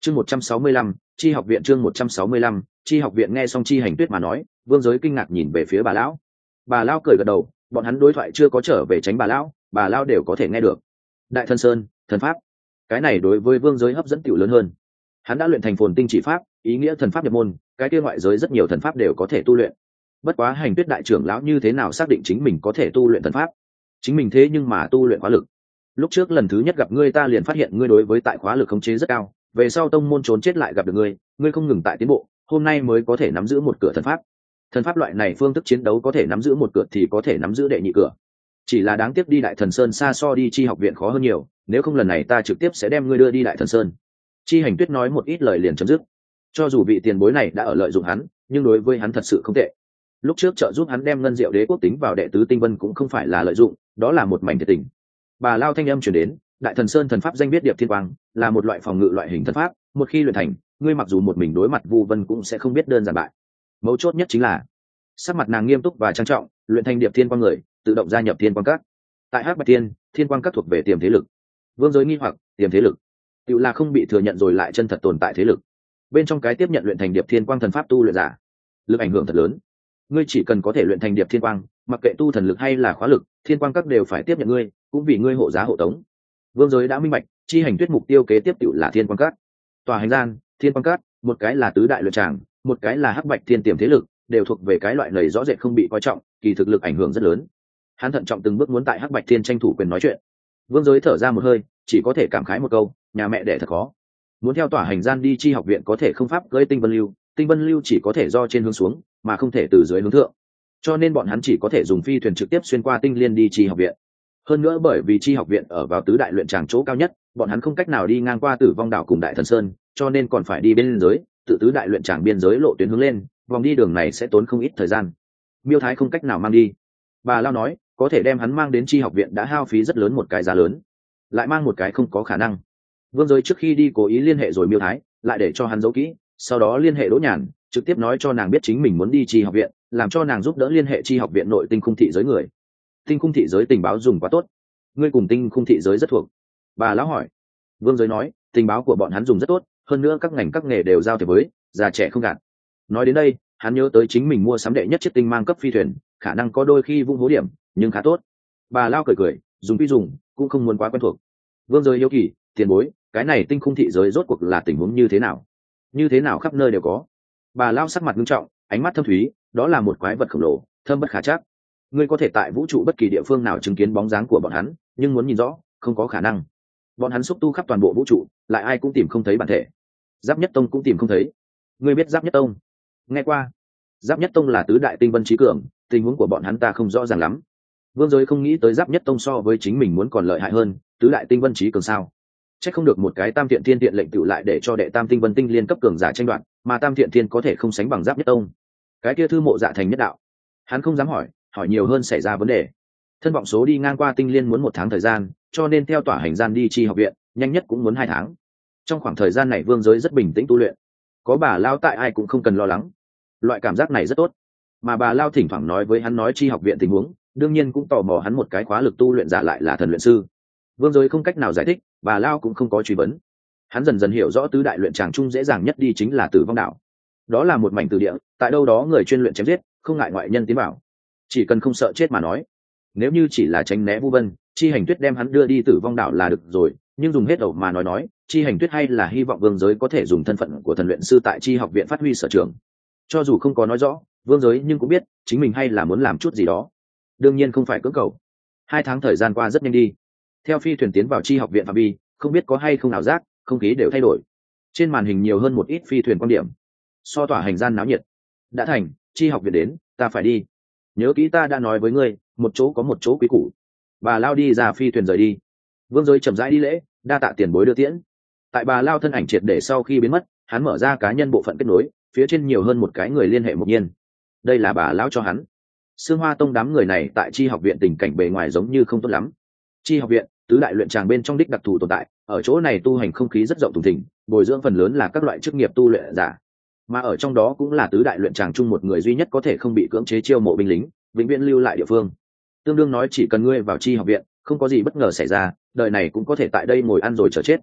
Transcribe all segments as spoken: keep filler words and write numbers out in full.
chương một trăm sáu mươi lăm chi học viện chương một trăm sáu mươi lăm chi học viện. Nghe xong Chi Hành Tuyết mà nói, Vương Giới kinh ngạc nhìn về phía bà lão. Bà lão cười gật đầu, bọn hắn đối thoại chưa có trở về tránh bà lão, bà lão đều có thể nghe được. Đại Thần Sơn, thần pháp. Cái này đối với Vương Giới hấp dẫn tiểu lớn hơn. Hắn đã luyện thành Phồn Tinh chỉ pháp, ý nghĩa thần pháp nhập môn, cái kia ngoại giới rất nhiều thần pháp đều có thể tu luyện. Bất quá Hành Tuyết đại trưởng lão như thế nào xác định chính mình có thể tu luyện thần pháp? Chính mình thế nhưng mà tu luyện khóa lực. Lúc trước lần thứ nhất gặp ngươi ta liền phát hiện ngươi đối với tại khóa lực khống chế rất cao, về sau tông môn trốn chết lại gặp được ngươi, ngươi không ngừng tại tiến bộ, hôm nay mới có thể nắm giữ một cửa thần pháp. Thần pháp loại này phương thức chiến đấu có thể nắm giữ một cửa thì có thể nắm giữ đệ nhị cửa. Chỉ là đáng tiếc đi Đại Thần Sơn xa so đi Chi học viện khó hơn nhiều, nếu không lần này ta trực tiếp sẽ đem ngươi đưa đi Đại Thần Sơn. Chi Hành Tuyết nói một ít lời liền chấm dứt. Cho dù vị tiền bối này đã ở lợi dụng hắn, nhưng đối với hắn thật sự không tệ. Lúc trước trợ giúp hắn đem Ngân Diệu Đế quốc tính vào đệ tứ tinh vân cũng không phải là lợi dụng, đó là một mảnh thiệt tình. Bà lao thanh âm truyền đến, Đại Thần Sơn thần pháp danh biết Điệp Thiên Quang, là một loại phòng ngự loại hình thần pháp, một khi luyện thành, ngươi mặc dù một mình đối mặt Vu Vân cũng sẽ không biết đơn giản bại. Mấu chốt nhất chính là, sắc mặt nàng nghiêm túc và trang trọng, luyện thành Điệp Thiên Quang người, tự động gia nhập Thiên Quang Các. Tại Hắc Bạch Thiên, Thiên Quang Các thuộc về tiềm thế lực. Vương Giới nghi hoặc, tiềm thế lực, tự là không bị thừa nhận rồi lại chân thật tồn tại thế lực. Bên trong cái tiếp nhận luyện thành Điệp Thiên Quang thần pháp tu luyện giả, lực ảnh hưởng thật lớn. Ngươi chỉ cần có thể luyện thành Điệp Thiên Quang, mặc kệ tu thần lực hay là khóa lực, Thiên Quang Các đều phải tiếp nhận ngươi, cũng vì ngươi hộ giá hộ tống. Vương Giới đã minh bạch, Chi Hành Tuyết mục tiêu kế tiếp tự là Thiên Quang Các. Tòa hành gian, Thiên Quang Các, một cái là tứ đại luyện tràng, một cái là Hắc Bạch Thiên tiềm thế lực, đều thuộc về cái loại này rõ rệt không bị coi trọng, kỳ thực lực ảnh hưởng rất lớn. Hắn thận trọng từng bước muốn tại Hắc Bạch Thiên tranh thủ quyền nói chuyện. Vương Giới thở ra một hơi, chỉ có thể cảm khái một câu, nhà mẹ đẻ thật khó. Muốn theo tòa hành gian đi Chi học viện có thể không pháp cưỡi Tinh Vân Lưu, Tinh Vân Lưu chỉ có thể do trên hướng xuống, mà không thể từ dưới hướng thượng. Cho nên bọn hắn chỉ có thể dùng phi thuyền trực tiếp xuyên qua Tinh Liên đi Chi học viện. Hơn nữa bởi vì Chi học viện ở vào tứ đại luyện tràng chỗ cao nhất, bọn hắn không cách nào đi ngang qua Tử Vong đảo cùng Đại Thần Sơn, cho nên còn phải đi bên giới, tự tứ đại luyện tràng biên giới lộ tuyến hướng lên, vòng đi đường này sẽ tốn không ít thời gian. Miêu Thái không cách nào mang đi. Bà Lao nói, có thể đem hắn mang đến Chi học viện đã hao phí rất lớn một cái giá lớn, lại mang một cái không có khả năng. Vương Giới trước khi đi cố ý liên hệ rồi Miêu Thái, lại để cho hắn giấu kỹ, sau đó liên hệ Đỗ Nhàn, trực tiếp nói cho nàng biết chính mình muốn đi Chi học viện, làm cho nàng giúp đỡ liên hệ Chi học viện nội tinh khung thị giới người. Tinh khung thị giới tình báo dùng quá tốt, ngươi cùng tinh khung thị giới rất thuộc. Bà lão hỏi. Vương Giới nói, tình báo của bọn hắn dùng rất tốt, hơn nữa các ngành các nghề đều giao thiệp với, già trẻ không gạt. Nói đến đây, hắn nhớ tới chính mình mua sắm đệ nhất chiếc tinh mang cấp phi thuyền, khả năng có đôi khi vung hố điểm, nhưng khá tốt. Bà lao cười cười, dùng tuy dùng, cũng không muốn quá quen thuộc. Vương Giới hiếu kỳ, tiền bối, cái này tinh khung thị giới rốt cuộc là tình huống như thế nào? Như thế nào khắp nơi đều có. Bà lao sắc mặt nghiêm trọng, ánh mắt thâm thúy, đó là một quái vật khổng lồ, thâm bất khả trắc. Ngươi có thể tại vũ trụ bất kỳ địa phương nào chứng kiến bóng dáng của bọn hắn, nhưng muốn nhìn rõ, không có khả năng. Bọn hắn xúc tu khắp toàn bộ vũ trụ, lại ai cũng tìm không thấy bản thể. Giáp Nhất Tông cũng tìm không thấy. Ngươi biết Giáp Nhất Tông? Nghe qua. Giáp Nhất Tông là tứ đại tinh vân trí cường, tình huống của bọn hắn ta không rõ ràng lắm. Vương Giới không nghĩ tới Giáp Nhất Tông so với chính mình muốn còn lợi hại hơn, tứ đại tinh vân trí cường sao? Chắc không được một cái Tam Thiện Thiên tiện lệnh tựu lại để cho đệ tam tinh vân tinh liên cấp cường giả tranh đoạt, mà Tam Thiện Thiên có thể không sánh bằng Giáp Nhất Tông. Cái kia thư mộ dạ thành nhất đạo. Hắn không dám hỏi, hỏi nhiều hơn xảy ra vấn đề. Thân vọng số đi ngang qua tinh liên muốn một tháng thời gian, cho nên theo tỏa hành gian đi Chi học viện, nhanh nhất cũng muốn hai tháng. Trong khoảng thời gian này Vương Giới rất bình tĩnh tu luyện, có bà lao tại ai cũng không cần lo lắng. Loại cảm giác này rất tốt. Mà bà lao thỉnh thoảng nói với hắn nói Chi học viện tình huống, đương nhiên cũng tò mò hắn một cái khóa lực tu luyện giả lại là thần luyện sư. Vương Giới không cách nào giải thích, bà lao cũng không có truy vấn. Hắn dần dần hiểu rõ tứ đại luyện tràng chung dễ dàng nhất đi chính là Tử Vong đảo. Đó là một mảnh từ địa, tại đâu đó người chuyên luyện chém giết, không ngại ngoại nhân tiến vào, chỉ cần không sợ chết mà nói. Nếu như chỉ là tránh né Vu Vân, Chi Hành Tuyết đem hắn đưa đi Tử Vong đảo là được rồi, nhưng dùng hết đầu mà nói nói, Chi Hành Tuyết hay là hy vọng Vương Giới có thể dùng thân phận của thần luyện sư tại Chi học viện phát huy sở trường. Cho dù không có nói rõ, Vương Giới nhưng cũng biết chính mình hay là muốn làm chút gì đó. Đương nhiên không phải cưỡng cầu. Hai tháng thời gian qua rất nhanh đi. Theo phi thuyền tiến vào Chi học viện phạm vi, không biết có hay không ảo giác, không khí đều thay đổi. Trên màn hình nhiều hơn một ít phi thuyền quan điểm. So tỏa hành gian náo nhiệt. Đã thành, Chi học viện đến, ta phải đi. Nhớ kỹ ta đã nói với ngươi, một chỗ có một chỗ quý củ. Bà lao đi ra phi thuyền rời đi. Vương Giới chậm rãi đi lễ, đa tạ tiền bối đưa tiễn. Tại bà lao thân ảnh triệt để sau khi biến mất, hắn mở ra cá nhân bộ phận kết nối, phía trên nhiều hơn một cái người liên hệ Mộc Nhiên. Đây là bà lão cho hắn. Sương Hoa Tông đám người này tại Chi học viện tình cảnh bề ngoài giống như không tốt lắm. Chi học viện, tứ đại luyện tràng bên trong đích đặc thù tồn tại, ở chỗ này tu hành không khí rất rộng thùng thình, bồi dưỡng phần lớn là các loại chức nghiệp tu luyện giả, mà ở trong đó cũng là tứ đại luyện tràng chung một người duy nhất có thể không bị cưỡng chế chiêu mộ binh lính, vĩnh viễn lưu lại địa phương. Tương đương nói chỉ cần ngươi vào Chi học viện, không có gì bất ngờ xảy ra, đời này cũng có thể tại đây ngồi ăn rồi chờ chết.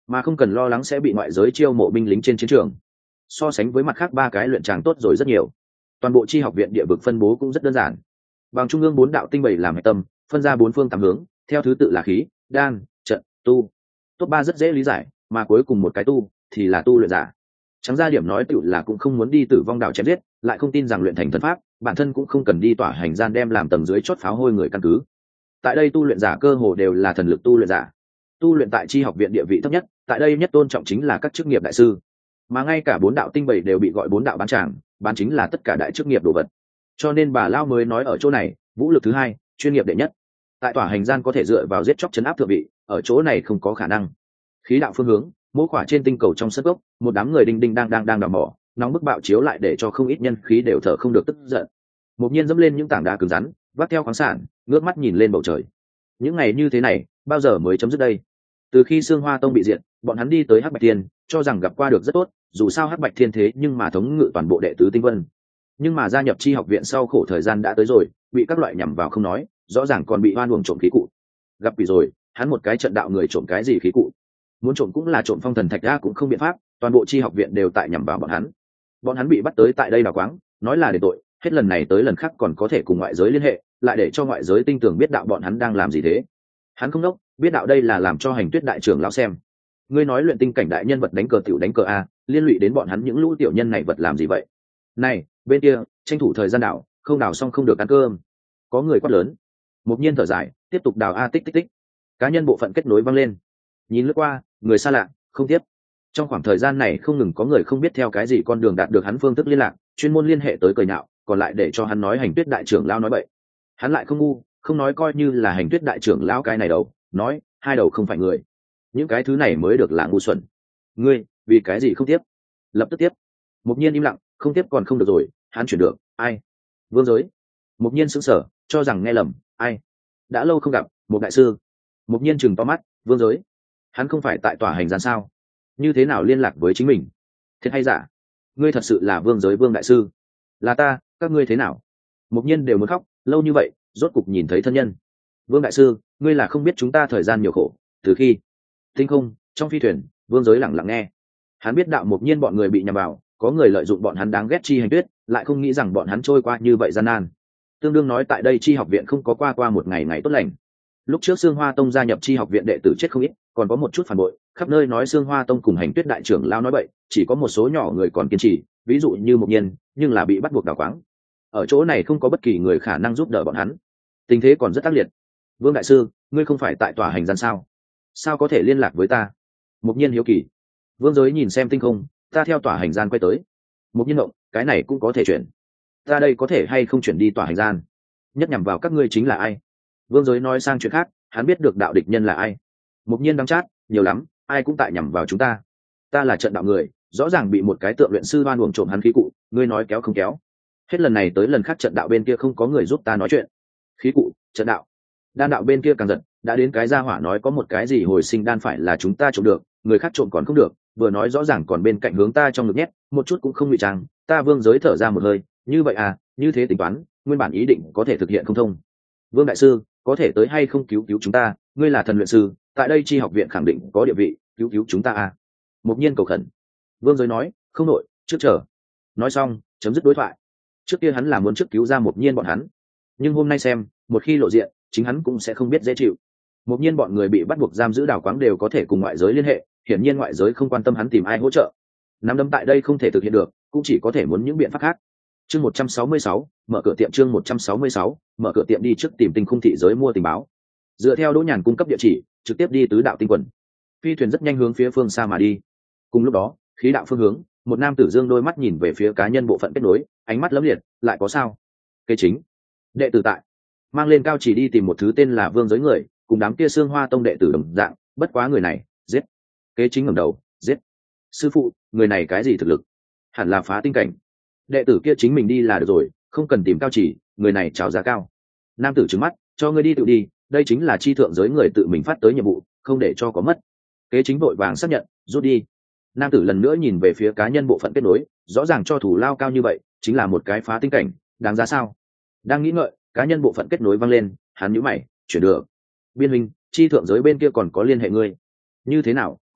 mà không cần lo lắng sẽ bị ngoại giới chiêu mộ binh lính trên chiến trường. So sánh với mặt khác ba cái luyện tràng tốt rồi rất nhiều. Toàn bộ chi học viện địa vực phân bố cũng rất đơn giản. Bằng trung ương bốn đạo tinh bảy làm hệ tâm, phân ra bốn phương tám hướng, theo thứ tự là khí, đan, trận, tu. Top ba rất dễ lý giải, mà cuối cùng một cái tu thì là tu luyện giả. Trắng ra điểm nói tựu là cũng không muốn đi tử vong đảo chém giết, lại không tin rằng luyện thành thân pháp, bản thân cũng không cần đi tỏa hành gian đem làm tầng dưới chốt pháo hôi người căn cứ. Tại đây tu luyện giả cơ hồ đều là thần lực tu luyện giả. Tu luyện tại chi học viện địa vị thấp nhất, tại đây nhất tôn trọng chính là các chức nghiệp đại sư. Mà ngay cả bốn đạo tinh bảy đều bị gọi bốn đạo bán tràng, bán chính là tất cả đại chức nghiệp đồ vật. Cho nên bà lao mới nói ở chỗ này, vũ lực thứ hai, chuyên nghiệp đệ nhất. Tại tỏa hành gian có thể dựa vào giết chóc chấn áp thượng vị, ở chỗ này không có khả năng. Khí đạo phương hướng, mỗi khỏa trên tinh cầu trong sân gốc, một đám người đinh đinh đang đang đang đào mỏ, nóng bức bạo chiếu lại để cho không ít nhân khí đều thở không được tức giận. Một nhiên dẫm lên những tảng đá cứng rắn, vác theo khoáng sản, ngước mắt nhìn lên bầu trời. Những ngày như thế này, bao giờ mới chấm dứt đây? Từ khi Sương Hoa Tông bị diệt, bọn hắn đi tới Hắc Bạch Thiên, cho rằng gặp qua được rất tốt, dù sao Hắc Bạch Thiên thế nhưng mà thống ngự toàn bộ đệ tứ tinh vân. Nhưng mà gia nhập chi học viện sau khổ thời gian đã tới rồi, bị các loại nhằm vào không nói, rõ ràng còn bị oan uổng trộm khí cụ. Gặp quỷ rồi, hắn một cái trận đạo người trộm cái gì khí cụ? Muốn trộm cũng là trộm phong thần thạch ra cũng không biện pháp, toàn bộ chi học viện đều tại nhằm vào bọn hắn. Bọn hắn bị bắt tới tại đây đào quáng, nói là để tội, hết lần này tới lần khác còn có thể cùng ngoại giới liên hệ, lại để cho ngoại giới tinh tường biết đạo bọn hắn đang làm gì thế. Hắn không đốc, biết đạo đây là làm cho Hành Tuyết đại trưởng lão xem. Ngươi nói luyện tinh cảnh đại nhân vật đánh cờ tiểu đánh cờ a, liên lụy đến bọn hắn những lũ tiểu nhân này vật làm gì vậy? Này, bên kia, tranh thủ thời gian đào, không đào xong không được ăn cơm. Có người quát lớn. Một nhiên thở dài, tiếp tục đào a tích tích tích. Cá nhân bộ phận kết nối vang lên. Nhìn lướt qua, người xa lạ, không tiếp. Trong khoảng thời gian này không ngừng có người không biết theo cái gì con đường đạt được hắn phương thức liên lạc, chuyên môn liên hệ tới cười nhạo, còn lại để cho hắn nói Hành Tuyết đại trưởng lão nói bậy. Hắn lại không ngu, không nói coi như là Hành Tuyết đại trưởng lão cái này đầu, nói hai đầu không phải người. Những cái thứ này mới được là ngu xuẩn. Ngươi, vì cái gì không tiếp? Lập tức tiếp. Mục Nhiên im lặng, không tiếp còn không được rồi, hắn chuyển được, ai? Vương Giới. Mục Nhiên sững sờ, cho rằng nghe lầm, ai? Đã lâu không gặp, một đại sư. Mục Nhiên chừng to mắt, Vương Giới. Hắn không phải tại tòa hành gian sao? Như thế nào liên lạc với chính mình? Thiệt hay giả? Ngươi thật sự là Vương Giới Vương đại sư? Là ta, các ngươi thế nào? Mục Nhiên đều muốn khóc, lâu như vậy, rốt cục nhìn thấy thân nhân. Vương đại sư, ngươi là không biết chúng ta thời gian nhiều khổ, từ khi tinh không trong phi thuyền, Vương Giới lặng lặng nghe. Hắn biết đạo Mục Nhiên bọn người bị nhầm vào, có người lợi dụng bọn hắn đáng ghét chi Hành Tuyết, lại không nghĩ rằng bọn hắn trôi qua như vậy gian nan. Tương đương nói tại đây chi học viện không có qua qua một ngày ngày tốt lành. Lúc trước Sương Hoa Tông gia nhập chi học viện đệ tử chết không ít, còn có một chút phản bội, khắp nơi nói Sương Hoa Tông cùng Hành Tuyết đại trưởng lao nói bậy, chỉ có một số nhỏ người còn kiên trì, ví dụ như Mục Nhiên, nhưng là bị bắt buộc đào quáng. Ở chỗ này không có bất kỳ người khả năng giúp đỡ bọn hắn. Tình thế còn rất ác liệt. Vương đại sư, ngươi không phải tại tòa hành gian sao? Sao có thể liên lạc với ta? Mục Nhiên hiếu kỳ. Vương Giới nhìn xem tinh không, ta theo tòa hành gian quay tới. Mục Nhiên động, cái này cũng có thể chuyển. Ta đây có thể hay không chuyển đi tòa hành gian? Nhất nhằm vào các ngươi chính là ai? Vương Giới nói sang chuyện khác, hắn biết được đạo địch nhân là ai. Mục Nhiên đắng chát, nhiều lắm, ai cũng tại nhằm vào chúng ta. Ta là trận đạo người, rõ ràng bị một cái tượng luyện sư đoan uổng trộm hắn khí cụ, ngươi nói kéo không kéo? Hết lần này tới lần khác trận đạo bên kia không có người giúp ta nói chuyện. Khí cụ, trận đạo, đan đạo bên kia càng giận, đã đến cái gia hỏa nói có một cái gì hồi sinh đan phải là chúng ta trộm được, người khác trộm còn không được, vừa nói rõ ràng còn bên cạnh hướng ta trong ngực nhét, một chút cũng không ngụy trang. Ta Vương Giới thở ra một hơi, như vậy à, như thế tính toán, nguyên bản ý định có thể thực hiện không thông. Vương đại sư, có thể tới hay không cứu cứu chúng ta, ngươi là thần luyện sư, tại đây chi học viện khẳng định có địa vị, cứu cứu chúng ta à? Mục Nhiên cầu khẩn. Vương Giới nói, không nội, trước chờ. Nói xong, chấm dứt đối thoại. Trước kia hắn là muốn trước cứu ra Mục Nhiên bọn hắn, nhưng hôm nay xem, một khi lộ diện, chính hắn cũng sẽ không biết dễ chịu. Mục Nhiên bọn người bị bắt buộc giam giữ đào quáng đều có thể cùng ngoại giới liên hệ, hiển nhiên ngoại giới không quan tâm hắn tìm ai hỗ trợ. Nắm đấm tại đây không thể thực hiện được, cũng chỉ có thể muốn những biện pháp khác. Chương một trăm sáu mươi sáu, mở cửa tiệm. Chương một trăm sáu mươi sáu, mở cửa tiệm. Đi trước tìm Tinh Khung thị giới mua tình báo. Dựa theo Đỗ Nhàn cung cấp địa chỉ, trực tiếp đi tứ đạo tinh quần. Phi thuyền rất nhanh hướng phía phương xa mà đi. Cùng lúc đó, khí đạo phương hướng, một nam tử dương đôi mắt nhìn về phía cá nhân bộ phận kết nối, ánh mắt lấm liệt, lại có sao? Kế chính, đệ tử tại, mang lên cao chỉ đi tìm một thứ tên là Vương Giới người, cùng đám kia Sương Hoa Tông đệ tử đồng dạng, bất quá người này, giết. Kế chính ngẩng đầu, giết. Sư phụ, người này cái gì thực lực? Hẳn là phá tinh cảnh. Đệ tử kia chính mình đi là được rồi, không cần tìm cao chỉ, người này chào giá cao. Nam tử trừng mắt, cho ngươi đi tự đi, đây chính là chi thượng giới người tự mình phát tới nhiệm vụ, không để cho có mất. Kế chính vội vàng xác nhận, rút đi. Nam tử lần nữa nhìn về phía cá nhân bộ phận kết nối, rõ ràng cho thủ lao cao như vậy, chính là một cái phá tinh cảnh, đáng giá sao? Đang nghĩ ngợi, cá nhân bộ phận kết nối vang lên, hắn nhíu mày, chuyển được. Biên huynh, chi thượng giới bên kia còn có liên hệ ngươi. Như thế nào,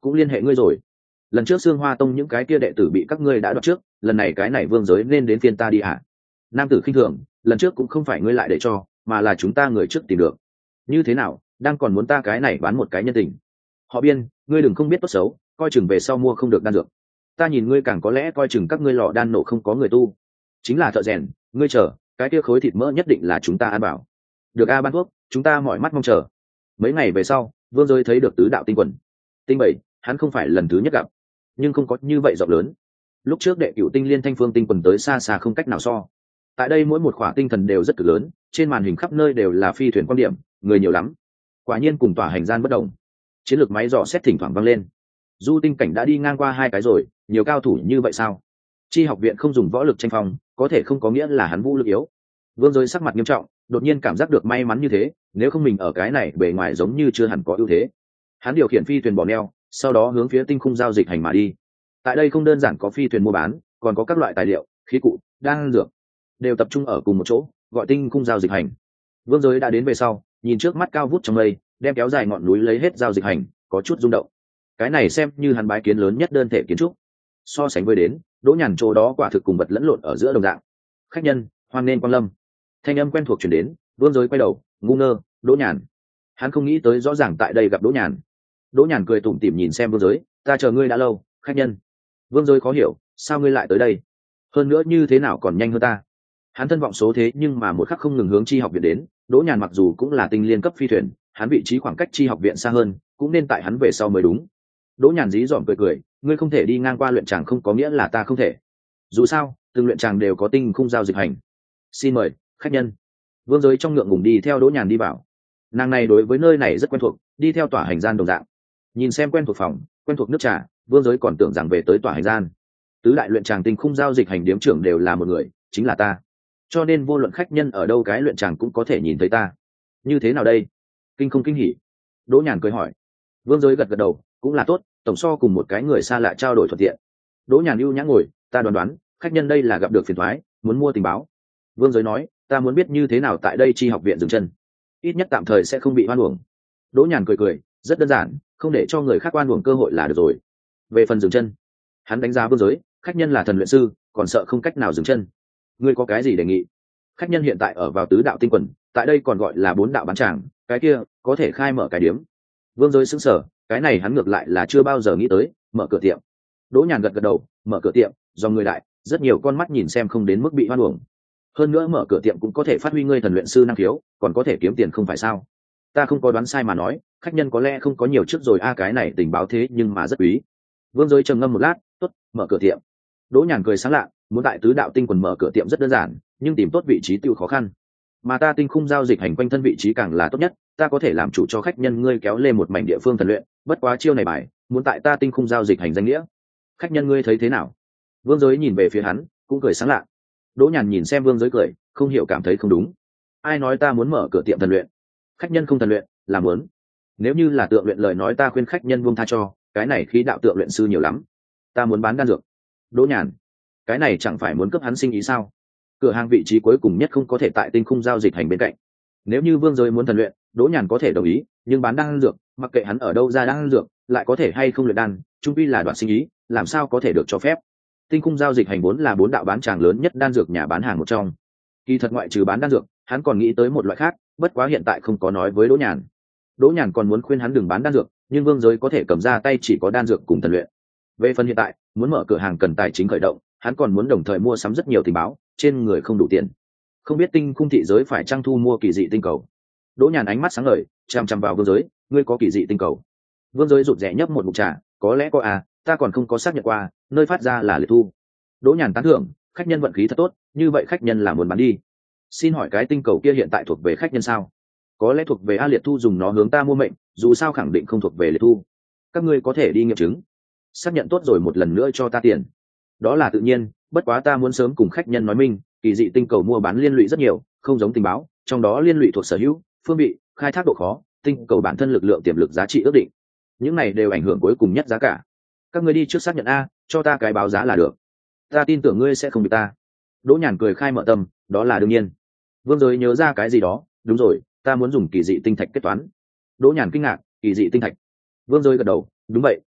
cũng liên hệ ngươi rồi. Lần trước Sương Hoa Tông những cái kia đệ tử bị các ngươi đã đoạt trước, lần này cái này vương giới nên đến phiên ta đi hả? Nam tử khinh thường, lần trước cũng không phải ngươi lại để cho, mà là chúng ta người trước tìm được. Như thế nào, đang còn muốn ta cái này bán một cái nhân tình? Họ Biên, ngươi đừng không biết tốt xấu, coi chừng về sau mua không được đan dược. Ta nhìn ngươi càng có lẽ coi chừng các ngươi lò đan nổ không có người tu. Chính là thợ rèn, ngươi chờ, cái kia khối thịt mỡ nhất định là chúng ta ăn bảo. Được a ban thuốc, chúng ta mọi mắt mong chờ. Mấy ngày về sau, vương giới thấy được tứ đạo tinh quần. Tinh bảy, hắn không phải lần thứ nhất gặp, nhưng không có như vậy rộng lớn. Lúc trước đệ cửu tinh liên thanh phương tinh quần tới xa xa không cách nào so. Tại đây mỗi một khỏa tinh thần đều rất cực lớn, trên màn hình khắp nơi đều là phi thuyền quan điểm, người nhiều lắm. Quả nhiên cùng tỏa hành gian bất động. Chiến lược máy dò xét thỉnh thoảng vang lên. Du tinh cảnh đã đi ngang qua hai cái rồi, nhiều cao thủ như vậy sao? Chi học viện không dùng võ lực tranh phong, có thể không có nghĩa là hắn vũ lực yếu. Vương giới sắc mặt nghiêm trọng, đột nhiên cảm giác được may mắn như thế, nếu không mình ở cái này bề ngoài giống như chưa hẳn có ưu thế. Hắn điều khiển phi thuyền bỏ neo, sau đó hướng phía tinh khung giao dịch hành mà đi. Tại đây không đơn giản có phi thuyền mua bán, còn có các loại tài liệu, khí cụ, đan dược, đều tập trung ở cùng một chỗ, gọi tinh khung giao dịch hành. Vương giới đã đến về sau, nhìn trước mắt cao vút trong mây, đem kéo dài ngọn núi lấy hết giao dịch hành, có chút rung động. Cái này xem như hắn bái kiến lớn nhất đơn thể kiến trúc. So sánh với đến, Đỗ Nhàn chỗ đó quả thực cùng vật lẫn lộn ở giữa đồng dạng. Khách nhân, hoan nên quan lâm. Thanh âm quen thuộc truyền đến, Vương giới quay đầu, ngu ngơ, Đỗ Nhàn. Hắn không nghĩ tới rõ ràng tại đây gặp Đỗ Nhàn. Đỗ Nhàn cười tủm tỉm nhìn xem Vương giới, ta chờ ngươi đã lâu, khách nhân. Vương giới khó hiểu, sao ngươi lại tới đây? Hơn nữa như thế nào còn nhanh hơn ta? Hắn thân vọng số thế nhưng mà một khắc không ngừng hướng Chi học viện đến. Đỗ Nhàn mặc dù cũng là tinh liên cấp phi thuyền, hắn vị trí khoảng cách Chi học viện xa hơn, cũng nên tại hắn về sau mới đúng. Đỗ Nhàn dí dỏm cười cười, ngươi không thể đi ngang qua luyện tràng không có nghĩa là ta không thể. Dù sao, từng luyện tràng đều có tinh khung giao dịch hành. Xin mời, khách nhân. Vương giới trong ngượng ngùng đi theo Đỗ Nhàn đi vào. Nàng này đối với nơi này rất quen thuộc, đi theo tỏa hành gian đồng dạng. Nhìn xem quen thuộc phòng, quen thuộc nước trà, Vương giới còn tưởng rằng về tới tỏa hành gian. Tứ đại luyện tràng tinh khung giao dịch hành điếm trưởng đều là một người, chính là ta. Cho nên vô luận khách nhân ở đâu cái luyện tràng cũng có thể nhìn thấy ta. Như thế nào đây? Kinh không kinh hỉ? Đỗ Nhàn cười hỏi. Vương giới gật gật đầu, cũng là tốt, tổng so cùng một cái người xa lạ trao đổi thuận tiện. Đỗ Nhàn ưu nhã ngồi, ta đoán đoán, khách nhân đây là gặp được phiền toái, muốn mua tình báo. Vương giới nói, ta muốn biết như thế nào tại đây Chi học viện dừng chân, ít nhất tạm thời sẽ không bị oan uổng. Đỗ Nhàn cười cười, rất đơn giản, không để cho người khác oan uổng cơ hội là được rồi. Về phần dừng chân, hắn đánh giá Vương giới, khách nhân là thần luyện sư, còn sợ không cách nào dừng chân. Ngươi có cái gì đề nghị? Khách nhân hiện tại ở vào tứ đạo tinh quần, tại đây còn gọi là bốn đạo bán tràng, cái kia có thể khai mở cái điếm. Vương giới sững sờ, cái này hắn ngược lại là chưa bao giờ nghĩ tới, mở cửa tiệm. Đỗ Nhàn gật gật đầu, mở cửa tiệm, do người đại, rất nhiều con mắt nhìn xem không đến mức bị hoan uổng. Hơn nữa mở cửa tiệm cũng có thể phát huy ngươi thần luyện sư năng khiếu, còn có thể kiếm tiền không phải sao? Ta không có đoán sai mà nói, khách nhân có lẽ không có nhiều trước rồi a, cái này tình báo thế nhưng mà rất quý. Vương giới trầm ngâm một lát, tốt, mở cửa tiệm. Đỗ Nhàn cười sáng lạ, muốn tại tứ đạo tinh quần mở cửa tiệm rất đơn giản, nhưng tìm tốt vị trí tiêu khó khăn. Mà ta tinh khung giao dịch hành quanh thân vị trí càng là tốt nhất, ta có thể làm chủ cho khách nhân ngươi kéo lên một mảnh địa phương thần luyện, bất quá chiêu này bài, muốn tại ta tinh khung giao dịch hành danh nghĩa. Khách nhân ngươi thấy thế nào? Vương giới nhìn về phía hắn, cũng cười sáng lạ. Đỗ Nhàn nhìn xem Vương giới cười, không hiểu cảm thấy không đúng. Ai nói ta muốn mở cửa tiệm thần luyện? Khách nhân không thần luyện, là muốn. Nếu như là tượng luyện lời nói ta khuyên khách nhân buông tha cho, cái này khí đạo tượng luyện sư nhiều lắm. Ta muốn bán đan dược. Đỗ Nhàn, cái này chẳng phải muốn cướp hắn sinh ý sao? Cửa hàng vị trí cuối cùng nhất không có thể tại tinh khung giao dịch hành bên cạnh. Nếu như Vương giới muốn thần luyện, Đỗ Nhàn có thể đồng ý, nhưng bán đan dược, mặc kệ hắn ở đâu ra đan dược, lại có thể hay không luyện đan, chung quy là đoạn sinh ý, làm sao có thể được cho phép? Tinh khung giao dịch hành vốn là bốn đạo bán tràng lớn nhất đan dược nhà bán hàng một trong. Kỳ thật ngoại trừ bán đan dược, hắn còn nghĩ tới một loại khác, bất quá hiện tại không có nói với Đỗ Nhàn. Đỗ Nhàn còn muốn khuyên hắn đừng bán đan dược, nhưng Vương giới có thể cầm ra tay chỉ có đan dược cùng thần luyện. Về phần hiện tại, muốn mở cửa hàng cần tài chính khởi động, hắn còn muốn đồng thời mua sắm rất nhiều tình báo, trên người không đủ tiền. Không biết tinh khung thị giới phải trang thu mua kỳ dị tinh cầu. Đỗ Nhàn ánh mắt sáng ngời, chằm chằm vào Vương giới, ngươi có kỳ dị tinh cầu? Vương giới rụt rè nhấp một ngụm trà, có lẽ có à, ta còn không có xác nhận qua, nơi phát ra là Liệt Thu. Đỗ Nhàn tán thưởng, khách nhân vận khí thật tốt, như vậy khách nhân là muốn bán đi. Xin hỏi cái tinh cầu kia hiện tại thuộc về khách nhân sao? Có lẽ thuộc về A Liệt Thu dùng nó hướng ta mua mệnh, dù sao khẳng định không thuộc về Liệt Thu. Các ngươi có thể đi nghiệm chứng, xác nhận tốt rồi một lần nữa cho ta tiền. Đó là tự nhiên, bất quá ta muốn sớm cùng khách nhân nói minh, kỳ dị tinh cầu mua bán liên lụy rất nhiều, không giống tình báo, trong đó liên lụy thuộc sở hữu, phương vị, khai thác độ khó, tinh cầu bản thân lực lượng tiềm lực giá trị ước định. Những này đều ảnh hưởng cuối cùng nhất giá cả. Các ngươi đi trước xác nhận a, cho ta cái báo giá là được. Ta tin tưởng ngươi sẽ không bị ta. Đỗ Nhàn cười khai mở tâm, đó là đương nhiên. Vương giới nhớ ra cái gì đó, đúng rồi, ta muốn dùng kỳ dị tinh thạch kết toán. Đỗ Nhàn kinh ngạc, kỳ dị tinh thạch. Vương giới gật đầu, đúng vậy,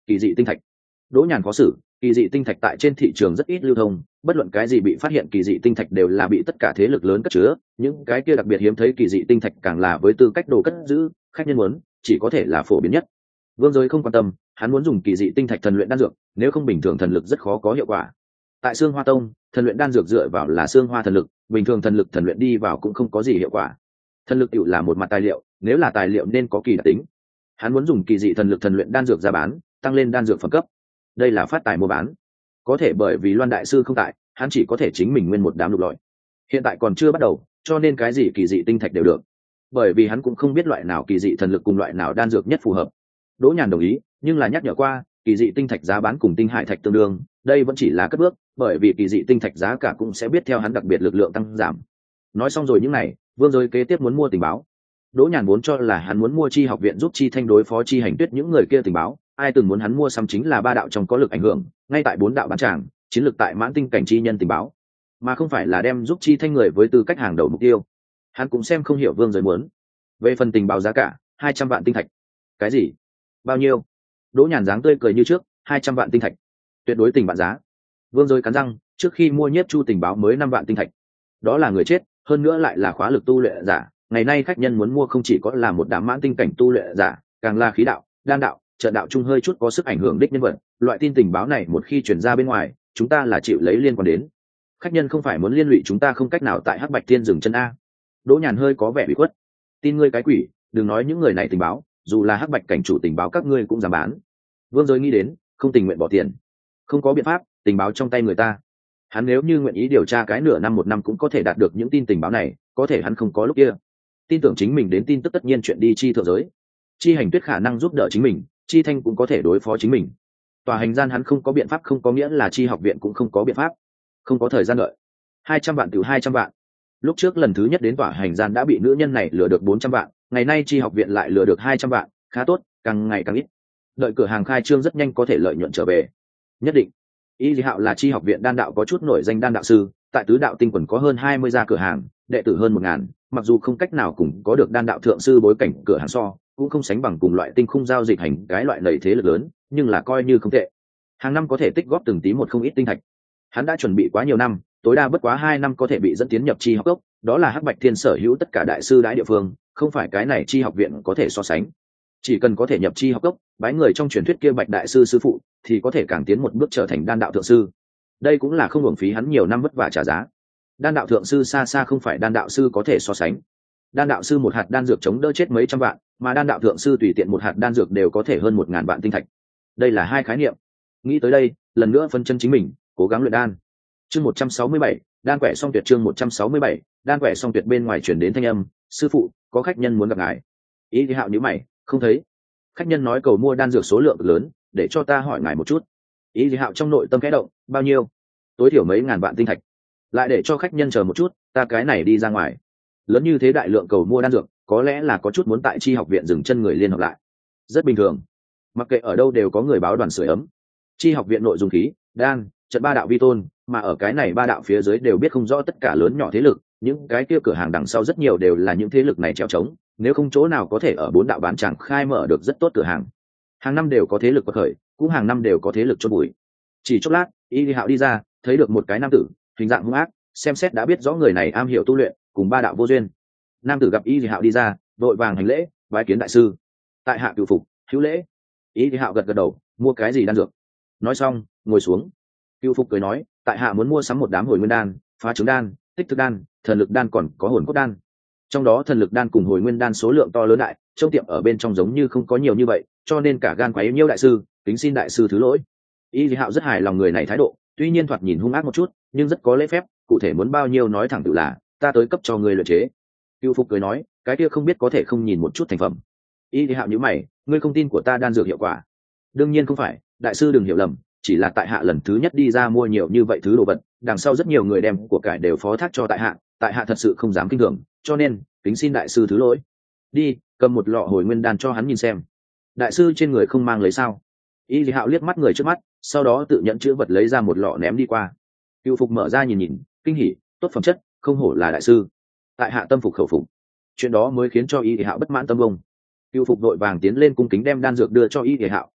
kỳ dị tinh thạch. Đỗ Nhàn khó xử, kỳ dị tinh thạch tại trên thị trường rất ít lưu thông, bất luận cái gì bị phát hiện kỳ dị tinh thạch đều là bị tất cả thế lực lớn cất chứa, những cái kia đặc biệt hiếm thấy kỳ dị tinh thạch càng là với tư cách đồ cất giữ, khách nhân muốn chỉ có thể là phổ biến nhất. Vương Giới không quan tâm, hắn muốn dùng kỳ dị tinh thạch thần luyện đan dược, nếu không bình thường thần lực rất khó có hiệu quả. Tại Xương Hoa Tông, thần luyện đan dược dựa vào là xương hoa thần lực, bình thường thần lực thần luyện đi vào cũng không có gì hiệu quả. Thần lực tựu là một mặt tài liệu, nếu là tài liệu nên có kỳ đặc tính. Hắn muốn dùng kỳ dị thần lực thần luyện đan dược ra bán, tăng lên đan dược phẩm cấp. Đây là phát tài mua bán. Có thể bởi vì Loan đại sư không tại, hắn chỉ có thể chính mình nguyên một đám lục lọi. Hiện tại còn chưa bắt đầu, cho nên cái gì kỳ dị tinh thạch đều được. Bởi vì hắn cũng không biết loại nào kỳ dị thần lực cùng loại nào đan dược nhất phù hợp. Đỗ Nhàn đồng ý, nhưng là nhắc nhở qua, kỳ dị tinh thạch giá bán cùng tinh hải thạch tương đương, đây vẫn chỉ là cất bước, bởi vì kỳ dị tinh thạch giá cả cũng sẽ biết theo hắn đặc biệt lực lượng tăng giảm. Nói xong rồi những này, Vương Giới kế tiếp muốn mua tình báo. Đỗ Nhàn vốn cho là hắn muốn mua Chi học viện giúp Chi Thanh đối phó Chi Hành Tuyết những người kia tình báo, ai từng muốn hắn mua sắm chính là ba đạo trong có lực ảnh hưởng, ngay tại bốn đạo bán tràng, chiến lược tại mãn tinh cảnh chi nhân tình báo, mà không phải là đem giúp Chi Thanh người với tư cách hàng đầu mục tiêu. Hắn cũng xem không hiểu Vương Giới muốn. Về phần tình báo giá cả, hai trăm vạn tinh thạch. Cái gì? Bao nhiêu? Đỗ Nhàn dáng tươi cười như trước, hai trăm vạn tinh thạch. Tuyệt đối tình bạn giá. Vương Giới cắn răng, trước khi mua Nhiếp Chu tình báo mới năm vạn tinh thạch. Đó là người chết, hơn nữa lại là khóa lực tu luyện giả, ngày nay khách nhân muốn mua không chỉ có là một đám mãn tinh cảnh tu luyện giả, càng là khí đạo, đan đạo, trợ đạo trung hơi chút có sức ảnh hưởng đích nhân vật. Loại tin tình báo này một khi truyền ra bên ngoài, chúng ta là chịu lấy liên quan đến. Khách nhân không phải muốn liên lụy chúng ta không cách nào tại Hắc Bạch Thiên dừng chân a. Đỗ Nhàn hơi có vẻ bị khuất. Tin ngươi cái quỷ, đừng nói những người này tình báo, dù là Hắc Bạch cảnh chủ tình báo các ngươi cũng dám bán. Vương Giới nghĩ đến, không tình nguyện bỏ tiền. Không có biện pháp, tình báo trong tay người ta. Hắn nếu như nguyện ý điều tra cái nửa năm một năm cũng có thể đạt được những tin tình báo này, có thể hắn không có lúc kia. Tin tưởng chính mình đến tin tức tất nhiên chuyện đi Chi thượng giới. Chi Hành Tuyết khả năng giúp đỡ chính mình, Chi Thanh cũng có thể đối phó chính mình. Tòa hành gian hắn không có biện pháp không có nghĩa là Chi học viện cũng không có biện pháp. Không có thời gian đợi. Hai trăm vạn từ hai trăm vạn. Lúc trước lần thứ nhất đến tòa hành gian đã bị nữ nhân này lừa được bốn trăm vạn, ngày nay Chi học viện lại lừa được hai trăm vạn, khá tốt, càng ngày càng ít. Đợi cửa hàng khai trương rất nhanh có thể lợi nhuận trở về. Nhất định. Y Lý Hạo là Chi học viện đan đạo có chút nổi danh đan đạo sư, tại tứ đạo tinh quần có hơn hai mươi gia cửa hàng, đệ tử hơn một ngàn, mặc dù không cách nào cùng có được đan đạo thượng sư bối cảnh cửa hàng so, cũng không sánh bằng cùng loại tinh khung giao dịch hành cái loại lầy thế lực lớn, nhưng là coi như không tệ. Hàng năm có thể tích góp từng tí một không ít tinh thạch. Hắn đã chuẩn bị quá nhiều năm, tối đa bất quá hai năm có thể bị dẫn tiến nhập Chi học cốc, đó là Hắc Bạch Thiên sở hữu tất cả đại sư đãi địa phương, không phải cái này Chi học viện có thể so sánh. Chỉ cần có thể nhập Chi học cốc, bái người trong truyền thuyết kia Bạch đại sư sư phụ, thì có thể càng tiến một bước trở thành đan đạo thượng sư. Đây cũng là không hưởng phí hắn nhiều năm vất vả trả giá. Đan đạo thượng sư xa xa không phải đan đạo sư có thể so sánh. Đan đạo sư một hạt đan dược chống đỡ chết mấy trăm vạn, mà đan đạo thượng sư tùy tiện một hạt đan dược đều có thể hơn một ngàn vạn tinh thạch. Đây là hai khái niệm. Nghĩ tới đây, lần nữa phân chân chính mình, cố gắng luyện đan. Chương một trăm sáu mươi bảy, đan quẻ xong tuyệt chương một trăm sáu mươi bảy, đan quẻ xong tuyệt bên ngoài truyền đến thanh âm, sư phụ, có khách nhân muốn gặp ngài. Ý Hạo nhíu mày, không thấy. Khách nhân nói cầu mua đan dược số lượng lớn, để cho ta hỏi ngài một chút. Ý Hạo trong nội tâm khẽ động, bao nhiêu? Tối thiểu mấy ngàn vạn tinh thạch. Lại để cho khách nhân chờ một chút, ta cái này đi ra ngoài. Lớn như thế đại lượng cầu mua đan dược, có lẽ là có chút muốn tại Chi học viện dừng chân người liên hợp lại. Rất bình thường. Mặc kệ ở đâu đều có người báo đoàn sưởi ấm. Chi học viện nội dung khí, đan, trận ba đạo vi tôn, mà ở cái này ba đạo phía dưới đều biết không rõ tất cả lớn nhỏ thế lực, những cái kia cửa hàng đằng sau rất nhiều đều là những thế lực này trèo trống, nếu không chỗ nào có thể ở bốn đạo bán chẳng khai mở được rất tốt cửa hàng. Hàng năm đều có thế lực bậc khởi, cũng hàng năm đều có thế lực chôn bụi. Chỉ chốc lát, Y Hạo đi ra, thấy được một cái nam tử, hình dạng hung ác, xem xét đã biết rõ người này am hiểu tu luyện, cùng ba đạo vô duyên. Nam tử gặp Y Hạo đi ra, vội vàng hành lễ, bái kiến đại sư. Tại hạ cửu phục, hữu lễ. Y Hạo gật gật đầu, mua cái gì đan dược? Nói xong, ngồi xuống. Cửu phục cười nói, tại hạ muốn mua sắm một đám hồi nguyên đan, phá trứng đan, tích thực đan, thần lực đan còn có hồn cốt đan. Trong đó thần lực đan cùng hồi nguyên đan số lượng to lớn đại, trong tiệm ở bên trong giống như không có nhiều như vậy, cho nên cả gan quấy nhiêu đại sư, kính xin đại sư thứ lỗi. Y Hạo rất hài lòng người này thái độ, tuy nhiên thoạt nhìn hung ác một chút, nhưng rất có lễ phép, cụ thể muốn bao nhiêu nói thẳng tự là, ta tới cấp cho người luyện chế. Cửu phục cười nói, cái kia không biết có thể không nhìn một chút thành phẩm. Y Hạo nhíu mày, ngươi không tin của ta đan dược hiệu quả? Đương nhiên không phải, đại sư đừng hiểu lầm, chỉ là tại hạ lần thứ nhất đi ra mua nhiều như vậy thứ đồ vật, đằng sau rất nhiều người đem của cải đều phó thác cho tại hạ, tại hạ thật sự không dám kinh thường, cho nên kính xin đại sư thứ lỗi. Đi, cầm một lọ hồi nguyên đan cho hắn nhìn xem. Đại sư trên người không mang lấy sao? Y Hạo liếc mắt người trước mắt, sau đó tự nhận chữ vật lấy ra một lọ ném đi qua. Cửu phục mở ra nhìn nhìn, kinh hỉ, tốt phẩm chất, không hổ là đại sư. Tại hạ tâm phục khẩu phục. Chuyện đó mới khiến cho Y Hạo bất mãn tâm ông. Cửu phục đội vàng tiến lên cung kính đem đan dược đưa cho Y Hạo,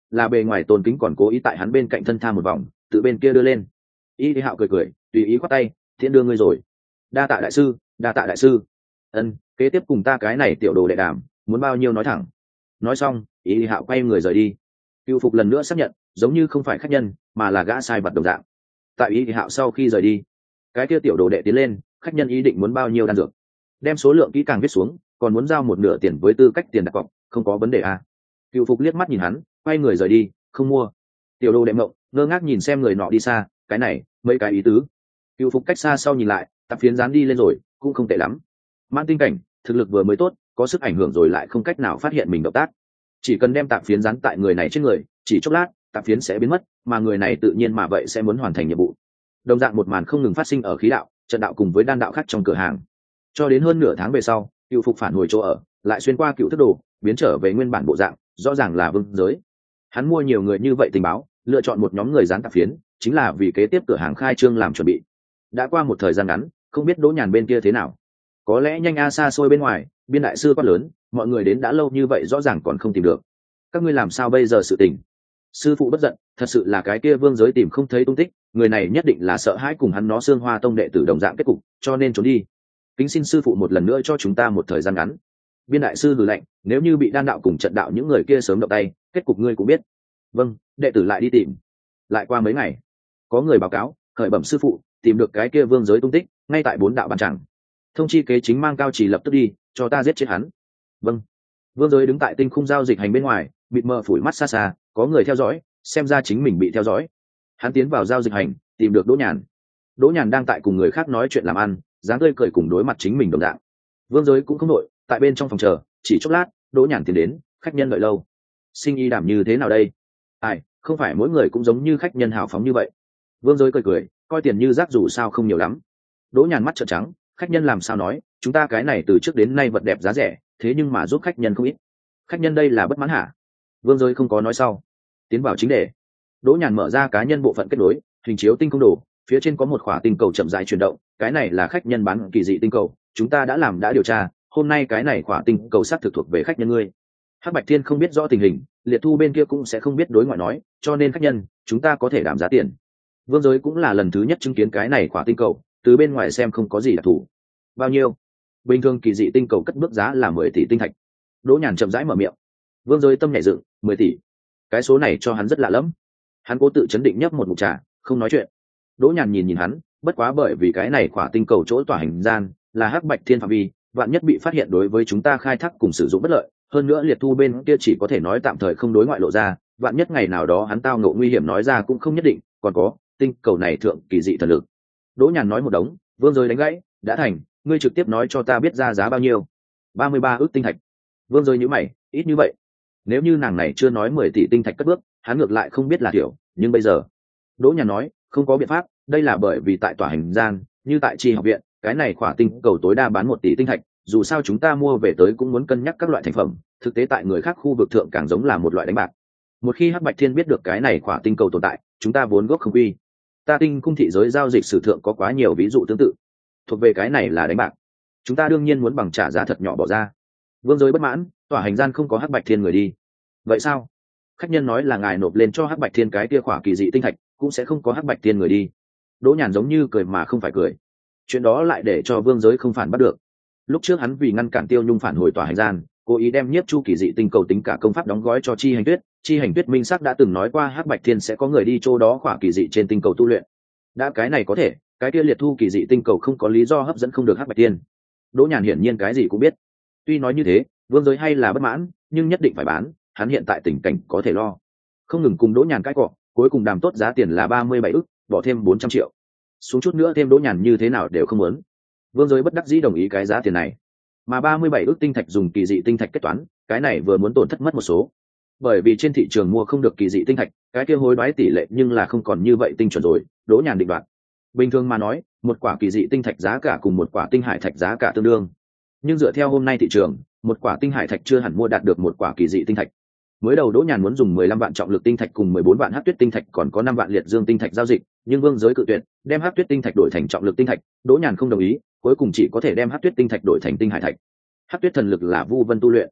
là bề ngoài tôn kính còn cố ý tại hắn bên cạnh thân tha một vòng tự bên kia đưa lên. Y Lý Hạo cười cười tùy ý khoát tay, thiện đưa ngươi rồi. Đa tạ đại sư, đa tạ đại sư. Ân, kế tiếp cùng ta cái này tiểu đồ đệ đàm, muốn bao nhiêu nói thẳng. Nói xong, Y Lý Hạo quay người rời đi. Cựu Phục lần nữa xác nhận, giống như không phải khách nhân, mà là gã sai vật đồng dạng. Tại Y Lý Hạo sau khi rời đi, cái kia tiểu đồ đệ tiến lên, khách nhân ý định muốn bao nhiêu đan dược, đem số lượng kỹ càng viết xuống, còn muốn giao một nửa tiền với tư cách tiền đặt cọc, không có vấn đề à. Cựu Phục liếc mắt nhìn hắn, quay người rời đi, không mua. Tiểu đồ đệ mộng ngơ ngác nhìn xem người nọ đi xa, cái này mấy cái ý tứ. Cựu Phục cách xa sau nhìn lại, tạp phiến dán đi lên rồi, cũng không tệ lắm. Mãn tinh cảnh thực lực vừa mới tốt, có sức ảnh hưởng rồi lại không cách nào phát hiện mình động tác, chỉ cần đem tạp phiến dán tại người này trên người, chỉ chốc lát tạp phiến sẽ biến mất, mà người này tự nhiên mà vậy sẽ muốn hoàn thành nhiệm vụ. Đồng dạng một màn không ngừng phát sinh ở khí đạo, trận đạo cùng với đan đạo khác trong cửa hàng, cho đến hơn nửa tháng về sau, Cựu Phục phản hồi chỗ ở, lại xuyên qua Cựu Thức Đồ, biến trở về nguyên bản bộ dạng, rõ ràng là vương giới. Hắn mua nhiều người như vậy tình báo, lựa chọn một nhóm người dán tạp phiến, chính là vì kế tiếp cửa hàng khai trương làm chuẩn bị. Đã qua một thời gian ngắn, không biết Đỗ Nhàn bên kia thế nào. Có lẽ nhanh a xa xôi bên ngoài, biên đại sư quát lớn, mọi người đến đã lâu như vậy rõ ràng còn không tìm được. Các ngươi làm sao bây giờ sự tình? Sư phụ bất giận, thật sự là cái kia vương giới tìm không thấy tung tích, người này nhất định là sợ hãi cùng hắn nó Xương Hoa Tông đệ tử đồng dạng kết cục, cho nên trốn đi. Kính xin sư phụ một lần nữa cho chúng ta một thời gian ngắn. Biên đại sư hừ lạnh, nếu như bị đan đạo cùng trận đạo những người kia sớm động tay, kết cục ngươi cũng biết. Vâng, đệ tử lại đi tìm. Lại qua mấy ngày, có người báo cáo, khởi bẩm sư phụ, tìm được cái kia vương giới tung tích, ngay tại bốn đạo bàn chẳng. Thông chi kế chính mang cao chỉ lập tức đi, cho ta giết chết hắn. Vâng. Vương giới đứng tại tinh khung giao dịch hành bên ngoài, bịt mờ phủi mắt xa xa, có người theo dõi, xem ra chính mình bị theo dõi. Hắn tiến vào giao dịch hành, tìm được Đỗ Nhàn. Đỗ Nhàn đang tại cùng người khác nói chuyện làm ăn, dáng tươi cười cùng đối mặt chính mình đồng dạng. Vương giới cũng không nội, tại bên trong phòng chờ, chỉ chốc lát, Đỗ Nhàn tiến đến, khách nhân đợi lâu. Sinh ý đảm như thế nào đây? Ai, không phải mỗi người cũng giống như khách nhân hào phóng như vậy. Vương giới cười cười, coi tiền như rác dù sao không nhiều lắm. Đỗ Nhàn mắt trợn trắng, khách nhân làm sao nói, chúng ta cái này từ trước đến nay vật đẹp giá rẻ, thế nhưng mà giúp khách nhân không ít. Khách nhân đây là bất mãn hả? Vương giới không có nói sau, tiến vào chính đề. Đỗ Nhàn mở ra cá nhân bộ phận kết nối, hình chiếu tinh không đồ, phía trên có một khỏa tinh cầu chậm rãi chuyển động, cái này là khách nhân bán kỳ dị tinh cầu, chúng ta đã làm đã điều tra, hôm nay cái này khỏa tinh cầu xác thực thuộc về khách nhân ngươi. Hắc Bạch Thiên không biết rõ tình hình, Liệt Thu bên kia cũng sẽ không biết đối ngoại nói, cho nên khách nhân, chúng ta có thể đảm giá tiền. Vương giới cũng là lần thứ nhất chứng kiến cái này khỏa tinh cầu, từ bên ngoài xem không có gì đặc thù. Bao nhiêu? Bình thường kỳ dị tinh cầu cất bước giá là mười tỷ tinh thạch. Đỗ Nhàn chậm rãi mở miệng. Vương giới tâm nhảy dựng, mười tỷ. Cái số này cho hắn rất lạ lẫm. Hắn cố tự chấn định nhấp một ngụm trà, không nói chuyện. Đỗ Nhàn nhìn nhìn hắn, bất quá bởi vì cái này khỏa tinh cầu chỗ tỏa hành gian là Hắc Bạch Thiên phạm vi, vạn nhất bị phát hiện đối với chúng ta khai thác cùng sử dụng bất lợi, hơn nữa Liệt Thu bên kia chỉ có thể nói tạm thời không đối ngoại lộ ra, vạn nhất ngày nào đó hắn tao ngộ nguy hiểm nói ra cũng không nhất định, còn có, tinh cầu này thượng kỳ dị thần lực. Đỗ Nhàn nói một đống, Vương giới đánh gãy, đã thành, ngươi trực tiếp nói cho ta biết ra giá bao nhiêu. ba mươi ba ước tinh thạch. Vương giới nhíu mày, ít như vậy. Nếu như nàng này chưa nói mười tỷ tinh thạch cất bước, hắn ngược lại không biết là thiểu, nhưng bây giờ, Đỗ Nhàn nói, không có biện pháp, đây là bởi vì tại tòa hành gian, như tại Chi học viện, cái này khỏa tinh cầu tối đa bán một tỷ tinh thạch, dù sao chúng ta mua về tới cũng muốn cân nhắc các loại thành phẩm, thực tế tại người khác khu vực thượng càng giống là một loại đánh bạc. Một khi Hắc Bạch Thiên biết được cái này khỏa tinh cầu tồn tại, chúng ta vốn gốc không quy. Ta tinh cung thị giới giao dịch sử thượng có quá nhiều ví dụ tương tự, thuộc về cái này là đánh bạc, chúng ta đương nhiên muốn bằng trả giá thật nhỏ bỏ ra. Vương giới bất mãn, tòa hành gian không có Hắc Bạch Thiên người đi. Vậy sao? Khách nhân nói là ngài nộp lên cho Hắc Bạch Thiên cái kia khỏa kỳ dị tinh thạch, cũng sẽ không có Hắc Bạch Thiên người đi. Đỗ Nhàn giống như cười mà không phải cười. Chuyện đó lại để cho Vương giới không phản bắt được. Lúc trước hắn vì ngăn cản Tiêu Nhung phản hồi tòa hành gian, cố ý đem nhiếp chu kỳ dị tinh cầu tính cả công pháp đóng gói cho Chi Hành Tuyết. Chi Hành Tuyết minh sắc đã từng nói qua Hắc Bạch Thiên sẽ có người đi chỗ đó khỏa kỳ dị trên tinh cầu tu luyện. Đã cái này có thể, cái kia Liệt Thu kỳ dị tinh cầu không có lý do hấp dẫn không được Hắc Bạch Thiên. Đỗ Nhàn hiển nhiên cái gì cũng biết. Tuy nói như thế, Vương giới hay là bất mãn, nhưng nhất định phải bán, hắn hiện tại tình cảnh có thể lo. Không ngừng cùng Đỗ Nhàn cãi cọ, cuối cùng đàm tốt giá tiền là ba mươi bảy ức, bỏ thêm bốn trăm triệu. Xuống chút nữa thêm Đỗ Nhàn như thế nào đều không muốn. Vương giới bất đắc dĩ đồng ý cái giá tiền này. Mà ba mươi bảy ức tinh thạch dùng kỳ dị tinh thạch kết toán, cái này vừa muốn tổn thất mất một số. Bởi vì trên thị trường mua không được kỳ dị tinh thạch, cái kia hối đoái tỷ lệ nhưng là không còn như vậy tinh chuẩn rồi, Đỗ Nhàn định đoạt. Bình thường mà nói, một quả kỳ dị tinh thạch giá cả cùng một quả tinh hải thạch giá cả tương đương. Nhưng dựa theo hôm nay thị trường, một quả tinh hải thạch chưa hẳn mua đạt được một quả kỳ dị tinh thạch. Mới đầu Đỗ Nhàn muốn dùng mười lăm vạn trọng lực tinh thạch cùng mười bốn vạn hắc tuyết tinh thạch còn có năm vạn liệt dương tinh thạch giao dịch, nhưng Vương giới cự tuyệt, đem hắc tuyết tinh thạch đổi thành trọng lực tinh thạch, Đỗ Nhàn không đồng ý, cuối cùng chỉ có thể đem hắc tuyết tinh thạch đổi thành tinh hải thạch. Hắc tuyết thần lực là Vu Vân tu luyện,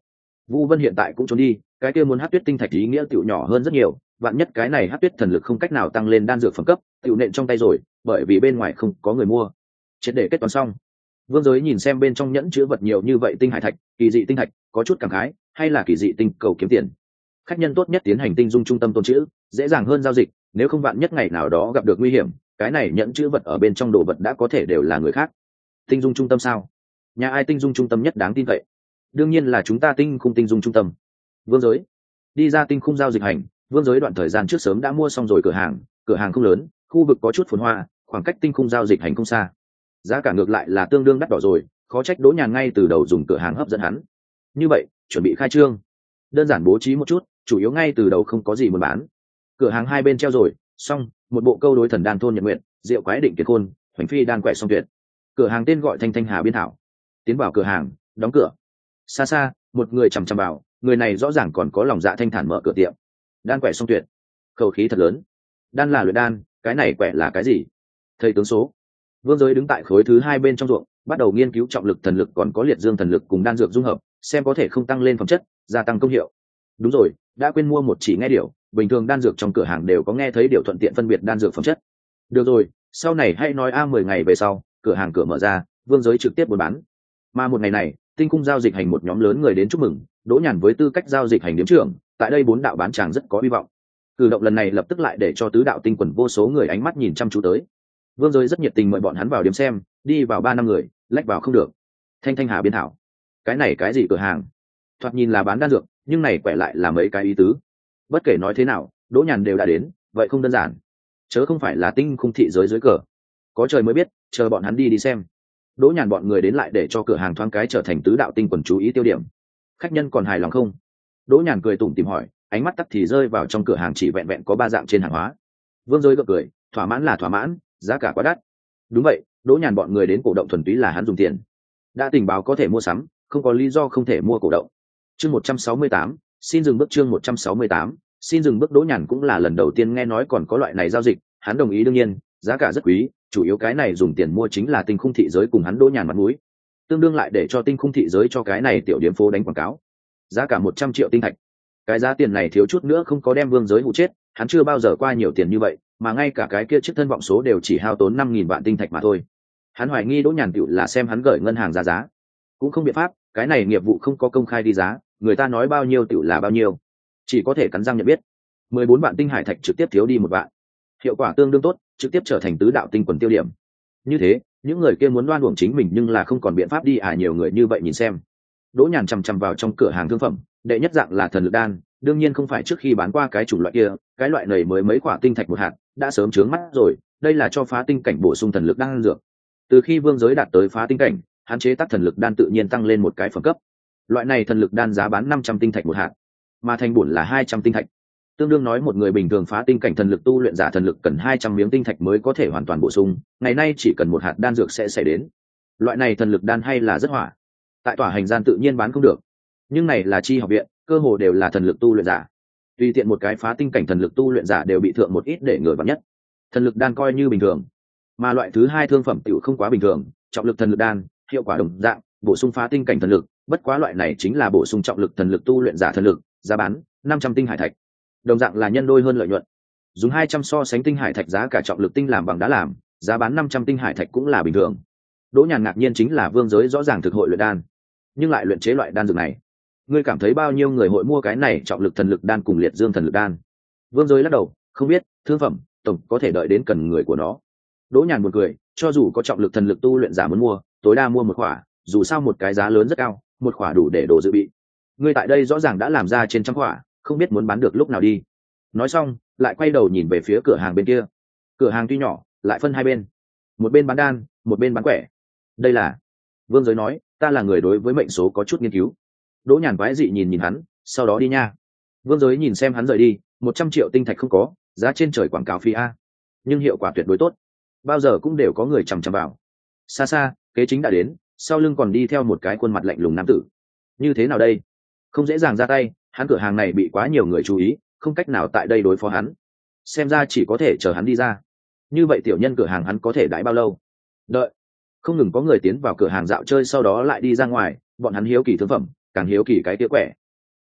Vũ Vân hiện tại cũng trốn đi, cái kia muốn hắc tuyết tinh thạch ý nghĩa tiểu nhỏ hơn rất nhiều, vạn nhất cái này hắc tuyết thần lực không cách nào tăng lên đan dược phẩm cấp, tiểu nện trong tay rồi, bởi vì bên ngoài không có người mua. Triệt để kết toán xong. Vương Giới nhìn xem bên trong nhẫn chứa vật nhiều như vậy tinh hải thạch, kỳ dị tinh thạch, có chút cảm khái, hay là kỳ dị tinh cầu kiếm tiền. Khách nhân tốt nhất tiến hành tinh dung trung tâm tôn chữ, dễ dàng hơn giao dịch, nếu không vạn nhất ngày nào đó gặp được nguy hiểm, cái này nhẫn chứa vật ở bên trong đồ vật đã có thể đều là người khác. Tinh dung trung tâm sao? Nhà ai tinh dung trung tâm nhất đáng tin cậy? Đương nhiên là chúng ta tinh khung tinh dung trung tâm. Vương Giới đi ra tinh khung giao dịch hành, Vương Giới đoạn thời gian trước sớm đã mua xong rồi cửa hàng, cửa hàng không lớn, khu vực có chút phồn hoa, khoảng cách tinh khung giao dịch hành không xa. Giá cả ngược lại là tương đương đắt đỏ rồi, khó trách Đỗ Nhàn ngay từ đầu dùng cửa hàng hấp dẫn hắn. Như vậy, chuẩn bị khai trương. Đơn giản bố trí một chút, chủ yếu ngay từ đầu không có gì muốn bán. Cửa hàng hai bên treo rồi, xong, một bộ câu đối thần đan thôn nhật nguyện, rượu quái định kiệt khôn, hoành phi đan quẹ xong tuyệt. Cửa hàng tên gọi Thanh Thanh Hà Biên Thảo. Tiến vào cửa hàng, đóng cửa. Xa xa, một người chằm chằm vào, người này rõ ràng còn có lòng dạ thanh thản mở cửa tiệm. Đan quẹ xong tuyệt. Khẩu khí thật lớn. Đan là luyện đan, cái này quẹ là cái gì? Thầy tướng số. Vương Giới đứng tại khối thứ hai bên trong ruộng, bắt đầu nghiên cứu trọng lực thần lực còn có liệt dương thần lực cùng đan dược dung hợp, xem có thể không tăng lên phẩm chất, gia tăng công hiệu. Đúng rồi, đã quên mua một chỉ nghe điều, bình thường đan dược trong cửa hàng đều có nghe thấy điều thuận tiện phân biệt đan dược phẩm chất. Được rồi, sau này hãy nói a mười ngày về sau, cửa hàng cửa mở ra, Vương Giới trực tiếp buôn bán. Mà một ngày này, tinh khung giao dịch hành một nhóm lớn người đến chúc mừng, Đỗ Nhàn với tư cách giao dịch hành điếm trưởng, tại đây bốn đạo bán tràng rất có hy vọng. Cử động lần này lập tức lại để cho tứ đạo tinh quần vô số người ánh mắt nhìn chăm chú tới. Vương Giới rất nhiệt tình mời bọn hắn vào điểm xem, đi vào ba năm người, lách vào không được. Thanh Thanh Hà Biên Thảo, cái này cái gì cửa hàng? Thoạt nhìn là bán đan dược, nhưng này quẻ lại là mấy cái ý tứ. Bất kể nói thế nào, Đỗ Nhàn đều đã đến, vậy không đơn giản. Chớ không phải là tinh khung thị giới dưới cờ. Có trời mới biết, chờ bọn hắn đi đi xem. Đỗ Nhàn bọn người đến lại để cho cửa hàng thoáng cái trở thành tứ đạo tinh quần chú ý tiêu điểm. Khách nhân còn hài lòng không? Đỗ Nhàn cười tủm tỉm hỏi, ánh mắt tắt thì rơi vào trong cửa hàng chỉ vẹn vẹn có ba dạng trên hàng hóa. Vương Giới gật cười, thỏa mãn là thỏa mãn, giá cả quá đắt. Đúng vậy, Đỗ Nhàn bọn người đến cổ động thuần túy là hắn dùng tiền. Đã tình báo có thể mua sắm, không có lý do không thể mua cổ động. Chương một trăm sáu mươi tám, xin dừng bước chương một trăm sáu mươi tám, xin dừng bước. Đỗ Nhàn cũng là lần đầu tiên nghe nói còn có loại này giao dịch, hắn đồng ý đương nhiên, giá cả rất quý, chủ yếu cái này dùng tiền mua chính là tinh khung thị giới cùng hắn Đỗ Nhàn mặt mũi. Tương đương lại để cho tinh khung thị giới cho cái này tiểu điếm phố đánh quảng cáo. Giá cả một trăm triệu tinh thạch. Cái giá tiền này thiếu chút nữa không có đem Vương Giới hụ chết, hắn chưa bao giờ qua nhiều tiền như vậy, mà ngay cả cái kia chiếc thân vọng số đều chỉ hao tốn năm nghìn vạn tinh thạch mà thôi. Hắn hoài nghi Đỗ Nhàn tiểu là xem hắn gửi ngân hàng ra giá, cũng không biện pháp, cái này nghiệp vụ không có công khai đi giá, người ta nói bao nhiêu tiểu là bao nhiêu, chỉ có thể cắn răng nhận biết. Mười bốn vạn tinh hải thạch trực tiếp thiếu đi một vạn, hiệu quả tương đương tốt, trực tiếp trở thành tứ đạo tinh quần tiêu điểm. Như thế, những người kia muốn đoan uổng chính mình nhưng là không còn biện pháp đi à, nhiều người như vậy nhìn xem. Đỗ Nhàn chằm chằm vào trong cửa hàng thương phẩm, đệ nhất dạng là thần lực đan, đương nhiên không phải trước khi bán qua cái chủng loại kia, cái loại này mới mấy quả tinh thạch một hạt, đã sớm trướng mắt rồi, đây là cho phá tinh cảnh bổ sung thần lực đan dược. Từ khi Vương Giới đạt tới phá tinh cảnh, hắn chế tác thần lực đan tự nhiên tăng lên một cái phẩm cấp. Loại này thần lực đan giá bán năm trăm tinh thạch một hạt, mà thành bổn là hai trăm tinh thạch. Tương đương nói một người bình thường phá tinh cảnh thần lực tu luyện giả thần lực cần hai trăm miếng tinh thạch mới có thể hoàn toàn bổ sung, ngày nay chỉ cần một hạt đan dược sẽ xảy đến. Loại này thần lực đan hay là rất hỏa. Tại tòa hành gian tự nhiên bán không được. Nhưng này là Chi học viện, cơ hồ đều là thần lực tu luyện giả. Tùy tiện một cái phá tinh cảnh thần lực tu luyện giả đều bị thượng một ít để người vặn nhất. Thần lực đan coi như bình thường. Mà loại thứ hai thương phẩm tiểu không quá bình thường, trọng lực thần lực đan, hiệu quả đồng dạng, bổ sung phá tinh cảnh thần lực, bất quá loại này chính là bổ sung trọng lực thần lực tu luyện giả thần lực, giá bán năm trăm tinh hải thạch. Đồng dạng là nhân đôi hơn lợi nhuận. Dùng hai trăm so sánh tinh hải thạch giá cả trọng lực tinh làm bằng đá làm, giá bán năm trăm tinh hải thạch cũng là bình thường. Đỗ Nhàn ngạc nhiên chính là Vương Giới rõ ràng thực hội luyện đan, nhưng lại luyện chế loại đan dược này. Ngươi cảm thấy bao nhiêu người hội mua cái này trọng lực thần lực đan cùng liệt dương thần lực đan? Vương Giới lắc đầu, không biết, thương phẩm, tổng có thể đợi đến cần người của nó. Đỗ Nhàn buồn cười, cho dù có trọng lực thần lực tu luyện giả muốn mua, tối đa mua một khỏa, dù sao một cái giá lớn rất cao, một khỏa đủ để đổ dự bị. Ngươi tại đây rõ ràng đã làm ra trên trăm khỏa, không biết muốn bán được lúc nào đi. Nói xong, lại quay đầu nhìn về phía cửa hàng bên kia. Cửa hàng tuy nhỏ, lại phân hai bên, một bên bán đan, một bên bán quẻ. Đây là, Vương Giới nói, ta là người đối với mệnh số có chút nghiên cứu. Đỗ Nhàn quái dị nhìn nhìn hắn, sau đó đi nha. Vương Giới nhìn xem hắn rời đi, một trăm triệu tinh thạch không có, giá trên trời quảng cáo phí a, nhưng hiệu quả tuyệt đối tốt, bao giờ cũng đều có người chằm chằm vào. Xa xa, kế chính đã đến, sau lưng còn đi theo một cái khuôn mặt lạnh lùng nam tử. Như thế nào đây? Không dễ dàng ra tay, hắn cửa hàng này bị quá nhiều người chú ý, không cách nào tại đây đối phó hắn. Xem ra chỉ có thể chờ hắn đi ra. Như vậy tiểu nhân cửa hàng hắn có thể đãi bao lâu? Đợi. Không ngừng có người tiến vào cửa hàng dạo chơi sau đó lại đi ra ngoài, bọn hắn hiếu kỳ thương phẩm, càng hiếu kỳ cái tía quẻ.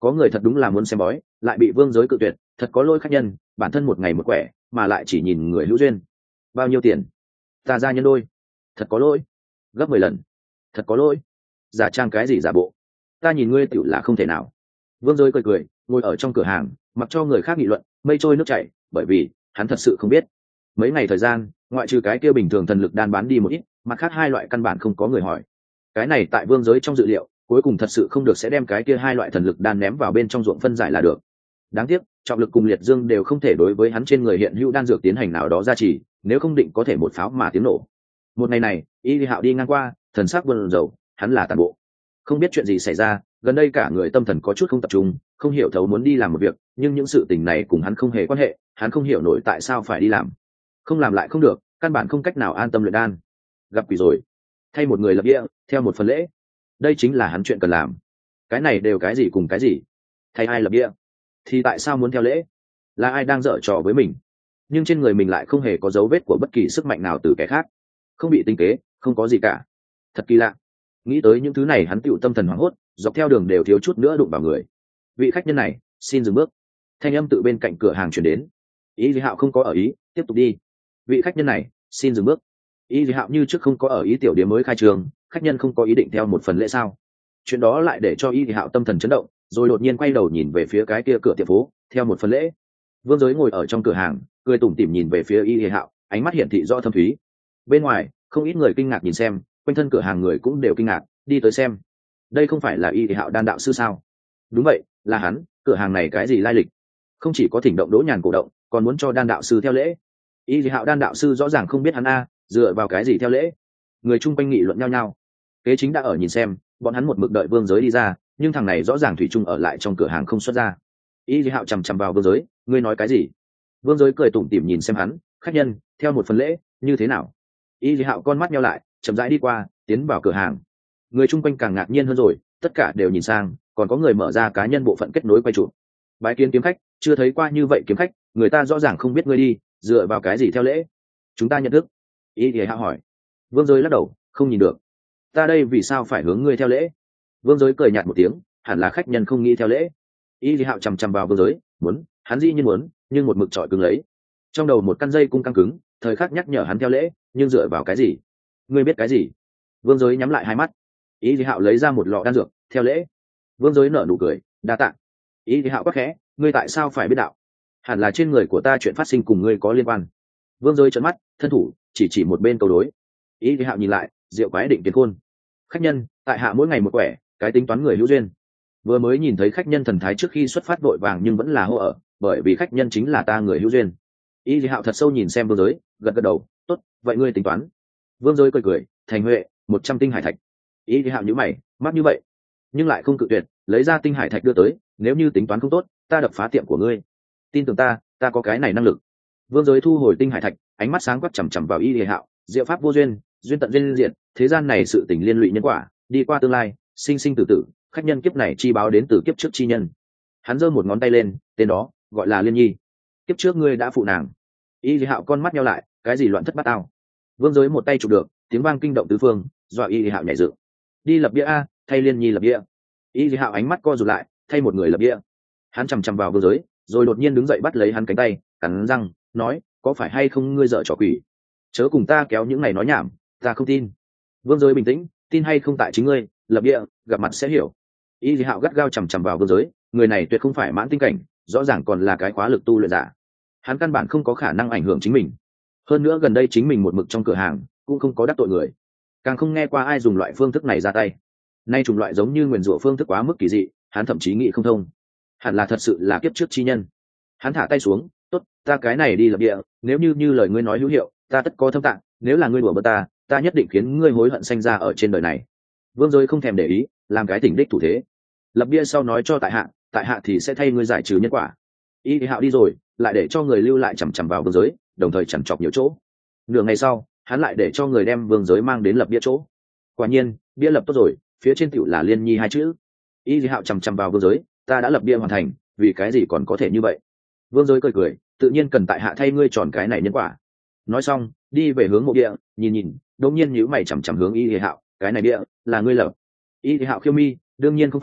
có người thật đúng là muốn xem bói lại bị vương giới cự tuyệt, thật có lỗi khách nhân, bản thân một ngày một quẻ mà lại chỉ nhìn người hữu duyên. Bao nhiêu tiền? Ta ra nhân đôi. Thật có lỗi. Gấp mười lần. Thật có lỗi. Giả trang cái gì giả bộ, ta nhìn ngươi tựu là không thể nào. Vương giới cười cười ngồi ở trong cửa hàng mặc cho người khác nghị luận mây trôi nước chảy, bởi vì hắn thật sự không biết mấy ngày thời gian ngoại trừ cái kia bình thường thần lực đan bán đi một ít, mặt khác hai loại căn bản không có người hỏi. Cái này tại vương giới trong dự liệu, cuối cùng thật sự không được sẽ đem cái kia hai loại thần lực đan ném vào bên trong ruộng phân giải là được. Đáng tiếc trọng lực cùng liệt dương đều không thể đối với hắn trên người hiện hữu đan dược tiến hành nào đó gia trì, nếu không định có thể một pháo mà tiếng nổ. Một ngày này y hạo đi ngang qua, thần sắc buồn rầu, hắn là tàn bộ không biết chuyện gì xảy ra, gần đây cả người tâm thần có chút không tập trung, không hiểu thấu muốn đi làm một việc, nhưng những sự tình này cùng hắn không hề quan hệ, hắn không hiểu nổi tại sao phải đi làm, không làm lại không được, căn bản không cách nào an tâm luyện đan. Gặp quỷ rồi, thay một người lập địa theo một phần lễ, đây chính là hắn chuyện cần làm. Cái này đều cái gì cùng cái gì, thay ai lập địa thì tại sao muốn theo lễ, là ai đang dở trò với mình, nhưng trên người mình lại không hề có dấu vết của bất kỳ sức mạnh nào từ kẻ khác, không bị tinh kế, không có gì cả, thật kỳ lạ. Nghĩ tới những thứ này hắn tựu tâm thần hoảng hốt, dọc theo đường đều thiếu chút nữa đụng vào người. Vị khách nhân này xin dừng bước. Thanh âm tự bên cạnh cửa hàng chuyển đến. Y Lý Hạo không có ở ý, tiếp tục đi. Vị khách nhân này xin dừng bước. Y Lý Hạo như trước không có ở ý, tiểu điểm mới khai trường, khách nhân không có ý định theo một phần lễ sao? Chuyện đó lại để cho Y Lý Hạo tâm thần chấn động, rồi đột nhiên quay đầu nhìn về phía cái kia cửa tiệm phố, theo một phần lễ. Vương Giới ngồi ở trong cửa hàng, cười tủm tỉm nhìn về phía Y Lý Hạo, ánh mắt hiển thị rõ thâm thúy. Bên ngoài không ít người kinh ngạc nhìn xem, quanh thân cửa hàng người cũng đều kinh ngạc đi tới xem. Đây không phải là Y Hạo đan đạo sư sao? Đúng vậy, là hắn. Cửa hàng này cái gì lai lịch, không chỉ có thỉnh động đỗ nhàn cổ động, còn muốn cho đan đạo sư theo lễ. Y Hạo đan đạo sư rõ ràng không biết hắn a, dựa vào cái gì theo lễ? Người chung quanh nghị luận nhau nhau. Kế chính đã ở nhìn xem, bọn hắn một mực đợi Vương Giới đi ra, nhưng thằng này rõ ràng thủy chung ở lại trong cửa hàng không xuất ra. Y Hạo chằm chằm vào Vương Giới, ngươi nói cái gì? Vương Giới cười tủm tỉm nhìn xem hắn, khách nhân theo một phần lễ như thế nào? Y Hạo con mắt nhau lại, chậm rãi đi qua, tiến vào cửa hàng. Người chung quanh càng ngạc nhiên hơn rồi, tất cả đều nhìn sang, còn có người mở ra cá nhân bộ phận kết nối quay chụp. Bái kiến kiếm khách, chưa thấy qua như vậy kiếm khách, người ta rõ ràng không biết ngươi đi, dựa vào cái gì theo lễ? Chúng ta nhận thức. Y Hạo hỏi. Vương Giới lắc đầu, không nhìn được. Ta đây vì sao phải hướng ngươi theo lễ? Vương Giới cười nhạt một tiếng, hẳn là khách nhân không nghĩ theo lễ. Y Hạo chằm chằm vào Vương Giới, muốn, hắn dĩ nhiên muốn, nhưng một mực trọi cứng lấy. Trong đầu một căn dây cung căng cứng, thời khắc nhắc nhở hắn theo lễ, nhưng dựa vào cái gì? Ngươi biết cái gì? Vương Giới nhắm lại hai mắt. Y Lý Hạo lấy ra một lọ đan dược, theo lễ. Vương Giới nở nụ cười, đa tạ. Y Lý Hạo quắc khẽ, ngươi tại sao phải biết đạo? Hẳn là trên người của ta chuyện phát sinh cùng ngươi có liên quan. Vương Giới trợn mắt, thân thủ chỉ chỉ một bên câu đối. Y Lý Hạo nhìn lại, diệu quái định kiến khôn. Khách nhân tại hạ mỗi ngày một quẻ, cái tính toán người hữu duyên. Vừa mới nhìn thấy khách nhân thần thái trước khi xuất phát vội vàng nhưng vẫn là hô ở, bởi vì khách nhân chính là ta người hữu duyên. Y Lý Hạo thật sâu nhìn xem Vương Giới, gật gật đầu, tốt, vậy ngươi tính toán. Vương Giới cười cười, thành huệ một trăm tinh hải thạch. Y Lý Hạo nhíu mày, mắt như vậy nhưng lại không cự tuyệt, lấy ra tinh hải thạch đưa tới, nếu như tính toán không tốt, ta đập phá tiệm của ngươi, tin tưởng ta, ta có cái này năng lực. Vương Giới thu hồi tinh hải thạch, ánh mắt sáng quắc chằm chằm vào Y Lý Hạo, diệu pháp vô duyên, duyên tận duyên diệt, thế gian này sự tình liên lụy nhân quả, đi qua tương lai, sinh sinh tử tử, khách nhân kiếp này chi báo đến từ kiếp trước chi nhân. Hắn giơ một ngón tay lên, tên đó gọi là Liên Nhi. Kiếp trước ngươi đã phụ nàng. Y Lý Hạo con mắt nhau lại, cái gì loạn thất bát ao. Vương Giới một tay chụp được, tiếng vang kinh động tứ phương, dọa Y Lý Hạo nhảy dựng. Đi lập bia a, thay Liên Nhi lập bia. Y Lý Hạo ánh mắt co rụt lại, thay một người lập bia. Hắn chằm chằm vào Vương Giới, rồi đột nhiên đứng dậy bắt lấy hắn cánh tay, cắn răng nói, có phải hay không ngươi dở trò quỷ, chớ cùng ta kéo những ngày nói nhảm, ta không tin. Vương Giới bình tĩnh, tin hay không tại chính ngươi, lập bia gặp mặt sẽ hiểu. Y Lý Hạo gắt gao chằm chằm vào Vương Giới, người này tuyệt không phải mãn tinh cảnh, rõ ràng còn là cái khóa lực tu luyện giả. Hắn căn bản không có khả năng ảnh hưởng chính mình, hơn nữa gần đây chính mình một mực trong cửa hàng cũng không có đắc tội người, càng không nghe qua ai dùng loại phương thức này ra tay. Nay chủng loại giống như nguyền rủa phương thức quá mức kỳ dị, hắn thậm chí nghĩ không thông, hẳn là thật sự là kiếp trước chi nhân. Hắn thả tay xuống, tốt, ta cái này đi lập địa, nếu như như lời ngươi nói hữu hiệu, ta tất có thâm tạng, nếu là ngươi đùa bỡn ta, ta nhất định khiến ngươi hối hận sanh ra ở trên đời này. Vương Giới không thèm để ý, làm cái tỉnh đích thủ thế, lập bia sau nói cho tại hạ, tại hạ thì sẽ thay ngươi giải trừ nhân quả. Y Lý Hạo đi rồi, lại để cho người lưu lại chằm chằm vào Vương Giới, đồng thời chằn chọc nhiều chỗ. Nửa ngày sau, hắn lại để cho người đem Vương Giới mang đến lập bia chỗ. Quả nhiên, bia lập tốt rồi, phía trên tựu là Liên Nhi hai chữ. Y Lý Hạo chằm chằm vào Vương Giới, ta đã lập bia hoàn thành, vì cái gì còn có thể như vậy? Vương Giới cười cười, tự nhiên cần tại hạ thay ngươi tròn cái này nhân quả. Nói xong, đi về hướng mộ địa, nhìn nhìn, đột nhiên nhíu mày chằm chằm hướng Y Lý Hạo, cái này bia là ngươi lập? Y Lý Hạo khiêu mi, đương nhiên không phải,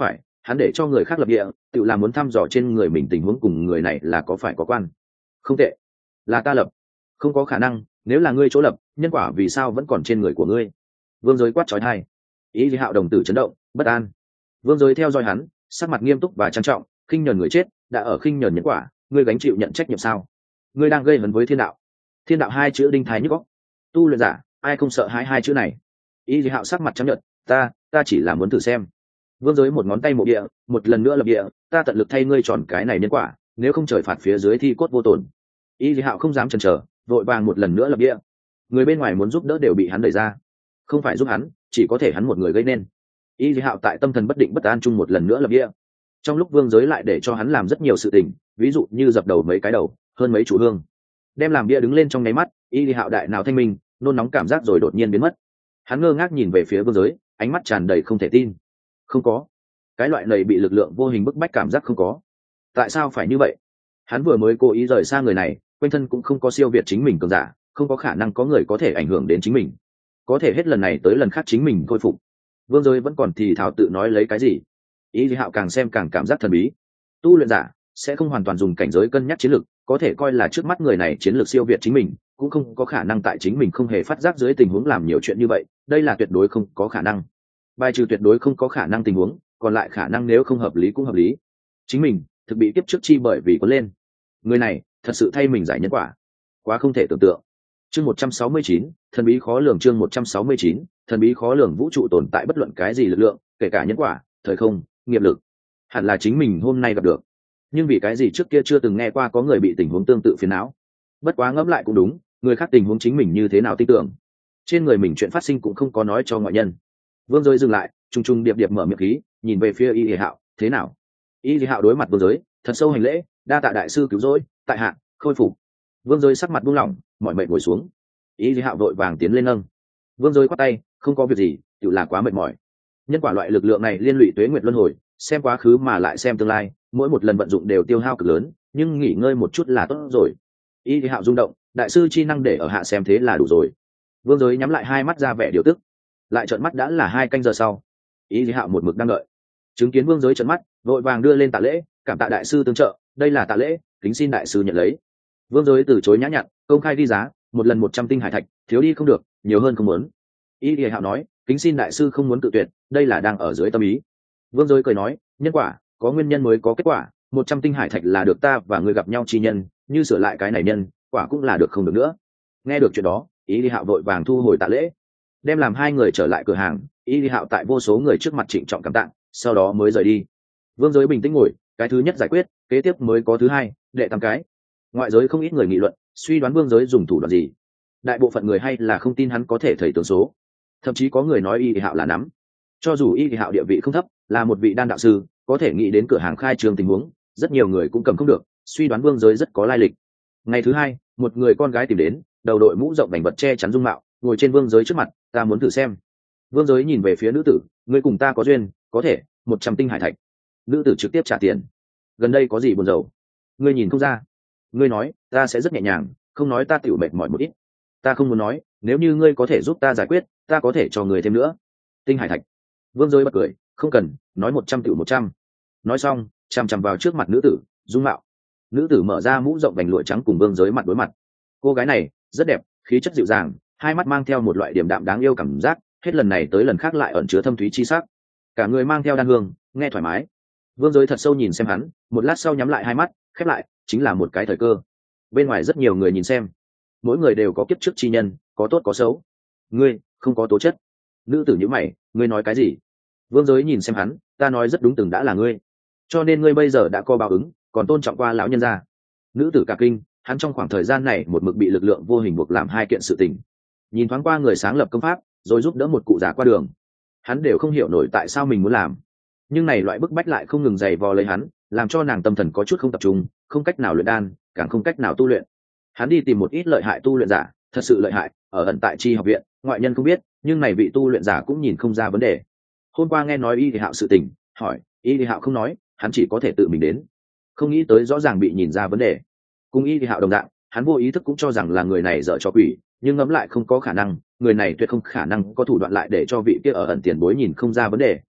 hắn để cho người khác lập địa tự làm muốn thăm dò trên người mình tình huống cùng người này là có phải có quan. Không tệ, là ta lập. Không có khả năng, nếu là ngươi chỗ lập, nhân quả vì sao vẫn còn trên người của ngươi? Vương Giới quát trói thai. Y Hạo đồng tử chấn động, bất an. Vương Giới theo dõi hắn, sắc mặt nghiêm túc và trang trọng, khinh nhẫn người chết đã ở khinh nhẫn nhân quả, ngươi gánh chịu nhận trách nhiệm sao? Ngươi đang gây hấn với thiên đạo. Thiên đạo hai chữ đinh thái nhức óc. Tu luyện giả ai không sợ hãi hai chữ này? Y Hạo sắc mặt trắng nhợt, ta ta chỉ là muốn thử xem. Vương Giới một ngón tay mộ địa, một lần nữa lập địa, ta tận lực thay ngươi tròn cái này nhân quả, nếu không trời phạt phía dưới thi cốt vô tổn. Y Hạo không dám chần chờ, vội vàng một lần nữa lập địa. Người bên ngoài muốn giúp đỡ đều bị hắn đẩy ra, không phải giúp hắn, chỉ có thể hắn một người gây nên. Y Hạo tại tâm thần bất định bất an chung một lần nữa lập địa. Trong lúc Vương Giới lại để cho hắn làm rất nhiều sự tình, ví dụ như dập đầu mấy cái đầu, hơn mấy chủ hương, đem làm bia đứng lên trong nháy mắt, Y Hạo đại nào thanh minh, nôn nóng cảm giác rồi đột nhiên biến mất. Hắn ngơ ngác nhìn về phía Vương Giới, ánh mắt tràn đầy không thể tin. Không có, cái loại này bị lực lượng vô hình bức bách cảm giác không có. Tại sao phải như vậy? Hắn vừa mới cố ý rời xa người này, quanh thân cũng không có siêu việt chính mình cường giả, không có khả năng có người có thể ảnh hưởng đến chính mình, có thể hết lần này tới lần khác chính mình khôi phục. Vương Giới vẫn còn thì thào tự nói lấy cái gì. Y Hạo càng xem càng cảm giác thần bí. Tu luyện giả sẽ không hoàn toàn dùng cảnh giới cân nhắc chiến lược, có thể coi là trước mắt người này chiến lược siêu việt chính mình, cũng không có khả năng tại chính mình không hề phát giác dưới tình huống làm nhiều chuyện như vậy, đây là tuyệt đối không có khả năng. Bài trừ tuyệt đối không có khả năng tình huống, còn lại khả năng nếu không hợp lý cũng hợp lý. Chính mình thực bị tiếp trước chi bởi vì có lên. Người này thật sự thay mình giải nhân quả, quá không thể tưởng tượng. Chương một trăm sáu mươi chín, thần bí khó lường. Chương một trăm sáu mươi chín, thần bí khó lường. Vũ trụ tồn tại bất luận cái gì lực lượng, kể cả nhân quả, thời không, nghiệp lực, hẳn là chính mình hôm nay gặp được. Nhưng vì cái gì trước kia chưa từng nghe qua có người bị tình huống tương tự phiền não? Bất quá ngẫm lại cũng đúng, người khác tình huống chính mình như thế nào tin tưởng, trên người mình chuyện phát sinh cũng không có nói cho ngoại nhân. Vương Giới dừng lại, trung trung điệp điệp mở miệng khí, nhìn về phía Y Hạo, thế nào? Y Hạo đối mặt Vương Giới, thật sâu hành lễ, đa tạ đại sư cứu rỗi, tại hạ khôi phục. Vương Giới sắc mặt buông lỏng, mỏi mệt ngồi xuống. Y Hạo vội vàng tiến lên nâng. Vương Giới quát tay, không có việc gì, tự là quá mệt mỏi. Nhân quả loại lực lượng này liên lụy tuế nguyệt luân hồi, xem quá khứ mà lại xem tương lai, mỗi một lần vận dụng đều tiêu hao cực lớn, nhưng nghỉ ngơi một chút là tốt rồi. Y Hạo rung động, đại sư chi năng để ở hạ xem thế là đủ rồi. Vương Giới nhắm lại hai mắt ra vẻ điều tức, lại trợn mắt đã là hai canh giờ sau. Y Hạo một mực đang đợi, chứng kiến Vương Giới trợn mắt, vội vàng đưa lên tạ lễ, cảm tạ đại sư tương trợ, đây là tạ lễ, kính xin đại sư nhận lấy. Vương Giới từ chối nhã nhặn, công khai đi giá, một lần một trăm tinh hải thạch, thiếu đi không được, nhiều hơn không muốn. Y Hạo nói, kính xin đại sư không muốn tự tuyệt, đây là đang ở dưới tâm ý. Vương Giới cười nói, nhân quả có nguyên nhân mới có kết quả, một trăm tinh hải thạch là được ta và người gặp nhau chi nhân, như sửa lại cái này nhân quả cũng là được không được nữa. Nghe được chuyện đó, Y Hạo vội vàng thu hồi tạ lễ, đem làm hai người trở lại cửa hàng. Y Hạo tại vô số người trước mặt trịnh trọng cảm tạ, sau đó mới rời đi. Vương Giới bình tĩnh ngồi, cái thứ nhất giải quyết, kế tiếp mới có thứ hai, đệ tam cái. Ngoại giới không ít người nghị luận, suy đoán Vương Giới dùng thủ đoạn gì. Đại bộ phận người hay là không tin hắn có thể thầy tướng số, thậm chí có người nói Y Hạo là nắm. Cho dù Y Hạo địa vị không thấp, là một vị đan đạo sư, có thể nghĩ đến cửa hàng khai trương tình huống, rất nhiều người cũng cầm không được, suy đoán Vương Giới rất có lai lịch. Ngày thứ hai, một người con gái tìm đến, đầu đội mũ rộng vành vật che chắn dung mạo, ngồi trên Vương Giới trước mặt, ta muốn thử xem. Vương Giới nhìn về phía nữ tử, ngươi cùng ta có duyên, có thể một trăm tinh hải thạch. Nữ tử trực tiếp trả tiền. Gần đây có gì buồn rầu? Ngươi nhìn không ra. Ngươi nói, ta sẽ rất nhẹ nhàng, không nói ta tiểu mệt mỏi một ít. Ta không muốn nói, nếu như ngươi có thể giúp ta giải quyết, ta có thể cho người thêm nữa. Tinh hải thạch. Vương Giới bật cười, không cần, nói một trăm tiểu một trăm. Nói xong, chằm chằm vào trước mặt nữ tử, dung mạo. Nữ tử mở ra mũ rộng vành lụa trắng cùng Vương Giới mặt đối mặt. Cô gái này rất đẹp, khí chất dịu dàng, hai mắt mang theo một loại điềm đạm đáng yêu cảm giác, hết lần này tới lần khác lại ẩn chứa thâm thúy chi sắc. Cả người mang theo đan hương, nghe thoải mái. Vương Giới thật sâu nhìn xem hắn, một lát sau nhắm lại hai mắt, khép lại, chính là một cái thời cơ. Bên ngoài rất nhiều người nhìn xem, mỗi người đều có kiếp trước chi nhân, có tốt có xấu. Ngươi không có tố chất. Nữ tử nhíu mày, ngươi nói cái gì? Vương Giới nhìn xem hắn, ta nói rất đúng, từng đã là ngươi, cho nên ngươi bây giờ đã có báo ứng, còn tôn trọng qua lão nhân gia. Nữ tử cả kinh, hắn trong khoảng thời gian này một mực bị lực lượng vô hình buộc làm hai kiện sự tình. Nhìn thoáng qua người sáng lập công pháp, rồi giúp đỡ một cụ già qua đường, hắn đều không hiểu nổi tại sao mình muốn làm. Nhưng này loại bức bách lại không ngừng giày vò lấy hắn, làm cho nàng tâm thần có chút không tập trung, không cách nào luyện đan, càng không cách nào tu luyện. Hắn đi tìm một ít lợi hại tu luyện giả, thật sự lợi hại, ở ẩn tại Chi học viện, ngoại nhân không biết, nhưng này vị tu luyện giả cũng nhìn không ra vấn đề. Hôm qua nghe nói Y Hạo sự tình, hỏi, Y Hạo không nói, hắn chỉ có thể tự mình đến. Không nghĩ tới rõ ràng bị nhìn ra vấn đề. Cùng Y Hạo đồng dạng, hắn vô ý thức cũng cho rằng là người này dở trò quỷ, nhưng ngẫm lại không có khả năng, người này tuyệt không khả năng có thủ đoạn lại để cho vị kia ở ẩn tiền bối nhìn không ra vấn đề,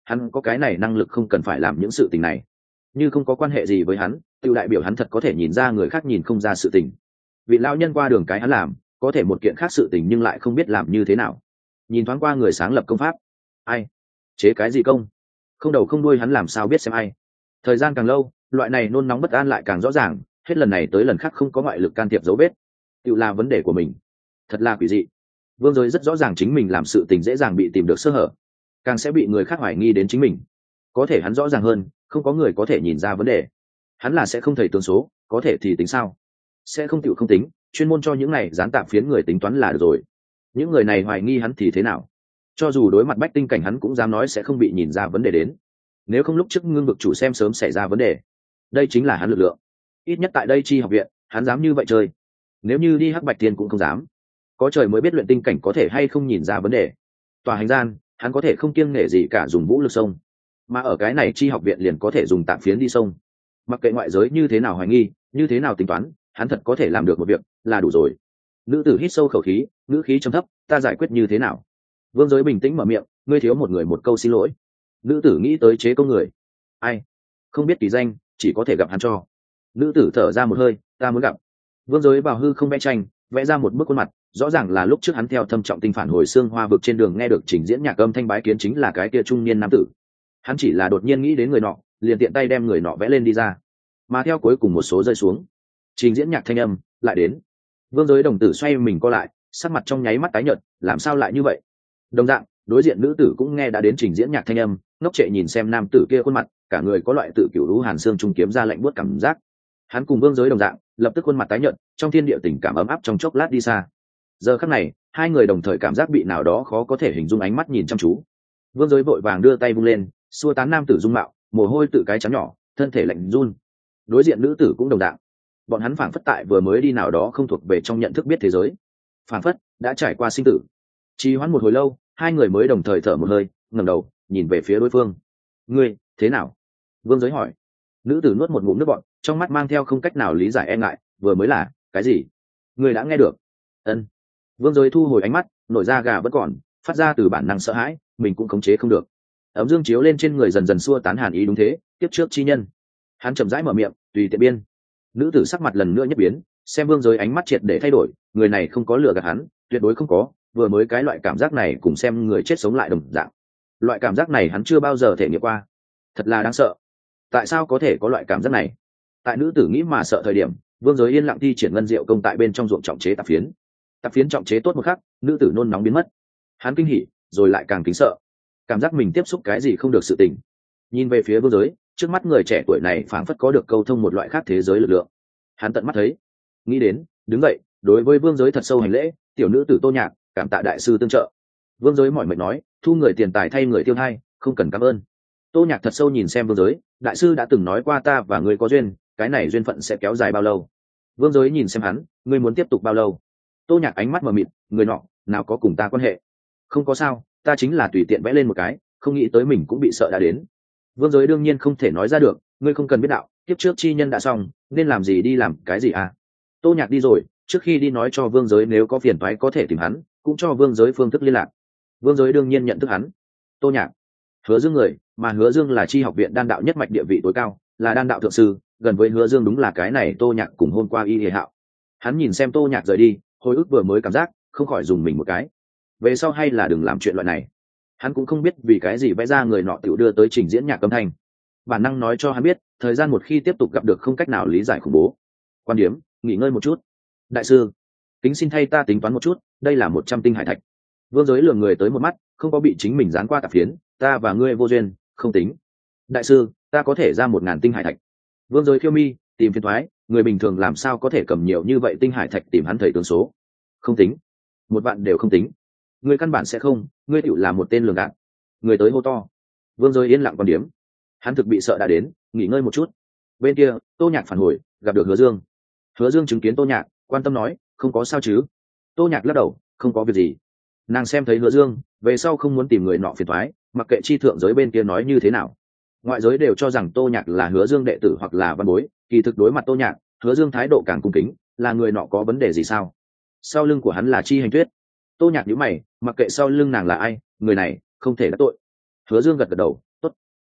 hắn có cái này năng lực không cần phải làm những sự tình này. Như không có quan hệ gì với hắn, tự đại biểu hắn thật có thể nhìn ra người khác nhìn không ra sự tình. Vị lão nhân qua đường cái hắn làm, có thể một kiện khác sự tình nhưng lại không biết làm như thế nào. Nhìn thoáng qua người sáng lập công pháp, ai chế cái gì công, không đầu không đuôi hắn làm sao biết xem ai. Thời gian càng lâu, loại này nôn nóng bất an lại càng rõ ràng, hết lần này tới lần khác không có ngoại lực can thiệp dấu vết, tự là vấn đề của mình. Thật là quỷ dị. Vương Giới rất rõ ràng chính mình làm sự tình dễ dàng bị tìm được sơ hở, càng sẽ bị người khác hoài nghi đến chính mình. Có thể hắn rõ ràng hơn, không có người có thể nhìn ra vấn đề. Hắn là sẽ không thầy tướng số, có thể thì tính sao? Sẽ không tiểu không tính, chuyên môn cho những này gián tạp phiến người tính toán là được rồi. Những người này hoài nghi hắn thì thế nào? Cho dù đối mặt bách tinh cảnh hắn cũng dám nói sẽ không bị nhìn ra vấn đề đến. Nếu không lúc trước ngưng vực chủ xem sớm xảy ra vấn đề. Đây chính là hắn lực lượng. Ít nhất tại đây chi học viện, hắn dám như vậy chơi. Nếu như đi hắc bạch tiên cũng không dám. Có trời mới biết luyện tinh cảnh có thể hay không nhìn ra vấn đề. Tòa hành gian, hắn có thể không kiêng nể gì cả dùng vũ lực sông. Mà ở cái này chi học viện liền có thể dùng tạm phiến đi sông. Mặc kệ ngoại giới như thế nào hoài nghi, như thế nào tính toán, hắn thật có thể làm được một việc là đủ rồi. Nữ tử hít sâu khẩu khí, ngữ khí trầm thấp, ta giải quyết như thế nào? Vương Giới bình tĩnh mở miệng, ngươi thiếu một người một câu xin lỗi. Nữ tử nghĩ tới chế công người, ai không biết kỳ danh, chỉ có thể gặp hắn cho. Nữ tử thở ra một hơi, ta muốn gặp. Vương Giới vào hư không vẽ tranh, vẽ ra một bức khuôn mặt, rõ ràng là lúc trước hắn theo thâm trọng tinh phản hồi xương hoa vực trên đường nghe được trình diễn nhạc âm thanh bái kiến chính là cái kia trung niên nam tử. Hắn chỉ là đột nhiên nghĩ đến người nọ, liền tiện tay đem người nọ vẽ lên đi ra, mà theo cuối cùng một số rơi xuống, trình diễn nhạc thanh âm lại đến. Vương Giới đồng tử xoay mình co lại, sắc mặt trong nháy mắt tái nhợt, làm sao lại như vậy? Đồng dạng, đối diện nữ tử cũng nghe đã đến trình diễn nhạc thanh âm, ngốc trệ nhìn xem nam tử kia khuôn mặt, cả người có loại tự cửu lũ hàn xương trung kiếm ra lạnh buốt cảm giác. Hắn cùng Vương Giới đồng dạng, lập tức khuôn mặt tái nhợt, trong thiên địa tình cảm ấm áp trong chốc lát đi xa. Giờ khắc này, hai người đồng thời cảm giác bị nào đó khó có thể hình dung ánh mắt nhìn chăm chú. Vương Giới vội vàng đưa tay vung lên, xua tán nam tử dung mạo, mồ hôi tự cái chắn nhỏ, thân thể lạnh run. Đối diện nữ tử cũng đồng dạng. Bọn hắn phảng phất tại vừa mới đi nào đó không thuộc về trong nhận thức biết thế giới, phảng phất đã trải qua sinh tử. Trì hoãn một hồi lâu, hai người mới đồng thời thở một hơi, ngẩng đầu nhìn về phía đối phương. Ngươi thế nào? Vương Giới hỏi. Nữ tử nuốt một ngụm nước bọt, trong mắt mang theo không cách nào lý giải e ngại, vừa mới là cái gì? Ngươi đã nghe được? Ân. Vương Giới thu hồi ánh mắt, nổi da gà vẫn còn, phát ra từ bản năng sợ hãi, mình cũng khống chế không được. Ấm dương chiếu lên trên người dần dần xua tán hàn ý, đúng thế, tiếp trước chi nhân. Hắn chậm rãi mở miệng, tùy tiện biên. Nữ tử sắc mặt lần nữa nhất biến, xem Vương Giới ánh mắt triệt để thay đổi, người này không có lừa gạt hắn, tuyệt đối không có, vừa mới cái loại cảm giác này cùng xem người chết sống lại đồng dạng. Loại cảm giác này hắn chưa bao giờ thể nghiệm qua, thật là đáng sợ. Tại sao có thể có loại cảm giác này? Tại nữ tử nghĩ mà sợ thời điểm, Vương Giới yên lặng thi triển ngân diệu công tại bên trong ruộng trọng chế tạp phiến. Tạp phiến trọng chế tốt một khắc, nữ tử nôn nóng biến mất. Hắn kinh hỉ, rồi lại càng kính sợ, cảm giác mình tiếp xúc cái gì không được sự tình. Nhìn về phía Vương Giới, trước mắt người trẻ tuổi này phảng phất có được câu thông một loại khác thế giới lực lượng. Hắn tận mắt thấy, nghĩ đến, đứng dậy, đối với Vương Giới thật sâu hành lễ, tiểu nữ tử Tô Nhạc, cảm tạ đại sư tương trợ. Vương Giới mỏi mệt nói, thu người tiền tài thay người tiêu thai, không cần cảm ơn. Tô Nhạc thật sâu nhìn xem Vương Giới, đại sư đã từng nói qua ta và ngươi có duyên, cái này duyên phận sẽ kéo dài bao lâu? Vương Giới nhìn xem hắn, ngươi muốn tiếp tục bao lâu? Tô Nhạc ánh mắt mờ mịt, người nọ nào có cùng ta quan hệ? Không có sao, ta chính là tùy tiện vẽ lên một cái, không nghĩ tới mình cũng bị sợ đã đến. Vương Giới đương nhiên không thể nói ra được, ngươi không cần biết đạo, kiếp trước chi nhân đã xong, nên làm gì đi làm cái gì à? Tô Nhạc đi rồi, trước khi đi nói cho Vương Giới nếu có phiền toái có thể tìm hắn, cũng cho Vương Giới phương thức liên lạc. Vương Giới đương nhiên nhận thức hắn. Tô Nhạc, Hứa Dương người, mà Hứa Dương là chi học viện đan đạo nhất mạch địa vị tối cao, là đan đạo thượng sư, gần với Hứa Dương đúng là cái này Tô Nhạc cùng hôm qua y hề hạo. Hắn nhìn xem Tô Nhạc rời đi, hồi ức vừa mới cảm giác, không khỏi dùng mình một cái. Về sau hay là đừng làm chuyện loại này. Hắn cũng không biết vì cái gì vẽ ra người nọ tiểu đưa tới trình diễn nhạc âm thanh. Bản năng nói cho hắn biết, thời gian một khi tiếp tục gặp được không cách nào lý giải khủng bố. Quan điểm, nghỉ ngơi một chút. Đại sư, kính xin thay ta tính toán một chút, đây là một trăm tinh hải thạch. Vương Giới lường người tới một mắt, không có bị chính mình dán qua tạp phiến, ta và ngươi vô duyên, không tính. Đại sư, ta có thể ra một ngàn tinh hải thạch. Vương Giới khiêu mi, tìm phiền thoái, người bình thường làm sao có thể cầm nhiều như vậy tinh hải thạch tìm hắn thầy tướng số. Không tính, một vạn đều không tính. Ngươi căn bản sẽ không, ngươi tựu là một tên lường gạt. Người tới hô to. Vương Giới yên lặng còn điếm. Hắn thực bị sợ đã đến, nghỉ ngơi một chút. Bên kia, Tô Nhạc phản hồi, gặp được Hứa Dương. Hứa Dương chứng kiến Tô Nhạc, quan tâm nói, không có sao chứ? Tô Nhạc lắc đầu, không có việc gì. Nàng xem thấy Hứa Dương, về sau không muốn tìm người nọ phiền toái, mặc kệ chi thượng giới bên kia nói như thế nào. Ngoại giới đều cho rằng Tô Nhạc là Hứa Dương đệ tử hoặc là văn bối, kỳ thực đối mặt Tô Nhạc, Hứa Dương thái độ càng cung kính, là người nọ có vấn đề gì sao? Sau lưng của hắn là Chi Hành Tuyết. Tô Nhạc nhíu mày, mặc kệ sau lưng nàng là ai, người này không thể đắc tội. Hứa Dương gật gật đầu, tốt.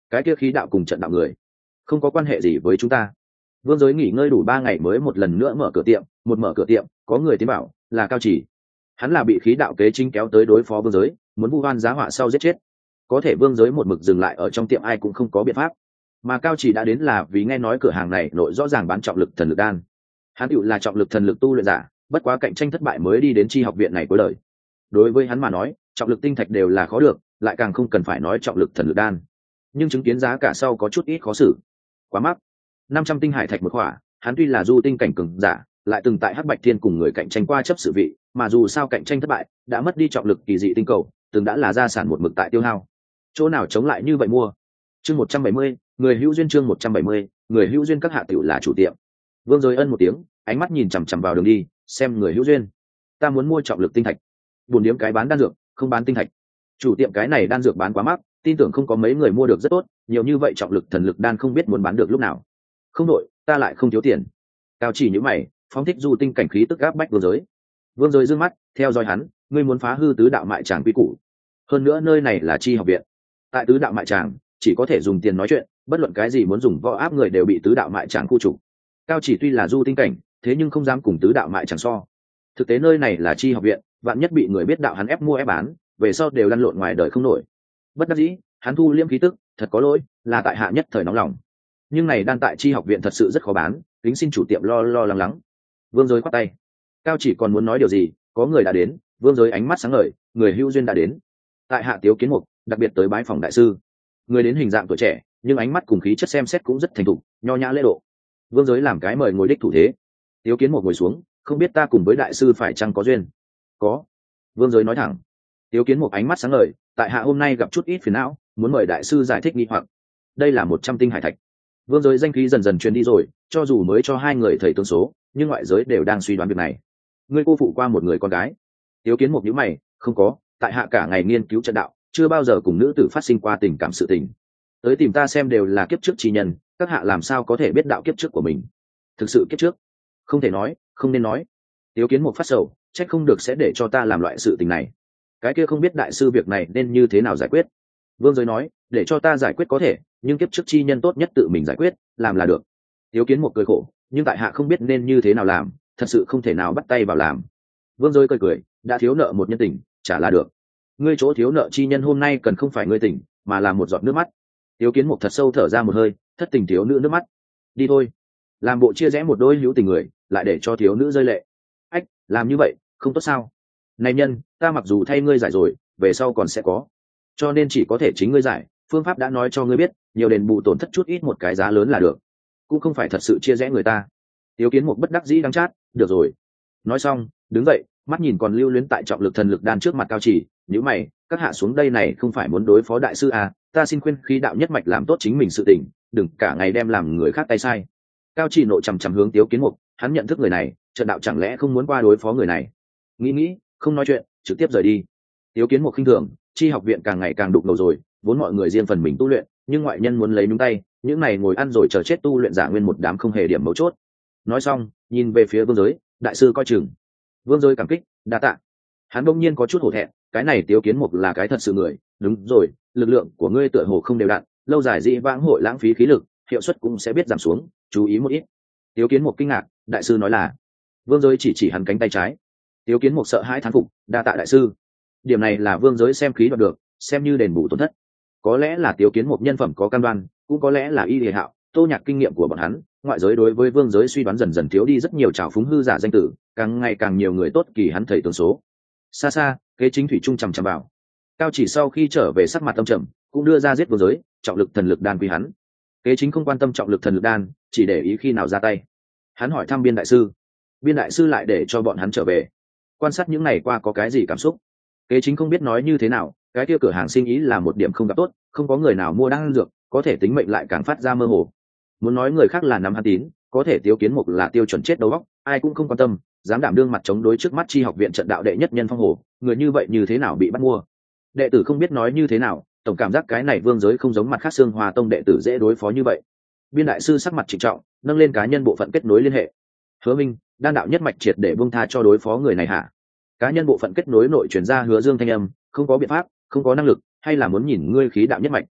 cái kia khí đạo cùng trận đạo người không có quan hệ gì với chúng ta. Vương Giới nghỉ ngơi đủ ba ngày mới một lần nữa mở cửa tiệm, một mở cửa tiệm có người tiến bảo là Cao Chỉ. Hắn là bị khí đạo kế chính kéo tới đối phó Vương Giới, muốn vu oan giá họa sau giết chết. Có thể Vương Giới một mực dừng lại ở trong tiệm, ai cũng không có biện pháp. Mà Cao Chỉ đã đến là vì nghe nói cửa hàng này nội rõ ràng bán trọng lực thần lực đan. Hắn tựu là trọng lực thần lực tu luyện giả, bất quá cạnh tranh thất bại mới đi đến chi học viện này cuối đời. Đối với hắn mà nói, trọng lực tinh thạch đều là khó được, lại càng không cần phải nói trọng lực thần lực đan. Nhưng chứng kiến giá cả sau có chút ít khó xử. Quá mắc. năm trăm tinh hải thạch một khỏa, hắn tuy là du tinh cảnh cường giả, lại từng tại Hắc Bạch Thiên cùng người cạnh tranh qua chấp sự vị, mà dù sao cạnh tranh thất bại, đã mất đi trọng lực kỳ dị tinh cầu, từng đã là gia sản một mực tại tiêu hao. Chỗ nào chống lại như vậy mua. Chương một trăm bảy mươi, người hữu duyên chương một trăm bảy mươi, người hữu duyên các hạ tiểu là chủ tiệm. Vương Giới ân một tiếng, ánh mắt nhìn chằm chằm vào đường đi, xem người hữu duyên. Ta muốn mua trọng lực tinh thạch. Buồn điếm cái bán đan dược, không bán tinh thạch. Chủ tiệm cái này đan dược bán quá mắc, tin tưởng không có mấy người mua được rất tốt, nhiều như vậy trọng lực thần lực đan không biết muốn bán được lúc nào. Không đội, ta lại không thiếu tiền. Cao Chỉ nhíu mày, phóng thích du tinh cảnh khí tức áp bách Vương Giới. Vương Giới dương mắt, theo dõi hắn, ngươi muốn phá hư tứ đạo mại tràng quy củ. Hơn nữa nơi này là chi học viện, tại tứ đạo mại tràng chỉ có thể dùng tiền nói chuyện, bất luận cái gì muốn dùng võ áp người đều bị tứ đạo mại tràng khu trục. Cao Chỉ tuy là du tinh cảnh, thế nhưng không dám cùng tứ đạo mại tràng so. Thực tế nơi này là chi học viện, vạn nhất bị người biết đạo hắn ép mua ép bán, về sau đều lăn lộn ngoài đời không nổi. Bất đắc dĩ, hắn thu liêm khí tức, thật có lỗi, là tại hạ nhất thời nóng lòng. Nhưng này đan tại chi học viện thật sự rất khó bán, kính xin chủ tiệm lo lo lắng lắng. Vương Giới khoát tay. Cao Chỉ còn muốn nói điều gì, có người đã đến. Vương Giới ánh mắt sáng ngời, người hữu duyên đã đến. Tại hạ Tiếu Kiến Mục, đặc biệt tới bái phòng đại sư. Người đến hình dạng tuổi trẻ, nhưng ánh mắt cùng khí chất xem xét cũng rất thành thục, nho nhã lễ độ. Vương Giới làm cái mời ngồi đích thủ thế. Tiếu Kiến Mục ngồi xuống, không biết ta cùng với đại sư phải chăng có duyên. Có. Vương Giới nói thẳng. Tiếu Kiến Mục ánh mắt sáng ngời, tại hạ hôm nay gặp chút ít phiền não, muốn mời đại sư giải thích nghi hoặc. Đây là một trăm tinh hải thạch. Vương Giới danh khí dần dần truyền đi rồi, cho dù mới cho hai người thầy tương số, nhưng ngoại giới đều đang suy đoán việc này. Ngươi cô phụ qua một người con gái. Tiếu Kiến Mục nhíu mày, không có, tại hạ cả ngày nghiên cứu trận đạo, chưa bao giờ cùng nữ tử phát sinh qua tình cảm sự tình. Tới tìm ta xem đều là kiếp trước chi nhân, các hạ làm sao có thể biết đạo kiếp trước của mình? Thực sự kiếp trước, không thể nói, không nên nói. Tiếu Kiến Mục phát sầu, trách không được sẽ để cho ta làm loại sự tình này. Cái kia không biết đại sư việc này nên như thế nào giải quyết. Vương Giới nói, để cho ta giải quyết có thể, nhưng kiếp trước chi nhân tốt nhất tự mình giải quyết, làm là được. Tiếu Kiến Mục cười khổ, nhưng tại hạ không biết nên như thế nào làm, thật sự không thể nào bắt tay vào làm. Vương Giới cười cười, đã thiếu nợ một nhân tình, trả là được. Ngươi chỗ thiếu nợ chi nhân hôm nay cần không phải ngươi tình, mà là một giọt nước mắt. Tiếu Kiến Mục thật sâu thở ra một hơi, thất tình thiếu nữ nước mắt. Đi thôi. Làm bộ chia rẽ một đôi hữu tình người, lại để cho thiếu nữ rơi lệ. Ách, làm như vậy, không tốt sao? Này nhân, ta mặc dù thay ngươi giải rồi, về sau còn sẽ có. Cho nên chỉ có thể chính ngươi giải, phương pháp đã nói cho ngươi biết, nhiều đền bù tổn thất chút ít một cái giá lớn là được. Cũng không phải thật sự chia rẽ người ta. Tiếu Kiến Mục bất đắc dĩ đắng chát, được rồi. Nói xong, đứng dậy, mắt nhìn còn lưu luyến tại trọng lực thần lực đan trước mặt Cao Chỉ, nhíu mày, các hạ xuống đây này không phải muốn đối phó đại sư à, ta xin khuyên khí đạo nhất mạch làm tốt chính mình sự tình, đừng cả ngày đem làm người khác tay sai. Cao Chỉ nộ trầm trầm hướng Tiếu Kiến Mục, hắn nhận thức người này, trận đạo chẳng lẽ không muốn qua đối phó người này. Nghĩ nghĩ, không nói chuyện, trực tiếp rời đi. Tiếu Kiến Mục khinh thường, chi học viện càng ngày càng đục ngầu rồi, vốn mọi người riêng phần mình tu luyện, nhưng ngoại nhân muốn lấy nhúng tay, những này ngồi ăn rồi chờ chết tu luyện giả nguyên một đám không hề điểm mấu chốt. Nói xong, nhìn về phía Vương Giới, đại sư coi chừng. Vương Giới cảm kích, đa tạ. Hắn đông nhiên có chút hổ thẹn, cái này Tiếu Kiến Mục là cái thật sự người, đúng rồi, lực lượng của ngươi tựa hồ không đều đặn, lâu dài dị vãng hội lãng phí khí lực, hiệu suất cũng sẽ biết giảm xuống, chú ý một ít. Tiếu Kiến Mục kinh ngạc, đại sư nói là. Vương Giới chỉ chỉ hắn cánh tay trái. Tiếu Kiến Mục sợ hãi thán phục, đa tạ đại sư. Điểm này là Vương Giới xem khí đoạt được, xem như đền bù tổn thất. Có lẽ là Tiếu Kiến Mục nhân phẩm có cam đoan, cũng có lẽ là y lìa hạo, Tô Nhạc kinh nghiệm của bọn hắn, ngoại giới đối với Vương Giới suy đoán dần dần thiếu đi rất nhiều trào phúng hư giả danh tử, càng ngày càng nhiều người tốt kỳ hắn thầy tướng số. Xa xa, kế chính thủy trung trầm trầm bảo. Cao Chỉ sau khi trở về sắc mặt âm trầm, cũng đưa ra giết Vương Giới, trọng lực thần lực đan quý hắn. Kế chính không quan tâm trọng lực thần lực đan, chỉ để ý khi nào ra tay. Hắn hỏi thăm Biên đại sư, Biên đại sư lại để cho bọn hắn trở về. Quan sát những ngày qua có cái gì cảm xúc. Kế chính không biết nói như thế nào, cái kia cửa hàng sinh ý là một điểm không gặp tốt, không có người nào mua đan dược, có thể tính mệnh lại càng phát ra mơ hồ. Muốn nói người khác là nắm hắn tín, có thể Tiếu Kiến Mục là tiêu chuẩn chết đầu óc, ai cũng không quan tâm, dám đảm đương mặt chống đối trước mắt chi học viện trận đạo đệ nhất nhân phong hồ, người như vậy như thế nào bị bắt mua. Đệ tử không biết nói như thế nào, tổng cảm giác cái này Vương Giới không giống mặt khác Xương Hoa Tông đệ tử dễ đối phó như vậy. Biên đại sư sắc mặt trịnh trọng, nâng lên cá nhân bộ phận kết nối liên hệ. Hứa Minh, đan đạo nhất mạch triệt để buông tha cho đối phó người này hả? Cá nhân bộ phận kết nối nội truyền ra Hứa Dương thanh âm, không có biện pháp, không có năng lực, hay là muốn nhìn ngươi khí đạo nhất mạch.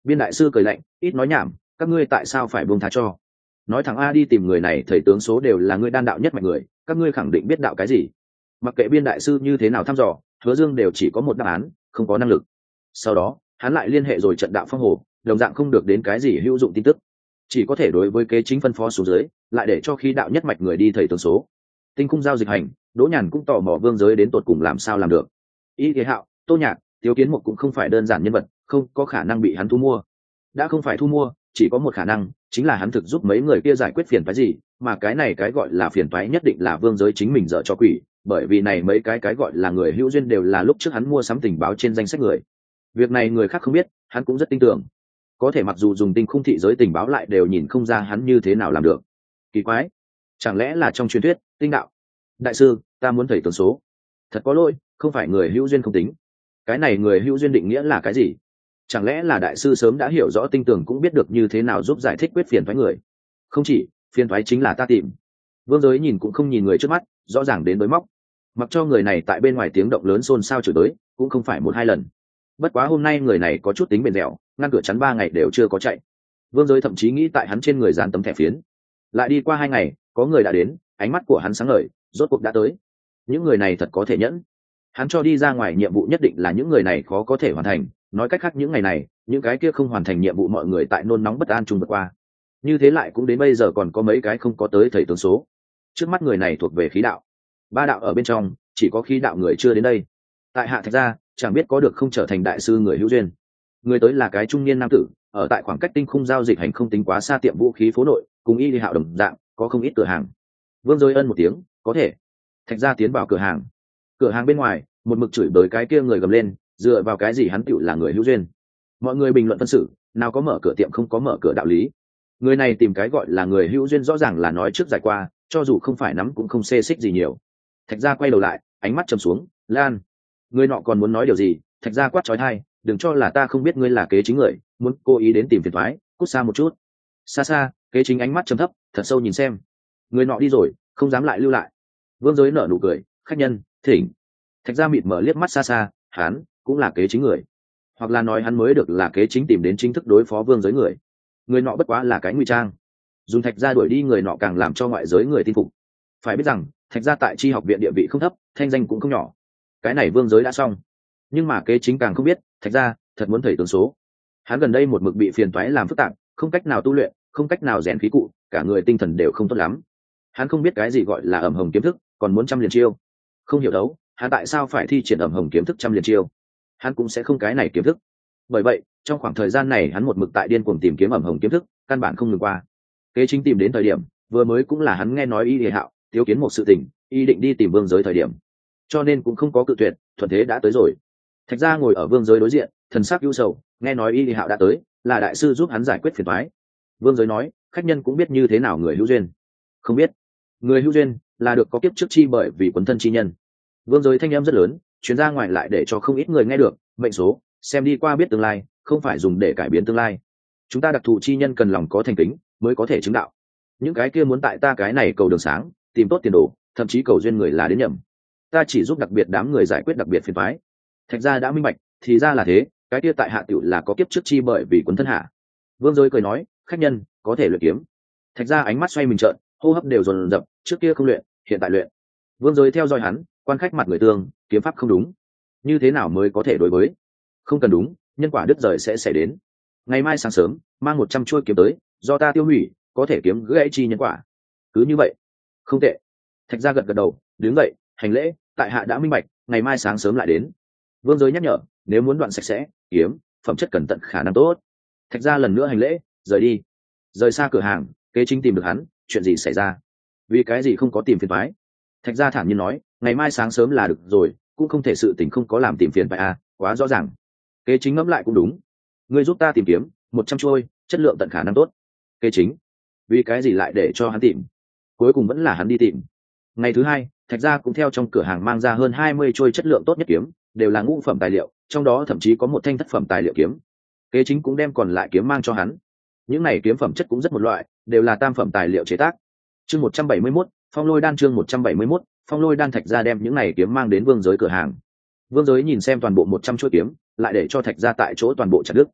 Biên đại sư cười lạnh, ít nói nhảm, các ngươi tại sao phải buông tha cho? Nói thẳng a, đi tìm người này, thầy tướng số đều là ngươi đan đạo nhất mạnh người, các ngươi khẳng định biết đạo cái gì. Mặc kệ biên đại sư như thế nào thăm dò, Hứa Dương đều chỉ có một đáp án, không có năng lực. Sau đó hắn lại liên hệ rồi trận đạo phong hồ, đồng dạng không được đến cái gì hữu dụng tin tức, chỉ có thể đối với kế chính phân phó xuống dưới, lại để cho khí đạo nhất mạch người đi thầy tướng số. Tinh cung giao dịch hành, Đỗ Nhàn cũng tò mò Vương Giới đến tột cùng làm sao làm được. Y Thế Hạo, Tô Nhạc, Tiếu Kiến Mục cũng không phải đơn giản nhân vật, không có khả năng bị hắn thu mua. Đã không phải thu mua, chỉ có một khả năng, chính là hắn thực giúp mấy người kia giải quyết phiền toái gì, mà cái này cái gọi là phiền toái nhất định là Vương Giới chính mình dở cho quỷ, bởi vì này mấy cái cái gọi là người hữu duyên đều là lúc trước hắn mua sắm tình báo trên danh sách người. Việc này người khác không biết, hắn cũng rất tin tưởng. Có thể mặc dù dùng tinh khung thị giới tình báo lại đều nhìn không ra hắn như thế nào làm được. Kỳ quái, chẳng lẽ là trong truyền thuyết tinh đạo? Đại sư, ta muốn thầy tướng số. Thật có lỗi, không phải người hữu duyên không tính. Cái này người hữu duyên định nghĩa là cái gì? Chẳng lẽ là đại sư sớm đã hiểu rõ tinh tường cũng biết được như thế nào giúp giải thích quyết phiền thoái người? Không chỉ, phiền thoái chính là ta tìm. Vương Giới nhìn cũng không nhìn người trước mắt, rõ ràng đến đối móc. Mặc cho người này tại bên ngoài tiếng động lớn xôn xao chửi tới, cũng không phải một hai lần. Bất quá hôm nay người này có chút tính bền dẻo, ngăn cửa chắn ba ngày đều chưa có chạy. Vương Giới thậm chí nghĩ tại hắn trên người dán tấm thẻ phiến. Lại đi qua hai ngày, có người đã đến, ánh mắt của hắn sáng ngời, rốt cuộc đã tới. Những người này thật có thể nhẫn. Hắn cho đi ra ngoài nhiệm vụ nhất định là những người này khó có thể hoàn thành, nói cách khác những ngày này, những cái kia không hoàn thành nhiệm vụ mọi người tại nôn nóng bất an chung vượt qua. Như thế lại cũng đến bây giờ còn có mấy cái không có tới thầy tướng số. Trước mắt người này thuộc về khí đạo. Ba đạo ở bên trong, chỉ có khí đạo người chưa đến đây. Tại hạ Thạch gia, chẳng biết có được không trở thành đại sư người hữu duyên. Người tới là cái trung niên nam tử, ở tại khoảng cách tinh khung giao dịch hành không tính quá xa tiệm vũ khí phố nội, cùng Y Đi Hạo đồng dạng, có không ít cửa hàng. Vương Giới ân một tiếng, có thể. Thạch gia tiến vào cửa hàng. Cửa hàng bên ngoài, một mực chửi bới cái kia người gầm lên, dựa vào cái gì hắn tựu là người hữu duyên? Mọi người bình luận phân xử, nào có mở cửa tiệm không có mở cửa đạo lý. Người này tìm cái gọi là người hữu duyên rõ ràng là nói trước giải qua, cho dù không phải nắm cũng không xê xích gì nhiều. Thạch gia quay đầu lại, ánh mắt trầm xuống, Lan. Người nọ còn muốn nói điều gì, Thạch gia quát trói thai, đừng cho là ta không biết ngươi là kế chính người, muốn cố ý đến tìm phiền toái, cút xa một chút. Xa xa, kế chính ánh mắt trầm thấp, thật sâu nhìn xem. Người nọ đi rồi, không dám lại lưu lại. Vương Giới nở nụ cười, khách nhân, thỉnh. Thạch gia mịt mở liếc mắt xa xa, hắn cũng là kế chính người, hoặc là nói hắn mới được là kế chính tìm đến chính thức đối phó Vương Giới người. Người nọ bất quá là cái ngụy trang, dùng Thạch gia đuổi đi người nọ càng làm cho ngoại giới người tin phục. Phải biết rằng Thạch gia tại Chi học viện địa vị không thấp, thanh danh cũng không nhỏ. Cái này Vương Giới đã xong, nhưng mà kế chính càng không biết, Thạch gia thật muốn thầy tướng số. Hắn gần đây một mực bị phiền toái làm phức tạp, không cách nào tu luyện, không cách nào rèn khí cụ, cả người tinh thần đều không tốt lắm. Hắn không biết cái gì gọi là ẩm hồng kiếm thức, còn muốn trăm liền chiêu. Không hiểu đấu, hắn tại sao phải thi triển ẩm hồng kiếm thức trăm liền chiêu? Hắn cũng sẽ không cái này kiếm thức. Bởi vậy, trong khoảng thời gian này hắn một mực tại điên cuồng tìm kiếm ẩm hồng kiếm thức, căn bản không ngừng qua. Kế chính tìm đến thời điểm, vừa mới cũng là hắn nghe nói Y Địa Hạo, Tiếu Kiến một sự tình, y định đi tìm Vương Giới thời điểm, cho nên cũng không có cự tuyệt, thuận thế đã tới rồi. Thạch gia ngồi ở Vương Giới đối diện, thần sắc ưu sầu, nghe nói Y Địa Hạo đã tới, là đại sư giúp hắn giải quyết phiền toái. Vương Giới nói, khách nhân cũng biết như thế nào người hữu duyên. Không biết. Người hữu duyên là được có kiếp trước chi bởi vì quấn thân chi nhân. Vương Giới thanh em rất lớn, truyền ra ngoài lại để cho không ít người nghe được. Mệnh số, xem đi qua biết tương lai, không phải dùng để cải biến tương lai. Chúng ta đặc thù chi nhân cần lòng có thành kính, mới có thể chứng đạo. Những cái kia muốn tại ta cái này cầu đường sáng, tìm tốt tiền đồ, thậm chí cầu duyên người là đến nhầm. Ta chỉ giúp đặc biệt đám người giải quyết đặc biệt phiền toái. Thạch gia đã minh bạch, thì ra là thế, cái kia tại hạ tiểu là có kiếp trước chi bởi vì quấn thân hạ. Vương Giới cười nói, khách nhân có thể luyện kiếm. Thạch gia ánh mắt xoay mình trợn, hô hấp đều dồn dập, trước kia không luyện, hiện tại luyện. Vương Giới theo dõi hắn, quan khách mặt người tương, kiếm pháp không đúng, như thế nào mới có thể đối với? Không cần đúng, nhân quả đứt rời sẽ xảy đến. Ngày mai sáng sớm, mang một trăm chuôi kiếm tới, do ta tiêu hủy, có thể kiếm gãy chi nhân quả. Cứ như vậy, không tệ. Thạch gia gật gật đầu, đứng dậy, hành lễ, tại hạ đã minh bạch, ngày mai sáng sớm lại đến. Vương Giới nhắc nhở, nếu muốn đoạn sạch sẽ, kiếm, phẩm chất cẩn thận khả năng tốt. Thạch gia lần nữa hành lễ, rời đi. Rời xa cửa hàng, kế chính tìm được hắn, chuyện gì xảy ra? Vì cái gì không có tìm phiền toái? Thạch gia thản nhiên nói, ngày mai sáng sớm là được rồi, cũng không thể sự tình không có làm tìm phiền phải à, quá rõ ràng. Kế chính ngẫm lại cũng đúng. Ngươi giúp ta tìm kiếm, một trăm chuôi, chất lượng tận khả năng tốt. Kế chính, vì cái gì lại để cho hắn tìm? Cuối cùng vẫn là hắn đi tìm. Ngày thứ hai, Thạch gia cũng theo trong cửa hàng mang ra hơn hai mươi chuôi chất lượng tốt nhất kiếm, đều là ngũ phẩm tài liệu, trong đó thậm chí có một thanh thất phẩm tài liệu kiếm. Kế chính cũng đem còn lại kiếm mang cho hắn. Những này kiếm phẩm chất cũng rất một loại, đều là tam phẩm tài liệu chế tác. Chương một trăm bảy mươi mốt, Phong Lôi đan chương một trăm bảy mươi mốt, Phong Lôi đan. Thạch gia đem những này kiếm mang đến Vương Giới cửa hàng. Vương Giới nhìn xem toàn bộ một trăm chuôi kiếm, lại để cho Thạch gia tại chỗ toàn bộ chặt đứt.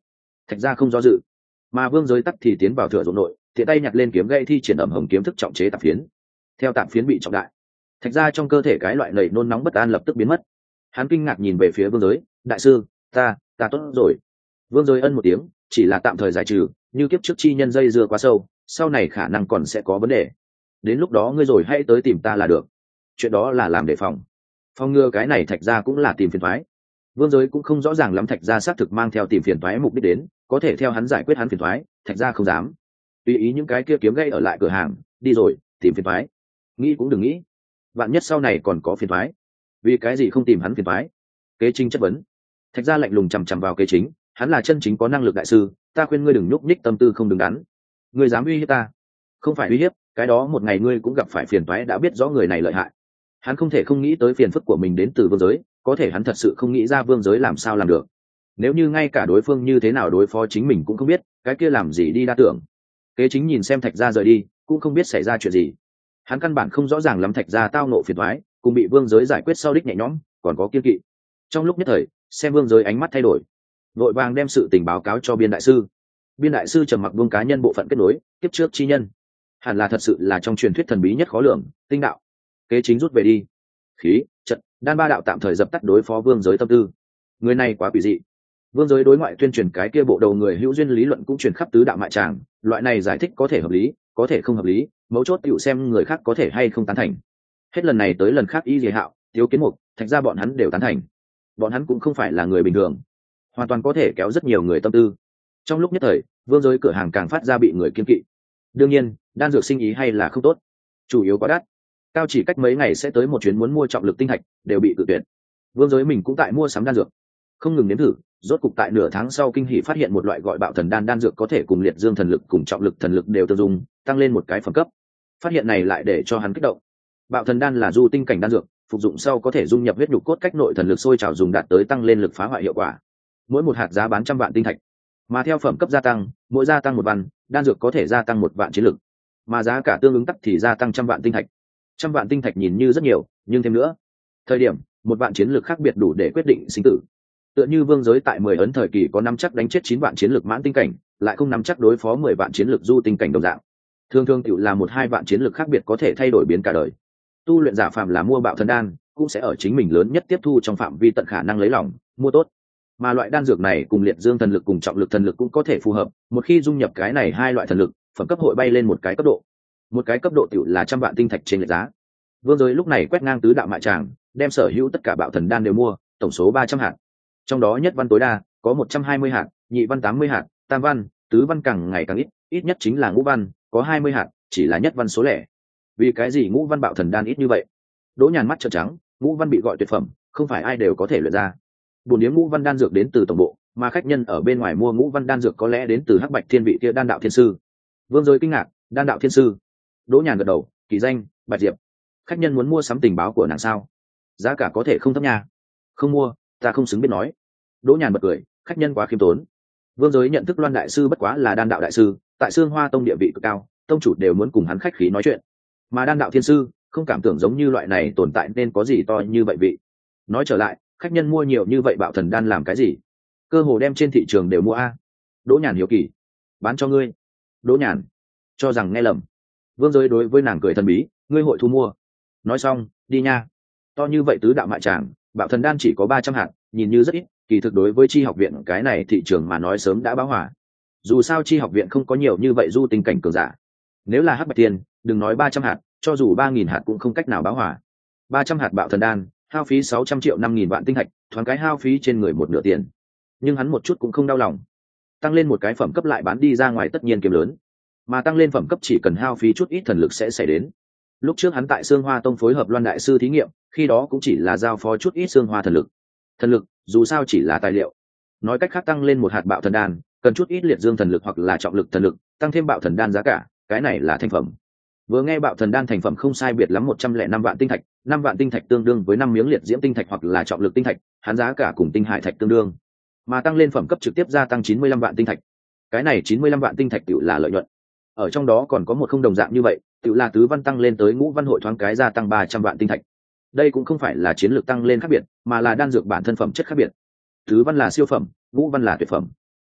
Thạch gia không do dự, mà vương giới tắc thì tiến vào thửa ruộng nội, tiện tay nhặt lên kiếm gậy thi triển ẩm hồng kiếm thức trọng chế tạp phiến. Theo tạp phiến bị trọng đại, thạch gia trong cơ thể cái loại nảy nôn nóng bất an lập tức biến mất. Hắn kinh ngạc nhìn về phía vương giới, đại sư, ta ta tốt rồi. Vương giới ân một tiếng, chỉ là tạm thời giải trừ, như kiếp trước chi nhân dây dưa quá sâu, sau này khả năng còn sẽ có vấn đề. Đến lúc đó ngươi rồi hãy tới tìm ta là được. Chuyện đó là làm đề phòng. Phòng ngừa cái này thạch gia cũng là tìm phiền toái. Vương giới cũng không rõ ràng lắm thạch gia xác thực mang theo tìm phiền toái mục đích đến, có thể theo hắn giải quyết hắn phiền toái, thạch gia không dám. Tùy ý những cái kia kiếm gây ở lại cửa hàng, đi rồi, tìm phiền toái. Nghĩ cũng đừng nghĩ, vạn nhất sau này còn có phiền toái. Vì cái gì không tìm hắn phiền toái? Kế Chính chất vấn. Thạch gia lạnh lùng chằm chằm vào Kế Chính, hắn là chân chính có năng lực đại sư, ta khuyên ngươi đừng nhúc nhích tâm tư không đứng đắn. Ngươi dám uy hiếp ta? Không phải uy hiếp, cái đó một ngày ngươi cũng gặp phải phiền toái đã biết rõ người này lợi hại. Hắn không thể không nghĩ tới phiền phức của mình đến từ vương giới, có thể hắn thật sự không nghĩ ra vương giới làm sao làm được. Nếu như ngay cả đối phương như thế nào đối phó chính mình cũng không biết, cái kia làm gì đi đa tưởng. Kế Chính nhìn xem Thạch gia rời đi, cũng không biết xảy ra chuyện gì. Hắn căn bản không rõ ràng lắm Thạch gia tao nộ phiền toái, cùng bị vương giới giải quyết sau đích nhẹ nhõm, còn có kiên kỵ. Trong lúc nhất thời, xem vương giới ánh mắt thay đổi, vội vàng đem sự tình báo cáo cho biên đại sư. Biên đại sư trầm mặc vương cá nhân bộ phận kết nối, kiếp trước chi nhân, hẳn là thật sự là trong truyền thuyết thần bí nhất khó lường, tinh đạo. Kế Chính rút về đi. Khí, trận, đan ba đạo tạm thời dập tắt đối phó vương giới tâm tư. Người này quá quỷ dị. Vương giới đối ngoại tuyên truyền cái kia bộ đầu người hữu duyên lý luận cũng truyền khắp tứ đạo mại tràng, loại này giải thích có thể hợp lý, có thể không hợp lý, mấu chốt tựu xem người khác có thể hay không tán thành. Hết lần này tới lần khác y Lìa Hạo, Tiếu Kiến Mục, Thạch gia bọn hắn đều tán thành. Bọn hắn cũng không phải là người bình thường, hoàn toàn có thể kéo rất nhiều người tâm tư. Trong lúc nhất thời, vương giới cửa hàng càng phát ra bị người kiêng kỵ. Đương nhiên, đan dược sinh ý hay là không tốt, chủ yếu quá đắt. Cao chỉ cách mấy ngày sẽ tới một chuyến muốn mua trọng lực tinh thạch, đều bị cự tuyệt. Vương giới mình cũng tại mua sắm đan dược, không ngừng nếm thử, rốt cục tại nửa tháng sau kinh hỉ phát hiện một loại gọi bạo thần đan đan dược có thể cùng liệt dương thần lực cùng trọng lực thần lực đều tương dung, tăng lên một cái phẩm cấp. Phát hiện này lại để cho hắn kích động. Bạo thần đan là du tinh cảnh đan dược, phục dụng sau có thể dung nhập huyết nhục cốt cách nội thần lực sôi trào dùng đạt tới tăng lên lực phá hoại hiệu quả. Mỗi một hạt giá bán trăm vạn tinh thạch, mà theo phẩm cấp gia tăng, mỗi gia tăng một vạn, đan dược có thể gia tăng một vạn chiến lực, mà giá cả tương ứng tắc thì gia tăng trăm vạn tinh thạch. Trăm vạn tinh thạch nhìn như rất nhiều, nhưng thêm nữa, thời điểm một vạn chiến lược khác biệt đủ để quyết định sinh tử. Tựa như vương giới tại mười ấn thời kỳ có nắm chắc đánh chết chín vạn chiến lược mãn tinh cảnh, lại không nắm chắc đối phó mười vạn chiến lược du tinh cảnh đồng dạng. Thường thường tiểu là một hai vạn chiến lược khác biệt có thể thay đổi biến cả đời. Tu luyện giả phàm là mua bạo thần đan, cũng sẽ ở chính mình lớn nhất tiếp thu trong phạm vi tận khả năng lấy lòng, mua tốt. Mà loại đan dược này cùng liệt dương thần lực cùng trọng lực thần lực cũng có thể phù hợp, một khi dung nhập cái này hai loại thần lực, phẩm cấp hội bay lên một cái cấp độ. Một cái cấp độ tiểu là trăm vạn tinh thạch trên lệch giá. Vương giới lúc này quét ngang tứ đạo mại tràng, đem sở hữu tất cả bạo thần đan đều mua, tổng số ba trăm hạt. Trong đó nhất văn tối đa có một trăm hai mươi hạt, nhị văn tám mươi hạt, tam văn, tứ văn càng ngày càng ít, ít nhất chính là ngũ văn, có hai mươi hạt, chỉ là nhất văn số lẻ. Vì cái gì ngũ văn bạo thần đan ít như vậy? Đỗ Nhàn mắt trợn trắng, ngũ văn bị gọi tuyệt phẩm, không phải ai đều có thể luyện ra. Bổn điếm ngũ văn đan dược đến từ tổng bộ, mà khách nhân ở bên ngoài mua ngũ văn đan dược có lẽ đến từ Hắc Bạch Thiên vị kia đan đạo thiên sư. Vương giới kinh ngạc, đan đạo thiên sư? Đỗ Nhàn gật đầu, kỳ danh Bạch Diệp. Khách nhân muốn mua sắm tình báo của nàng sao? Giá cả có thể không thấp nha. Không mua, ta không xứng biết nói. Đỗ Nhàn bật cười, khách nhân quá khiêm tốn. Vương giới nhận thức Loan đại sư bất quá là đan đạo đại sư, tại Sương Hoa tông địa vị cực cao, tông chủ đều muốn cùng hắn khách khí nói chuyện. Mà đan đạo thiên sư không cảm tưởng giống như loại này tồn tại nên có gì to như vậy vị. Nói trở lại, khách nhân mua nhiều như vậy bạo thần đan làm cái gì? Cơ hồ đem trên thị trường đều mua a. Đỗ Nhàn hiếu kỳ, bán cho ngươi. Đỗ Nhàn cho rằng nghe lầm. Vương giới đối với nàng cười thần bí, ngươi hội thu mua. Nói xong, đi nha. To như vậy tứ đạo mại tràng, bạo thần đan chỉ có ba trăm hạt, nhìn như rất ít, kỳ thực đối với chi học viện cái này thị trường mà nói sớm đã báo hỏa. Dù sao chi học viện không có nhiều như vậy du tình cảnh cường giả. Nếu là Hắc Bạch Tiền, đừng nói ba trăm hạt, cho dù ba nghìn hạt cũng không cách nào báo hỏa. ba trăm hạt bạo thần đan, hao phí sáu trăm triệu năm nghìn vạn tinh thạch, thoáng cái hao phí trên người một nửa tiền. Nhưng hắn một chút cũng không đau lòng. Tăng lên một cái phẩm cấp lại bán đi ra ngoài tất nhiên kiếm lớn. Mà tăng lên phẩm cấp chỉ cần hao phí chút ít thần lực sẽ xảy đến. Lúc trước hắn tại Sương Hoa tông phối hợp Loan đại sư thí nghiệm, khi đó cũng chỉ là giao phó chút ít Sương Hoa thần lực. Thần lực, dù sao chỉ là tài liệu. Nói cách khác tăng lên một hạt bạo thần đan, cần chút ít liệt dương thần lực hoặc là trọng lực thần lực, tăng thêm bạo thần đan giá cả, cái này là thành phẩm. Vừa nghe bạo thần đan thành phẩm không sai biệt lắm một trăm lẻ năm vạn tinh thạch, năm vạn tinh thạch tương đương với năm miếng liệt diễm tinh thạch hoặc là trọng lực tinh thạch, hắn giá cả cùng tinh hải thạch tương đương. Mà tăng lên phẩm cấp trực tiếp gia tăng chín mươi lăm vạn tinh thạch. Cái này chín mươi lăm vạn tinh thạch tựu là lợi nhuận. Ở trong đó còn có một không đồng dạng như vậy, tựu là tứ văn tăng lên tới ngũ văn hội thoáng cái gia tăng ba trăm vạn tinh thạch. Đây cũng không phải là chiến lược tăng lên khác biệt, mà là đan dược bản thân phẩm chất khác biệt. Tứ văn là siêu phẩm, ngũ văn là tuyệt phẩm.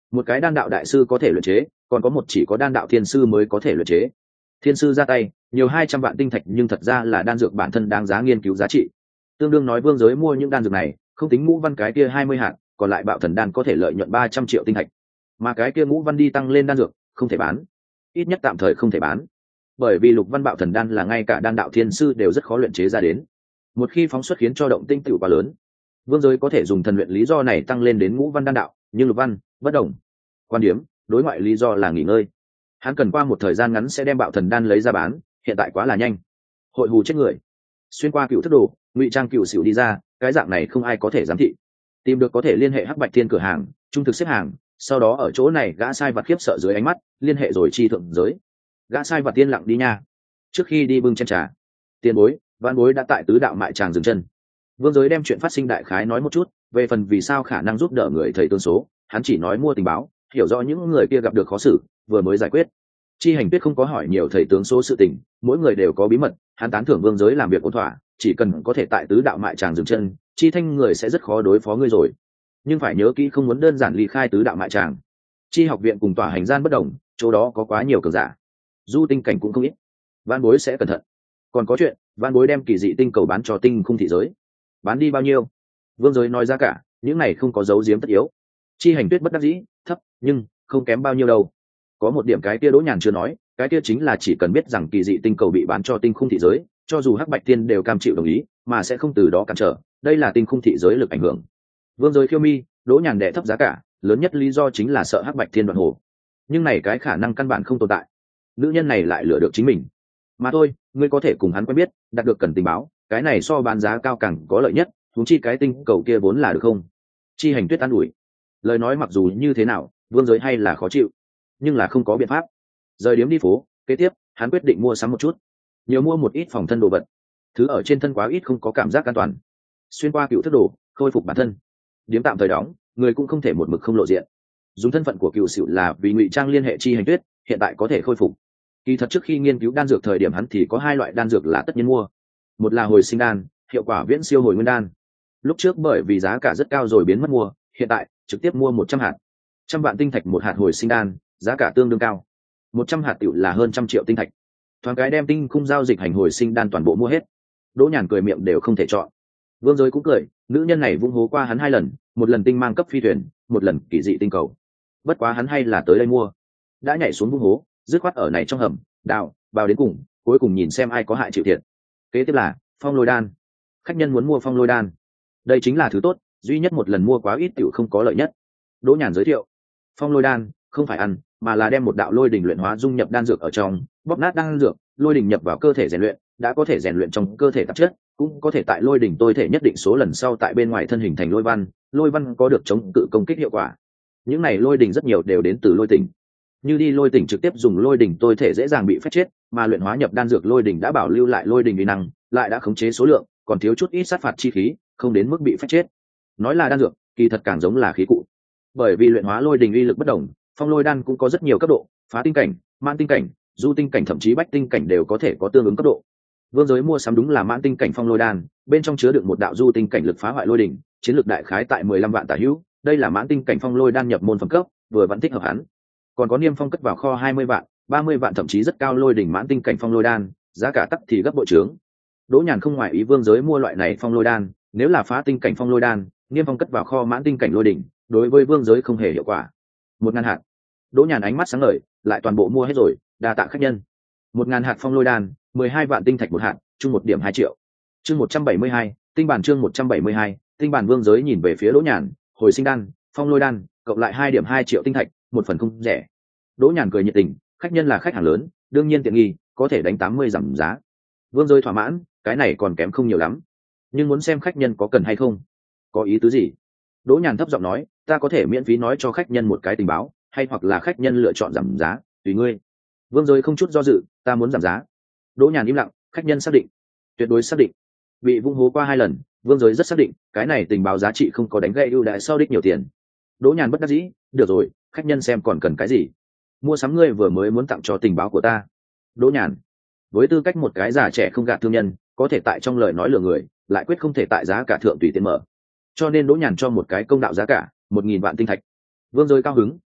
một cái đan đạo đại sư có thể luyện chế, còn có một chỉ có đan đạo thiên sư mới có thể luyện chế. Thiên sư ra tay nhiều hai trăm vạn tinh thạch, nhưng thật ra là đan dược bản thân đáng giá nghiên cứu giá trị. Tương đương nói vương giới mua những đan dược này không tính ngũ văn cái kia hai mươi hạt, còn lại bạo thần đan có thể lợi nhuận ba trăm triệu tinh thạch, mà cái kia ngũ văn đi tăng lên đan dược không thể bán, ít nhất tạm thời không thể bán, bởi vì lục văn bạo thần đan là ngay cả đan đạo thiên sư đều rất khó luyện chế ra đến. Một khi phóng xuất khiến cho động tinh tựu quá lớn, vương giới có thể dùng thần luyện lý do này tăng lên đến ngũ văn đan đạo, nhưng lục văn bất đồng. Quan điểm đối ngoại lý do là nghỉ ngơi, hắn cần qua một thời gian ngắn sẽ đem bạo thần đan lấy ra bán, hiện tại quá là nhanh, hội hù chết người. Xuyên qua cựu thất đồ, ngụy trang cựu xỉu đi ra, cái dạng này không ai có thể giám thị. Tìm được có thể liên hệ hắc bạch thiên cửa hàng trung thực xếp hàng, sau đó ở chỗ này gã sai vặt khiếp sợ dưới ánh mắt liên hệ rồi chi thượng giới. Gã sai vặt tiên lặng đi nha. Trước khi đi bưng chén trà, tiền bối văn bối đã tại tứ đạo mại tràng dừng chân. Vương giới đem chuyện phát sinh đại khái nói một chút, về phần vì sao khả năng giúp đỡ người thầy tương số hắn chỉ nói mua tình báo, hiểu rõ những người kia gặp được khó xử vừa mới giải quyết. Chi Hành Tuyết không có hỏi nhiều thầy tướng số sự tình, mỗi người đều có bí mật, hắn tán thưởng vương giới làm việc ổn thỏa, chỉ cần có thể tại tứ đạo mại tràng dừng chân, Chi Thanh người sẽ rất khó đối phó ngươi rồi. Nhưng phải nhớ kỹ không muốn đơn giản ly khai tứ đạo mại tràng. Chi học viện cùng tòa hành gian bất đồng, chỗ đó có quá nhiều cường giả, du tinh cảnh cũng không ít, văn bối sẽ cẩn thận. Còn có chuyện, văn bối đem kỳ dị tinh cầu bán cho tinh khung thị giới. Bán đi bao nhiêu? Vương giới nói giá cả, những này không có dấu giếm tất yếu. Chi Hành Tuyết bất đắc dĩ, thấp, nhưng không kém bao nhiêu đâu. Có một điểm cái kia Đỗ Nhàn chưa nói, cái kia chính là chỉ cần biết rằng kỳ dị tinh cầu bị bán cho tinh khung thị giới, cho dù hắc bạch tiên đều cam chịu đồng ý, mà sẽ không từ đó cản trở, đây là tinh khung thị giới lực ảnh hưởng. Vương giới khiêu mi, Đỗ Nhàn đệ thấp giá cả, lớn nhất lý do chính là sợ hắc bạch thiên đoạn hồ, nhưng này cái khả năng căn bản không tồn tại. Nữ nhân này lại lừa được chính mình mà thôi. Ngươi có thể cùng hắn quen biết, đạt được cần tình báo, cái này so bán giá cao càng có lợi nhất, huống chi cái tinh cầu kia vốn là được không? Chi Hành Tuyết an ủi. Lời nói mặc dù như thế nào, vương giới hay là khó chịu, nhưng là không có biện pháp. Rời điếm đi phố, kế tiếp hắn quyết định mua sắm một chút, nhiều mua một ít phòng thân đồ vật, thứ ở trên thân quá ít không có cảm giác an toàn. Xuyên qua cựu thất đồ, khôi phục bản thân. Điếm tạm thời đóng, người cũng không thể một mực không lộ diện. Dùng thân phận của cựu xỉu là vì ngụy trang liên hệ Chi Hành Tuyết, hiện tại có thể khôi phục. Kỳ thật trước khi nghiên cứu đan dược thời điểm hắn thì có hai loại đan dược là tất nhiên mua, một là hồi sinh đan, hiệu quả viễn siêu hồi nguyên đan. Lúc trước bởi vì giá cả rất cao rồi biến mất mua, hiện tại trực tiếp mua một trăm hạt, trăm vạn tinh thạch một hạt hồi sinh đan, giá cả tương đương cao. Một trăm hạt tiểu là hơn trăm triệu tinh thạch. Thoáng cái đem tinh khung giao dịch hành hồi sinh đan toàn bộ mua hết. Đỗ Nhàn cười miệng đều không thể chọn. Vương giới cũng cười, nữ nhân này vung hố qua hắn hai lần, một lần tinh mang cấp phi thuyền, một lần kỳ dị tinh cầu. Bất quá hắn hay là tới đây mua. Đã nhảy xuống vung hố, dứt khoát ở này trong hầm đào vào đến cùng, cuối cùng nhìn xem ai có hại chịu thiệt. Kế tiếp là phong lôi đan. Khách nhân muốn mua phong lôi đan, đây chính là thứ tốt, duy nhất một lần mua quá ít tiểu không có lợi nhất. Đỗ Nhàn giới thiệu, phong lôi đan không phải ăn, mà là đem một đạo lôi đỉnh luyện hóa dung nhập đan dược ở trong, bóp nát đan dược, lôi đỉnh nhập vào cơ thể rèn luyện, đã có thể rèn luyện trong cơ thể tạp chất, cũng có thể tại lôi đỉnh tôi thể nhất định số lần sau tại bên ngoài thân hình thành lôi văn, lôi văn có được chống cự công kích hiệu quả. Những này lôi đỉnh rất nhiều đều đến từ lôi tỉnh. Như đi lôi đỉnh trực tiếp dùng lôi đỉnh tôi thể dễ dàng bị phép chết, mà luyện hóa nhập đan dược lôi đỉnh đã bảo lưu lại lôi đỉnh uy năng, lại đã khống chế số lượng, còn thiếu chút ít sát phạt chi khí, không đến mức bị phép chết. Nói là đan dược, kỳ thật càng giống là khí cụ. Bởi vì luyện hóa lôi đỉnh uy lực bất đồng, phong lôi đan cũng có rất nhiều cấp độ, phá tinh cảnh, mãn tinh cảnh, du tinh cảnh, thậm chí bách tinh cảnh đều có thể có tương ứng cấp độ. Vương giới mua sắm đúng là mãn tinh cảnh phong lôi đan, bên trong chứa đựng một đạo du tinh cảnh lực phá hoại lôi đỉnh, chiến lược đại khái tại mười lăm vạn tả hữu, đây là mãn tinh cảnh phong lôi đan nhập môn phẩm cấp, vừa vẫn thích hợp hắn. Còn có niêm phong cất vào kho hai mươi vạn, ba mươi vạn thậm chí rất cao lôi đỉnh mãn tinh cảnh phong lôi đan, giá cả tắc thì gấp bội trướng. Đỗ Nhàn không ngoại ý vương giới mua loại này phong lôi đan, nếu là phá tinh cảnh phong lôi đan, niêm phong cất vào kho mãn tinh cảnh lôi đỉnh, đối với vương giới không hề hiệu quả. Một ngàn hạt. Đỗ Nhàn ánh mắt sáng ngời, lại toàn bộ mua hết rồi, đa tạ khách nhân. Một ngàn hạt phong lôi đan, mười hai vạn tinh thạch một hạt, chung một điểm hai triệu. Chương một trăm bảy mươi hai, tinh bản chương một trăm bảy mươi hai, tinh bản. Vương giới nhìn về phía Đỗ Nhàn, hồi sinh đan, phong lôi đan, cộng lại hai điểm hai triệu tinh thạch, một phần không rẻ. Đỗ Nhàn cười nhiệt tình, khách nhân là khách hàng lớn, đương nhiên tiện nghi, có thể đánh tám mươi giảm giá. Vương giới thỏa mãn, cái này còn kém không nhiều lắm, nhưng muốn xem khách nhân có cần hay không. Có ý tứ gì? Đỗ Nhàn thấp giọng nói, ta có thể miễn phí nói cho khách nhân một cái tình báo, hay hoặc là khách nhân lựa chọn giảm giá, tùy ngươi. Vương giới không chút do dự, ta muốn giảm giá. Đỗ Nhàn im lặng, khách nhân xác định? Tuyệt đối xác định. Bị vung hố qua hai lần, vương giới rất xác định, cái này tình báo giá trị không có đánh gãy ưu đãi sau đích nhiều tiền. Đỗ Nhàn bất đắc dĩ, được rồi, khách nhân xem còn cần cái gì. Mua sắm ngươi vừa mới muốn tặng cho tình báo của ta. Đỗ Nhàn với tư cách một cái già trẻ không gạt thương nhân, có thể tại trong lời nói lừa người, lại quyết không thể tại giá cả thượng tùy tiện mở, cho nên Đỗ Nhàn cho một cái công đạo giá cả một nghìn vạn tinh thạch. Vương giới cao hứng,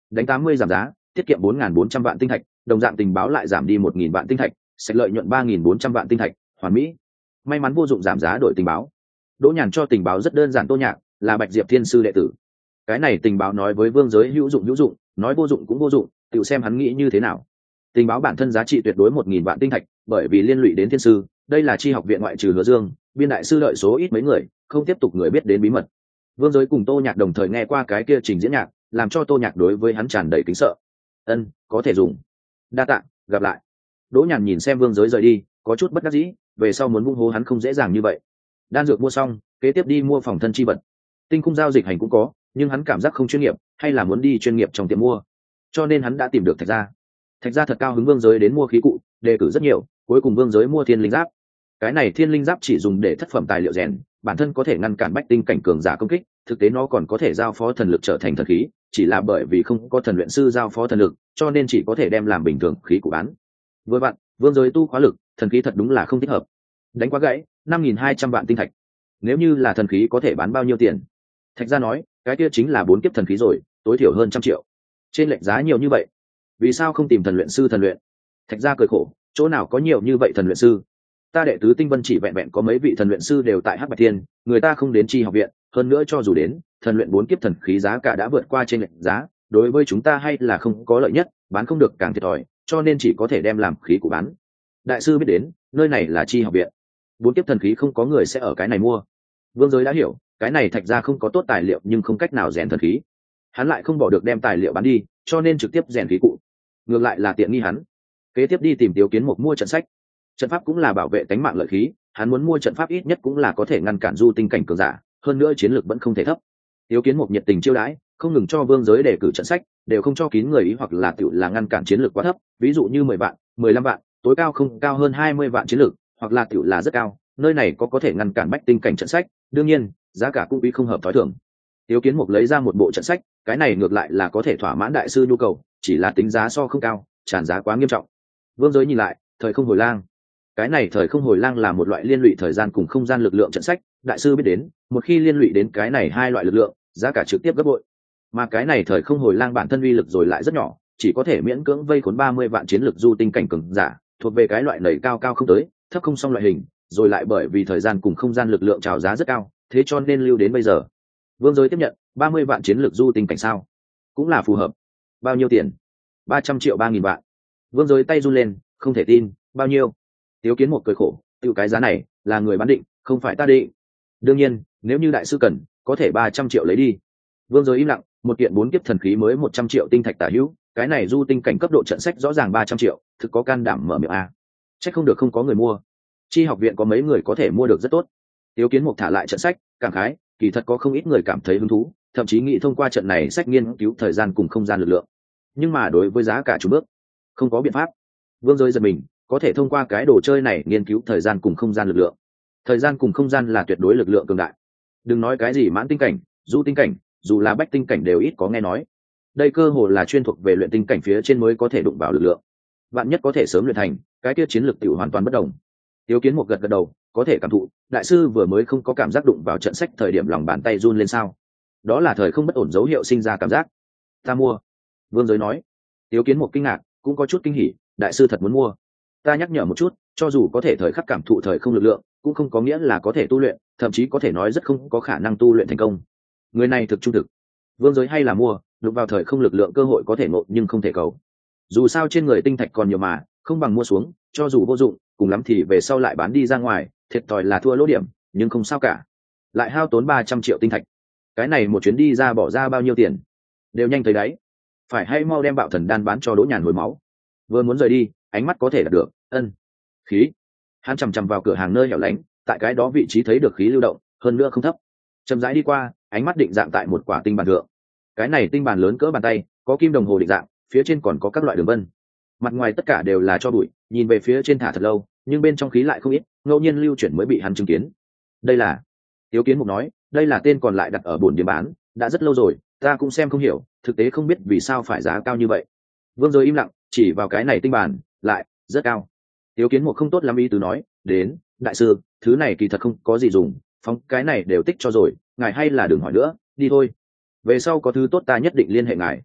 đánh tám mươi giảm giá, tiết kiệm bốn nghìn bốn trăm vạn tinh thạch, đồng dạng tình báo lại giảm đi một nghìn vạn tinh thạch, sạch lợi nhuận ba nghìn bốn trăm vạn tinh thạch, hoàn mỹ. May mắn vô dụng giảm giá đổi tình báo. Đỗ Nhàn cho tình báo rất đơn giản, Tô Nhạc là Bạch Diệp Thiên sư đệ tử. Cái này tình báo nói với Vương Giới hữu dụng hữu dụng, nói vô dụng cũng vô dụng, tự xem hắn nghĩ như thế nào. Tình báo bản thân giá trị tuyệt đối một nghìn vạn tinh thạch, bởi vì liên lụy đến thiên sư, đây là chi học viện ngoại trừ Hứa Dương, biên đại sư đợi số ít mấy người, không tiếp tục người biết đến bí mật. Vương Giới cùng Tô Nhạc đồng thời nghe qua cái kia trình diễn nhạc, làm cho Tô Nhạc đối với hắn tràn đầy kính sợ. Ân, có thể dùng. Đa tạ, gặp lại. Đỗ Nhàn nhìn xem Vương Giới rời đi, có chút bất đắc dĩ, về sau muốn vung hố hắn không dễ dàng như vậy. Đan dược mua xong, kế tiếp đi mua phòng thân chi vật. Tinh khung giao dịch hành cũng có, nhưng hắn cảm giác không chuyên nghiệp, hay là muốn đi chuyên nghiệp trong tiệm mua. Cho nên hắn đã tìm được Thạch Gia. Thạch Gia thật cao hứng Vương Giới đến mua khí cụ, đề cử rất nhiều, cuối cùng Vương Giới mua Thiên Linh Giáp. Cái này Thiên Linh Giáp chỉ dùng để thất phẩm tài liệu rèn, bản thân có thể ngăn cản bách tinh cảnh cường giả công kích, thực tế nó còn có thể giao phó thần lực trở thành thần khí, chỉ là bởi vì không có thần luyện sư giao phó thần lực, cho nên chỉ có thể đem làm bình thường khí cụ bán. Vừa vặn, Vương Giới tu khóa lực, thần khí thật đúng là không thích hợp. Đánh quá gãy, năm nghìn hai trăm vạn tinh thạch. Nếu như là thần khí có thể bán bao nhiêu tiền? Thạch Gia nói, cái kia chính là bốn kiếp thần khí rồi, tối thiểu hơn trăm triệu. Trên lệnh giá nhiều như vậy, vì sao không tìm thần luyện sư thần luyện? Thạch Gia cười khổ, chỗ nào có nhiều như vậy thần luyện sư? Ta đệ tứ Tinh Vân chỉ vẹn vẹn có mấy vị thần luyện sư đều tại Hắc Bạch Thiên, người ta không đến chi học viện, hơn nữa cho dù đến, thần luyện bốn kiếp thần khí giá cả đã vượt qua trên lệnh giá, đối với chúng ta hay là không có lợi nhất, bán không được càng thiệt thòi, cho nên chỉ có thể đem làm khí của bán. Đại sư biết đến, nơi này là chi học viện, bốn kiếp thần khí không có người sẽ ở cái này mua. Vương Giới đã hiểu, cái này Thạch Gia không có tốt tài liệu nhưng không cách nào rèn thần khí, hắn lại không bỏ được đem tài liệu bán đi, cho nên trực tiếp rèn khí cụ, ngược lại là tiện nghi hắn. Kế tiếp đi tìm Tiếu Kiến Mục mua trận sách. Trận pháp cũng là bảo vệ tính mạng lợi khí, hắn muốn mua trận pháp ít nhất cũng là có thể ngăn cản du tinh cảnh cường giả, hơn nữa chiến lược vẫn không thể thấp. Tiếu Kiến Mục nhiệt tình chiêu đãi, không ngừng cho Vương Giới đề cử trận sách, đều không cho kín người ý hoặc là tiểu là ngăn cản chiến lược quá thấp, ví dụ như mười vạn, mười lăm vạn, tối cao không cao hơn hai mươi vạn chiến lược, hoặc là tiểu là rất cao, nơi này có có thể ngăn cản bách tinh cảnh trận sách, đương nhiên, giá cả cũng quý không hợp thói thường. Tiếu Kiến Mục lấy ra một bộ trận sách, cái này ngược lại là có thể thỏa mãn đại sư nhu cầu, chỉ là tính giá so không cao, tràn giá quá nghiêm trọng. Vương Giới nhìn lại, thời không hồi lang. Cái này thời không hồi lang là một loại liên lụy thời gian cùng không gian lực lượng trận sách, đại sư biết đến, một khi liên lụy đến cái này hai loại lực lượng, giá cả trực tiếp gấp bội. Mà cái này thời không hồi lang bản thân uy lực rồi lại rất nhỏ, chỉ có thể miễn cưỡng vây khốn ba mươi vạn chiến lực du tinh cảnh cường giả, thuộc về cái loại nảy cao cao không tới, thấp không xong loại hình, rồi lại bởi vì thời gian cùng không gian lực lượng chào giá rất cao, thế cho nên lưu đến bây giờ. Vương Giới tiếp nhận, ba mươi vạn chiến lược du tinh cảnh sao? Cũng là phù hợp. Bao nhiêu tiền? ba trăm triệu ba nghìn vạn. Vương Giới tay run lên, không thể tin, bao nhiêu? Tiếu Kiến Mục cười khổ, tiêu cái giá này, là người bán định, không phải ta định. Đương nhiên, nếu như đại sư cần, có thể ba trăm triệu lấy đi. Vương Giới im lặng, một kiện bốn kiếp thần khí mới một trăm triệu tinh thạch tả hữu, cái này du tinh cảnh cấp độ trận sách rõ ràng ba trăm triệu, thực có can đảm mở miệng a. Chắc không được không có người mua. Chi học viện có mấy người có thể mua được rất tốt. Tiếu Kiến Mục thả lại trận sách, cảm khái, kỳ thật có không ít người cảm thấy hứng thú, thậm chí nghĩ thông qua trận này sách nghiên cứu thời gian cùng không gian lực lượng. Nhưng mà đối với giá cả chủ bước, không có biện pháp. Vương Giới giật mình, có thể thông qua cái đồ chơi này nghiên cứu thời gian cùng không gian lực lượng. Thời gian cùng không gian là tuyệt đối lực lượng cường đại. Đừng nói cái gì mãn tinh cảnh, du tinh cảnh, dù là bách tinh cảnh đều ít có nghe nói. Đây cơ hồ là chuyên thuộc về luyện tinh cảnh phía trên mới có thể đụng vào lực lượng. Vạn nhất có thể sớm luyện thành, cái kia chiến lược tiểu hoàn toàn bất đồng. Tiếu Kiến Mục gật gật đầu, có thể cảm thụ, đại sư vừa mới không có cảm giác đụng vào trận sách thời điểm lòng bàn tay run lên sao? Đó là thời không bất ổn dấu hiệu sinh ra cảm giác. Ta mua. Vương Giới nói. Tiếu Kiến Mục kinh ngạc, cũng có chút kinh hỉ, đại sư thật muốn mua. Ta nhắc nhở một chút, cho dù có thể thời khắc cảm thụ thời không lực lượng, cũng không có nghĩa là có thể tu luyện, thậm chí có thể nói rất không có khả năng tu luyện thành công. Người này thực trung thực. Vương Giới hay là mua, đụng vào thời không lực lượng cơ hội có thể ngộ nhưng không thể cầu. Dù sao trên người tinh thạch còn nhiều mà, không bằng mua xuống, cho dù vô dụng, cùng lắm thì về sau lại bán đi ra ngoài, thiệt thòi là thua lỗ điểm, nhưng không sao cả. Lại hao tốn ba trăm triệu tinh thạch. Cái này một chuyến đi ra bỏ ra bao nhiêu tiền? Đều nhanh tới đấy. Phải hay mau đem bạo thần đan bán cho Đỗ Nhàn hồi máu. Vừa muốn rời đi, ánh mắt có thể đạt được, ân. Khí. Hắn chằm chằm vào cửa hàng nơi hẻo lánh, tại cái đó vị trí thấy được khí lưu động, hơn nữa không thấp. Chậm rãi đi qua, ánh mắt định dạng tại một quả tinh bàn thượng. Cái này tinh bàn lớn cỡ bàn tay, có kim đồng hồ định dạng, phía trên còn có các loại đường vân. Mặt ngoài tất cả đều là cho bụi, nhìn về phía trên thả thật lâu, nhưng bên trong khí lại không ít, ngẫu nhiên lưu chuyển mới bị hắn chứng kiến. Đây là, Tiếu Kiến Mục nói, đây là tên còn lại đặt ở bồn điểm bán, đã rất lâu rồi, ta cũng xem không hiểu, thực tế không biết vì sao phải giá cao như vậy. Vương Giới im lặng, chỉ vào cái này tinh bản, lại rất cao. Tiếu Kiến Mục không tốt lắm ý tứ nói, đến, đại sư, thứ này kỳ thật không có gì dùng, phóng cái này đều tích cho rồi, ngài hay là đừng hỏi nữa, đi thôi. Về sau có thứ tốt ta nhất định liên hệ ngài.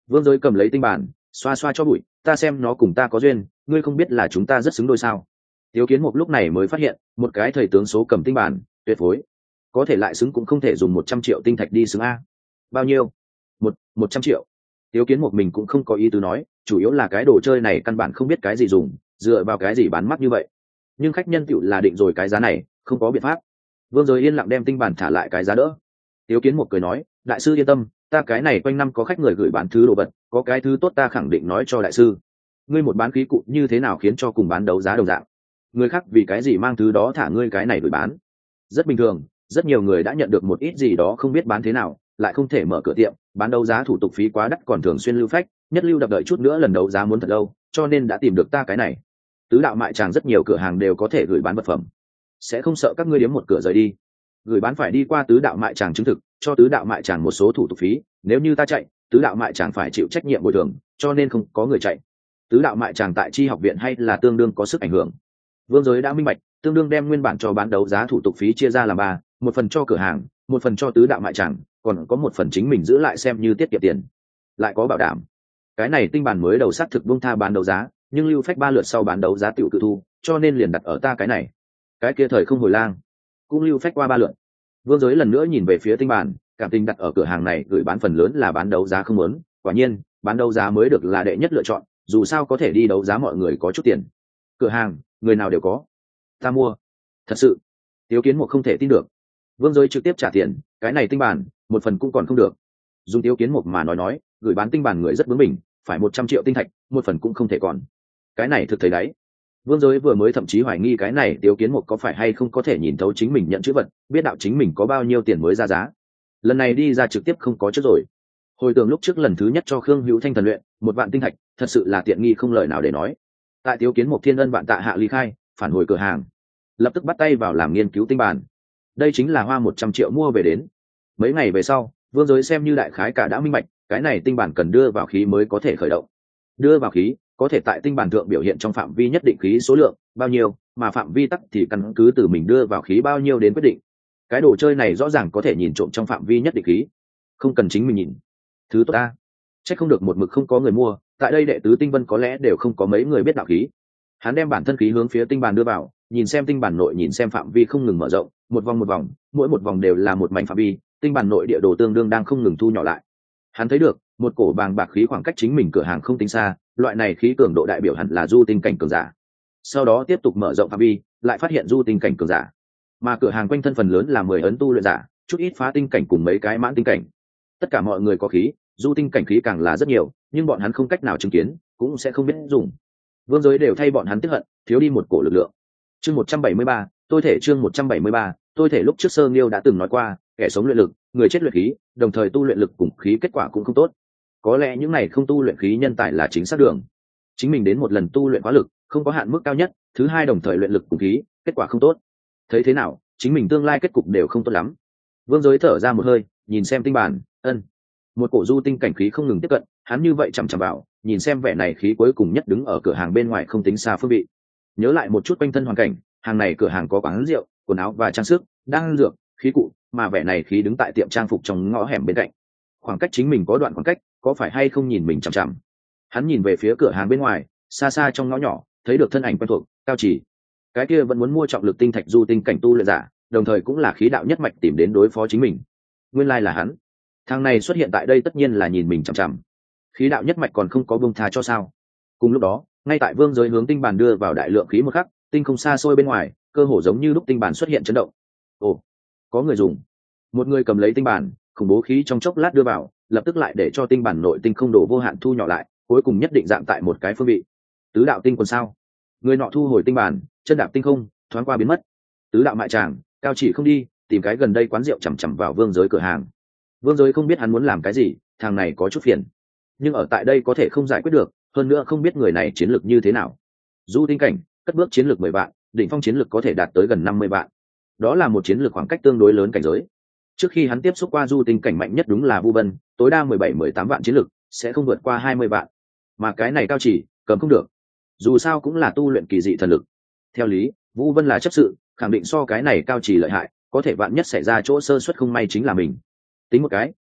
Vương Giới cầm lấy tinh bản xoa xoa cho bụi, ta xem nó cùng ta có duyên, ngươi không biết là chúng ta rất xứng đôi sao? Tiếu Kiến Mục lúc này mới phát hiện, một cái thầy tướng số cầm tinh bản, tuyệt phối, có thể lại xứng cũng không thể dùng một trăm triệu tinh thạch đi xứng a. Bao nhiêu? Một một trăm triệu. Tiếu Kiến Mục mình cũng không có ý tứ nói, chủ yếu là cái đồ chơi này căn bản không biết cái gì dùng, dựa vào cái gì bán mắc như vậy. Nhưng khách nhân tựu là định rồi cái giá này, không có biện pháp. Vương Giới yên lặng đem tinh bản thả lại cái giá đỡ. Tiếu Kiến Mục cười nói, đại sư yên tâm, ta cái này quanh năm có khách người gửi bán thứ đồ vật, có cái thứ tốt ta khẳng định nói cho đại sư. Ngươi một bán khí cụ như thế nào khiến cho cùng bán đấu giá đồng dạng? Người khác vì cái gì mang thứ đó thả ngươi cái này gửi bán? Rất bình thường, rất nhiều người đã nhận được một ít gì đó không biết bán thế nào, lại không thể mở cửa tiệm, bán đấu giá thủ tục phí quá đắt còn thường xuyên lưu phách, nhất lưu đập đợi chút nữa lần đấu giá muốn thật lâu, cho nên đã tìm được ta cái này. Tứ đạo mại tràng rất nhiều cửa hàng đều có thể gửi bán vật phẩm, sẽ không sợ các ngươi điếm một cửa rời đi. Gửi bán phải đi qua tứ đạo mại tràng chứng thực, cho tứ đạo mại tràng một số thủ tục phí, nếu như ta chạy, tứ đạo mại tràng phải chịu trách nhiệm bồi thường, cho nên không có người chạy. Tứ đạo mại tràng tại Chi học viện hay là tương đương có sức ảnh hưởng. Vương Giới đã minh bạch, tương đương đem nguyên bản cho bán đấu giá thủ tục phí chia ra làm ba, một phần cho cửa hàng, một phần cho tứ đạo mại tràng, còn có một phần chính mình giữ lại xem như tiết kiệm tiền. Lại có bảo đảm, cái này tinh bản mới đầu xác thực buông tha bán đấu giá, nhưng lưu phách ba lượt sau bán đấu giá tiểu cự thu, cho nên liền đặt ở ta cái này. Cái kia thời không hồi lang, cũng lưu phách qua ba lượt. Vương Giới lần nữa nhìn về phía tinh bản, cảm tình đặt ở cửa hàng này gửi bán phần lớn là bán đấu giá không muốn, quả nhiên, bán đấu giá mới được là đệ nhất lựa chọn, dù sao có thể đi đấu giá mọi người có chút tiền. Cửa hàng, người nào đều có. Ta mua. Thật sự. Tiếu Kiến Mục không thể tin được. Vương Giới trực tiếp trả tiền, cái này tinh bản, một phần cũng còn không được. Dùng Tiếu Kiến Mục mà nói nói, gửi bán tinh bản người rất bướng bỉnh, phải một trăm triệu tinh thạch, một phần cũng không thể còn. Cái này thực thấy đấy. Vương Giới vừa mới thậm chí hoài nghi cái này Tiếu Kiến Mục có phải hay không có thể nhìn thấu chính mình nhận chữ vật, biết đạo chính mình có bao nhiêu tiền mới ra giá. Lần này đi ra trực tiếp không có trước rồi. Hồi tưởng lúc trước lần thứ nhất cho Khương Hữu Thanh thần luyện, một vạn tinh thạch, thật sự là tiện nghi không lời nào để nói. Tại Tiếu Kiến Mục thiên ân vạn tạ hạ ly khai, phản hồi cửa hàng, lập tức bắt tay vào làm nghiên cứu tinh bản. Đây chính là hoa một trăm triệu mua về đến. Mấy ngày về sau, Vương Giới xem như đại khái cả đã minh bạch, cái này tinh bản cần đưa vào khí mới có thể khởi động. Đưa vào khí, có thể tại tinh bản thượng biểu hiện trong phạm vi nhất định khí số lượng bao nhiêu, mà phạm vi tắc thì căn cứ từ mình đưa vào khí bao nhiêu đến quyết định. Cái đồ chơi này rõ ràng có thể nhìn trộm trong phạm vi nhất định khí, không cần chính mình nhìn. Thứ tốt ta, chắc không được một mực không có người mua, tại đây đệ tứ tinh vân có lẽ đều không có mấy người biết đạo khí. Hắn đem bản thân khí hướng phía tinh bản đưa vào, nhìn xem tinh bản nội nhìn xem phạm vi không ngừng mở rộng, một vòng một vòng, mỗi một vòng đều là một mảnh phạm vi, tinh bản nội địa đồ tương đương đang không ngừng thu nhỏ lại. Hắn thấy được một cổ bàng bạc khí khoảng cách chính mình cửa hàng không tính xa, loại này khí cường độ đại biểu hẳn là du tinh cảnh cường giả. Sau đó tiếp tục mở rộng phạm vi, lại phát hiện du tinh cảnh cường giả, mà cửa hàng quanh thân phần lớn là mười ấn tu luyện giả, chút ít phá tinh cảnh cùng mấy cái mãn tinh cảnh. Tất cả mọi người có khí, du tinh cảnh khí càng là rất nhiều, nhưng bọn hắn không cách nào chứng kiến, cũng sẽ không biết dùng. Vương Giới đều thay bọn hắn tiếc hận, thiếu đi một cổ lực lượng. Chương một trăm bảy mươi ba, tôi thể chương một trăm bảy mươi ba, tôi thể lúc trước Sơ Nghiêu đã từng nói qua, kẻ sống luyện lực, người chết luyện khí, đồng thời tu luyện lực cùng khí kết quả cũng không tốt. Có lẽ những này không tu luyện khí nhân tài là chính xác đường. Chính mình đến một lần tu luyện quá lực, không có hạn mức cao nhất, thứ hai đồng thời luyện lực cùng khí, kết quả không tốt. Thấy thế nào, chính mình tương lai kết cục đều không tốt lắm. Vương Giới thở ra một hơi, nhìn xem tinh bản, ân, một cổ du tinh cảnh khí không ngừng tiếp cận, hắn như vậy chằm chằm vào, nhìn xem vẻ này khí cuối cùng nhất đứng ở cửa hàng bên ngoài không tính xa phương vị. Nhớ lại một chút quanh thân hoàn cảnh, hàng này cửa hàng có quán rượu, quần áo và trang sức, đan dược, khí cụ, mà vẻ này khí đứng tại tiệm trang phục trong ngõ hẻm bên cạnh. Khoảng cách chính mình có đoạn khoảng cách, có phải hay không nhìn mình chằm chằm. Hắn nhìn về phía cửa hàng bên ngoài, xa xa trong ngõ nhỏ, thấy được thân ảnh quen thuộc, Cao Chỉ. Cái kia vẫn muốn mua trọng lực tinh thạch du tinh cảnh tu luyện giả, đồng thời cũng là khí đạo nhất mạch tìm đến đối phó chính mình. Nguyên lai là hắn. Thằng này xuất hiện tại đây tất nhiên là nhìn mình chằm chằm. Khí đạo nhất mạch còn không có buông tha cho sao? Cùng lúc đó, ngay tại Vương Giới hướng tinh bản đưa vào đại lượng khí một khắc, tinh không xa xôi bên ngoài, cơ hồ giống như lúc tinh bản xuất hiện chấn động. Ồ, có người dùng. Một người cầm lấy tinh bản, khủng bố khí trong chốc lát đưa vào, lập tức lại để cho tinh bản nội tinh không đổ vô hạn thu nhỏ lại, cuối cùng nhất định dạng tại một cái phương vị. Tứ đạo tinh quân sao? Người nọ thu hồi tinh bản, chân đạp tinh không, thoáng qua biến mất. Tứ đạo mại tràng, Cao Chỉ không đi, tìm cái gần đây quán rượu chằm chằm vào Vương Giới cửa hàng. Vương Giới không biết hắn muốn làm cái gì, thằng này có chút phiền, nhưng ở tại đây có thể không giải quyết được, hơn nữa không biết người này chiến lược như thế nào. Du tinh cảnh, cất bước chiến lược mười vạn, đỉnh phong chiến lược có thể đạt tới gần năm mươi vạn. Đó là một chiến lược khoảng cách tương đối lớn cảnh giới. Trước khi hắn tiếp xúc qua du tinh cảnh mạnh nhất đúng là Vu Vân, tối đa mười bảy mười tám vạn chiến lược, sẽ không vượt qua hai mươi vạn. Mà cái này Cao Chỉ, cầm không được. Dù sao cũng là tu luyện kỳ dị thần lực. Theo lý, Vu Vân là chấp sự, khẳng định so cái này Cao Chỉ lợi hại, có thể vạn nhất xảy ra chỗ sơ suất không may chính là mình. Tính một cái,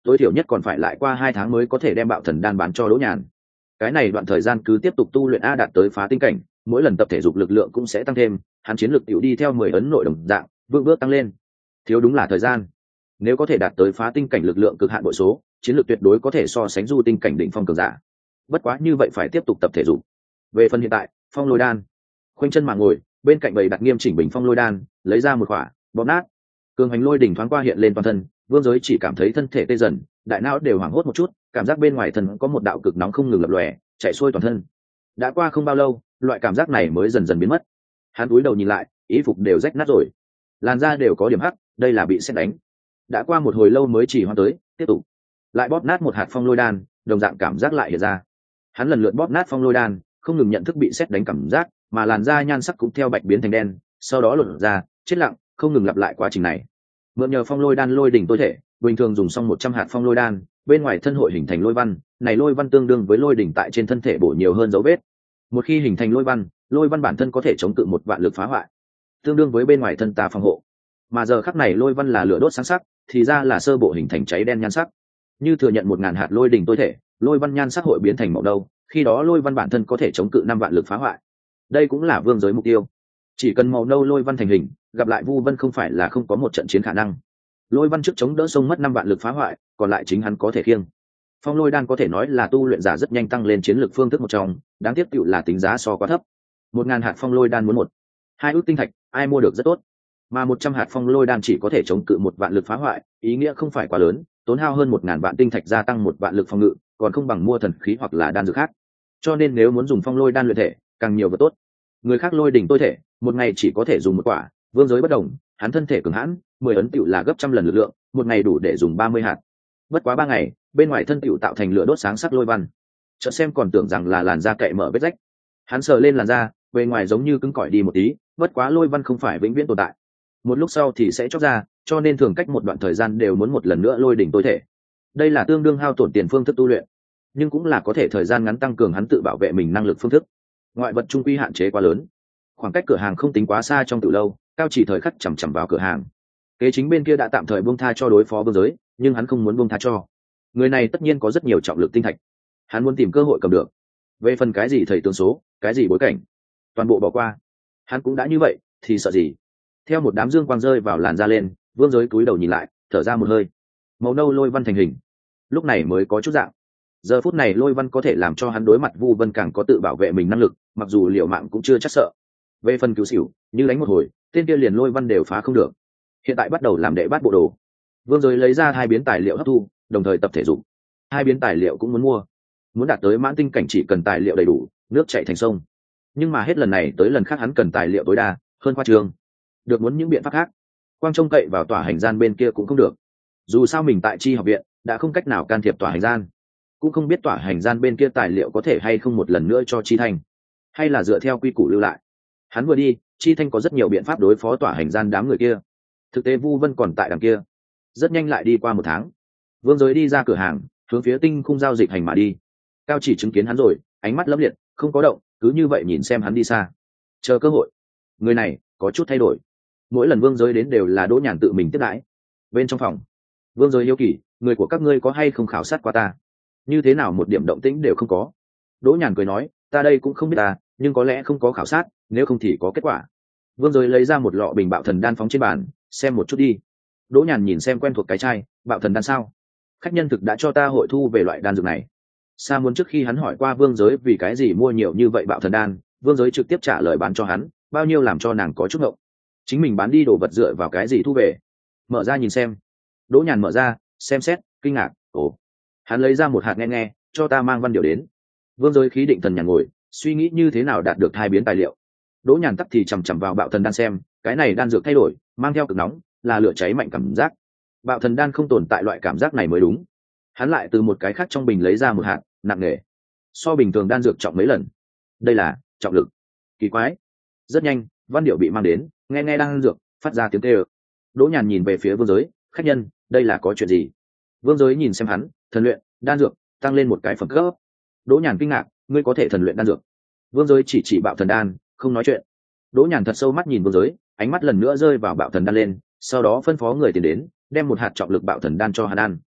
tối thiểu nhất còn phải lại qua hai tháng mới có thể đem bạo thần đan bán cho Đỗ Nhàn. Cái này đoạn thời gian cứ tiếp tục tu luyện a đạt tới phá tinh cảnh, mỗi lần tập thể dục lực lượng cũng sẽ tăng thêm, hắn chiến lực tiểu đi theo mười ấn nội đồng dạng, vững bước tăng lên. Thiếu đúng là thời gian. Nếu có thể đạt tới phá tinh cảnh lực lượng cực hạn bội số, chiến lược tuyệt đối có thể so sánh du tinh cảnh đỉnh phong cường giả. Bất quá như vậy phải tiếp tục tập thể dục. Về phần hiện tại, phong lôi đan, khoanh chân mà ngồi, bên cạnh bầy đặt nghiêm chỉnh bình phong lôi đan, lấy ra một quả, bóp nát. Cường hành lôi đỉnh thoáng qua hiện lên toàn thân, Vương Giới chỉ cảm thấy thân thể tê dần, đại não đều hoảng hốt một chút, cảm giác bên ngoài thân có một đạo cực nóng không ngừng lập lòe, chạy xuôi toàn thân. Đã qua không bao lâu, loại cảm giác này mới dần dần biến mất. Hắn cúi đầu nhìn lại, y phục đều rách nát rồi, làn da đều có điểm hắc, đây là bị sét đánh. Đã qua một hồi lâu mới chỉ hoan tới, tiếp tục lại bóp nát một hạt phong lôi đan, đồng dạng cảm giác lại hiện ra. Hắn lần lượt bóp nát phong lôi đan, không ngừng nhận thức bị sét đánh cảm giác, mà làn da nhan sắc cũng theo bạch biến thành đen, sau đó lột ra, chết lặng, không ngừng lặp lại quá trình này. Mượn nhờ phong lôi đan lôi đỉnh tối thể, bình thường dùng xong một trăm hạt phong lôi đan, bên ngoài thân hội hình thành lôi văn, này lôi văn tương đương với lôi đỉnh tại trên thân thể bổ nhiều hơn dấu vết. Một khi hình thành lôi văn, lôi văn bản thân có thể chống cự một vạn lực phá hoại, tương đương với bên ngoài thân ta phòng hộ. Mà giờ khắc này lôi văn là lửa đốt sáng sắc, thì ra là sơ bộ hình thành cháy đen nhan sắc. Như thừa nhận một ngàn hạt lôi đỉnh tối thể, lôi văn nhan sắc hội biến thành màu đâu, khi đó lôi văn bản thân có thể chống cự năm vạn lực phá hoại. Đây cũng là Vương Giới mục tiêu. Chỉ cần màu nâu lôi văn thành hình, gặp lại Vu Vân không phải là không có một trận chiến khả năng. Lôi văn trước chống đỡ sông mất năm vạn lực phá hoại, còn lại chính hắn có thể khiêng. Phong lôi đan có thể nói là tu luyện giả rất nhanh tăng lên chiến lược phương thức một trong, đáng tiếc tựu là tính giá so quá thấp. Một ngàn hạt phong lôi đan muốn một hai ước tinh thạch, ai mua được rất tốt. Mà một trăm hạt phong lôi đan chỉ có thể chống cự một vạn lực phá hoại, ý nghĩa không phải quá lớn, tốn hao hơn một ngàn vạn tinh thạch gia tăng một vạn lực phòng ngự, còn không bằng mua thần khí hoặc là đan dược khác. Cho nên nếu muốn dùng phong lôi đan luyện thể, càng nhiều vừa tốt. Người khác lôi đỉnh tôi thể, một ngày chỉ có thể dùng một quả, Vương Giới bất đồng, hắn thân thể cường hãn, mười ấn tựu là gấp trăm lần lực lượng, một ngày đủ để dùng ba mươi hạt. Bất quá ba ngày, bên ngoài thân tựu tạo thành lửa đốt sáng sắc lôi văn. Chợt xem còn tưởng rằng là làn da cậy mở vết rách. Hắn sờ lên làn da, bề ngoài giống như cứng cỏi đi một tí, bất quá lôi văn không phải vĩnh viễn tồn tại. Một lúc sau thì sẽ chóc ra, cho nên thường cách một đoạn thời gian đều muốn một lần nữa lôi đỉnh tối thể. Đây là tương đương hao tổn tiền phương thức tu luyện, nhưng cũng là có thể thời gian ngắn tăng cường hắn tự bảo vệ mình năng lực phương thức. Ngoại vật trung quy hạn chế quá lớn, khoảng cách cửa hàng không tính quá xa trong từ lâu, Cao Chỉ thời khắc chằm chằm vào cửa hàng. Kế chính bên kia đã tạm thời buông tha cho đối phó Vương Giới, nhưng hắn không muốn buông tha cho. Người này tất nhiên có rất nhiều trọng lực tinh thạch, hắn muốn tìm cơ hội cầm được. Về phần cái gì thầy tướng số, cái gì bối cảnh, toàn bộ bỏ qua. Hắn cũng đã như vậy, thì sợ gì? Theo một đám dương quang rơi vào làn da lên, Vương Giới cúi đầu nhìn lại, thở ra một hơi. Màu nâu lôi văn thành hình, lúc này mới có chút dạng. Giờ phút này lôi văn có thể làm cho hắn đối mặt Vu Vân càng có tự bảo vệ mình năng lực, mặc dù liều mạng cũng chưa chắc sợ. Về phần cứu xỉu, như đánh một hồi, tên kia liền lôi văn đều phá không được. Hiện tại bắt đầu làm đệ bát bộ đồ. Vương Giới lấy ra hai biến tài liệu hấp thu, đồng thời tập thể dục. Hai biến tài liệu cũng muốn mua. Muốn đạt tới mãn tinh cảnh chỉ cần tài liệu đầy đủ, nước chảy thành sông. Nhưng mà hết lần này tới lần khác hắn cần tài liệu tối đa, hơn khoa trường. Được muốn những biện pháp khác. Quang trông cậy vào tỏa hành gian bên kia cũng không được. Dù sao mình tại Chi học viện đã không cách nào can thiệp tỏa hành gian, cũng không biết tỏa hành gian bên kia tài liệu có thể hay không một lần nữa cho Chi Thanh, hay là dựa theo quy củ lưu lại. Hắn vừa đi, Chi Thanh có rất nhiều biện pháp đối phó tỏa hành gian đám người kia. Thực tế Vu Vân còn tại đằng kia. Rất nhanh lại đi qua một tháng, Vương Giới đi ra cửa hàng, hướng phía tinh khung giao dịch hành mà đi. Cao Chỉ chứng kiến hắn rồi, ánh mắt lấp liệt, không có động, cứ như vậy nhìn xem hắn đi xa, chờ cơ hội. Người này có chút thay đổi. Mỗi lần Vương Giới đến đều là Đỗ Nhàn tự mình tiếp đãi. Bên trong phòng, Vương Giới hiếu kỳ, người của các ngươi có hay không khảo sát qua ta? Như thế nào một điểm động tĩnh đều không có. Đỗ Nhàn cười nói, ta đây cũng không biết ta, nhưng có lẽ không có khảo sát, nếu không thì có kết quả. Vương Giới lấy ra một lọ bình bạo thần đan phóng trên bàn, xem một chút đi. Đỗ Nhàn nhìn xem quen thuộc cái chai, bạo thần đan sao? Khách nhân thực đã cho ta hội thu về loại đan dược này. Sa muốn trước khi hắn hỏi qua Vương Giới vì cái gì mua nhiều như vậy bạo thần đan, Vương Giới trực tiếp trả lời bán cho hắn, bao nhiêu làm cho nàng có chút ngộng. Chính mình bán đi đồ vật dựa vào cái gì thu về? Mở ra nhìn xem. Đỗ Nhàn mở ra, xem xét, kinh ngạc, ồ. Hắn lấy ra một hạt nghe nghe, cho ta mang văn điều đến. Vương Giới khí định thần nhàn ngồi, suy nghĩ như thế nào đạt được hai biến tài liệu. Đỗ Nhàn tắc thì chằm chằm vào bạo thần đan xem, cái này đan dược thay đổi, mang theo cực nóng, là lửa cháy mạnh cảm giác. Bạo thần đan không tồn tại loại cảm giác này mới đúng. Hắn lại từ một cái khác trong bình lấy ra một hạt, nặng nề, so bình thường đan dược trọng mấy lần. Đây là trọng lực. Kỳ quái. Rất nhanh, văn điệu bị mang đến, nghe nghe đan dược, phát ra tiếng kêu. Đỗ Nhàn nhìn về phía Vương Giới, khách nhân, đây là có chuyện gì? Vương Giới nhìn xem hắn, thần luyện, đan dược, tăng lên một cái phẩm cấp. Đỗ Nhàn kinh ngạc, ngươi có thể thần luyện đan dược? Vương Giới chỉ chỉ bạo thần đan, không nói chuyện. Đỗ Nhàn thật sâu mắt nhìn Vương Giới, ánh mắt lần nữa rơi vào bạo thần đan lên, sau đó phân phó người tiền đến, đem một hạt trọng lực bạo thần đan cho hắn ăn.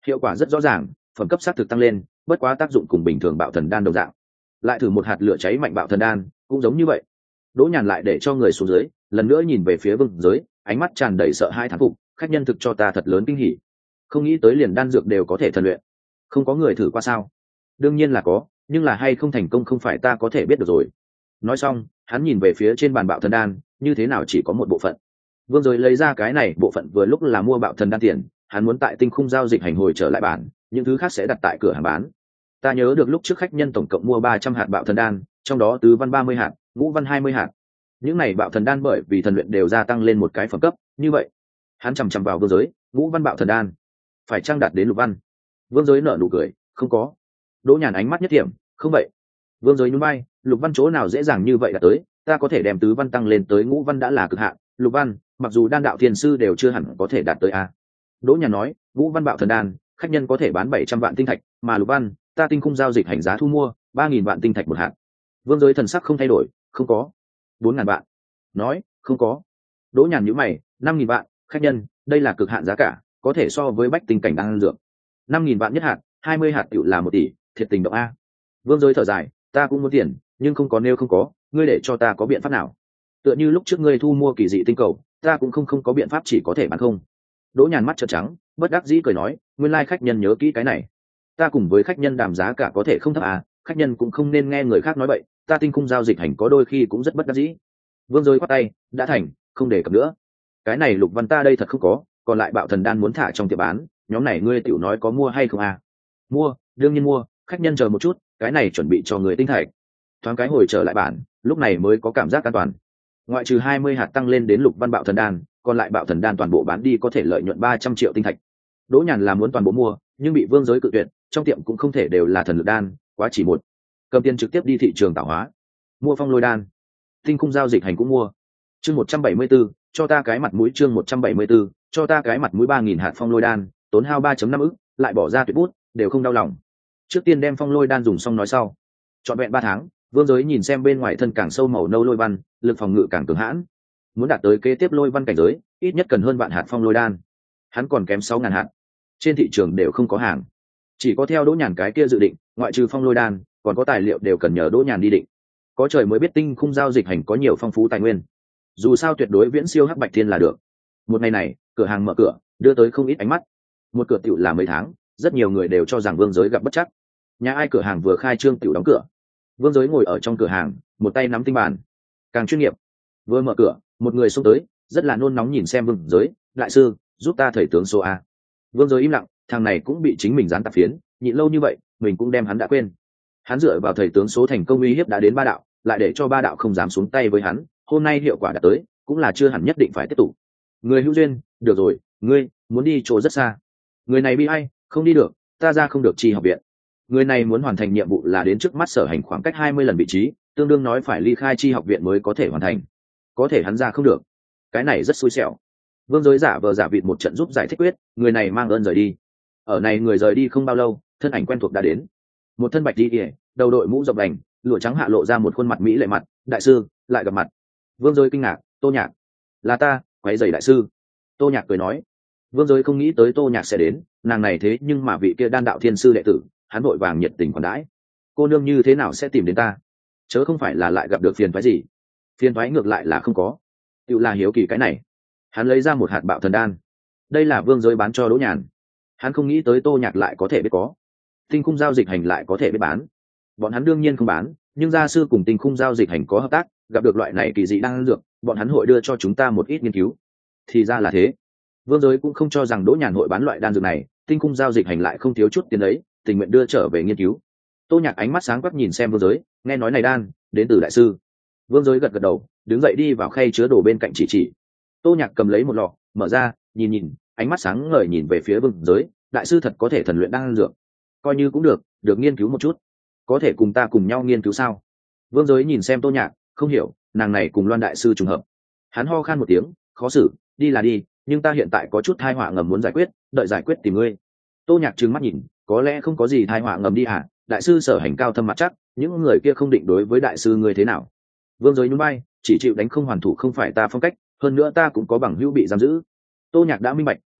hiệu quả rất rõ ràng, phẩm cấp xác thực tăng lên, bất quá tác dụng cùng bình thường bạo thần đan đồng dạng. Lại thử một hạt lửa cháy mạnh bạo thần đan cũng giống như vậy. Đỗ Nhàn lại để cho người xuống dưới, lần nữa nhìn về phía Vương Giới, ánh mắt tràn đầy sợ hãi thán phục, khách nhân thực cho ta thật lớn kinh hỉ. Không nghĩ tới liền đan dược đều có thể thần luyện. Không có người thử qua sao? Đương nhiên là có, nhưng là hay không thành công không phải ta có thể biết được rồi. Nói xong, hắn nhìn về phía trên bàn bạo thần đan, như thế nào chỉ có một bộ phận. Vương Giới lấy ra cái này bộ phận vừa lúc là mua bạo thần đan tiền, hắn muốn tại tinh khung giao dịch hành hồi trở lại bản, những thứ khác sẽ đặt tại cửa hàng bán. Ta nhớ được lúc trước khách nhân tổng cộng mua ba trăm hạt bạo thần đan, trong đó tứ văn ba mươi hạt, ngũ văn hai mươi hạt. Những này bạo thần đan bởi vì thần luyện đều gia tăng lên một cái phẩm cấp, như vậy, hắn chằm chằm vào Vương Giới, ngũ văn bạo thần đan, phải chăng đạt đến lục văn? Vương Giới nở nụ cười, không có. Đỗ Nhàn ánh mắt nhất điểm, không vậy. Vương Giới nhún vai, lục văn chỗ nào dễ dàng như vậy đạt tới, ta có thể đem tứ văn tăng lên tới ngũ văn đã là cực hạn, lục văn, mặc dù đan đạo thiên sư đều chưa hẳn có thể đạt tới a. Đỗ Nhàn nói, ngũ văn bạo thần đan, khách nhân có thể bán bảy trăm vạn tinh thạch, mà lục văn, ta tinh khung giao dịch hành giá thu mua ba nghìn vạn tinh thạch một hạt. Vương Giới thần sắc không thay đổi, không có. Bốn ngàn vạn. Nói, không có. Đỗ Nhàn nhíu mày, năm nghìn vạn, khách nhân, đây là cực hạn giá cả, có thể so với bách tinh cảnh đang dược. Năm nghìn vạn nhất hạt, hai mươi hạt tiểu là một tỷ, thiệt tình động a. Vương Giới thở dài, ta cũng muốn tiền, nhưng không có nêu không có, ngươi để cho ta có biện pháp nào? Tựa như lúc trước ngươi thu mua kỳ dị tinh cầu, ta cũng không không có biện pháp, chỉ có thể bán không. Đỗ Nhàn mắt trợn trắng, bất đắc dĩ cười nói, nguyên lai khách nhân nhớ kỹ cái này. Ta cùng với khách nhân đàm giá cả có thể không thấp à, khách nhân cũng không nên nghe người khác nói bậy, ta tinh khung giao dịch hành có đôi khi cũng rất bất đắc dĩ. Vương Giới quát tay, đã thành, không đề cập nữa. Cái này lục văn ta đây thật không có, còn lại bạo thần đan muốn thả trong tiệm bán, nhóm này ngươi tiểu nói có mua hay không à? Mua, đương nhiên mua, khách nhân chờ một chút, cái này chuẩn bị cho người tinh thạch. Thoáng cái hồi trở lại bản, lúc này mới có cảm giác an toàn. Ngoại trừ hai mươi hạt tăng lên đến lục văn bạo thần đan, còn lại bạo thần đan toàn bộ bán đi có thể lợi nhuận ba trăm triệu tinh thạch. Đỗ Nhàn là muốn toàn bộ mua, nhưng bị Vương Giới cự tuyệt, trong tiệm cũng không thể đều là thần lực đan, quá chỉ một. Cầm tiền trực tiếp đi thị trường tạo hóa, mua phong lôi đan. Tinh khung giao dịch hành cũng mua. Chương một trăm bảy mươi 174, cho ta cái mặt mũi chương một trăm bảy mươi 174, cho ta cái mặt mũi ba nghìn hạt phong lôi đan, tốn hao ba phẩy năm ức, lại bỏ ra tuyệt bút, đều không đau lòng. Trước tiên đem phong lôi đan dùng xong nói sau. Trọn vẹn ba tháng, Vương Giới nhìn xem bên ngoài thân càng sâu màu nâu lôi văn, lực phòng ngự càng cường hãn. Muốn đạt tới kế tiếp lôi văn cảnh giới, ít nhất cần hơn vạn hạt phong lôi đan. Hắn còn kém sáu ngàn hạt. Trên thị trường đều không có hàng. Chỉ có theo Đỗ Nhàn cái kia dự định, ngoại trừ phong lôi đan, còn có tài liệu đều cần nhờ Đỗ Nhàn đi định. Có trời mới biết tinh khung giao dịch hành có nhiều phong phú tài nguyên. Dù sao tuyệt đối viễn siêu Hắc Bạch Thiên là được. Một ngày này, cửa hàng mở cửa, đưa tới không ít ánh mắt. Một cửa tiểu là mấy tháng, rất nhiều người đều cho rằng Vương Giới gặp bất trắc. Nhà ai cửa hàng vừa khai trương tiểu đóng cửa. Vương Giới ngồi ở trong cửa hàng, một tay nắm tinh bàn, càng chuyên nghiệp. Vừa mở cửa, một người xông tới, rất là nôn nóng nhìn xem Vương Giới, đại sư, giúp ta thầy tướng số a. Vương Giới im lặng, thằng này cũng bị chính mình dán tạp phiến, nhịn lâu như vậy, mình cũng đem hắn đã quên. Hắn dựa vào thầy tướng số thành công uy hiếp đã đến ba đạo, lại để cho ba đạo không dám xuống tay với hắn, hôm nay hiệu quả đã tới, cũng là chưa hẳn nhất định phải tiếp tục. Người hữu duyên, được rồi, ngươi muốn đi chỗ rất xa. Người này bi ai, không đi được, ta ra không được Chi học viện. Người này muốn hoàn thành nhiệm vụ là đến trước mắt sở hành khoảng cách hai mươi lần vị trí, tương đương nói phải ly khai Chi học viện mới có thể hoàn thành. Có thể hắn ra không được, cái này rất xui xẻo. Vương Giới giả vờ giả vịt một trận giúp giải thích quyết, người này mang ơn rời đi. Ở này người rời đi không bao lâu, thân ảnh quen thuộc đã đến. Một thân bạch đi kìa, đầu đội mũ rộng đành, lụa trắng hạ lộ ra một khuôn mặt mỹ lệ mặt, đại sư, lại gặp mặt. Vương Giới kinh ngạc, Tô Nhạc, là ta, quấy rầy đại sư. Tô Nhạc cười nói. Vương Giới không nghĩ tới Tô Nhạc sẽ đến, nàng này thế nhưng mà vị kia đan đạo thiên sư đệ tử, hắn vội vàng nhiệt tình khoản đãi. Cô nương như thế nào sẽ tìm đến ta? Chớ không phải là lại gặp được phiền toái gì? Phiền toái ngược lại là không có. Tự là hiếu kỳ cái này. Hắn lấy ra một hạt bạo thần đan. Đây là Vương Giới bán cho Đỗ Nhàn. Hắn không nghĩ tới Tô Nhạc lại có thể biết có. Tinh khung giao dịch hành lại có thể biết bán. Bọn hắn đương nhiên không bán, nhưng gia sư cùng tinh khung giao dịch hành có hợp tác, gặp được loại này kỳ dị đang dược, bọn hắn hội đưa cho chúng ta một ít nghiên cứu. Thì ra là thế. Vương Giới cũng không cho rằng Đỗ Nhàn hội bán loại đan dược này, tinh khung giao dịch hành lại không thiếu chút tiền đấy, tình nguyện đưa trở về nghiên cứu. Tô Nhạc ánh mắt sáng quắc nhìn xem Vương Giới, nghe nói này đan đến từ đại sư. Vương Giới gật gật đầu, đứng dậy đi vào khay chứa đồ bên cạnh chỉ chỉ. Tô Nhạc cầm lấy một lọ, mở ra, nhìn nhìn, ánh mắt sáng ngời nhìn về phía Vương Giới, đại sư thật có thể thần luyện đan dược, coi như cũng được, được nghiên cứu một chút. Có thể cùng ta cùng nhau nghiên cứu sao? Vương Giới nhìn xem Tô Nhạc, không hiểu, nàng này cùng Loan đại sư trùng hợp. Hắn ho khan một tiếng, khó xử, đi là đi, nhưng ta hiện tại có chút tai họa ngầm muốn giải quyết, đợi giải quyết tìm ngươi. Tô Nhạc trừng mắt nhìn, có lẽ không có gì tai họa ngầm đi hả? Đại sư sở hành cao thâm mặt chắc, những người kia không định đối với đại sư ngươi thế nào? Vương Giới nhún vai, chỉ chịu đánh không hoàn thủ không phải ta phong cách, hơn nữa ta cũng có bằng hữu bị giam giữ. Tô Nhạc đã minh bạch,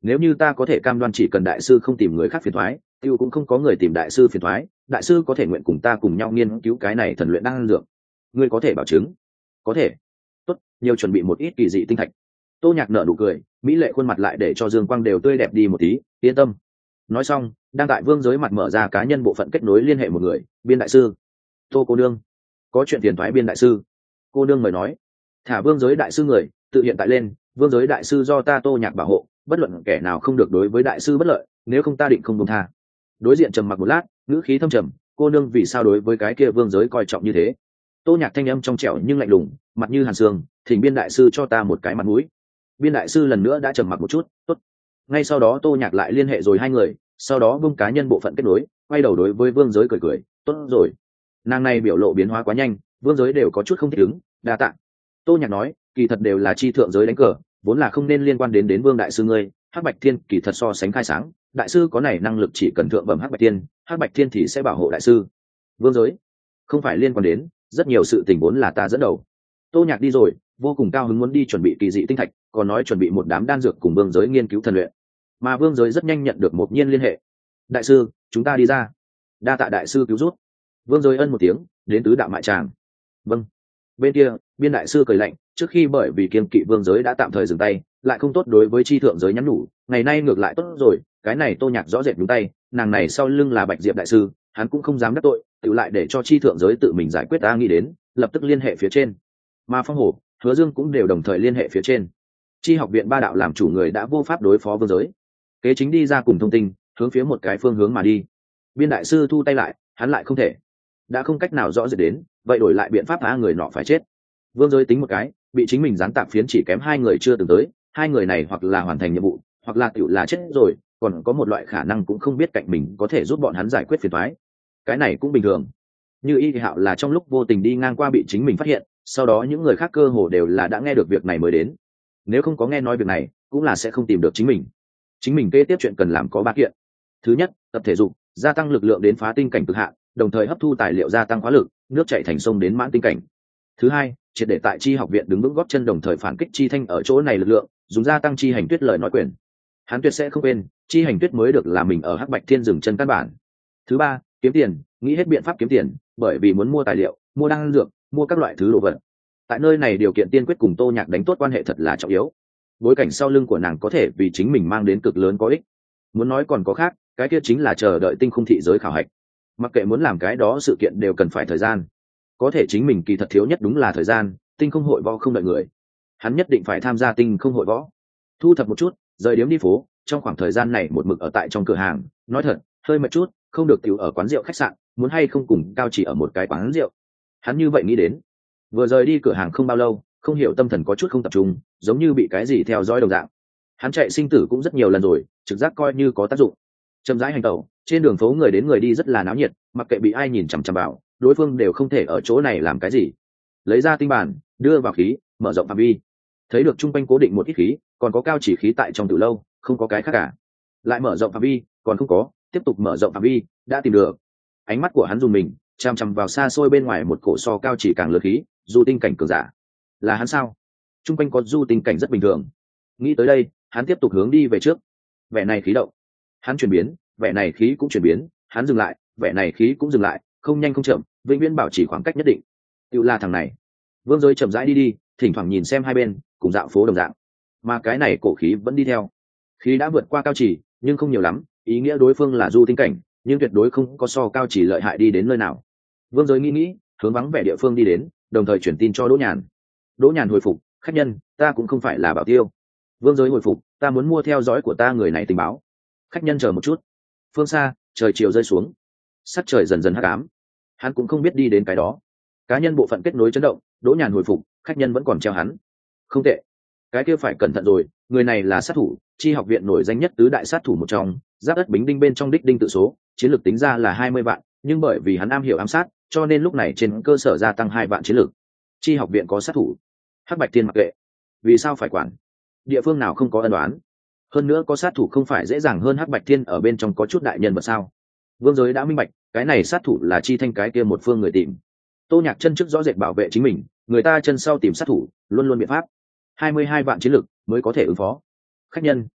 nếu như ta có thể cam đoan chỉ cần đại sư không tìm người khác phiền thoái, tiêu cũng không có người tìm đại sư phiền thoái, đại sư có thể nguyện cùng ta cùng nhau nghiên cứu cái này thần luyện đan dược. Ngươi có thể bảo chứng? Có thể. Tốt, nhiều chuẩn bị một ít kỳ dị tinh thạch. Tô Nhạc nở nụ cười, mỹ lệ khuôn mặt lại để cho dương quang đều tươi đẹp đi một tí. Yên tâm. Nói xong, đang tại vương giới mặt mở ra cá nhân bộ phận kết nối liên hệ một người. Biên đại sư. Tô cô nương. Có chuyện tiền thoái biên đại sư. Cô nương mời nói. Thả vương giới đại sư người, tự hiện tại lên. Vương giới đại sư do ta Tô Nhạc bảo hộ, bất luận kẻ nào không được đối với đại sư bất lợi, nếu không ta định không buông tha. Đối diện trầm mặc một lát, ngữ khí thâm trầm. Cô nương vì sao đối với cái kia vương giới coi trọng như thế? Tô Nhạc thanh âm trong trẻo nhưng lạnh lùng, mặt như hàn xương. Thỉnh biên đại sư cho ta một cái mặt mũi. Biên đại sư lần nữa đã trầm mặc một chút. Tốt. Ngay sau đó Tô Nhạc lại liên hệ rồi hai người, sau đó bung cá nhân bộ phận kết nối, quay đầu đối với vương giới cười cười. Tốt rồi. Nàng này biểu lộ biến hóa quá nhanh, vương giới đều có chút không thích ứng. Đa tạ. Tô Nhạc nói, kỳ thật đều là chi thượng giới đánh cờ, vốn là không nên liên quan đến đến vương đại sư ngươi. Hắc Bạch Thiên kỳ thật so sánh khai sáng, đại sư có này năng lực chỉ cần thượng bẩm Hắc Bạch Thiên, Hắc Bạch Thiên thì sẽ bảo hộ đại sư. Vương giới không phải liên quan đến, rất nhiều sự tình vốn là ta dẫn đầu. Tô Nhạc đi rồi, vô cùng cao hứng muốn đi chuẩn bị kỳ dị tinh thạch, còn nói chuẩn bị một đám đan dược cùng vương giới nghiên cứu thần luyện. Mà vương giới rất nhanh nhận được một nhiên liên hệ. Đại sư, chúng ta đi ra. Đa tạ đại sư cứu giúp. Vương giới ân một tiếng, đến tứ đạo mại tràng. Vâng. Bên kia, biên đại sư cười lạnh, trước khi bởi vì kiên kỵ vương giới đã tạm thời dừng tay, lại không tốt đối với chi thượng giới nhắn nhủ, ngày nay ngược lại tốt rồi, cái này Tô Nhạc rõ rệt đúng tay, nàng này sau lưng là Bạch Diệp đại sư, hắn cũng không dám đắc tội, tự lại để cho chi thượng giới tự mình giải quyết. Ta nghĩ đến, lập tức liên hệ phía trên. Mà Phong Hổ, Hứa Dương cũng đều đồng thời liên hệ phía trên. Chi học viện ba đạo làm chủ người đã vô pháp đối phó vương giới, kế chính đi ra cùng thông tin, hướng phía một cái phương hướng mà đi. Biên đại sư thu tay lại, hắn lại không thể, đã không cách nào rõ rệt đến, vậy đổi lại biện pháp phá người nọ phải chết. Vương giới tính một cái, bị chính mình gián tạp phiến chỉ kém hai người chưa từng tới, hai người này hoặc là hoàn thành nhiệm vụ, hoặc là tiểu là chết rồi, còn có một loại khả năng cũng không biết cạnh mình có thể giúp bọn hắn giải quyết phiền toái. Cái này cũng bình thường. Như Y Hạo là trong lúc vô tình đi ngang qua bị chính mình phát hiện, sau đó những người khác cơ hồ đều là đã nghe được việc này mới đến. Nếu không có nghe nói việc này, cũng là sẽ không tìm được chính mình. Chính mình kế tiếp chuyện cần làm có ba kiện. Thứ nhất, tập thể dục, gia tăng lực lượng đến phá tinh cảnh cực hạn, đồng thời hấp thu tài liệu gia tăng khóa lực, nước chảy thành sông đến mãn tinh cảnh. Thứ hai, triệt để tại chi học viện đứng vững gót chân, đồng thời phản kích chi thanh ở chỗ này lực lượng, dùng gia tăng chi hành tuyết lời nói quyền. Hắn tuyệt sẽ không quên, chi hành tuyết mới được là mình ở Hắc Bạch Thiên dừng chân căn bản. Thứ ba, kiếm tiền, nghĩ hết biện pháp kiếm tiền, bởi vì muốn mua tài liệu, mua đan dược, mua các loại thứ đồ vật. Tại nơi này điều kiện tiên quyết cùng Tô Nhạc đánh tốt quan hệ thật là trọng yếu. Bối cảnh sau lưng của nàng có thể vì chính mình mang đến cực lớn có ích. Muốn nói còn có khác, cái kia chính là chờ đợi tinh khung thị giới khảo hạch. Mặc kệ muốn làm cái đó sự kiện đều cần phải thời gian. Có thể chính mình kỳ thật thiếu nhất đúng là thời gian, tinh không hội võ không đợi người. Hắn nhất định phải tham gia tinh không hội võ. Thu thập một chút, rời điếm đi phố, trong khoảng thời gian này một mực ở tại trong cửa hàng, nói thật, hơi mệt chút, không được tiểu ở quán rượu khách sạn, muốn hay không cùng Cao Chỉ ở một cái quán rượu. Hắn như vậy nghĩ đến. Vừa rời đi cửa hàng không bao lâu, không hiểu tâm thần có chút không tập trung, giống như bị cái gì theo dõi đồng dạng. Hắn chạy sinh tử cũng rất nhiều lần rồi, trực giác coi như có tác dụng. Chậm rãi hành tẩu, trên đường phố người đến người đi rất là náo nhiệt, mặc kệ bị ai nhìn chằm chằm vào, đối phương đều không thể ở chỗ này làm cái gì. Lấy ra tinh bản, đưa vào khí, mở rộng phạm vi. Thấy được trung quanh cố định một ít khí, còn có Cao Chỉ khí tại trong từ lâu, không có cái khác cả. Lại mở rộng phạm vi, còn không có, tiếp tục mở rộng phạm vi, đã tìm được. Ánh mắt của hắn dùng mình, chằm chằm vào xa xôi bên ngoài một cổ so Cao Chỉ càng lớn khí, du tinh cảnh cường giả. Là hắn sao? Trung quanh có du tinh cảnh rất bình thường. Nghĩ tới đây, hắn tiếp tục hướng đi về trước. Vẻ này khí động, hắn chuyển biến, vẻ này khí cũng chuyển biến, hắn dừng lại, vẻ này khí cũng dừng lại, không nhanh không chậm, vĩnh viễn bảo trì khoảng cách nhất định. Tự là thằng này. Vương Giới chậm rãi đi đi, thỉnh thoảng nhìn xem hai bên, cùng dạo phố đồng dạng. Mà cái này cổ khí vẫn đi theo. Khí đã vượt qua Cao Chỉ, nhưng không nhiều lắm, ý nghĩa đối phương là du tinh cảnh, nhưng tuyệt đối không có so Cao Chỉ lợi hại đi đến nơi nào. Vương Giới nghĩ nghĩ, hướng vắng vẻ địa phương đi đến, đồng thời chuyển tin cho Đỗ Nhàn. Đỗ Nhàn hồi phục, khách nhân, ta cũng không phải là bảo tiêu. Vương Giới hồi phục, ta muốn mua theo dõi của ta người này tình báo. Khách nhân chờ một chút. Phương xa, trời chiều rơi xuống, sắc trời dần dần hắc ám. Hắn cũng không biết đi đến cái đó. Cá nhân bộ phận kết nối chấn động, Đỗ Nhàn hồi phục, khách nhân vẫn còn treo hắn. Không tệ, cái kia phải cẩn thận rồi, người này là sát thủ, chi học viện nổi danh nhất tứ đại sát thủ một trong, giáp đất bính đinh bên trong đích đinh tự số, chiến lược tính ra là hai mươi vạn, nhưng bởi vì hắn am hiểu ám sát, cho nên lúc này trên cơ sở gia tăng hai vạn chiến lược. Chi học viện có sát thủ, Hắc Bạch Thiên mặc kệ, vì sao phải quản? Địa phương nào không có ân đoán? Hơn nữa có sát thủ không phải dễ dàng hơn Hắc Bạch Thiên ở bên trong có chút đại nhân vật sao? Vương Giới đã minh bạch, cái này sát thủ là Chi Thanh cái kia một phương người tìm. Tô Nhạc chân trước rõ rệt bảo vệ chính mình, người ta chân sau tìm sát thủ, luôn luôn biện pháp. hai mươi hai vạn chiến lực mới có thể ứng phó. Khách nhân,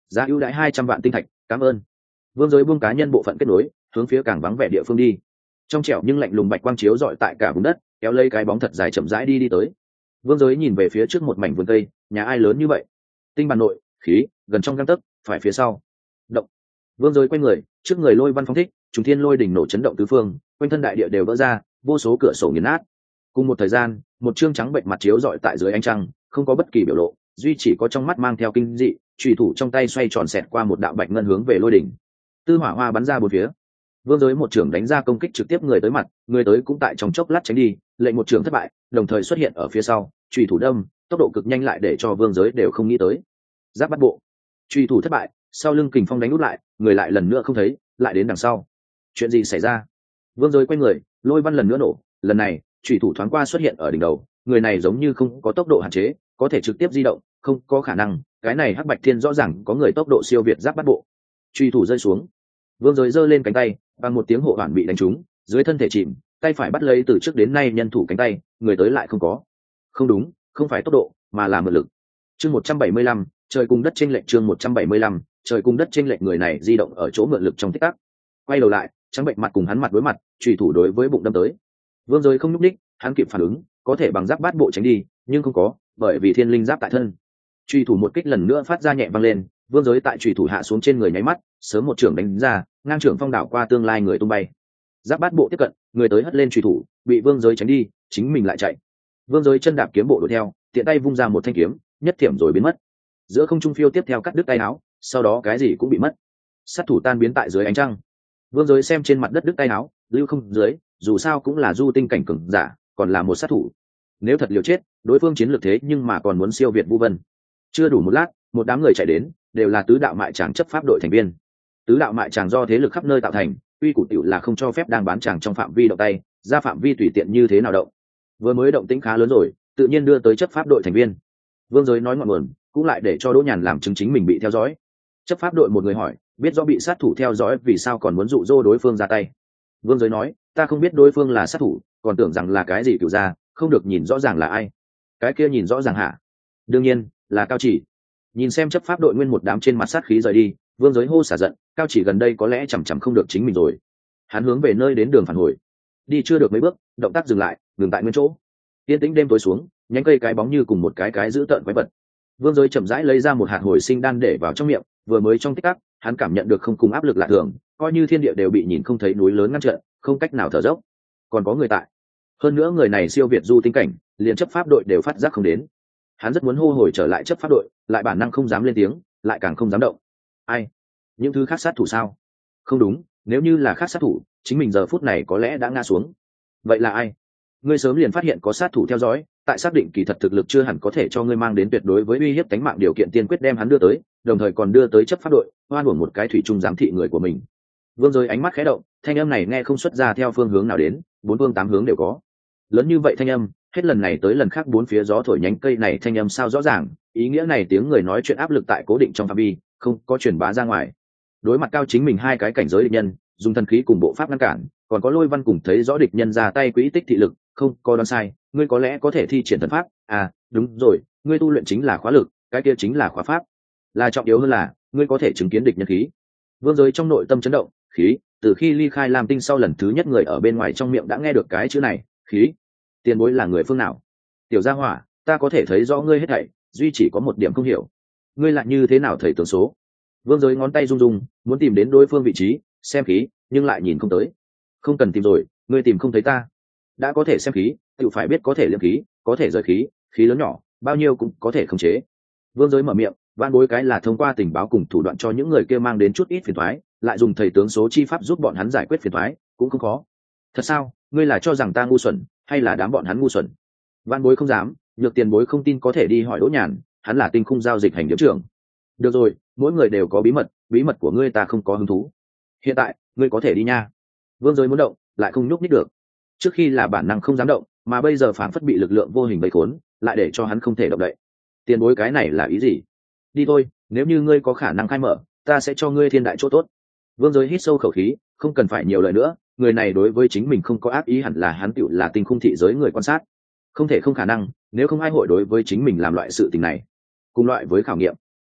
giá ưu đãi hai trăm vạn tinh thạch, cảm ơn. Vương Giới buông cá nhân bộ phận kết nối, hướng phía càng vắng vẻ địa phương đi. Trong trẻo nhưng lạnh lùng bạch quang chiếu rọi tại cả vùng đất, kéo lấy cái bóng thật dài chậm rãi đi đi tới. Vương Giới nhìn về phía trước một mảnh vườn cây, nhà ai lớn như vậy? Tinh bản nội, khí, gần trong gang tấc, phải phía sau. Động. Vương Giới quay người, trước người lôi văn phong thích, trùng thiên lôi đỉnh nổ chấn động tứ phương, quanh thân đại địa đều vỡ ra, vô số cửa sổ nghiền nát. Cùng một thời gian, một trương trắng bệnh mặt chiếu rọi tại dưới ánh trăng, không có bất kỳ biểu lộ, duy chỉ có trong mắt mang theo kinh dị, chùy thủ trong tay xoay tròn xẹt qua một đạo bạch ngân hướng về lôi đỉnh. Tư hỏa hoa bắn ra bốn phía. Vương Giới một trưởng đánh ra công kích trực tiếp người tới mặt, người tới cũng tại trong chốc lát tránh đi, lệnh một trưởng thất bại, đồng thời xuất hiện ở phía sau, chùy thủ đâm, tốc độ cực nhanh lại để cho Vương Giới đều không nghĩ tới. Giáp bắt bộ, chùy thủ thất bại, sau lưng kình phong đánh nút lại, người lại lần nữa không thấy, lại đến đằng sau. Chuyện gì xảy ra? Vương Giới quay người, lôi văn lần nữa nổ, lần này, chùy thủ thoáng qua xuất hiện ở đỉnh đầu, người này giống như không có tốc độ hạn chế, có thể trực tiếp di động, không có khả năng, cái này Hắc Bạch Thiên rõ ràng có người tốc độ siêu việt giáp bắt bộ. Chùy thủ rơi xuống, Vương Giới giơ lên cánh tay, bằng một tiếng hộ hoàn bị đánh trúng, dưới thân thể chìm, tay phải bắt lấy từ trước đến nay nhân thủ cánh tay, người tới lại không có. Không đúng, không phải tốc độ, mà là mượn lực. Chương một trăm bảy mươi lăm, trời cùng đất chênh lệch chương một trăm bảy mươi lăm, trời cùng đất chênh lệch người này di động ở chỗ mượn lực trong tích tắc. Quay đầu lại, trắng bệnh mặt cùng hắn mặt đối mặt, chùy thủ đối với bụng đâm tới. Vương Giới không nhúc nhích, hắn kịp phản ứng, có thể bằng giáp bát bộ tránh đi, nhưng không có, bởi vì thiên linh giáp tại thân. Chùy thủ một kích lần nữa phát ra nhẹ vang lên, Vương Giới tại chùy thủ hạ xuống trên người nháy mắt, sớm một trưởng đánh ra, ngang trưởng phong đảo qua tương lai người tung bay. Giáp bát bộ tiếp cận, người tới hất lên chùy thủ, bị Vương Giới tránh đi, chính mình lại chạy. Vương Giới chân đạp kiếm bộ đuổi theo, tiện tay vung ra một thanh kiếm, nhất thiểm rồi biến mất. Giữa không trung phiêu tiếp theo cắt đứt tay áo, sau đó cái gì cũng bị mất. Sát thủ tan biến tại dưới ánh trăng. Vương Giới xem trên mặt đất đứt tay áo, lưu không dưới, dù sao cũng là du tinh cảnh cường giả, còn là một sát thủ. Nếu thật liều chết, đối phương chiến lược thế nhưng mà còn muốn siêu việt Vu Vân. Chưa đủ một lát, một đám người chạy đến, đều là tứ đạo mại tràng chấp pháp đội thành viên. Tứ đạo mại tràng do thế lực khắp nơi tạo thành, uy củ tiểu là không cho phép đang bán tràng trong phạm vi động tay, ra phạm vi tùy tiện như thế nào động. Vừa mới động tĩnh khá lớn rồi, tự nhiên đưa tới chấp pháp đội thành viên. Vương Giới nói ngọn nguồn, cũng lại để cho Đỗ Nhàn làm chứng chính mình bị theo dõi. Chấp pháp đội một người hỏi, biết rõ bị sát thủ theo dõi vì sao còn muốn dụ dỗ đối phương ra tay. Vương Giới nói, ta không biết đối phương là sát thủ, còn tưởng rằng là cái gì cửu gia, không được nhìn rõ ràng là ai. Cái kia nhìn rõ ràng hả? Đương nhiên là Cao Chỉ. Nhìn xem chấp pháp đội nguyên một đám trên mặt sát khí rời đi, Vương Giới hô xả giận, Cao Chỉ gần đây có lẽ chằm chằm không được chính mình rồi. Hắn hướng về nơi đến đường phản hồi, đi chưa được mấy bước, động tác dừng lại, ngừng tại nguyên chỗ. Yên tĩnh đêm tối xuống, nhánh cây cái bóng như cùng một cái cái giữ tợn quái vật. Vương Giới chậm rãi lấy ra một hạt hồi sinh đan để vào trong miệng, vừa mới trong tích tắc, hắn cảm nhận được không cùng áp lực lạ thường, coi như thiên địa đều bị nhìn không thấy núi lớn ngăn trở, không cách nào thở dốc. Còn có người tại. Hơn nữa người này siêu việt du tinh cảnh, liền chấp pháp đội đều phát giác không đến. Hắn rất muốn hô hồi trở lại chấp pháp đội, lại bản năng không dám lên tiếng, lại càng không dám động. Ai? Những thứ khác sát thủ sao? Không đúng, nếu như là khác sát thủ, chính mình giờ phút này có lẽ đã ngã xuống. Vậy là ai? Ngươi sớm liền phát hiện có sát thủ theo dõi, tại xác định kỳ thật thực lực chưa hẳn có thể cho ngươi mang đến tuyệt đối với uy hiếp tính mạng điều kiện tiên quyết đem hắn đưa tới, đồng thời còn đưa tới chấp pháp đội, oan uổng một cái thủy chung giám thị người của mình. Vương Giới ánh mắt khẽ động, thanh âm này nghe không xuất ra theo phương hướng nào đến, bốn phương tám hướng đều có. Lớn như vậy thanh âm, hết lần này tới lần khác bốn phía gió thổi nhánh cây này thanh âm sao rõ ràng, ý nghĩa này tiếng người nói chuyện áp lực tại cố định trong phạm vi, không có truyền bá ra ngoài. Đối mặt Cao chính mình hai cái cảnh giới địch nhân, dùng thần khí cùng bộ pháp ngăn cản, còn có Lôi Văn cùng thấy rõ địch nhân ra tay quỹ tích thị lực, không có đoán sai, ngươi có lẽ có thể thi triển thần pháp, à, đúng rồi, ngươi tu luyện chính là khóa lực, cái kia chính là khóa pháp. Là trọng yếu hơn là, ngươi có thể chứng kiến địch nhân khí. Vương Giới trong nội tâm chấn động, khí, từ khi ly khai Lam Tinh sau lần thứ nhất người ở bên ngoài trong miệng đã nghe được cái chữ này, khí. Tiền bối là người phương nào? Tiểu Gia Hỏa, ta có thể thấy rõ ngươi hết thảy, duy chỉ có một điểm không hiểu. Ngươi lại như thế nào thầy tướng số? Vương Giới ngón tay rung rung, muốn tìm đến đối phương vị trí, xem khí, nhưng lại nhìn không tới. Không cần tìm rồi, ngươi tìm không thấy ta. Đã có thể xem khí, tự phải biết có thể liệm khí, có thể rời khí, khí lớn nhỏ, bao nhiêu cũng có thể khống chế. Vương Giới mở miệng, van bối cái là thông qua tình báo cùng thủ đoạn cho những người kia mang đến chút ít phiền toái, lại dùng thầy tướng số chi pháp giúp bọn hắn giải quyết phiền toái, cũng không khó. Thật sao? Ngươi là cho rằng ta ngu xuẩn, hay là đám bọn hắn ngu xuẩn? Van bối không dám, nhược tiền bối không tin có thể đi hỏi Đỗ Nhàn, hắn là tinh khung giao dịch hành điếm trưởng. Được rồi, mỗi người đều có bí mật, bí mật của ngươi ta không có hứng thú. Hiện tại, ngươi có thể đi nha. Vương Giới muốn động, lại không nhúc nhích được. Trước khi là bản năng không dám động, mà bây giờ phản phất bị lực lượng vô hình vây khốn, lại để cho hắn không thể động đậy. Tiền bối cái này là ý gì? Đi thôi, nếu như ngươi có khả năng khai mở, ta sẽ cho ngươi thiên đại chỗ tốt. Vương Giới hít sâu khẩu khí, không cần phải nhiều lời nữa, người này đối với chính mình không có ác ý, hẳn là hắn tựu là tinh khung thị giới người quan sát. Không thể không khả năng, nếu không ai hội đối với chính mình làm loại sự tình này. Cùng loại với khảo nghiệm. Động,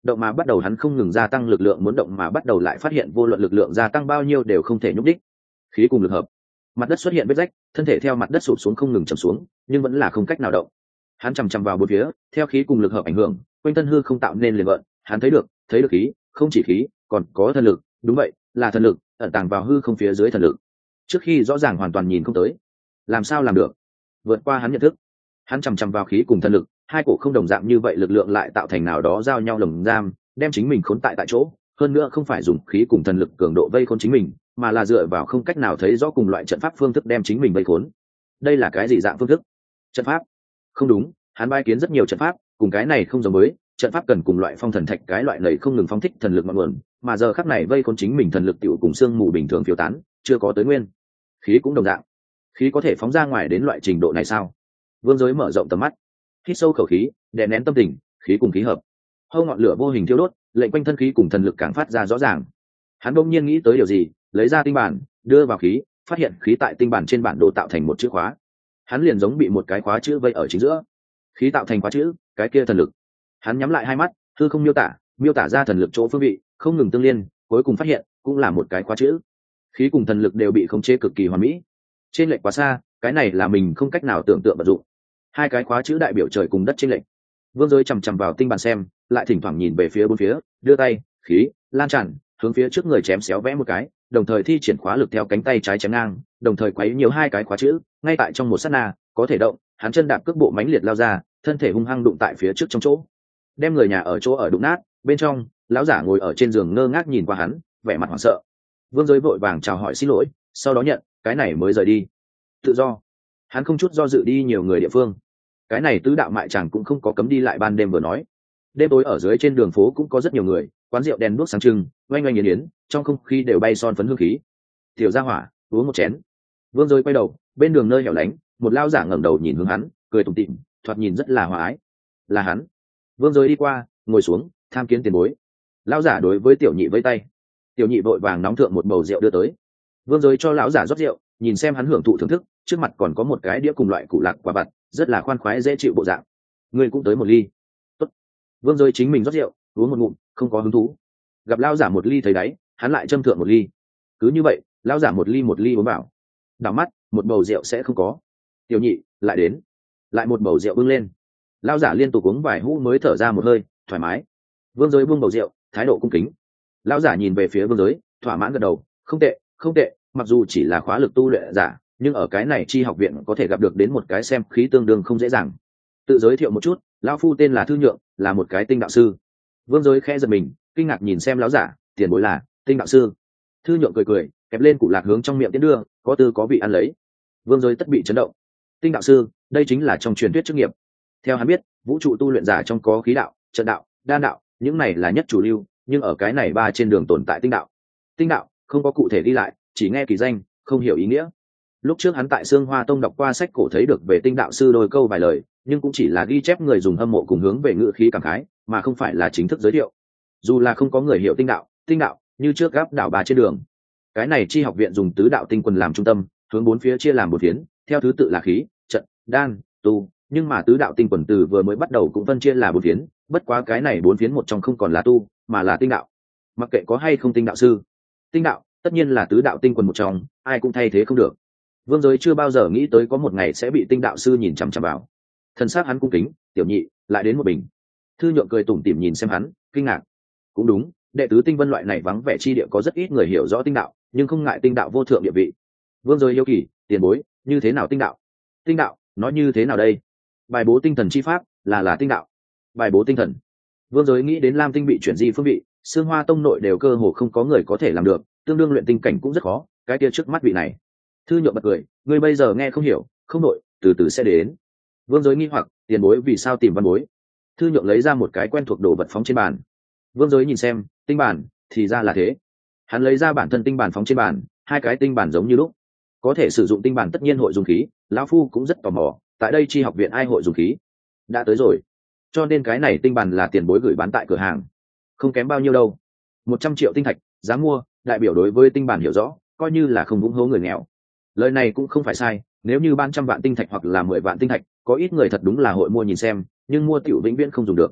động mà bắt đầu hắn không ngừng gia tăng lực lượng, muốn động mà bắt đầu lại phát hiện vô luận lực lượng gia tăng bao nhiêu đều không thể nhúc đích. Khí cùng lực hợp, mặt đất xuất hiện vết rách, thân thể theo mặt đất sụp xuống không ngừng chầm xuống, nhưng vẫn là không cách nào động. Hắn chằm chằm vào bốn phía, theo khí cùng lực hợp ảnh hưởng, quanh thân hư không tạo nên liền gợn, hắn thấy được, thấy được khí, không chỉ khí, còn có thần lực, đúng vậy, là thần lực, ẩn tàng vào hư không phía dưới thần lực. Trước khi rõ ràng hoàn toàn nhìn không tới, làm sao làm được? Vượt qua hắn nhận thức, hắn chằm chằm vào khí cùng thần lực, hai cổ không đồng dạng như vậy lực lượng lại tạo thành nào đó giao nhau lồng giam, đem chính mình khốn tại tại chỗ. Hơn nữa không phải dùng khí cùng thần lực cường độ vây khốn chính mình, mà là dựa vào không cách nào thấy rõ cùng loại trận pháp phương thức đem chính mình vây khốn. Đây là cái gì dạng phương thức? Trận pháp? Không đúng, hắn bái kiến rất nhiều trận pháp, cùng cái này không giống với. Trận pháp cần cùng loại phong thần thạch cái loại này không ngừng phóng thích thần lực ngọn nguồn, mà giờ khắc này vây khốn chính mình thần lực tiểu cùng xương mù bình thường phiêu tán, chưa có tới nguyên. Khí cũng đồng dạng, khí có thể phóng ra ngoài đến loại trình độ này sao? Vương Giới mở rộng tầm mắt, hít sâu khẩu khí, đè nén tâm tình, khí cùng khí hợp, hâu ngọn lửa vô hình thiêu đốt, lệnh quanh thân khí cùng thần lực càng phát ra rõ ràng. Hắn bỗng nhiên nghĩ tới điều gì, lấy ra tinh bản, đưa vào khí, phát hiện khí tại tinh bản trên bản đồ tạo thành một chữ khóa. Hắn liền giống bị một cái khóa chữ vây ở chính giữa, khí tạo thành khóa chữ, cái kia thần lực. Hắn nhắm lại hai mắt, thư không miêu tả, miêu tả ra thần lực chỗ phương vị, không ngừng tương liên, cuối cùng phát hiện cũng là một cái khóa chữ. Khí cùng thần lực đều bị khống chế cực kỳ hoàn mỹ. Trên lệch quá xa, cái này là mình không cách nào tưởng tượng vận dụng. Hai cái khóa chữ đại biểu trời cùng đất trên lệch. Vương Giới chằm chằm vào tinh bàn xem, lại thỉnh thoảng nhìn về phía bốn phía, đưa tay, khí lan tràn, hướng phía trước người chém xéo vẽ một cái, đồng thời thi triển khóa lực theo cánh tay trái chém ngang, đồng thời quấy nhiều hai cái khóa chữ, ngay tại trong một sát na, có thể động, hắn chân đạp cước bộ mãnh liệt lao ra, thân thể hung hăng đụng tại phía trước trong chỗ, đem người nhà ở chỗ ở đụng nát. Bên trong, lão giả ngồi ở trên giường ngơ ngác nhìn qua hắn, vẻ mặt hoảng sợ. Vương Giới vội vàng chào hỏi xin lỗi, sau đó nhận, cái này mới rời đi. Tự do. Hắn không chút do dự đi nhiều người địa phương. Cái này tứ đạo mại chàng cũng không có cấm đi lại ban đêm vừa nói. Đêm tối ở dưới trên đường phố cũng có rất nhiều người, quán rượu đèn đuốc sáng trưng, oanh oanh yến yến, trong không khí đều bay son phấn hương khí. Tiểu gia hỏa, uống một chén. Vương Giới quay đầu, bên đường nơi hẻo lánh, một lao giả ngẩng đầu nhìn hướng hắn, cười tủm tỉm, thoạt nhìn rất là hòa ái. Là hắn. Vương Giới đi qua, ngồi xuống, tham kiến tiền bối. Lão giả đối với tiểu nhị vẫy tay. Tiểu nhị vội vàng nóng thượng một bầu rượu đưa tới. Vương Giới cho lão giả rót rượu, nhìn xem hắn hưởng thụ thưởng thức, trước mặt còn có một cái đĩa cùng loại củ lạc quả vặt, rất là khoan khoái dễ chịu bộ dạng. Ngươi cũng tới một ly. Tốt. Vương Giới chính mình rót rượu, uống một ngụm, không có hứng thú. Gặp lão giả một ly thấy đáy, hắn lại châm thượng một ly. Cứ như vậy, lão giả một ly một ly uống vào. Đảo mắt, một bầu rượu sẽ không có. Tiểu nhị lại đến, lại một bầu rượu bưng lên. Lão giả liên tục uống vài hũ mới thở ra một hơi, thoải mái. Vương Giới buông bầu rượu, thái độ cung kính. Lão giả nhìn về phía Vương Giới, thỏa mãn gật đầu, không tệ, không tệ, mặc dù chỉ là khóa lực tu luyện giả, nhưng ở cái này chi học viện có thể gặp được đến một cái xem khí tương đương không dễ dàng. Tự giới thiệu một chút, lão phu tên là Thư Nhượng, là một cái tinh đạo sư. Vương Giới khẽ giật mình, kinh ngạc nhìn xem lão giả, tiền bối là tinh đạo sư. Thư Nhượng cười cười, kẹp lên củ lạc hướng trong miệng tiến đưa, có tư có vị ăn lấy. Vương Giới tất bị chấn động. Tinh đạo sư, đây chính là trong truyền thuyết chức nghiệp. Theo hắn biết, vũ trụ tu luyện giả trong có khí đạo, trận đạo, đan đạo, những này là nhất chủ lưu, nhưng ở cái này ba trên đường tồn tại tinh đạo. Tinh đạo không có cụ thể đi lại, chỉ nghe kỳ danh, không hiểu ý nghĩa. Lúc trước hắn tại Sương Hoa Tông đọc qua sách cổ thấy được về tinh đạo sư đôi câu vài lời, nhưng cũng chỉ là ghi chép người dùng hâm mộ cùng hướng về ngữ khí cảm khái, mà không phải là chính thức giới thiệu. Dù là không có người hiểu tinh đạo, tinh đạo như trước gáp đạo ba trên đường. Cái này chi học viện dùng tứ đạo tinh quần làm trung tâm, hướng bốn phía chia làm một phiến, theo thứ tự là khí, trận, đan, tu, nhưng mà tứ đạo tinh quần từ vừa mới bắt đầu cũng phân chia là bốn phiến, bất quá cái này bốn phiến một trong không còn là tu, mà là tinh đạo. Mặc kệ có hay không tinh đạo sư, tinh đạo tất nhiên là tứ đạo tinh quần một trong, ai cũng thay thế không được. Vương Giới chưa bao giờ nghĩ tới có một ngày sẽ bị tinh đạo sư nhìn chằm chằm vào. Thần sắc hắn cung kính, tiểu nhị lại đến một bình. Thư Nhượng cười tủm tỉm nhìn xem hắn, kinh ngạc. Cũng đúng, đệ tứ tinh vân loại này vắng vẻ chi địa có rất ít người hiểu rõ tinh đạo, nhưng không ngại tinh đạo vô thượng địa vị. Vương Giới yêu kỳ, tiền bối, như thế nào tinh đạo? Tinh đạo, nói như thế nào đây? Bài bố tinh thần chi pháp, là là tinh đạo. Bài bố tinh thần. Vương Giới nghĩ đến Lam Tinh bị chuyển di phương vị, Sương Hoa Tông nội đều cơ hồ không có người có thể làm được, tương đương luyện tinh cảnh cũng rất khó, cái kia trước mắt vị này. Thư Nhượng bật cười, ngươi bây giờ nghe không hiểu, không nội, từ từ sẽ đến. Vương Giới nghi hoặc, tiền bối vì sao tìm văn bối? Thư Nhượng lấy ra một cái quen thuộc đồ vật phóng trên bàn. Vương Giới nhìn xem, tinh bản, thì ra là thế. Hắn lấy ra bản thân tinh bản phóng trên bàn, hai cái tinh bản giống như lúc. Có thể sử dụng tinh bản tất nhiên hội dùng khí, lão phu cũng rất tò mò, tại đây chi học viện ai hội dùng khí? Đã tới rồi. Cho nên cái này tinh bản là tiền bối gửi bán tại cửa hàng. Không kém bao nhiêu đâu. Một trăm triệu tinh thạch, giá mua, đại biểu đối với tinh bản hiểu rõ, coi như là không vũng hố người nghèo. Lời này cũng không phải sai, nếu như ban trăm vạn tinh thạch hoặc là mười vạn tinh thạch, có ít người thật đúng là hội mua nhìn xem, nhưng mua tiểu vĩnh viễn không dùng được.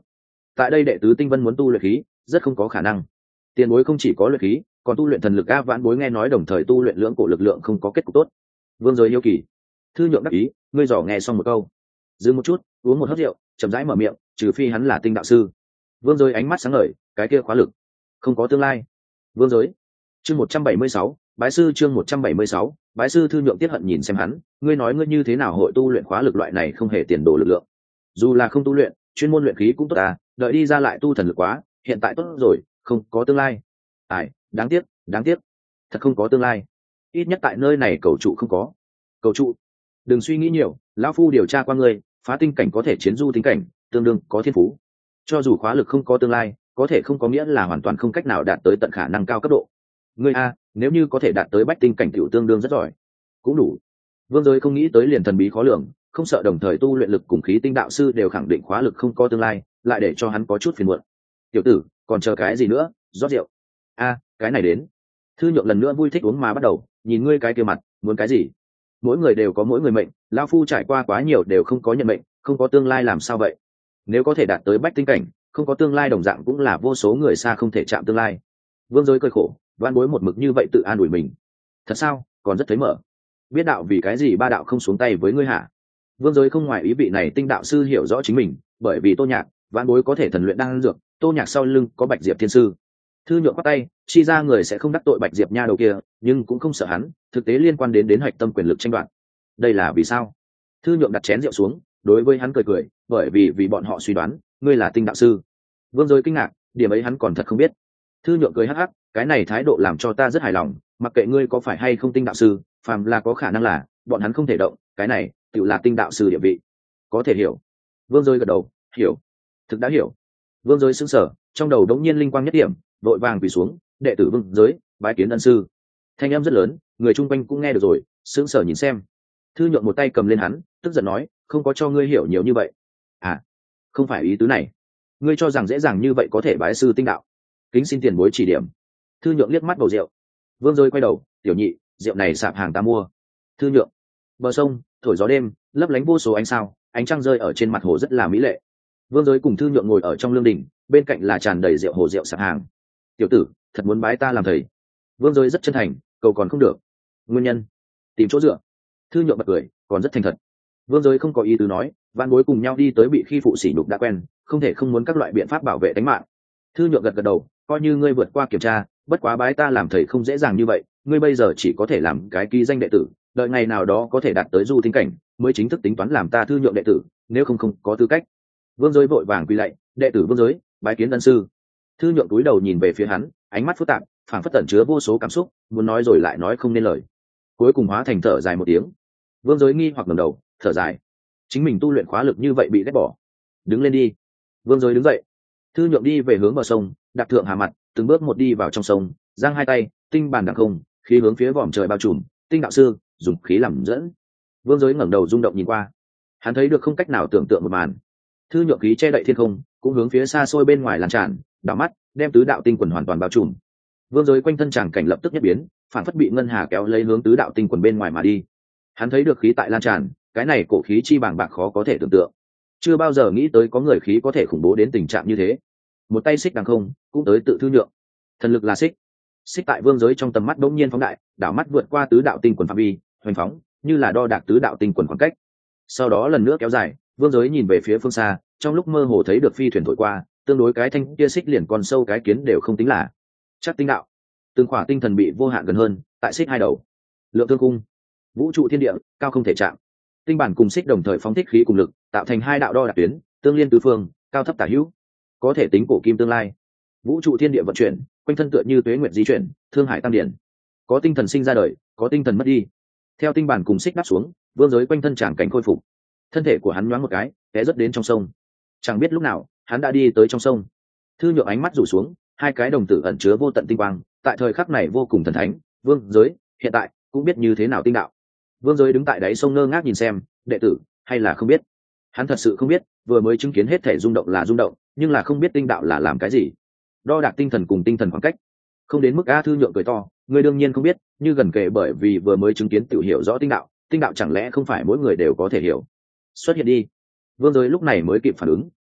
tại đây đệ tứ tinh vân muốn tu luyện khí rất không có khả năng. Tiền bối không chỉ có luyện khí còn tu luyện thần lực a. Vãn bối nghe nói đồng thời tu luyện lưỡng cổ lực lượng không có kết cục tốt. Vương Giới hiếu kỳ. Thư Nhượng đắc ý, ngươi dò nghe xong một câu, dừng một chút, uống một hớp rượu, chậm rãi mở miệng, trừ phi hắn là tinh đạo sư. Vương Giới ánh mắt sáng ngời, cái kia khóa lực không có tương lai. Vương Giới chương một trăm bảy mươi sáu, bái sư chương một trăm bảy mươi sáu, bái sư. Thư Nhượng tiết hận nhìn xem hắn, ngươi nói ngươi như thế nào hội tu luyện khóa lực loại này không hề tiền đồ lực lượng. Dù là không tu luyện, chuyên môn luyện khí cũng tốt à, đợi đi ra lại tu thần lực quá, hiện tại tốt rồi, không có tương lai. Ai, đáng tiếc, đáng tiếc, thật không có tương lai. Ít nhất tại nơi này cầu trụ không có. Cầu trụ? Đừng suy nghĩ nhiều, lão phu điều tra qua ngươi, phá tinh cảnh có thể chiến du tinh cảnh, tương đương có thiên phú. Cho dù khóa lực không có tương lai, có thể không có nghĩa là hoàn toàn không cách nào đạt tới tận khả năng cao cấp độ. Ngươi a, nếu như có thể đạt tới bách tinh cảnh tiểu tương đương rất giỏi, cũng đủ. Vương Giới không nghĩ tới liền thần bí khó lường, không sợ đồng thời tu luyện lực cùng khí tinh đạo sư đều khẳng định khóa lực không có tương lai, lại để cho hắn có chút phiền muộn. Tiểu tử, còn chờ cái gì nữa, rót rượu. A, cái này đến. Thư Nhượng lần nữa vui thích uống mà bắt đầu, nhìn ngươi cái kia mặt, muốn cái gì? Mỗi người đều có mỗi người mệnh, lão phu trải qua quá nhiều đều không có nhận mệnh, không có tương lai làm sao vậy? Nếu có thể đạt tới bách tinh cảnh, không có tương lai đồng dạng cũng là vô số người xa không thể chạm tương lai. Vương Giới cười khổ, Vãn bối một mực như vậy tự an ủi mình. Thật sao? Còn rất thấy mở. Biết đạo vì cái gì ba đạo không xuống tay với ngươi hả? Vương Giới không ngoài ý vị này tinh đạo sư hiểu rõ chính mình, bởi vì Tô Nhạc, Vãn bối có thể thần luyện đan dược, Tô Nhạc sau lưng có Bạch Diệp thiên sư. Thư Nhượng bắt tay, chi ra người sẽ không đắc tội Bạch Diệp nha đầu kia, nhưng cũng không sợ hắn, thực tế liên quan đến đến hạch tâm quyền lực tranh đoạt. Đây là vì sao? Thư Nhượng đặt chén rượu xuống, đối với hắn cười cười, bởi vì vì bọn họ suy đoán, ngươi là tinh đạo sư. Vương Giới kinh ngạc, điểm ấy hắn còn thật không biết. Thư Nhượng cười hắc hắc, cái này thái độ làm cho ta rất hài lòng, mặc kệ ngươi có phải hay không tinh đạo sư, phàm là có khả năng là, bọn hắn không thể động, cái này tự là tinh đạo sư địa vị. Có thể hiểu. Vương Giới gật đầu, hiểu. Thực đã hiểu. Vương Giới sững sờ, trong đầu đống nhiên linh quang nhất điểm, vội vàng quỳ xuống, đệ tử Vương Giới bái kiến ân sư. Thanh âm rất lớn, người chung quanh cũng nghe được rồi, sững sờ nhìn xem. Thư Nhượng một tay cầm lên hắn, tức giận nói, không có cho ngươi hiểu nhiều như vậy. À, không phải ý tứ này. Ngươi cho rằng dễ dàng như vậy có thể bái sư tinh đạo? Kính xin tiền bối chỉ điểm. Thư Nhượng liếc mắt bầu rượu. Vương Giới quay đầu, tiểu nhị, rượu này sạp hàng ta mua. Thư Nhượng. Bờ sông, thổi gió đêm, lấp lánh vô số ánh sao, ánh trăng rơi ở trên mặt hồ rất là mỹ lệ. Vương Giới cùng Thư Nhượng ngồi ở trong lương đình, bên cạnh là tràn đầy rượu hồ rượu sạp hàng. Tiểu tử, thật muốn bái ta làm thầy? Vương Giới rất chân thành, cầu còn không được. Nguyên nhân? Tìm chỗ dựa. Thư Nhượng bật cười, còn rất thành thật. Vương Giới không có ý tứ nói, van bối cùng nhau đi tới bị khi phụ sỉ nhục đã quen, không thể không muốn các loại biện pháp bảo vệ tính mạng. Thư Nhượng gật gật đầu, coi như ngươi vượt qua kiểm tra, bất quá bái ta làm thầy không dễ dàng như vậy, ngươi bây giờ chỉ có thể làm cái ký danh đệ tử, đợi ngày nào đó có thể đạt tới du tinh cảnh, mới chính thức tính toán làm ta Thư Nhượng đệ tử, nếu không không có tư cách. Vương Giới vội vàng quỳ lạy, đệ tử Vương Giới bái kiến ân sư. Thư Nhượng cúi đầu nhìn về phía hắn, ánh mắt phức tạp, phảng phất tẩn chứa vô số cảm xúc, muốn nói rồi lại nói không nên lời, cuối cùng hóa thành thở dài một tiếng. Vương Giới nghi hoặc ngẩng đầu, thở dài, chính mình tu luyện khóa lực như vậy bị ghét bỏ. Đứng lên đi. Vương Giới đứng dậy. Thư Nhượng đi về hướng bờ sông, đạp thượng hà mặt, từng bước một đi vào trong sông, giang hai tay, tinh bàn đằng không, khí hướng phía vòm trời bao trùm. Tinh đạo sư dùng khí làm dẫn. Vương Giới ngẩng đầu rung động nhìn qua, hắn thấy được không cách nào tưởng tượng một màn. Thư Nhượng khí che đậy thiên không, cũng hướng phía xa xôi bên ngoài lan tràn, đảo mắt đem tứ đạo tinh quần hoàn toàn bao trùm. Vương Giới quanh thân tràng cảnh lập tức nhất biến, phản phất bị ngân hà kéo lấy hướng tứ đạo tinh quần bên ngoài mà đi. Hắn thấy được khí tại lan tràn, cái này cổ khí chi bàng bạc khó có thể tưởng tượng, chưa bao giờ nghĩ tới có người khí có thể khủng bố đến tình trạng như thế. Một tay xích đằng không cũng tới tự Thư Nhượng. Thần lực là xích. Xích tại Vương Giới trong tầm mắt bỗng nhiên phóng đại, đảo mắt vượt qua tứ đạo tinh quần phạm vi, hoành phóng, như là đo đạc tứ đạo tinh quần khoảng cách. Sau đó lần nữa kéo dài, Vương Giới nhìn về phía phương xa, trong lúc mơ hồ thấy được phi thuyền thổi qua, tương đối cái thanh kia xích liền con sâu cái kiến đều không tính là. Chắc tinh đạo. Từng khỏa tinh thần bị vô hạn gần hơn, tại xích hai đầu. Lượng thương cung, vũ trụ thiên địa, cao không thể chạm. Tinh bản cùng xích đồng thời phóng thích khí cùng lực, tạo thành hai đạo đo đạc tuyến, tương liên tứ phương, cao thấp tả hữu, có thể tính cổ kim tương lai. Vũ trụ thiên địa vận chuyển, quanh thân tựa như tuế nguyệt di chuyển, thương hải tam điển. Có tinh thần sinh ra đời, có tinh thần mất đi. Theo tinh bản cùng xích đáp xuống, Vương Giới quanh thân tràng cảnh khôi phục, thân thể của hắn nhoáng một cái, té rất đến trong sông. Chẳng biết lúc nào, hắn đã đi tới trong sông. Thư Nhượng ánh mắt rủ xuống, hai cái đồng tử ẩn chứa vô tận tinh quang, tại thời khắc này vô cùng thần thánh. Vương Giới hiện tại cũng biết như thế nào tinh đạo. Vương Giới đứng tại đáy sông ngơ ngác nhìn xem, đệ tử hay là không biết. Hắn thật sự không biết, vừa mới chứng kiến hết thể rung động là rung động, nhưng là không biết tinh đạo là làm cái gì. Đo đạc tinh thần cùng tinh thần khoảng cách, không đến mức A. Thư Nhượng cười to, ngươi đương nhiên không biết, như gần kề bởi vì vừa mới chứng kiến tự hiểu rõ tinh đạo, tinh đạo chẳng lẽ không phải mỗi người đều có thể hiểu. Xuất hiện đi. Vương Giới lúc này mới kịp phản ứng,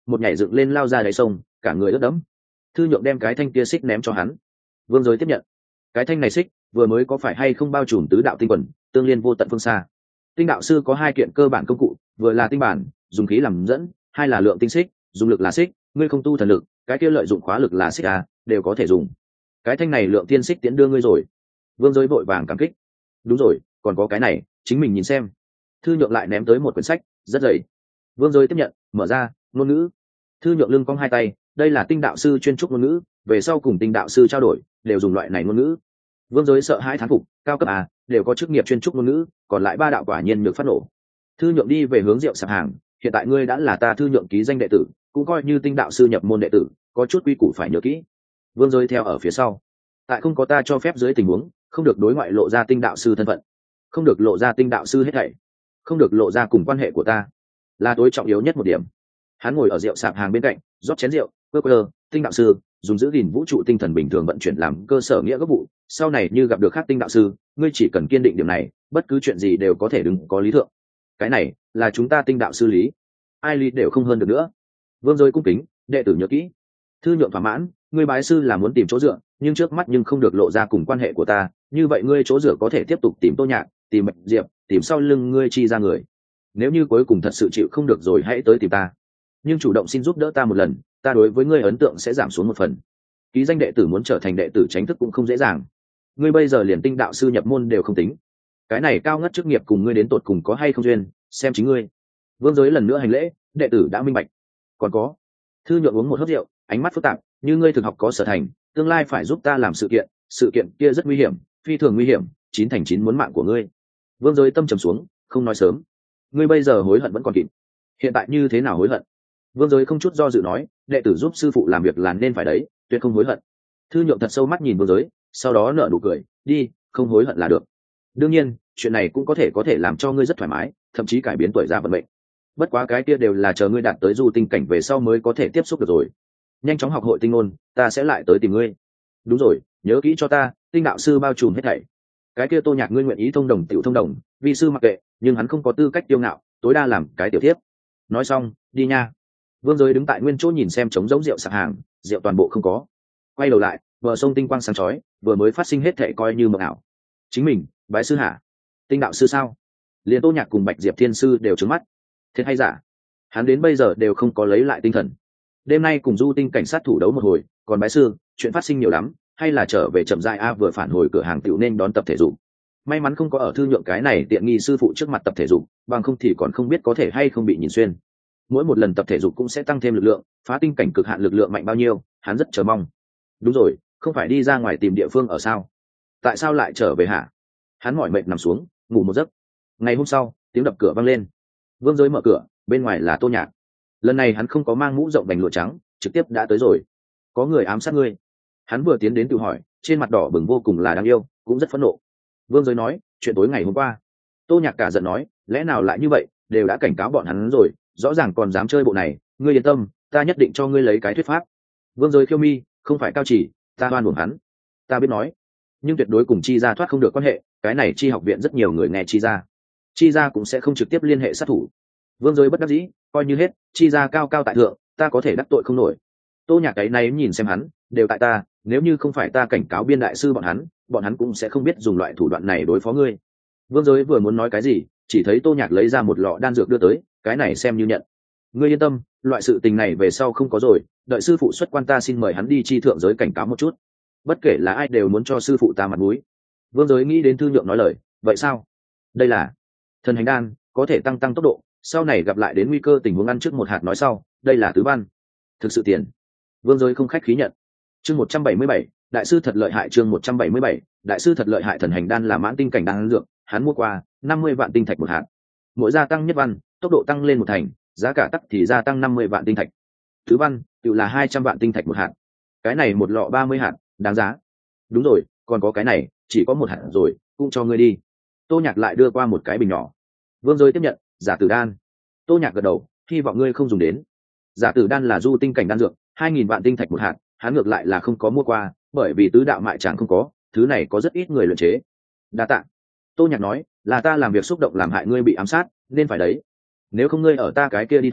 một nhảy dựng lên lao ra đáy sông, cả người ướt đẫm. Thư Nhượng đem cái thanh kia xích ném cho hắn. Vương Giới tiếp nhận. Cái thanh này xích vừa mới có phải hay không bao trùm tứ đạo tinh quần, tương liên vô tận phương xa. Tinh đạo sư có hai kiện cơ bản công cụ, vừa là tinh bản, dùng khí làm dẫn, hai là lượng tinh xích, dùng lực là xích. Ngươi không tu thần lực, cái kia lợi dụng khóa lực là xích à, đều có thể dùng. Cái thanh này lượng tiên xích tiến đưa ngươi rồi. Vương Giới vội vàng cảm kích. Đúng rồi, còn có cái này, chính mình nhìn xem. Thư Nhượng lại ném tới một quyển sách, rất dày. Vương Giới tiếp nhận, mở ra, ngôn ngữ. Thư Nhượng lưng cong hai tay, đây là tinh đạo sư chuyên trúc ngôn ngữ, về sau cùng tinh đạo sư trao đổi, đều dùng loại này ngôn ngữ. Vương Giới sợ hãi thán phục, cao cấp à, đều có chức nghiệp chuyên trúc ngôn ngữ, còn lại ba đạo quả nhiên nhược phát nổ. Thư Nhượng đi về hướng rượu sạp hàng, hiện tại ngươi đã là ta Thư Nhượng ký danh đệ tử, cũng coi như tinh đạo sư nhập môn đệ tử, có chút quy củ phải nhớ kỹ. Vương Giới theo ở phía sau. Tại không có ta cho phép dưới tình huống, không được đối ngoại lộ ra tinh đạo sư thân phận, không được lộ ra tinh đạo sư hết thảy, không được lộ ra cùng quan hệ của ta, là tối trọng yếu nhất một điểm. Hắn ngồi ở rượu sạp hàng bên cạnh, rót chén rượu, cơ cơ, tinh đạo sư, dùng giữ gìn vũ trụ tinh thần bình thường vận chuyển làm cơ sở nghĩa gốc vụ. Sau này như gặp được khác tinh đạo sư, ngươi chỉ cần kiên định điểm này, bất cứ chuyện gì đều có thể đừng có lý thượng. Cái này là chúng ta tinh đạo sư lý, ai lý đều không hơn được nữa. Vương Giới cung kính, đệ tử nhớ kỹ. Thư Nhượng thỏa mãn, ngươi bái sư là muốn tìm chỗ dựa, nhưng trước mắt nhưng không được lộ ra cùng quan hệ của ta, như vậy ngươi chỗ dựa có thể tiếp tục tìm Tô Nhạc, tìm Bạch Diệp, tìm sau lưng ngươi chi ra người. Nếu như cuối cùng thật sự chịu không được rồi hãy tới tìm ta, nhưng chủ động xin giúp đỡ ta một lần, ta đối với ngươi ấn tượng sẽ giảm xuống một phần. Ký danh đệ tử muốn trở thành đệ tử chính thức cũng không dễ dàng. Ngươi bây giờ liền tinh đạo sư nhập môn đều không tính, cái này cao ngất chức nghiệp cùng ngươi đến tột cùng có hay không duyên, xem chính ngươi. Vương Giới lần nữa hành lễ, đệ tử đã minh bạch. Còn có. Thư Nhượng uống một hớp rượu, ánh mắt phức tạp, như ngươi thực học có sở thành, tương lai phải giúp ta làm sự kiện, sự kiện kia rất nguy hiểm, phi thường nguy hiểm, chín thành chín muốn mạng của ngươi. Vương Giới tâm trầm xuống, không nói sớm. Ngươi bây giờ hối hận vẫn còn kịp. Hiện tại như thế nào hối hận? Vương Giới không chút do dự nói, đệ tử giúp sư phụ làm việc là nên phải đấy, tuyệt không hối hận. Thư Nhượng thật sâu mắt nhìn Vương Giới, sau đó nở nụ cười, đi, không hối hận là được. Đương nhiên, chuyện này cũng có thể có thể làm cho ngươi rất thoải mái, thậm chí cải biến tuổi già vận mệnh. Bất quá cái kia đều là chờ ngươi đạt tới du tinh cảnh về sau mới có thể tiếp xúc được rồi. Nhanh chóng học hội tinh ngôn, ta sẽ lại tới tìm ngươi. Đúng rồi, nhớ kỹ cho ta, tinh đạo sư bao trùm hết thảy. Cái kia Tô Nhạc ngươi nguyện ý thông đồng tiểu thông đồng, vi sư mặc kệ, nhưng hắn không có tư cách tiêu ngạo, tối đa làm cái tiểu thiếp. Nói xong, đi nha. Vương Giới đứng tại nguyên chỗ nhìn xem trống rỗng rượu sạp hàng, rượu toàn bộ không có. Quay đầu lại, bờ sông tinh quang sáng chói, vừa mới phát sinh hết thảy coi như mộng ảo. Chính mình, bái sư hả? Tinh đạo sư sao? Liên Tô Nhạc cùng Bạch Diệp Thiên sư đều trừng mắt. Thiệt hay giả? Hắn đến bây giờ đều không có lấy lại tinh thần. Đêm nay cùng du tinh cảnh sát thủ đấu một hồi, còn bái sư, chuyện phát sinh nhiều lắm, hay là trở về chậm rãi a vừa phản hồi cửa hàng tiểu nên đón tập thể dục. May mắn không có ở Thư Nhượng cái này tiện nghi sư phụ trước mặt tập thể dục, bằng không thì còn không biết có thể hay không bị nhìn xuyên. Mỗi một lần tập thể dục cũng sẽ tăng thêm lực lượng, phá tinh cảnh cực hạn lực lượng mạnh bao nhiêu, hắn rất chờ mong. Đúng rồi, không phải đi ra ngoài tìm địa phương ở sao? Tại sao lại trở về hả? Hắn mỏi mệt nằm xuống, ngủ một giấc. Ngày hôm sau, tiếng đập cửa vang lên. Vương Giới mở cửa, bên ngoài là Tô Nhạc. Lần này hắn không có mang mũ rộng đành lụa trắng, trực tiếp đã tới rồi. Có người ám sát ngươi. Hắn vừa tiến đến tự hỏi, trên mặt đỏ bừng vô cùng là đáng yêu, cũng rất phẫn nộ. Vương Giới nói, chuyện tối ngày hôm qua. Tô Nhạc cả giận nói, lẽ nào lại như vậy, đều đã cảnh cáo bọn hắn rồi, rõ ràng còn dám chơi bộ này, ngươi yên tâm, ta nhất định cho ngươi lấy cái thuyết pháp. Vương Giới khiêu mi, không phải cao chỉ, ta oan uổng hắn. Ta biết nói, nhưng tuyệt đối cùng Chi gia thoát không được quan hệ, cái này Chi học viện rất nhiều người nghe Chi gia. Chi gia cũng sẽ không trực tiếp liên hệ sát thủ. Vương Giới bất đắc dĩ, coi như hết, Chi gia cao cao tại thượng, ta có thể đắc tội không nổi. Tô Nhạc cái này nhìn xem hắn, đều tại ta, nếu như không phải ta cảnh cáo biên đại sư bọn hắn, bọn hắn cũng sẽ không biết dùng loại thủ đoạn này đối phó ngươi. Vương Giới vừa muốn nói cái gì, chỉ thấy Tô Nhạc lấy ra một lọ đan dược đưa tới, cái này xem như nhận. Ngươi yên tâm, loại sự tình này về sau không có rồi, đợi sư phụ xuất quan ta xin mời hắn đi chi thượng giới cảnh cáo một chút. Bất kể là ai đều muốn cho sư phụ ta mặt mũi. Vương Giới nghĩ đến Thư Nhượng nói lời, vậy sao? Đây là thần hành đan, có thể tăng tăng tốc độ, sau này gặp lại đến nguy cơ tình huống ăn trước một hạt nói sau, đây là tứ văn. Thực sự tiền. Vương Giới không khách khí nhận. Chương một trăm bảy mươi bảy, đại sư thật lợi hại. Chương một trăm bảy mươi bảy, đại sư thật lợi hại. Thần hành đan là mãn tinh cảnh đan dược, hắn mua qua năm mươi vạn tinh thạch một hạt. Mỗi gia tăng nhất văn, tốc độ tăng lên một thành, giá cả tắc thì gia tăng năm mươi vạn tinh thạch. Tứ văn, tự là hai trăm vạn tinh thạch một hạt. Cái này một lọ ba mươi hạt, đáng giá. Đúng rồi, còn có cái này, chỉ có một hạt rồi, cũng cho ngươi đi. Tô Nhạc lại đưa qua một cái bình nhỏ. Vương Giới tiếp nhận, giả tử đan. Tô Nhạc gật đầu, hy vọng ngươi không dùng đến. Giả tử đan là du tinh cảnh đan dược, hai nghìn vạn tinh thạch một hạt, hắn ngược lại là không có mua qua, bởi vì tứ đạo mại chẳng không có, thứ này có rất ít người luyện chế. Đa tạ. Tô Nhạc nói, là ta làm việc xúc động làm hại ngươi bị ám sát, nên phải đấy. Nếu không ngươi ở ta cái kia đi thôi,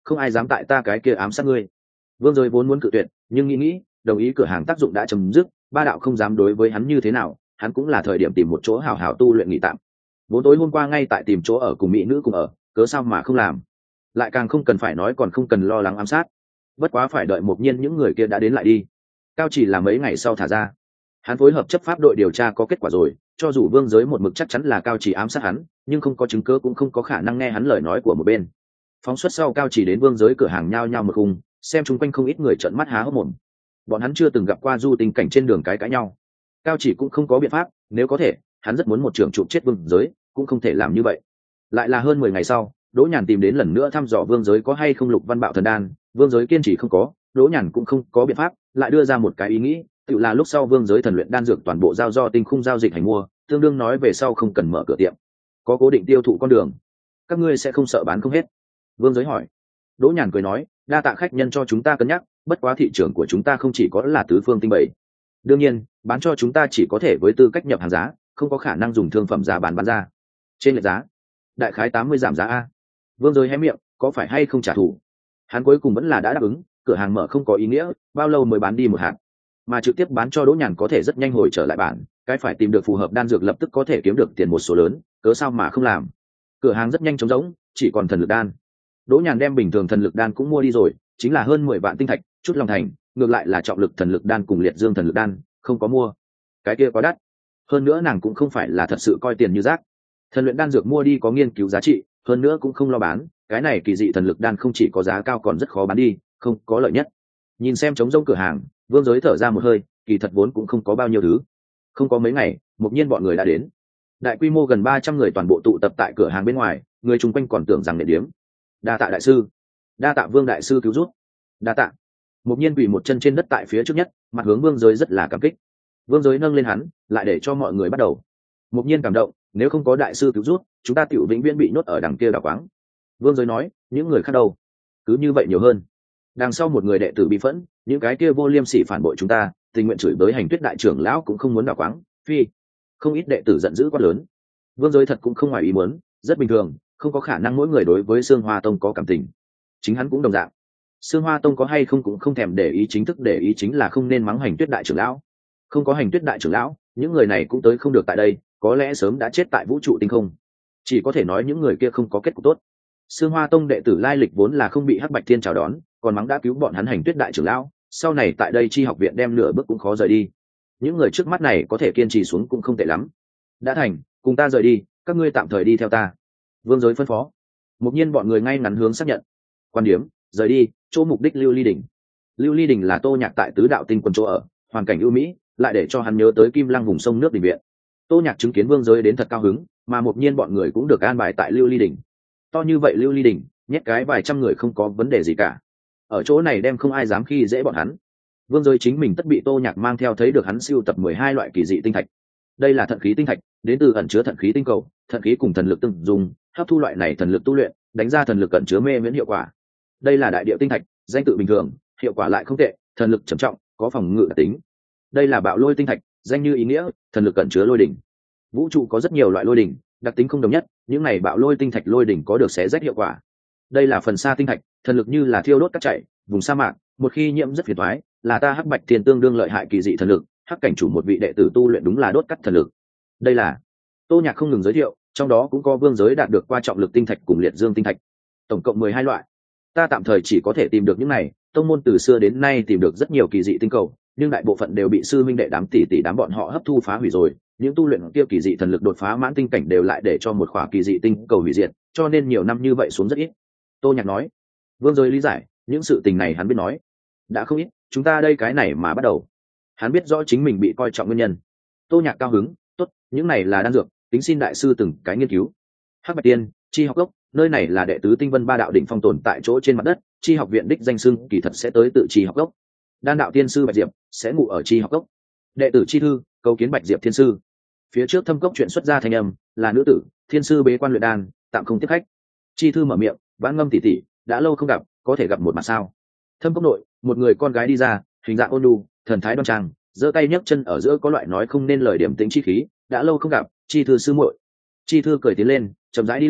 không ai dám tại ta cái kia ám sát ngươi. Vương Giới vốn muốn cự tuyệt, nhưng nghĩ nghĩ, đồng ý cửa hàng tác dụng đã chấm dứt, ba đạo không dám đối với hắn như thế nào, hắn cũng là thời điểm tìm một chỗ hào hào tu luyện nghỉ tạm. Vốn tối hôm qua ngay tại tìm chỗ ở cùng mỹ nữ cùng ở, cớ sao mà không làm. Lại càng không cần phải nói còn không cần lo lắng ám sát. Bất quá phải đợi Mộc Nhiên những người kia đã đến lại đi. Cao chỉ là mấy ngày sau thả ra. Hắn phối hợp chấp pháp đội điều tra có kết quả rồi, cho dù Vương Giới một mực chắc chắn là Cao chỉ ám sát hắn, nhưng không có chứng cứ cũng không có khả năng nghe hắn lời nói của một bên. Phóng xuất sau Cao chỉ đến Vương Giới cửa hàng nhao nhao một khung, xem chung quanh không ít người trợn mắt há hốc mồm. Bọn hắn chưa từng gặp qua du tình cảnh trên đường cái cãi nhau. Cao chỉ cũng không có biện pháp, nếu có thể hắn rất muốn một trường chụp chết Vương Giới, cũng không thể làm như vậy. Lại là hơn mười ngày sau, Đỗ Nhàn tìm đến lần nữa thăm dò Vương Giới có hay không Lục Văn Bạo Thần Đan. Vương Giới kiên trì không có, Đỗ Nhàn cũng không có biện pháp, lại đưa ra một cái ý nghĩ, tự là lúc sau Vương Giới thần luyện đan dược toàn bộ giao do tinh khung giao dịch hành mua, tương đương nói về sau không cần mở cửa tiệm, có cố định tiêu thụ con đường. Các ngươi sẽ không sợ bán không hết? Vương Giới hỏi. Đỗ Nhàn cười nói, đa tạ khách nhân cho chúng ta cân nhắc, bất quá thị trường của chúng ta không chỉ có là tứ phương tinh bảy, đương nhiên bán cho chúng ta chỉ có thể với tư cách nhập hàng giá, không có khả năng dùng thương phẩm giá bán bán ra. Trên lệch giá đại khái tám mươi giảm giá a. Vương Giới hé miệng, có phải hay không trả thù? Hắn cuối cùng vẫn là đã đáp ứng, cửa hàng mở không có ý nghĩa, bao lâu mới bán đi một hạt, mà trực tiếp bán cho Đỗ Nhàn có thể rất nhanh hồi trở lại bản, cái phải tìm được phù hợp đan dược lập tức có thể kiếm được tiền một số lớn, cớ sao mà không làm. Cửa hàng rất nhanh trống rỗng, chỉ còn thần lực đan. Đỗ Nhàn đem bình thường thần lực đan cũng mua đi rồi, chính là hơn mười vạn tinh thạch, chút lòng thành, ngược lại là trọng lực thần lực đan cùng liệt dương thần lực đan không có mua, cái kia quá đắt. Hơn nữa nàng cũng không phải là thật sự coi tiền như rác. Thần luyện đan dược mua đi có nghiên cứu giá trị, hơn nữa cũng không lo bán, cái này kỳ dị thần lực đan không chỉ có giá cao còn rất khó bán đi, không có lợi nhất. Nhìn xem trống rỗng cửa hàng, Vương Giới thở ra một hơi, kỳ thật vốn cũng không có bao nhiêu thứ. Không có mấy ngày, Mộc Nhiên bọn người đã đến. Đại quy mô gần ba trăm người toàn bộ tụ tập tại cửa hàng bên ngoài, người chung quanh còn tưởng rằng nệ điếm. Đa tạ đại sư, đa tạ Vương đại sư cứu giúp, đa tạ. Mộc Nhiên quỳ một chân trên đất tại phía trước nhất, mặt hướng Vương Giới rất là cảm kích. Vương Giới nâng lên hắn, lại để cho mọi người bắt đầu. Mộc Nhiên cảm động, nếu không có đại sư cứu giúp, chúng ta tiểu vĩnh viễn bị nhốt ở đằng kia đảo quáng. Vương Giới nói, những người khác đâu? Cứ như vậy nhiều hơn. Đằng sau một người đệ tử bị phẫn, những cái kia vô liêm sỉ phản bội chúng ta, tình nguyện chửi bới Hành Tuyết đại trưởng lão cũng không muốn đảo quáng, phi. Không ít đệ tử giận dữ quát lớn. Vương Giới thật cũng không ngoài ý muốn, rất bình thường, không có khả năng mỗi người đối với Sương Hoa Tông có cảm tình. Chính hắn cũng đồng dạng. Sương Hoa Tông có hay không cũng không thèm để ý, chính thức để ý chính là không nên mắng Hành Tuyết đại trưởng lão. Không có Hành Tuyết đại trưởng lão, những người này cũng tới không được tại đây, có lẽ sớm đã chết tại vũ trụ tinh không. Chỉ có thể nói những người kia không có kết cục tốt. Sương Hoa Tông đệ tử lai lịch vốn là không bị Hắc Bạch Thiên chào đón, còn mắng đã cứu bọn hắn Hành Tuyết đại trưởng lão, sau này tại đây Chi học viện đem nửa bước cũng khó rời đi. Những người trước mắt này có thể kiên trì xuống cũng không tệ lắm. Đã thành, cùng ta rời đi, các ngươi tạm thời đi theo ta. Vương Giới phân phó. Mộc Nhiên bọn người ngay ngắn hướng xác nhận. Quan điểm, rời đi, chỗ mục đích Lưu Ly Đỉnh. Lưu Ly Đỉnh là Tô Nhạc tại tứ đạo tinh quân chỗ ở, hoàn cảnh ưu mỹ, lại để cho hắn nhớ tới Kim Lăng vùng sông nước đình viện. Tô Nhạc chứng kiến Vương Giới đến thật cao hứng, mà Mộc Nhiên bọn người cũng được an bài tại Lưu Ly Đỉnh. To như vậy Lưu Ly Đỉnh, nhét cái vài trăm người không có vấn đề gì cả. Ở chỗ này đem không ai dám khi dễ bọn hắn. Vương Giới chính mình tất bị Tô Nhạc mang theo thấy được hắn siêu tập mười hai loại kỳ dị tinh thạch. Đây là thận khí tinh thạch, đến từ ẩn chứa thận khí tinh cầu, thận khí cùng thần lực tương dùng, hấp thu loại này thần lực tu luyện, đánh ra thần lực ẩn chứa mê miễn hiệu quả. Đây là đại địa tinh thạch, danh tự bình thường, hiệu quả lại không tệ, thần lực trầm trọng, có phòng ngự đặc tính. Đây là bạo lôi tinh thạch, danh như ý nghĩa, thần lực ẩn chứa lôi đỉnh. Vũ trụ có rất nhiều loại lôi đỉnh, đặc tính không đồng nhất, những này bạo lôi tinh thạch lôi đỉnh có được xé rách hiệu quả. Đây là phần sa tinh thạch, thần lực như là thiêu đốt cát chảy, vùng sa mạc, một khi nhiễm rất phiền toái, là ta Hắc Bạch Thiên tương đương lợi hại kỳ dị thần lực, Hắc cảnh chủ một vị đệ tử tu luyện đúng là đốt cắt thần lực. Đây là Tô Nhạc không ngừng giới thiệu, trong đó cũng có Vương Giới đạt được qua trọng lực tinh thạch cùng liệt dương tinh thạch, tổng cộng mười hai loại. Ta tạm thời chỉ có thể tìm được những này, tông môn từ xưa đến nay tìm được rất nhiều kỳ dị tinh cầu, nhưng đại bộ phận đều bị sư minh đệ đám tỷ tỷ đám bọn họ hấp thu phá hủy rồi, những tu luyện kia kỳ dị thần lực đột phá mãn tinh cảnh đều lại để cho một khỏa kỳ dị tinh cầu hủy diệt, cho nên nhiều năm như vậy xuống rất ít. Tô Nhạc nói. Vương Giới lý giải, những sự tình này hắn biết nói đã không ít, chúng ta đây cái này mà bắt đầu. Hắn biết rõ chính mình bị coi trọng nguyên nhân. Tô Nhạc cao hứng, tốt, những này là đan dược, tính xin đại sư từng cái nghiên cứu. Hắc Bạch Tiên, Chi học gốc, nơi này là đệ tứ tinh vân ba đạo đỉnh phong tồn tại chỗ trên mặt đất, Chi học viện đích danh xưng kỳ thật sẽ tới tự Chi học gốc. Đan đạo tiên sư Bạch Diệp sẽ ngủ ở Chi học gốc. Đệ tử Chi thư cầu kiến Bạch Diệp thiên sư. Phía trước thâm cốc chuyện xuất ra thanh âm là nữ tử, thiên sư bế quan luyện đan, tạm không tiếp khách. Chi thư mở miệng, vãn ngâm tỷ tỷ, đã lâu không gặp, có thể gặp một mặt sao? Thâm cốc nội, một người con gái đi ra, hình dạng ôn nhu, thần thái đoan trang, giơ tay nhấc chân ở giữa có loại nói không nên lời điểm tĩnh chi khí, đã lâu không gặp, Chi thư sư muội. Chi thư cười tiến lên, chậm rãi đi lễ,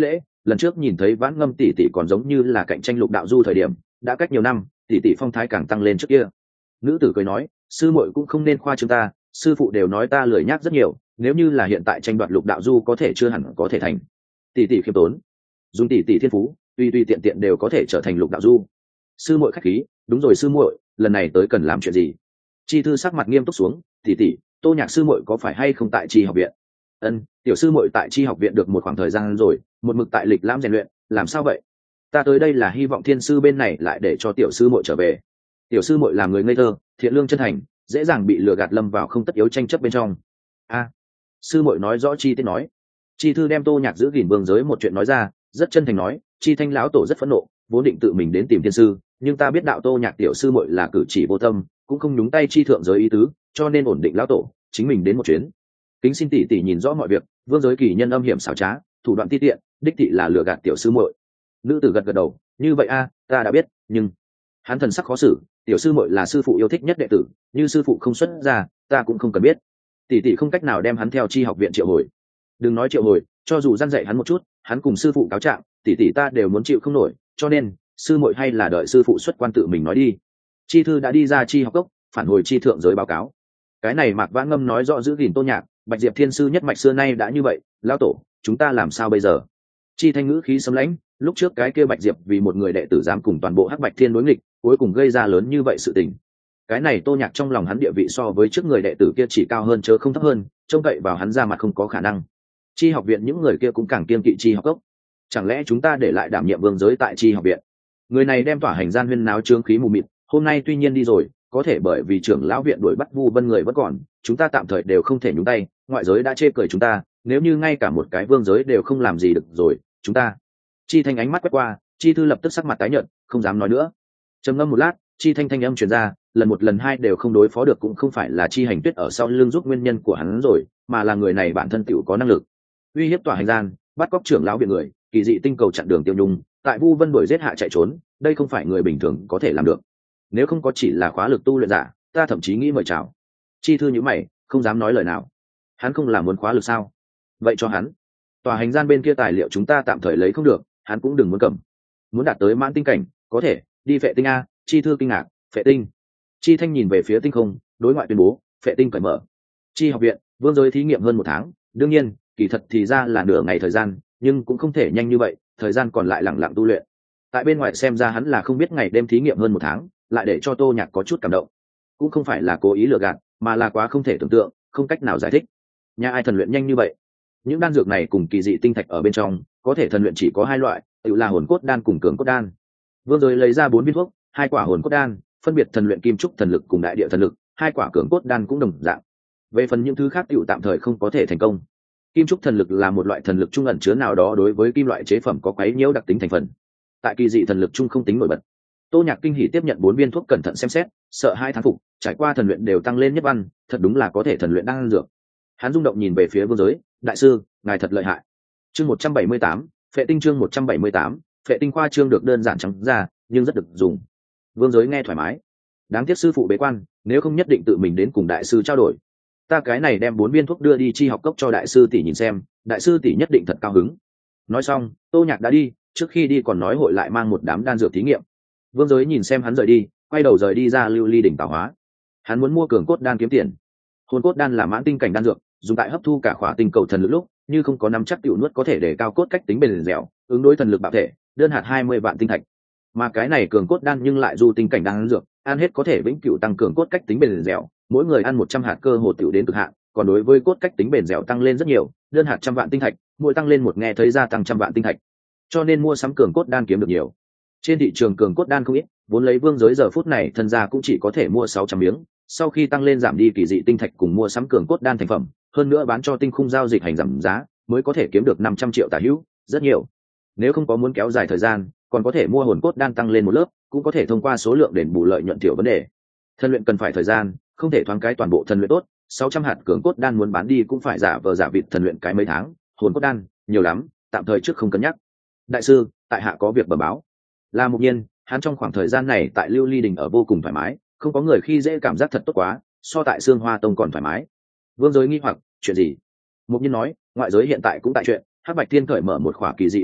lần trước nhìn thấy vãn ngâm tỷ tỷ còn giống như là cạnh tranh lục đạo du thời điểm, đã cách nhiều năm, tỷ tỷ phong thái càng tăng lên trước kia. Nữ tử cười nói, sư muội cũng không nên khoa trương ta, sư phụ đều nói ta lười nhác rất nhiều, nếu như là hiện tại tranh đoạt lục đạo du có thể chưa hẳn có thể thành. Tỷ tỷ khiêm tốn, dùng tỷ tỷ thiên phú, tùy tùy tiện tiện đều có thể trở thành lục đạo du. Sư muội khách khí, đúng rồi sư muội, lần này tới cần làm chuyện gì? Chi thư sắc mặt nghiêm túc xuống, tỷ tỷ, Tô Nhạc sư muội có phải hay không tại Chi học viện? Ân, tiểu sư muội tại Chi học viện được một khoảng thời gian rồi, một mực tại lịch lãm rèn luyện, làm sao vậy? Ta tới đây là hy vọng thiên sư bên này lại để cho tiểu sư muội trở về. Tiểu sư muội làm người ngây thơ, thiện lương chân thành, dễ dàng bị lừa gạt lâm vào không tất yếu tranh chấp bên trong. A, sư muội nói rõ chi tiết nói. Chi thư đem Tô Nhạc giữ gìn vương giới một chuyện nói ra, rất chân thành nói, Chi Thanh lão tổ rất phẫn nộ, vốn định tự mình đến tìm thiên sư, nhưng ta biết đạo Tô Nhạc tiểu sư muội là cử chỉ vô tâm, cũng không nhúng tay chi thượng giới ý tứ, cho nên ổn định lão tổ, chính mình đến một chuyến. Kính xin tỷ tỷ nhìn rõ mọi việc, vương giới kỳ nhân âm hiểm xảo trá, thủ đoạn ti tiện, đích thị là lừa gạt tiểu sư muội. Nữ tử gật gật đầu, như vậy a, ta đã biết, nhưng hắn thần sắc khó xử, tiểu sư muội là sư phụ yêu thích nhất đệ tử, như sư phụ không xuất ra, ta cũng không cần biết. Tỷ tỷ không cách nào đem hắn theo Chi học viện triệu hồi. Đừng nói triệu hồi, cho dù răn dạy hắn một chút, hắn cùng sư phụ cáo trạng, tỷ tỷ ta đều muốn chịu không nổi, cho nên sư muội hay là đợi sư phụ xuất quan tự mình nói đi. Chi thư đã đi ra Chi học cốc, phản hồi Chi thượng giới báo cáo. Cái này Mạc Vãn Ngâm nói rõ giữ gìn Tô Nhạc, Bạch Diệp thiên sư nhất mạch xưa nay đã như vậy, lão tổ, chúng ta làm sao bây giờ? Chi thanh ngữ khí sấm lãnh, lúc trước cái kia Bạch Diệp vì một người đệ tử dám cùng toàn bộ Hắc Bạch Thiên đối nghịch, cuối cùng gây ra lớn như vậy sự tình. Cái này Tô Nhạc trong lòng hắn địa vị so với trước người đệ tử kia chỉ cao hơn chớ không thấp hơn, trông cậy vào hắn ra mặt không có khả năng. Chi học viện những người kia cũng càng kiên kỵ Chi học cốc. Chẳng lẽ chúng ta để lại đảm nhiệm vương giới tại Chi học viện? Người này đem tỏa hành gian huyên náo trương khí mù mịt, hôm nay tuy nhiên đi rồi, có thể bởi vì trưởng lão viện đuổi bắt Vu Vân người vẫn còn, chúng ta tạm thời đều không thể nhúng tay, ngoại giới đã chê cười chúng ta, nếu như ngay cả một cái vương giới đều không làm gì được rồi, chúng ta. Chi thanh ánh mắt quét qua, Chi thư lập tức sắc mặt tái nhợt, không dám nói nữa. Trầm ngâm một lát, Chi thanh thanh âm truyền ra, lần một lần hai đều không đối phó được cũng không phải là Chi hành tuyết ở sau lưng giúp nguyên nhân của hắn rồi, mà là người này bản thân tựu có năng lực. Uy hiếp tỏa hành gian, bắt cóc trưởng lão viện người, kỳ dị tinh cầu chặn đường Tiêu Nhung, tại Vu Vân đuổi giết hạ chạy trốn, đây không phải người bình thường có thể làm được. Nếu không có chỉ là khóa lực tu luyện giả, ta thậm chí nghĩ mời chào. Chi thư nhíu mày, không dám nói lời nào. Hắn không làm muốn khóa lực sao? Vậy cho hắn. Tòa hành gian bên kia tài liệu chúng ta tạm thời lấy không được, hắn cũng đừng muốn cầm. Muốn đạt tới mãn tinh cảnh, có thể đi Phệ Tinh a. Chi thư kinh ngạc, Phệ Tinh. Chi thanh nhìn về phía tinh không, đối ngoại tuyên bố, Phệ Tinh cởi mở. Chi học viện, vương giới thí nghiệm hơn một tháng, đương nhiên, kỳ thật thì ra là nửa ngày thời gian, nhưng cũng không thể nhanh như vậy, thời gian còn lại lẳng lặng tu luyện. Tại bên ngoài xem ra hắn là không biết ngày đêm thí nghiệm hơn một tháng, lại để cho Tô Nhạc có chút cảm động. Cũng không phải là cố ý lừa gạt, mà là quá không thể tưởng tượng, không cách nào giải thích. Nhà ai thần luyện nhanh như vậy? Những đan dược này cùng kỳ dị tinh thạch ở bên trong, có thể thần luyện chỉ có hai loại, tự là hồn cốt đan cùng cường cốt đan. Vương giới lấy ra bốn viên thuốc, hai quả hồn cốt đan, phân biệt thần luyện kim trúc thần lực cùng đại địa thần lực, hai quả cường cốt đan cũng đồng dạng. Về phần những thứ khác tiểu tạm thời không có thể thành công. Kim trúc thần lực là một loại thần lực trung ẩn chứa nào đó đối với kim loại chế phẩm có quấy nhiễu đặc tính thành phần. Tại kỳ dị thần lực trung không tính nổi bật. Tô Nhạc kinh hỉ tiếp nhận bốn viên thuốc cẩn thận xem xét, sợ hai tháng phục, trải qua thần luyện đều tăng lên nhất văn, thật đúng là có thể thần luyện đan dược. Hắn rung động nhìn về phía vương giới, đại sư, ngài thật lợi hại. Chương một trăm bảy mươi tám, Phệ Tinh chương một trăm bảy mươi tám, Phệ Tinh khoa chương được đơn giản trắng ra, nhưng rất được dùng. Vương giới nghe thoải mái. Đáng tiếc sư phụ bế quan, nếu không nhất định tự mình đến cùng đại sư trao đổi. Ta cái này đem bốn viên thuốc đưa đi Chi học cốc cho đại sư tỷ nhìn xem, đại sư tỷ nhất định thật cao hứng. Nói xong, Tô Nhạc đã đi, trước khi đi còn nói hội lại mang một đám đan dược thí nghiệm. Vương giới nhìn xem hắn rời đi, quay đầu rời đi ra lưu ly đỉnh tạo hóa. Hắn muốn mua cường cốt đan kiếm tiền. Hồn cốt đan là mãn tinh cảnh đan dược, dùng tại hấp thu cả khỏa tinh cầu thần lực lúc, như không có nắm chắc tiểu nuốt có thể để cao cốt cách tính bền dẻo, ứng đối thần lực bạo thể, đơn hạt hai mươi vạn tinh thạch. Mà cái này cường cốt đan nhưng lại du tinh cảnh đan dược, ăn hết có thể vĩnh cửu tăng cường cốt cách tính bền dẻo, mỗi người ăn một trăm hạt cơ hồ tiểu đến cực hạn, còn đối với cốt cách tính bền dẻo tăng lên rất nhiều, đơn hạt trăm vạn tinh thạch, mỗi tăng lên một nghe thấy gia tăng trăm vạn tinh thạch. Cho nên mua sắm cường cốt đan kiếm được nhiều. Trên thị trường cường cốt đan không ít, vốn lấy vương giới giờ phút này thân gia cũng chỉ có thể mua sáu trăm miếng, sau khi tăng lên giảm đi kỳ dị tinh thạch cùng mua sắm cường cốt đan thành phẩm, hơn nữa bán cho tinh khung giao dịch hành giảm giá, mới có thể kiếm được năm trăm triệu tả hữu, rất nhiều. Nếu không có muốn kéo dài thời gian, còn có thể mua hồn cốt đan tăng lên một lớp, cũng có thể thông qua số lượng đền bù lợi nhuận tiểu vấn đề. Thần luyện cần phải thời gian, không thể thoáng cái toàn bộ thần luyện tốt, sáu trăm hạt cường cốt đan muốn bán đi cũng phải giả vờ giả vịt thần luyện cái mấy tháng, hồn cốt đan, nhiều lắm, tạm thời trước không cân nhắc. Đại sư, tại hạ có việc bẩm báo. Là Mục Nhiên, hắn trong khoảng thời gian này tại Lưu Ly Đình ở vô cùng thoải mái, không có người khi dễ cảm giác thật tốt quá, so tại Sương Hoa Tông còn thoải mái. Vương giới nghi hoặc, chuyện gì? Mục Nhiên nói, ngoại giới hiện tại cũng tại chuyện, Hắc Bạch Thiên cởi mở một khỏa kỳ dị tinh cầu,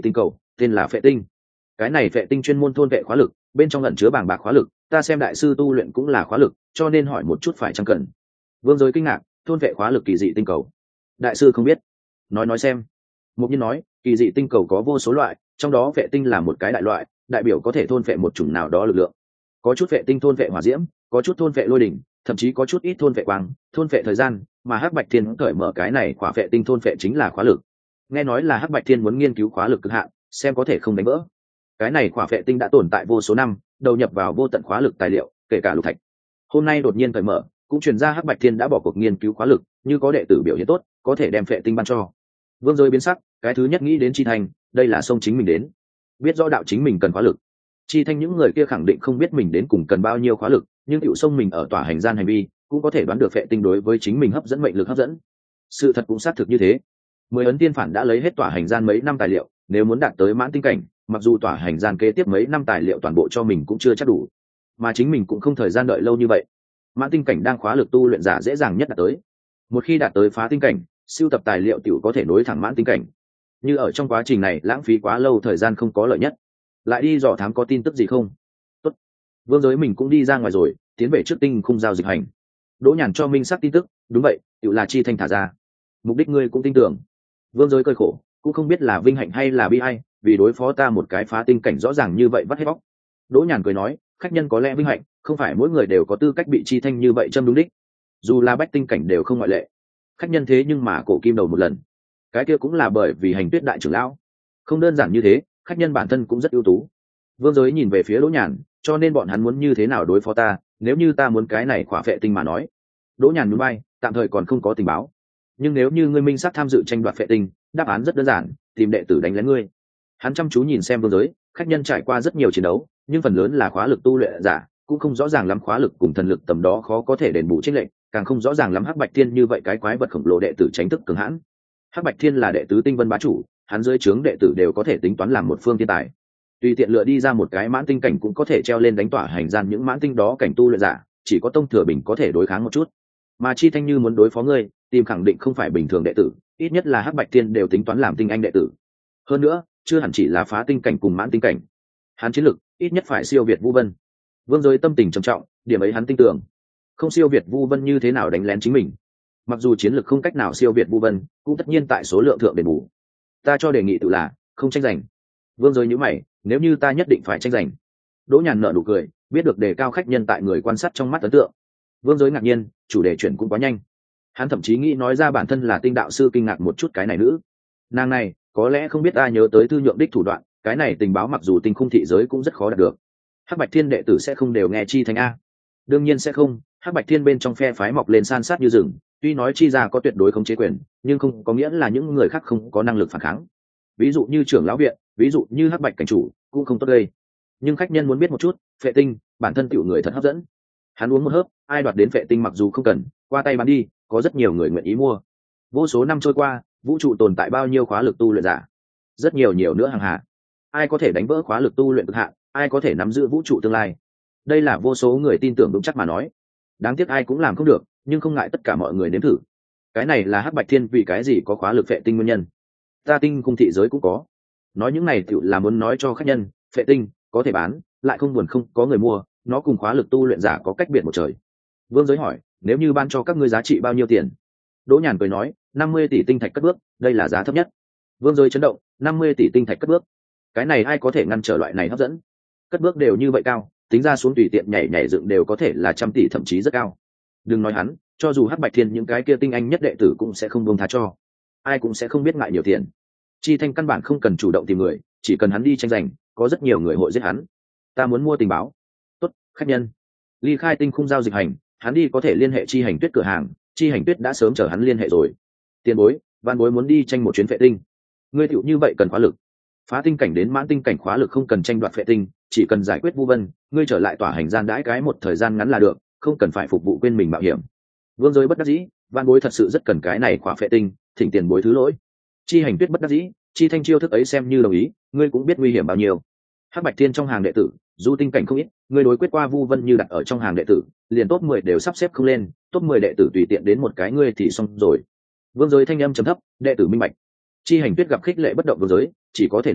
tên là phệ tinh. Cái này phệ tinh chuyên môn thôn vệ khóa lực, bên trong ẩn chứa bàng bạc khóa lực, ta xem đại sư tu luyện cũng là khóa lực, cho nên hỏi một chút phải chăng cần. Vương Giới kinh ngạc, thôn vệ khóa lực kỳ dị tinh cầu, đại sư không biết? Nói nói xem. Mục Nhiên nói, kỳ dị tinh cầu có vô số loại, trong đó phệ tinh là một cái đại loại, đại biểu có thể thôn vệ một chủng nào đó lực lượng. Có chút phệ tinh thôn vệ hỏa diễm, có chút thôn vệ lôi đỉnh, thậm chí có chút ít thôn vệ quang, thôn vệ thời gian, mà Hắc Bạch Thiên cởi mở cái này khóa phệ tinh thôn vệ chính là khóa lực. Nghe nói là Hắc Bạch Thiên muốn nghiên cứu khóa lực cực hạn, xem có thể không đánh vỡ. Cái này khóa phệ tinh đã tồn tại vô số năm, đầu nhập vào vô tận khóa lực tài liệu, kể cả lục thạch. Hôm nay đột nhiên cởi mở, cũng truyền ra Hắc Bạch Thiên đã bỏ cuộc nghiên cứu khóa lực, như có đệ tử biểu hiện tốt, có thể đem phệ tinh ban cho. Vương Giới biến sắc, cái thứ nhất nghĩ đến Chi Thanh, đây là xông chính mình đến, biết rõ đạo chính mình cần khóa lực. Chi Thanh những người kia khẳng định không biết mình đến cùng cần bao nhiêu khóa lực, nhưng tiểu xông mình ở tòa hành gian hành vi, cũng có thể đoán được phệ tinh đối với chính mình hấp dẫn mệnh lực hấp dẫn. Sự thật cũng xác thực như thế. Mười ấn tiên phản đã lấy hết tòa hành gian mấy năm tài liệu, nếu muốn đạt tới mãn tinh cảnh, mặc dù tòa hành gian kế tiếp mấy năm tài liệu toàn bộ cho mình cũng chưa chắc đủ, mà chính mình cũng không thời gian đợi lâu như vậy. Mãn tinh cảnh đang khóa lực tu luyện giả dễ dàng nhất đạt tới. Một khi đạt tới phá tinh cảnh, siêu tập tài liệu tiểu có thể nối thẳng mãn tinh cảnh. Như ở trong quá trình này lãng phí quá lâu thời gian không có lợi nhất. Lại đi dò thám có tin tức gì không? Tốt. Vương Giới mình cũng đi ra ngoài rồi, tiến về trước tinh khung giao dịch hành. Đỗ Nhàn cho minh xác tin tức, đúng vậy, tiểu là Chi Thanh thả ra. Mục đích ngươi cũng tin tưởng. Vương Giới cơi khổ, cũng không biết là vinh hạnh hay là bi ai, vì đối phó ta một cái phá tinh cảnh rõ ràng như vậy vắt hết bóc. Đỗ Nhàn cười nói, khách nhân có lẽ vinh hạnh, không phải mỗi người đều có tư cách bị Chi Thanh như vậy châm đúng đích. Dù là bách tinh cảnh đều không ngoại lệ. Khách nhân thế nhưng mà cổ kim đầu một lần, cái kia cũng là bởi vì Hành Tuyết đại trưởng lão. Không đơn giản như thế, khách nhân bản thân cũng rất ưu tú. Vương Giới nhìn về phía Đỗ Nhàn, cho nên bọn hắn muốn như thế nào đối phó ta, nếu như ta muốn cái này khỏa phệ tinh mà nói. Đỗ Nhàn nhún vai, tạm thời còn không có tình báo, nhưng nếu như ngươi minh xác tham dự tranh đoạt phệ tinh, đáp án rất đơn giản, tìm đệ tử đánh lén ngươi. Hắn chăm chú nhìn xem Vương Giới, khách nhân trải qua rất nhiều chiến đấu, nhưng phần lớn là khóa lực tu luyện giả, cũng không rõ ràng lắm khóa lực cùng thần lực tầm đó khó có thể đền bù chênh lệch, càng không rõ ràng lắm Hắc Bạch Thiên như vậy cái quái vật khổng lồ đệ tử tránh thức cường hãn. Hắc Bạch Thiên là đệ tứ tinh vân bá chủ, hắn dưới trướng đệ tử đều có thể tính toán làm một phương thiên tài. Tùy tiện lựa đi ra một cái mãn tinh cảnh cũng có thể treo lên đánh tỏa hành gian những mãn tinh đó cảnh tu luyện giả, chỉ có Tông Thừa Bình có thể đối kháng một chút. Mà Chi Thanh như muốn đối phó ngươi, tìm khẳng định không phải bình thường đệ tử, ít nhất là Hắc Bạch Thiên đều tính toán làm tinh anh đệ tử. Hơn nữa, chưa hẳn chỉ là phá tinh cảnh cùng mãn tinh cảnh. Hắn chiến lực ít nhất phải siêu việt Vu Vân. Vương Giới tâm tình trầm trọng, điểm ấy hắn tin tưởng. Không siêu việt Vu Vân như thế nào đánh lén chính mình? Mặc dù chiến lực không cách nào siêu việt Vu Vân, cũng tất nhiên tại số lượng thượng đền bù. Ta cho đề nghị tự là không tranh giành. Vương Giới nhíu mày, nếu như ta nhất định phải tranh giành. Đỗ Nhàn nở nụ cười, biết được đề cao khách nhân tại người quan sát trong mắt ấn tượng. Vương Giới ngạc nhiên, chủ đề chuyển cũng quá nhanh. Hắn thậm chí nghĩ nói ra bản thân là Tinh đạo sư, kinh ngạc một chút cái này nữ. Nàng này, có lẽ không biết ta nhớ tới thư nhượng đích thủ đoạn, cái này tình báo mặc dù tinh khung thị giới cũng rất khó đạt được. Hắc Bạch Thiên đệ tử sẽ không đều nghe Chi Thanh a? Đương nhiên sẽ không, Hắc Bạch Thiên bên trong phe phái mọc lên san sát như rừng, tuy nói Chi gia có tuyệt đối khống chế quyền, nhưng không có nghĩa là những người khác không có năng lực phản kháng. Ví dụ như trưởng lão viện, ví dụ như Hắc Bạch cảnh chủ, cũng không tốt đây. Nhưng khách nhân muốn biết một chút, phệ tinh, bản thân tiểu người thật hấp dẫn. Hắn uống một hớp, ai đoạt đến phệ tinh mặc dù không cần, qua tay bán đi, có rất nhiều người nguyện ý mua. Vô số năm trôi qua, vũ trụ tồn tại bao nhiêu khóa lực tu luyện giả, rất nhiều nhiều nữa hàng hạ. Ai có thể đánh vỡ khóa lực tu luyện cực hạn, ai có thể nắm giữ vũ trụ tương lai. Đây là vô số người tin tưởng vững chắc mà nói. Đáng tiếc ai cũng làm không được, nhưng không ngại tất cả mọi người nếm thử. Cái này là Hắc Bạch Thiên vì cái gì có khóa lực phệ tinh nguyên nhân. Ta tinh cung thị giới cũng có. Nói những này tự là muốn nói cho khách nhân, phệ tinh có thể bán, lại không buồn không có người mua, nó cùng khóa lực tu luyện giả có cách biệt một trời. Vương Giới hỏi, nếu như ban cho các ngươi giá trị bao nhiêu tiền? Đỗ Nhàn cười nói, năm mươi tỷ tinh thạch cất bước, đây là giá thấp nhất. Vương Giới chấn động, năm mươi tỷ tinh thạch cất bước. Cái này ai có thể ngăn trở loại này hấp dẫn? Cất bước đều như vậy cao, tính ra xuống tùy tiện nhảy nhảy dựng đều có thể là trăm tỷ thậm chí rất cao. Đừng nói hắn, cho dù Hắc Bạch Thiên những cái kia tinh anh nhất đệ tử cũng sẽ không buông tha cho. Ai cũng sẽ không biết ngại nhiều tiền. Chi Thanh căn bản không cần chủ động tìm người, chỉ cần hắn đi tranh giành, có rất nhiều người hội giết hắn. Ta muốn mua tình báo. Tốt, khách nhân. Ly khai tinh khung giao dịch hành, hắn đi có thể liên hệ Chi Hành Tuyết cửa hàng, Chi Hành Tuyết đã sớm chờ hắn liên hệ rồi. Tiền bối, Văn bối muốn đi tranh một chuyến phệ tinh. Ngươi tựu như vậy cần khóa lực. Phá tinh cảnh đến mãn tinh cảnh khóa lực không cần tranh đoạt phệ tinh, chỉ cần giải quyết Vu Vân, ngươi trở lại tỏa hành gian đãi cái một thời gian ngắn là được, không cần phải phục vụ quên mình mạo hiểm. Vương Giới bất đắc dĩ, Văn bối thật sự rất cần cái này khóa phệ tinh, thỉnh tiền bối thứ lỗi. Chi Hành Tuyết bất đắc dĩ, Chi Thanh chiêu thức ấy xem như đồng ý, ngươi cũng biết nguy hiểm bao nhiêu. Hắc Bạch Thiên trong hàng đệ tử, du tinh cảnh không ít, ngươi đối quyết qua Vu Vân như đặt ở trong hàng đệ tử, liền top mười đều sắp xếp không lên, top mười đệ tử tùy tiện đến một cái ngươi thì xong rồi. Vương Giới thanh âm trầm thấp, đệ tử minh bạch. Chi Hành Tuyết gặp khích lệ bất động Vương Giới, chỉ có thể nói,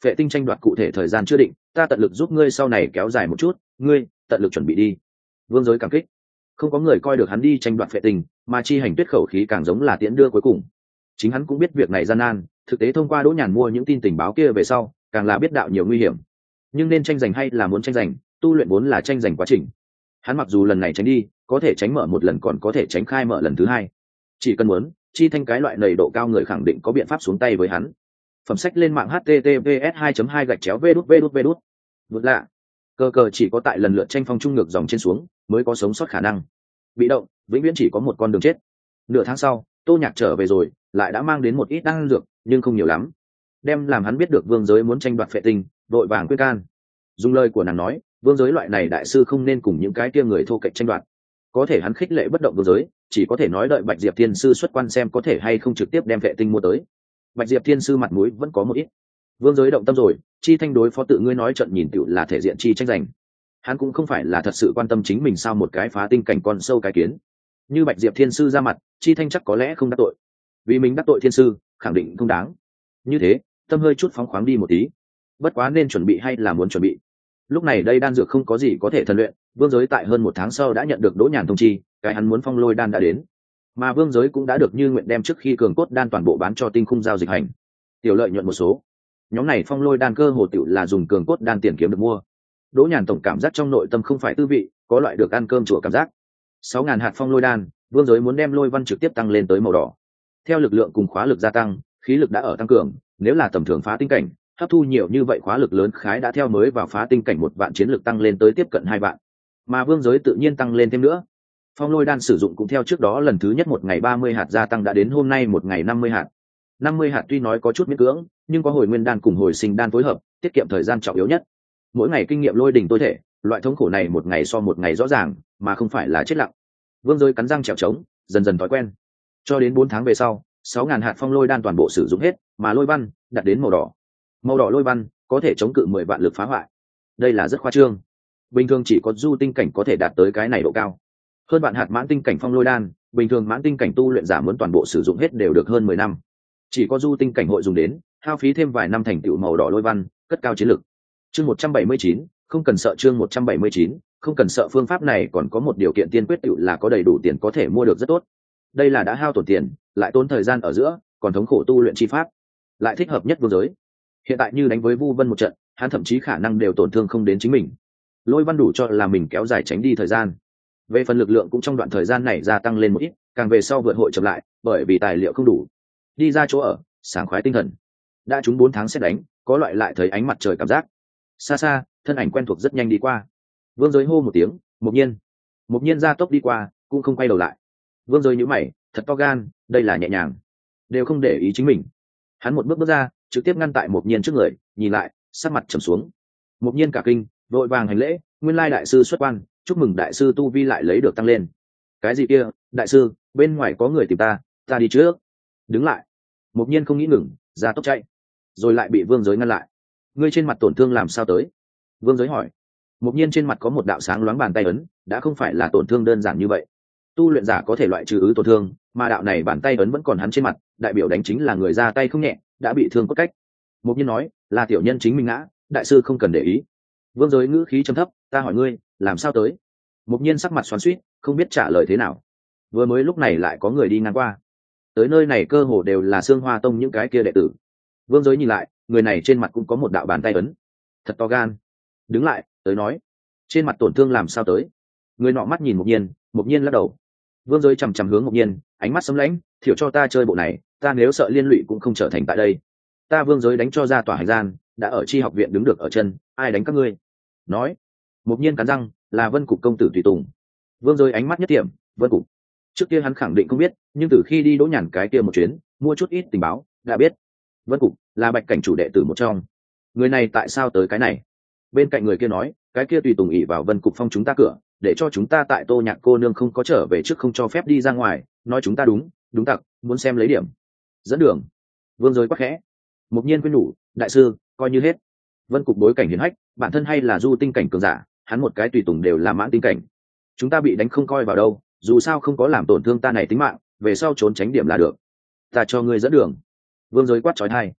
phệ tinh tranh đoạt cụ thể thời gian chưa định, ta tận lực giúp ngươi sau này kéo dài một chút, ngươi tận lực chuẩn bị đi. Vương Giới cảm kích. Không có người coi được hắn đi tranh đoạt phệ tinh, mà Chi Hành Tuyết khẩu khí càng giống là tiễn đưa cuối cùng. Chính hắn cũng biết việc này gian nan, thực tế thông qua Đỗ Nhàn mua những tin tình báo kia về sau, càng là biết đạo nhiều nguy hiểm. Nhưng nên tranh giành hay là muốn tranh giành, tu luyện vốn là tranh giành quá trình. Hắn mặc dù lần này tránh đi, có thể tránh mở một lần còn có thể tránh khai mở lần thứ hai. Chỉ cần muốn, Chi Thanh cái loại nầy độ cao người khẳng định có biện pháp xuống tay với hắn. Phẩm sách lên mạng h t t p s hai hai gạch chéo v đút v đút v đút. Vượt lạ. Cờ cờ chỉ có tại lần lượt tranh phong trung ngược dòng trên xuống, mới có sống sót khả năng. Bị động, vĩnh viễn chỉ có một con đường chết. Nửa tháng sau, Tô Nhạc trở về rồi, lại đã mang đến một ít đan dược, nhưng không nhiều lắm. Đem làm hắn biết được Vương Giới muốn tranh đoạt phệ tinh, vội vàng khuyên can. Dùng lời của nàng nói, Vương Giới loại này đại sư không nên cùng những cái kia người thô kệch tranh đoạt. Có thể hắn khích lệ bất động Vương Giới, chỉ có thể nói đợi Bạch Diệp Thiên sư xuất quan xem có thể hay không trực tiếp đem phệ tinh mua tới. Bạch Diệp Thiên sư mặt mũi vẫn có một ít. Vương Giới động tâm rồi, Chi Thanh đối phó tự ngươi nói trận nhìn tựu là thể diện chi tranh giành. Hắn cũng không phải là thật sự quan tâm chính mình sao một cái phá tinh cảnh con sâu cái kiến. Như Bạch Diệp Thiên sư ra mặt, Chi Thanh chắc có lẽ không đắc tội. Vì mình đắc tội thiên sư, khẳng định không đáng. Như thế, tâm hơi chút phóng khoáng đi một tí. Bất quá nên chuẩn bị hay là muốn chuẩn bị. Lúc này đây đan dược không có gì có thể thần luyện, Vương Giới tại hơn một tháng sau đã nhận được Đỗ Nhàn thông chi, cái hắn muốn phong lôi đan đã đến. Mà Vương Giới cũng đã được như nguyện đem trước khi cường cốt đan toàn bộ bán cho tinh khung giao dịch hành. Tiểu lợi nhuận một số. Nhóm này phong lôi đan cơ hồ tiểu là dùng cường cốt đan tiền kiếm được mua. Đỗ Nhàn tổng cảm giác trong nội tâm không phải tư vị, có loại được ăn cơm chùa cảm giác. Sáu ngàn hạt phong lôi đan, Vương Giới muốn đem lôi văn trực tiếp tăng lên tới màu đỏ. Theo lực lượng cùng khóa lực gia tăng, khí lực đã ở tăng cường, nếu là tầm thường phá tinh cảnh, hấp thu nhiều như vậy khóa lực lớn khái đã theo mới vào phá tinh cảnh một vạn chiến lực tăng lên tới tiếp cận hai vạn. Mà Vương Giới tự nhiên tăng lên thêm nữa. Phong lôi đan sử dụng cũng theo trước đó lần thứ nhất một ngày ba mươi hạt gia tăng đã đến hôm nay một ngày năm mươi hạt. năm mươi hạt tuy nói có chút miễn cưỡng, nhưng có hồi nguyên đan cùng hồi sinh đan phối hợp, tiết kiệm thời gian trọng yếu nhất. Mỗi ngày kinh nghiệm lôi đỉnh tối thể, loại thống khổ này một ngày so một ngày rõ ràng, mà không phải là chết lặng. Vương Giới cắn răng trèo trống, dần dần thói quen. Cho đến bốn tháng về sau, sáu ngàn hạt phong lôi đan toàn bộ sử dụng hết, mà lôi văn đạt đến màu đỏ. Màu đỏ lôi văn có thể chống cự mười vạn lực phá hoại. Đây là rất khoa trương. Bình thường chỉ có du tinh cảnh có thể đạt tới cái này độ cao. Hơn vạn hạt mãn tinh cảnh phong lôi đan, bình thường mãn tinh cảnh tu luyện giả muốn toàn bộ sử dụng hết đều được hơn mười năm. Chỉ có du tinh cảnh hội dùng đến, hao phí thêm vài năm thành tựu màu đỏ lôi văn, cất cao chiến lực. Chương một trăm bảy mươi chín, không cần sợ chương một trăm bảy mươi chín, không cần sợ phương pháp này còn có một điều kiện tiên quyết tựu là có đầy đủ tiền có thể mua được rất tốt. Đây là đã hao tổn tiền, lại tốn thời gian ở giữa, còn thống khổ tu luyện chi pháp, lại thích hợp nhất Vương Giới. Hiện tại như đánh với Vu Vân một trận, hắn thậm chí khả năng đều tổn thương không đến chính mình. Lôi văn đủ cho là mình kéo dài tránh đi thời gian. Về phần lực lượng cũng trong đoạn thời gian này gia tăng lên một ít, càng về sau vượt hội chậm lại, bởi vì tài liệu không đủ. Đi ra chỗ ở, sảng khoái tinh thần. Đã trúng bốn tháng xét đánh, có loại lại thấy ánh mặt trời cảm giác. Xa xa, thân ảnh quen thuộc rất nhanh đi qua. Vương Giới hô một tiếng, Mộc Nhiên. Mộc Nhiên ra tốc đi qua, cũng không quay đầu lại. Vương Giới nhíu mày, thật to gan, đây là nhẹ nhàng, đều không để ý chính mình. Hắn một bước bước ra, trực tiếp ngăn tại Mộc Nhiên trước người, nhìn lại, sắc mặt trầm xuống. Mộc Nhiên cả kinh, vội vàng hành lễ, nguyên lai đại sư xuất quan, chúc mừng đại sư tu vi lại lấy được tăng lên. Cái gì kia, đại sư, bên ngoài có người tìm ta, ta đi trước. Đứng lại. Mộc Nhiên không nghĩ ngừng, ra tốc chạy, rồi lại bị Vương Giới ngăn lại. Ngươi trên mặt tổn thương làm sao tới? Vương Giới hỏi. Mộc Nhiên trên mặt có một đạo sáng loáng bàn tay ấn, đã không phải là tổn thương đơn giản như vậy. Tu luyện giả có thể loại trừ ứ tổn thương, mà đạo này bàn tay ấn vẫn còn hắn trên mặt, đại biểu đánh chính là người ra tay không nhẹ, đã bị thương cốt cách. Mộc Nhiên nói, là tiểu nhân chính mình ngã, đại sư không cần để ý. Vương Giới ngữ khí trầm thấp, ta hỏi ngươi, làm sao tới? Mộc Nhiên sắc mặt xoắn xuýt, không biết trả lời thế nào. Vừa mới lúc này lại có người đi ngang qua, tới nơi này cơ hồ đều là Sương Hoa Tông những cái kia đệ tử. Vương Giới nhìn lại, người này trên mặt cũng có một đạo bàn tay ấn, thật to gan. Đứng lại, tới nói, trên mặt tổn thương làm sao tới? Người nọ mắt nhìn Mộc Nhiên, Mộc Nhiên lắc đầu. Vương Giới chằm chằm hướng Mộc Nhiên, ánh mắt sấm lãnh, thiểu cho ta chơi bộ này, ta nếu sợ liên lụy cũng không trở thành tại đây. Ta Vương Giới đánh cho ra tỏa hành gian, đã ở Chi học viện đứng được ở chân, ai đánh các ngươi? Nói. Mộc Nhiên cắn răng, là Vân Cục công tử tùy tùng. Vương Giới ánh mắt nhất điểm, Vân Cục. Trước kia hắn khẳng định không biết, nhưng từ khi đi Đỗ Nhàn cái kia một chuyến, mua chút ít tình báo, đã biết. Vân Cục là Bạch cảnh chủ đệ tử một trong. Người này tại sao tới cái này? Bên cạnh người kia nói, cái kia tùy tùng ỷ vào Vân Cục phong chúng ta cửa, để cho chúng ta tại Tô Nhạc cô nương không có trở về trước không cho phép đi ra ngoài, nói chúng ta đúng, đúng tặc, muốn xem lấy điểm. Dẫn đường. Vương Giới quắc khẽ. Mộc Nhiên khuyên nhủ, đại sư, coi như hết. Vân Cục bối cảnh hiển hách, bản thân hay là du tinh cảnh cường giả, hắn một cái tùy tùng đều là mãn tinh cảnh. Chúng ta bị đánh không coi vào đâu, dù sao không có làm tổn thương ta này tính mạng, về sau trốn tránh điểm là được. Ta cho ngươi dẫn đường. Vương Giới quát trói thai.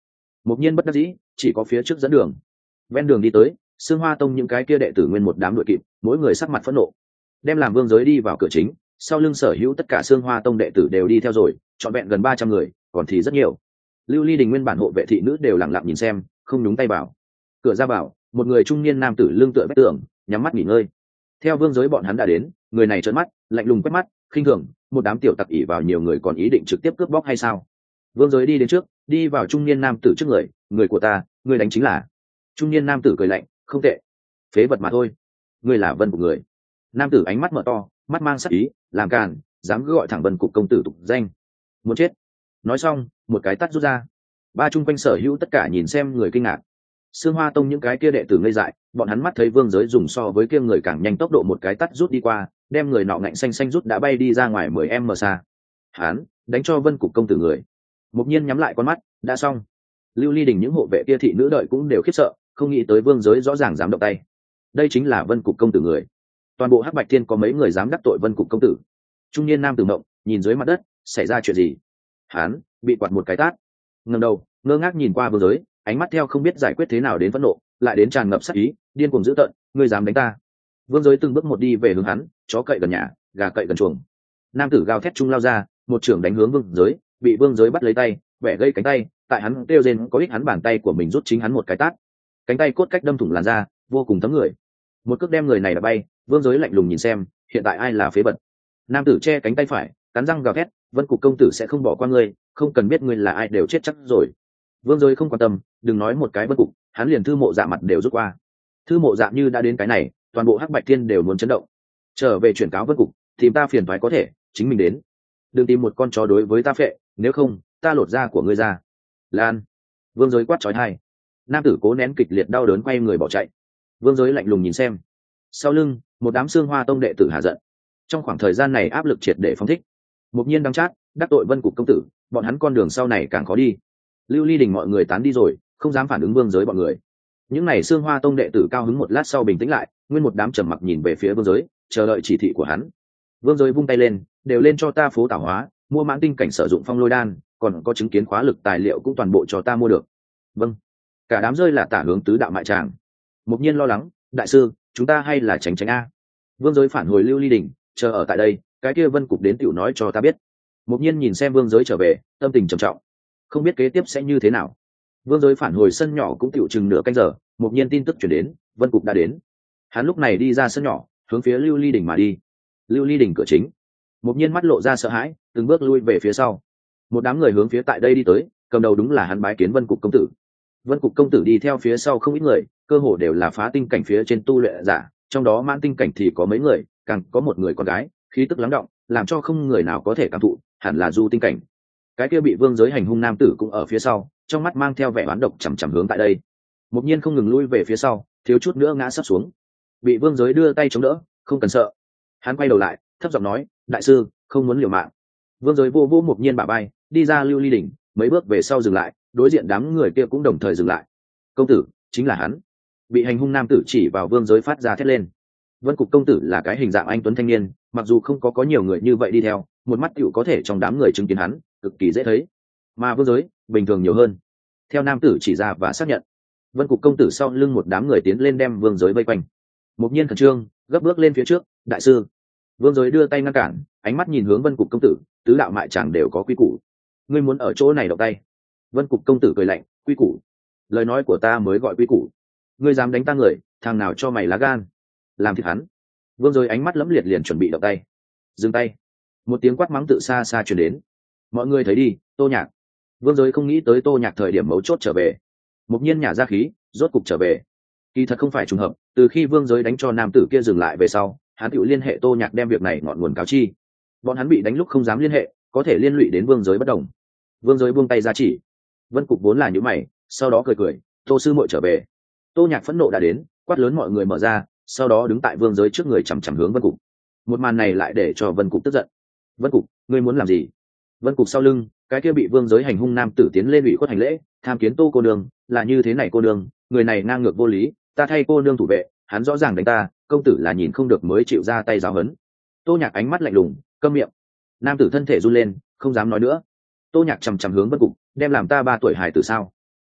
Mục Nhiên bất đắc dĩ, chỉ có phía trước dẫn đường. Ven đường đi tới, Sương Hoa Tông những cái kia đệ tử nguyên một đám đội kịp, mỗi người sắc mặt phẫn nộ, đem làm Vương Giới đi vào cửa chính, sau lưng sở hữu tất cả Sương Hoa Tông đệ tử đều đi theo rồi, trọn vẹn gần ba trăm người, còn thì rất nhiều. Lưu Ly Đình nguyên bản hộ vệ thị nữ đều lặng lặng nhìn xem, không nhúng tay vào. Cửa ra vào, một người trung niên nam tử lưng tựa vách tường, nhắm mắt nghỉ ngơi. Theo Vương Giới bọn hắn đã đến, người này trợn mắt, lạnh lùng quét mắt, khinh thường, một đám tiểu tặc ỷ vào nhiều người còn ý định trực tiếp cướp bóc hay sao? Vương Giới đi đến trước, đi vào trung niên nam tử trước người, người của ta, người đánh chính là. Trung niên nam tử cười lạnh, không tệ, phế vật mà thôi. Người là Vân của người. Nam tử ánh mắt mở to, mắt mang sắc ý, làm càn, dám cứ gọi thẳng Vân cục công tử tục danh, muốn chết. Nói xong, một cái tát rút ra. Ba chung quanh sở hữu tất cả nhìn xem người kinh ngạc. Sương Hoa Tông những cái kia đệ tử ngây dại, bọn hắn mắt thấy Vương Giới dùng so với kia người càng nhanh tốc độ một cái tát rút đi qua, đem người nọ ngạnh xanh xanh rút đã bay đi ra ngoài mười m xa. Hắn đánh cho Vân cục công tử người. Mục Nhiên nhắm lại con mắt, đã xong. Lưu Ly Đình những hộ vệ kia thị nữ đợi cũng đều khiếp sợ, không nghĩ tới Vương Giới rõ ràng dám động tay. Đây chính là Vân cục công tử người. Toàn bộ Hắc Bạch Thiên có mấy người dám đắc tội Vân cục công tử? Trung niên nam tử mộng, nhìn dưới mặt đất, xảy ra chuyện gì? Hắn bị quạt một cái tát. Ngẩng đầu, ngơ ngác nhìn qua Vương Giới, ánh mắt theo không biết giải quyết thế nào đến phẫn nộ, lại đến tràn ngập sát ý, điên cuồng dữ tợn, ngươi dám đánh ta? Vương Giới từng bước một đi về hướng hắn, chó cậy gần nhà, gà cậy gần chuồng. Nam tử gào thét trung lao ra, một trưởng đánh hướng Vương Giới, bị Vương Giới bắt lấy tay, bẻ gãy cánh tay, tại hắn kêu rên có ích hắn bàn tay của mình rút chính hắn một cái tát. Cánh tay cốt cách đâm thủng làn da, vô cùng thấm người. Một cước đem người này đã bay, Vương Giới lạnh lùng nhìn xem, hiện tại ai là phế vật. Nam tử che cánh tay phải, cắn răng gào thét, Vân cục công tử sẽ không bỏ qua ngươi, không cần biết ngươi là ai đều chết chắc rồi. Vương Giới không quan tâm, đừng nói một cái Vân cục, hắn liền Thư Mộ Dạ mặt đều rút qua. Thư Mộ Dạ như đã đến cái này, toàn bộ Hắc Bạch Thiên đều muốn chấn động. Trở về chuyển cáo Vân cục, tìm ta phiền toái có thể, chính mình đến. Đừng tìm một con chó đối với ta phệ, nếu không, ta lột da của ngươi ra. Lan. Vương Giới quát chói tai. Nam tử cố nén kịch liệt đau đớn quay người bỏ chạy. Vương Giới lạnh lùng nhìn xem. Sau lưng, một đám Sương Hoa Tông đệ tử hạ giận. Trong khoảng thời gian này áp lực triệt để phóng thích. Mục Nhiên đắng chát, đắc tội Vân cục công tử, bọn hắn con đường sau này càng khó đi. Lưu Ly Đình mọi người tán đi rồi, không dám phản ứng Vương Giới bọn người. Những này Sương Hoa Tông đệ tử cao hứng một lát sau bình tĩnh lại, nguyên một đám trầm mặc nhìn về phía Vương Giới, chờ đợi chỉ thị của hắn. Vương Giới vung tay lên, đều lên cho ta phố tảo hóa, mua mãn tinh cảnh sử dụng phong lôi đan, còn có chứng kiến khóa lực tài liệu cũng toàn bộ cho ta mua được. Vâng. Cả đám rơi là tả hướng tứ đạo mại tràng. Mục Nhiên lo lắng, đại sư, chúng ta hay là tránh tránh a? Vương Giới phản hồi Lưu Ly Đình, chờ ở tại đây, cái kia Vân cục đến tiểu nói cho ta biết. Mục Nhiên nhìn xem Vương Giới trở về, tâm tình trầm trọng, không biết kế tiếp sẽ như thế nào. Vương Giới phản hồi sân nhỏ cũng tiểu chừng nửa canh giờ, Mục Nhiên tin tức chuyển đến, Vân cục đã đến. Hắn lúc này đi ra sân nhỏ, hướng phía Lưu Ly Đình mà đi. Lưu Ly Đình cửa chính, Mục Nhiên mắt lộ ra sợ hãi, từng bước lui về phía sau. Một đám người hướng phía tại đây đi tới, cầm đầu đúng là hắn bái kiến Vân cục công tử. Vân cục công tử đi theo phía sau không ít người, cơ hồ đều là phá tinh cảnh phía trên tu luyện giả, trong đó mãn tinh cảnh thì có mấy người, càng có một người con gái, khí tức lắng động, làm cho không người nào có thể cảm thụ, hẳn là du tinh cảnh. Cái kia bị Vương Giới hành hung nam tử cũng ở phía sau, trong mắt mang theo vẻ oán độc chằm chằm hướng tại đây. Mục Nhiên không ngừng lui về phía sau, thiếu chút nữa ngã sắp xuống. Bị Vương Giới đưa tay chống đỡ, không cần sợ. Hắn quay đầu lại, thấp giọng nói, đại sư, không muốn liều mạng. Vương Giới vô vô Mục Nhiên bả vai, đi ra Lưu Ly Đỉnh, mấy bước về sau dừng lại, đối diện đám người kia cũng đồng thời dừng lại. Công tử, chính là hắn. Bị hành hung nam tử chỉ vào Vương Giới phát ra thét lên. Vân cục công tử là cái hình dạng anh tuấn thanh niên, mặc dù không có có nhiều người như vậy đi theo, một mắt tiểu có thể trong đám người chứng kiến hắn, cực kỳ dễ thấy. Mà Vương Giới, bình thường nhiều hơn. Theo nam tử chỉ ra và xác nhận, Vân cục công tử sau lưng một đám người tiến lên đem Vương Giới vây quanh. Mục Nhiên khẩn trương, gấp bước lên phía trước, đại sư. Vương Giới đưa tay ngăn cản, ánh mắt nhìn hướng Vân cục công tử, tứ đạo mại chẳng đều có quy củ. Ngươi muốn ở chỗ này động tay? Vân cục công tử cười lạnh, quy củ? Lời nói của ta mới gọi quy củ. Ngươi dám đánh ta người, thằng nào cho mày lá gan? Làm thịt hắn. Vương Giới ánh mắt lẫm liệt liền chuẩn bị động tay. Dừng tay. Một tiếng quát mắng tự xa xa truyền đến. Mọi người thấy đi, Tô Nhạc. Vương Giới không nghĩ tới Tô Nhạc thời điểm mấu chốt trở về. Mục Nhiên nhả ra khí, rốt cục trở về. Kỳ thật không phải trùng hợp, từ khi Vương Giới đánh cho nam tử kia dừng lại về sau, hắn tự liên hệ Tô Nhạc đem việc này ngọn nguồn cáo chi. Bọn hắn bị đánh lúc không dám liên hệ, có thể liên lụy đến Vương Giới bất đồng. Vương Giới buông tay ra chỉ. Vân cục vốn là những mày, sau đó cười cười, Tô sư muội trở về. Tô Nhạc phẫn nộ đã đến, quát lớn mọi người mở ra, sau đó đứng tại Vương Giới trước người chằm chằm hướng Vân cục. Một màn này lại để cho Vân cục tức giận. Vân cục, ngươi muốn làm gì? Vân cục sau lưng, cái kia bị Vương Giới hành hung nam tử tiến lên ủy khuất hành lễ, tham kiến Tô cô nương, là như thế này cô nương, người này ngang ngược vô lý, ta thay cô nương thủ vệ, hắn rõ ràng đánh ta, công tử là nhìn không được mới chịu ra tay giáo huấn. Tô Nhạc ánh mắt lạnh lùng, câm miệng. Nam tử thân thể run lên, không dám nói nữa. Tô Nhạc chằm chằm hướng Vân cục, đem làm ta ba tuổi hài tử sao?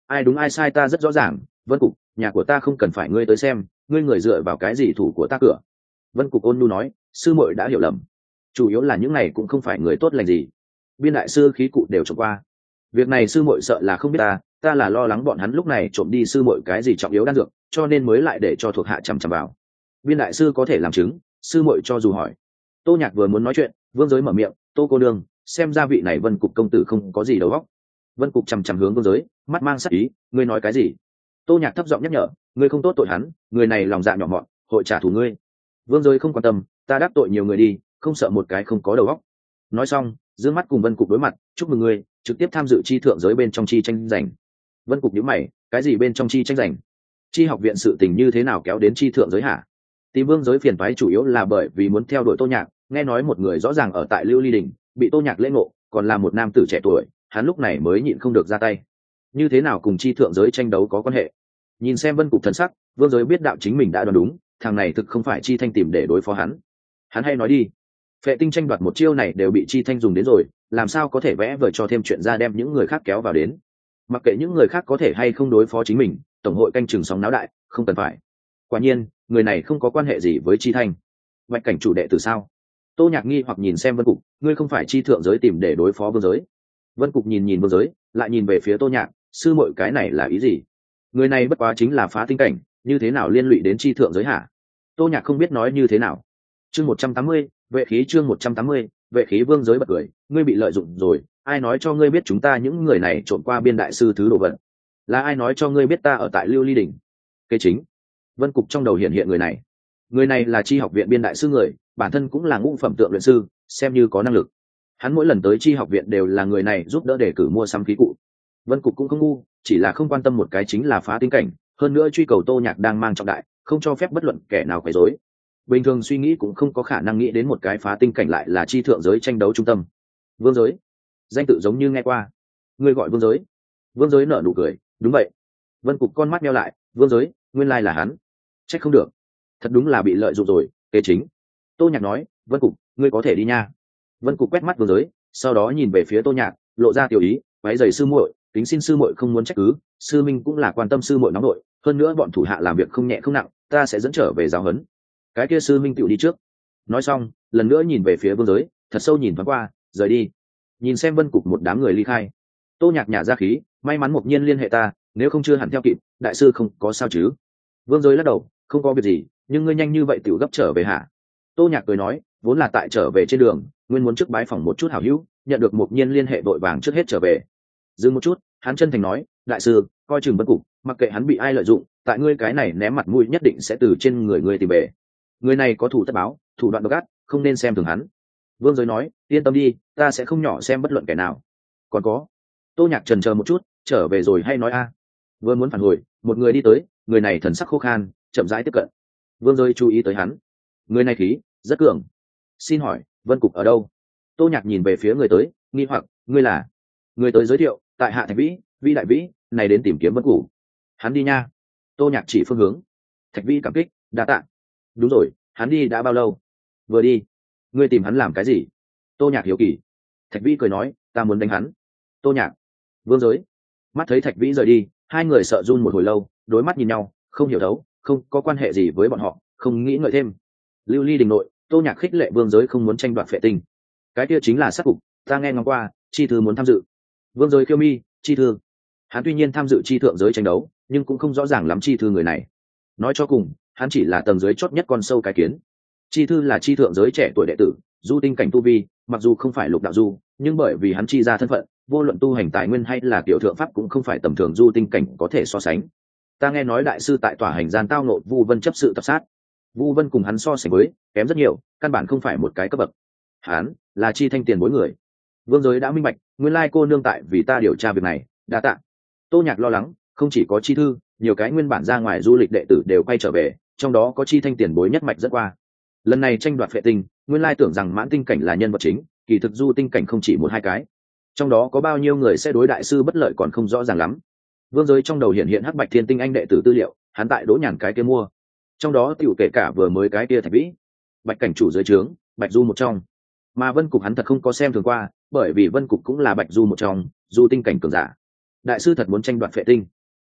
ai đúng ai sai ta rất rõ ràng. Vân Cục, nhà của ta không cần phải ngươi tới xem, ngươi người dựa vào cái gì thủ của ta cửa? Vân Cục ôn nhu nói, sư muội đã hiểu lầm, chủ yếu là những này cũng không phải người tốt lành gì. Biên đại sư khí cụ đều trộm qua, việc này sư muội sợ là không biết ta, ta là lo lắng bọn hắn lúc này trộm đi sư muội cái gì trọng yếu đan dược, cho nên mới lại để cho thuộc hạ chằm chằm vào. Biên đại sư có thể làm chứng, sư muội cho dù hỏi. Tô Nhạc vừa muốn nói chuyện, Vương Giới mở miệng, Tô cô đương, xem ra vị này Vân Cục công tử không có gì đầu óc. Vân Cục chằm chằm hướng Vương Giới, mắt mang sắc ý, ngươi nói cái gì? Tô Nhạc thấp giọng nhắc nhở, ngươi không tốt tội hắn, người này lòng dạ nhỏ mọn, hội trả thù ngươi. Vương Giới không quan tâm, ta đáp tội nhiều người đi, không sợ một cái không có đầu óc. Nói xong, dương mắt cùng Vân Cục đối mặt, chúc mừng ngươi trực tiếp tham dự chi thượng giới bên trong chi tranh giành. Vân Cục nhíu mày, cái gì bên trong chi tranh giành? Chi học viện sự tình như thế nào kéo đến chi thượng giới hả? Tìm Vương Giới phiền toái chủ yếu là bởi vì muốn theo đuổi Tô Nhạc, nghe nói một người rõ ràng ở tại Lưu Ly Đình, bị Tô Nhạc lễ ngộ, còn là một nam tử trẻ tuổi, hắn lúc này mới nhịn không được ra tay. Như thế nào cùng chi thượng giới tranh đấu có quan hệ? Nhìn xem Vân Cục thần sắc, Vương Giới biết đạo chính mình đã đoán đúng, thằng này thực không phải chi thanh tìm để đối phó hắn. Hắn hay nói đi, Phệ Tinh tranh đoạt một chiêu này đều bị chi thanh dùng đến rồi, làm sao có thể vẽ vời cho thêm chuyện ra đem những người khác kéo vào đến. Mặc kệ những người khác có thể hay không đối phó chính mình, tổng hội canh chừng sóng náo đại, không cần phải. Quả nhiên, người này không có quan hệ gì với chi thanh. Bạch cảnh chủ đệ từ sao? Tô Nhạc nghi hoặc nhìn xem Vân Cục, ngươi không phải chi thượng giới tìm để đối phó Vương Giới? Vân Cục nhìn nhìn Vương Giới, lại nhìn về phía Tô Nhạc, sư muội cái này là ý gì? Người này bất quá chính là phá tinh cảnh, như thế nào liên lụy đến chi thượng giới hả? Tô Nhạc không biết nói như thế nào. Chương một trăm tám mươi, vệ khí chương một trăm tám mươi, vệ khí. Vương Giới bật cười, ngươi bị lợi dụng rồi, ai nói cho ngươi biết chúng ta những người này trộn qua biên đại sư thứ đồ vật? Là ai nói cho ngươi biết ta ở tại Lưu Ly Đỉnh? Kế chính. Vân Cục trong đầu hiện hiện người này. Người này là chi học viện biên đại sư người, bản thân cũng là ngũ phẩm tượng luyện sư, xem như có năng lực. Hắn mỗi lần tới chi học viện đều là người này giúp đỡ để cử mua sắm khí cụ. Vân Cục cũng không ngu, chỉ là không quan tâm một cái chính là phá tinh cảnh, hơn nữa truy cầu Tô Nhạc đang mang trọng đại, không cho phép bất luận kẻ nào quấy rối. Bình thường suy nghĩ cũng không có khả năng nghĩ đến một cái phá tinh cảnh lại là chi thượng giới tranh đấu trung tâm. Vương Giới, danh tự giống như nghe qua. Ngươi gọi Vương Giới? Vương Giới nở nụ cười, đúng vậy. Vân Cục con mắt nheo lại, Vương Giới, nguyên lai là hắn. Trách không được, thật đúng là bị lợi dụng rồi. Kế chính. Tô Nhạc nói, Vân Cục, ngươi có thể đi nha. Vân Cục quét mắt Vương Giới, sau đó nhìn về phía Tô Nhạc, lộ ra tiểu ý, váy giày sư muội, kính xin sư muội không muốn trách cứ, sư minh cũng là quan tâm sư muội nóng nội, hơn nữa bọn thủ hạ làm việc không nhẹ không nặng, ta sẽ dẫn trở về giáo huấn. Cái kia sư minh tựu đi trước. Nói xong, lần nữa nhìn về phía Vương Giới, thật sâu nhìn thoáng qua, rời đi. Nhìn xem Vân Cục một đám người ly khai. Tô Nhạc nhả ra khí, may mắn Mộc Nhiên liên hệ ta, nếu không chưa hẳn theo kịp, đại sư không có sao chứ? Vương Giới lắc đầu, không có việc gì, nhưng ngươi nhanh như vậy tựu gấp trở về hả? Tô Nhạc cười nói, vốn là tại trở về trên đường, nguyên muốn trước bái phỏng một chút hảo hữu, nhận được Mộc Nhiên liên hệ vội vàng trước hết trở về. Dừng một chút, hắn chân thành nói, đại sư, coi chừng Vân Cục, mặc kệ hắn bị ai lợi dụng, tại ngươi cái này ném mặt mũi nhất định sẽ từ trên người ngươi tìm về. Người này có thủ tất báo, thủ đoạn độc ác, không nên xem thường hắn. Vương Giới nói, yên tâm đi, ta sẽ không nhỏ xem bất luận kẻ nào. Còn có. Tô Nhạc chần chờ một chút, trở về rồi hay nói a? Vừa muốn phản hồi, một người đi tới, người này thần sắc khô khan, chậm rãi tiếp cận. Vương Giới chú ý tới hắn. Người này khí rất cường. Xin hỏi, Vân Cục ở đâu? Tô Nhạc nhìn về phía người tới, nghi hoặc, ngươi là? Người tới giới thiệu, tại hạ Thạch Vĩ, Vĩ đại Vĩ, này đến tìm kiếm Vân Cục. Hắn đi nha. Tô Nhạc chỉ phương hướng. Thạch Vĩ cảm kích, đa tạ. Đúng rồi, hắn đi đã bao lâu? Vừa đi. Ngươi tìm hắn làm cái gì? Tô Nhạc hiếu kỳ. Thạch Vĩ cười nói, ta muốn đánh hắn. Tô Nhạc. Vương Giới. Mắt thấy Thạch Vĩ rời đi, hai người sợ run một hồi lâu, đối mắt nhìn nhau, không hiểu đấu, không có quan hệ gì với bọn họ, không nghĩ ngợi thêm. Lưu Ly Đình nội, Tô Nhạc khích lệ Vương Giới không muốn tranh đoạt Phệ Tinh. Cái kia chính là sát cục, ta nghe ngóng qua, chi thư muốn tham dự. Vương Giới khiêu mi, chi thư. Hắn tuy nhiên tham dự chi thượng giới tranh đấu, nhưng cũng không rõ ràng lắm chi thư người này. Nói cho cùng, hắn chỉ là tầng dưới chót nhất con sâu cái kiến. Chi thư là chi thượng giới trẻ tuổi đệ tử, du tinh cảnh tu vi, mặc dù không phải lục đạo du, nhưng bởi vì hắn chi ra thân phận, vô luận tu hành tài nguyên hay là tiểu thượng pháp cũng không phải tầm thường du tinh cảnh có thể so sánh. Ta nghe nói đại sư tại tòa hành gian tao nộ Vu Vân chấp sự tập sát. Vu Vân cùng hắn so sánh với, kém rất nhiều, căn bản không phải một cái cấp bậc. Hắn là chi thanh tiền bối người. Vương Giới đã minh bạch, nguyên lai cô nương tại vì ta điều tra việc này, đa tạ. Tô Nhạc lo lắng, không chỉ có chi thư, nhiều cái nguyên bản ra ngoài du lịch đệ tử đều quay trở về, trong đó có chi thanh tiền bối nhất mạch dẫn qua. Lần này tranh đoạt Phệ Tinh, nguyên lai tưởng rằng mãn tinh cảnh là nhân vật chính, kỳ thực du tinh cảnh không chỉ một hai cái. Trong đó có bao nhiêu người sẽ đối đại sư bất lợi còn không rõ ràng lắm. Vương Giới trong đầu hiện hiện Hắc Bạch Thiên Tinh anh đệ tử tư liệu, hắn tại Đỗ Nhàn cái kia mua. Trong đó tiểu kể cả vừa mới cái kia Thạch Vĩ, Bạch cảnh chủ dưới trướng, Bạch Du một trong. Mà Vân Cục hắn thật không có xem thường qua, bởi vì Vân Cục cũng là Bạch Du một trong, du tinh cảnh cường giả. Đại sư thật muốn tranh đoạt Phệ Tinh.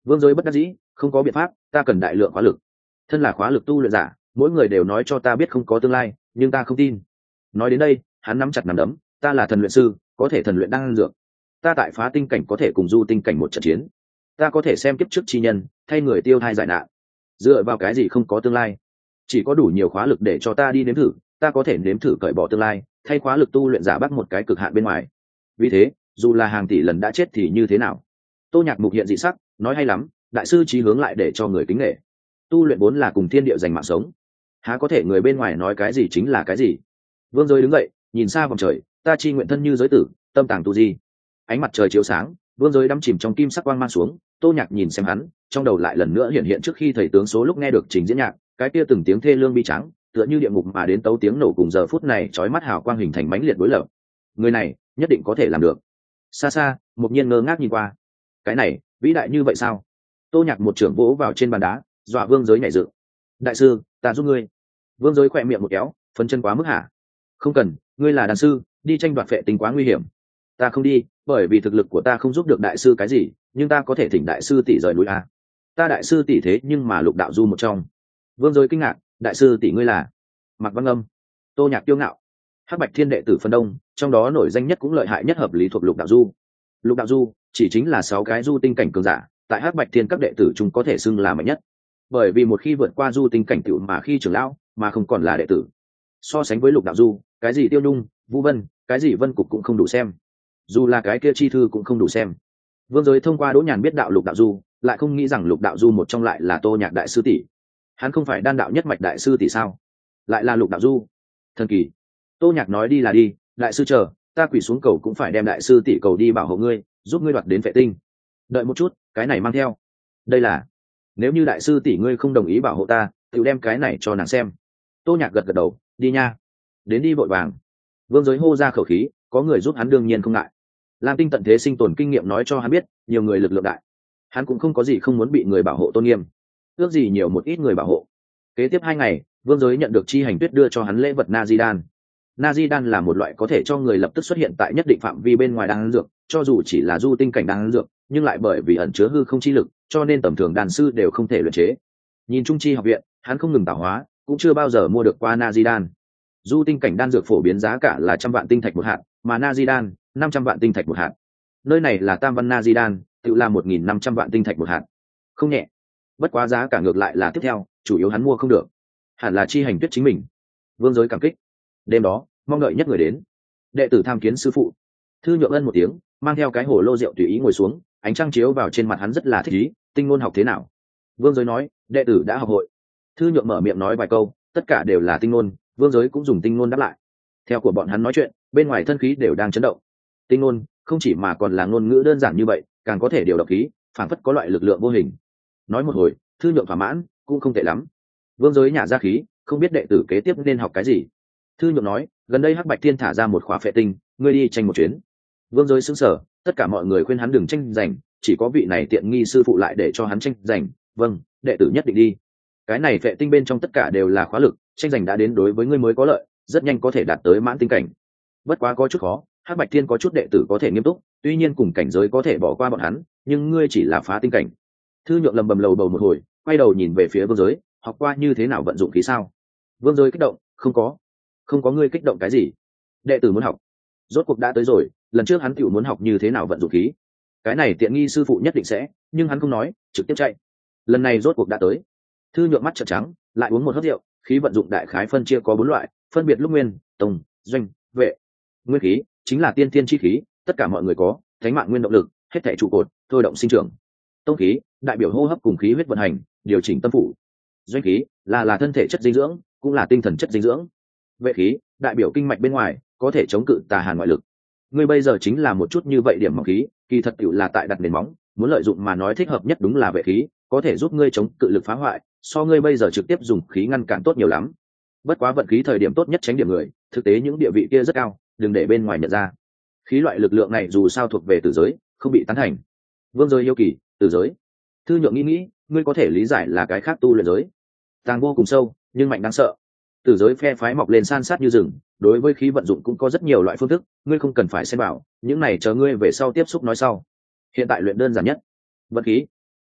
Vương Giới bất đắc dĩ, không có biện pháp, ta cần đại lượng khóa lực. Thân là khóa lực tu luyện giả, mỗi người đều nói cho ta biết không có tương lai, nhưng ta không tin. Nói đến đây, hắn nắm chặt nắm đấm, ta là thần luyện sư, có thể thần luyện đan dược. Ta tại phá tinh cảnh có thể cùng du tinh cảnh một trận chiến. Ta có thể xem kiếp trước chi nhân, thay người tiêu thai giải nạn. Dựa vào cái gì không có tương lai? Chỉ có đủ nhiều khóa lực để cho ta đi nếm thử, ta có thể nếm thử cởi bỏ tương lai, thay khóa lực tu luyện giả bắt một cái cực hạn bên ngoài. Vì thế, dù là hàng tỷ lần đã chết thì như thế nào? Tô Nhạc Mục hiện dị sắc, nói hay lắm, đại sư chí hướng lại để cho người kính nể. Tu luyện vốn là cùng thiên địa giành mạng sống, há có thể người bên ngoài nói cái gì chính là cái gì? Vương Giới đứng dậy, nhìn xa vòng trời, ta chi nguyện thân như giới tử, tâm tàng tu di. Ánh mặt trời chiếu sáng, Vương Giới đắm chìm trong kim sắc quang mang xuống. Tô Nhạc nhìn xem hắn, trong đầu lại lần nữa hiện hiện trước khi thầy tướng số lúc nghe được trình diễn nhạc, cái kia từng tiếng thê lương bi trắng, tựa như địa ngục mà đến tấu tiếng nổ cùng giờ phút này chói mắt hào quang hình thành mãnh liệt đối lập. Người này nhất định có thể làm được. Xa xa, Mục Nhiên ngơ ngác nhìn qua. Cái này, vĩ đại như vậy sao? Tô Nhạc một trưởng vỗ vào trên bàn đá, dọa Vương Giới nhảy dựng. Đại sư, ta giúp ngươi. Vương Giới khỏe miệng một kéo, phấn chân quá mức hả? Không cần, ngươi là đàn sư, đi tranh đoạt phệ tinh quá nguy hiểm. Ta không đi, bởi vì thực lực của ta không giúp được đại sư cái gì, nhưng ta có thể thỉnh đại sư tỷ rời núi a. Ta đại sư tỷ thế nhưng mà Lục đạo du một trong. Vương Giới kinh ngạc, đại sư tỷ ngươi là? Mạc Văn Âm. Tô Nhạc kiêu ngạo. Hắc Bạch Thiên đệ tử phân đông, trong đó nổi danh nhất cũng lợi hại nhất hợp lý thuộc Lục đạo du. Lục đạo du chỉ chính là sáu cái du tinh cảnh cường giả, tại Hắc Bạch Thiên các đệ tử chúng có thể xưng là mạnh nhất. Bởi vì một khi vượt qua du tinh cảnh tiểu mà khi trưởng lão, mà không còn là đệ tử. So sánh với Lục đạo du, cái gì Tiêu Nhung, Vũ Vân, cái gì Vân Cục cũng không đủ xem. Dù là cái kia chi thư cũng không đủ xem. Vương Giới thông qua Đỗ Nhàn biết đạo Lục đạo du, lại không nghĩ rằng Lục đạo du một trong lại là Tô Nhạc đại sư tỷ. Hắn không phải đan đạo nhất mạch đại sư tỷ sao? Lại là Lục đạo du. Thần kỳ. Tô Nhạc nói đi là đi, đại sư chờ, ta quỳ xuống cầu cũng phải đem đại sư tỷ cầu đi bảo hộ ngươi, giúp ngươi đoạt đến vệ tinh. Đợi một chút, cái này mang theo. Đây là, nếu như đại sư tỷ ngươi không đồng ý bảo hộ ta, tự đem cái này cho nàng xem. Tô Nhạc gật gật đầu, đi nha. Đến đi vội vàng. Vương Giới hô ra khẩu khí, có người giúp hắn đương nhiên không ngại. Lam Tinh tận thế sinh tồn kinh nghiệm nói cho hắn biết, nhiều người lực lượng đại, hắn cũng không có gì không muốn bị người bảo hộ tôn nghiêm, ước gì nhiều một ít người bảo hộ. Kế tiếp hai ngày, Vương Giới nhận được Chi Hành Tuyết đưa cho hắn lễ vật Nazidan. Nazidan là một loại có thể cho người lập tức xuất hiện tại nhất định phạm vi bên ngoài đan dược, cho dù chỉ là du tinh cảnh đan dược, nhưng lại bởi vì ẩn chứa hư không chi lực, cho nên tầm thường đàn sư đều không thể luyện chế. Nhìn Trung Chi học viện, hắn không ngừng tạo hóa, cũng chưa bao giờ mua được qua Nazidan. Du tinh cảnh đan dược phổ biến giá cả là trăm vạn tinh thạch một hạt, mà Nazidan năm trăm vạn tinh thạch một hạt. Nơi này là Tam Văn Nazidan, tự là một nghìn năm trăm vạn tinh thạch một hạt. Không nhẹ. Bất quá giá cả ngược lại là tiếp theo, chủ yếu hắn mua không được. Hẳn là Chi Hành Tuyết chính mình. Vương Giới cảm kích. Đêm đó, mong đợi nhất người đến. Đệ tử tham kiến sư phụ. Thư Nhượng Ân một tiếng, mang theo cái hồ lô rượu tùy ý ngồi xuống, ánh trăng chiếu vào trên mặt hắn rất là thích ý. Tinh ngôn học thế nào? Vương Giới nói, đệ tử đã học hội. Thư Nhượng mở miệng nói vài câu, tất cả đều là tinh ngôn, Vương Giới cũng dùng tinh ngôn đáp lại. Theo của bọn hắn nói chuyện, bên ngoài thân khí đều đang chấn động. Tinh ngôn không chỉ mà còn là ngôn ngữ đơn giản như vậy, càng có thể điều động khí, phản phất có loại lực lượng vô hình. Nói một hồi, Thư Nhượng thỏa mãn, cũng không tệ lắm. Vương Giới nhả ra khí, không biết đệ tử kế tiếp nên học cái gì. Thư Nhượng nói, gần đây Hắc Bạch Thiên thả ra một khóa phệ tinh, ngươi đi tranh một chuyến. Vương Giới sững sờ, tất cả mọi người khuyên hắn đừng tranh giành, chỉ có vị này tiện nghi sư phụ lại để cho hắn tranh giành. Vâng, đệ tử nhất định đi. Cái này phệ tinh bên trong tất cả đều là khóa lực, tranh giành đã đến đối với ngươi mới có lợi, rất nhanh có thể đạt tới mãn tinh cảnh. Bất quá có chút khó, Hắc Bạch Thiên có chút đệ tử có thể nghiêm túc, tuy nhiên cùng cảnh giới có thể bỏ qua bọn hắn, nhưng ngươi chỉ là phá tinh cảnh. Thư Nhượng lầm bầm lầu bầu một hồi, quay đầu nhìn về phía Vương Giới, học qua như thế nào vận dụng khí sao? Vương Giới kích động, không có. Không có, ngươi kích động cái gì? Đệ tử muốn học. Rốt cuộc đã tới rồi, lần trước hắn tiểu muốn học như thế nào vận dụng khí. Cái này tiện nghi sư phụ nhất định sẽ, nhưng hắn không nói, trực tiếp chạy. Lần này rốt cuộc đã tới. Thư Nhượng mắt trợn trắng, lại uống một hớp rượu, khí vận dụng đại khái phân chia có bốn loại, phân biệt lúc nguyên, tông, doanh, vệ. Nguyên khí chính là tiên thiên chi khí, tất cả mọi người có, thánh mạng nguyên động lực, hết thảy trụ cột, thôi động sinh trưởng. Tông khí đại biểu hô hấp cùng khí huyết vận hành, điều chỉnh tâm phủ. Doanh khí là là thân thể chất dinh dưỡng, cũng là tinh thần chất dinh dưỡng. Vệ khí đại biểu kinh mạch bên ngoài, có thể chống cự tà hàn ngoại lực. Ngươi bây giờ chính là một chút như vậy điểm mỏng khí, kỳ thật tiểu là tại đặt nền móng, muốn lợi dụng mà nói thích hợp nhất đúng là vệ khí, có thể giúp ngươi chống cự lực phá hoại, so ngươi bây giờ trực tiếp dùng khí ngăn cản tốt nhiều lắm. Bất quá vận khí thời điểm tốt nhất tránh điểm người, thực tế những địa vị kia rất cao, đừng để bên ngoài nhận ra. Khí loại lực lượng này dù sao thuộc về tử giới, không bị tán thành. Vương Giới yêu kỳ, tử giới. Thư Nhượng nghĩ nghĩ, ngươi có thể lý giải là cái khác tu luyện giới. Tàng vô cùng sâu, nhưng mạnh đáng sợ. Tử giới phe phái mọc lên san sát như rừng, đối với khí vận dụng cũng có rất nhiều loại phương thức, ngươi không cần phải xem bảo, những này chờ ngươi về sau tiếp xúc nói sau. Hiện tại luyện đơn giản nhất, vận khí.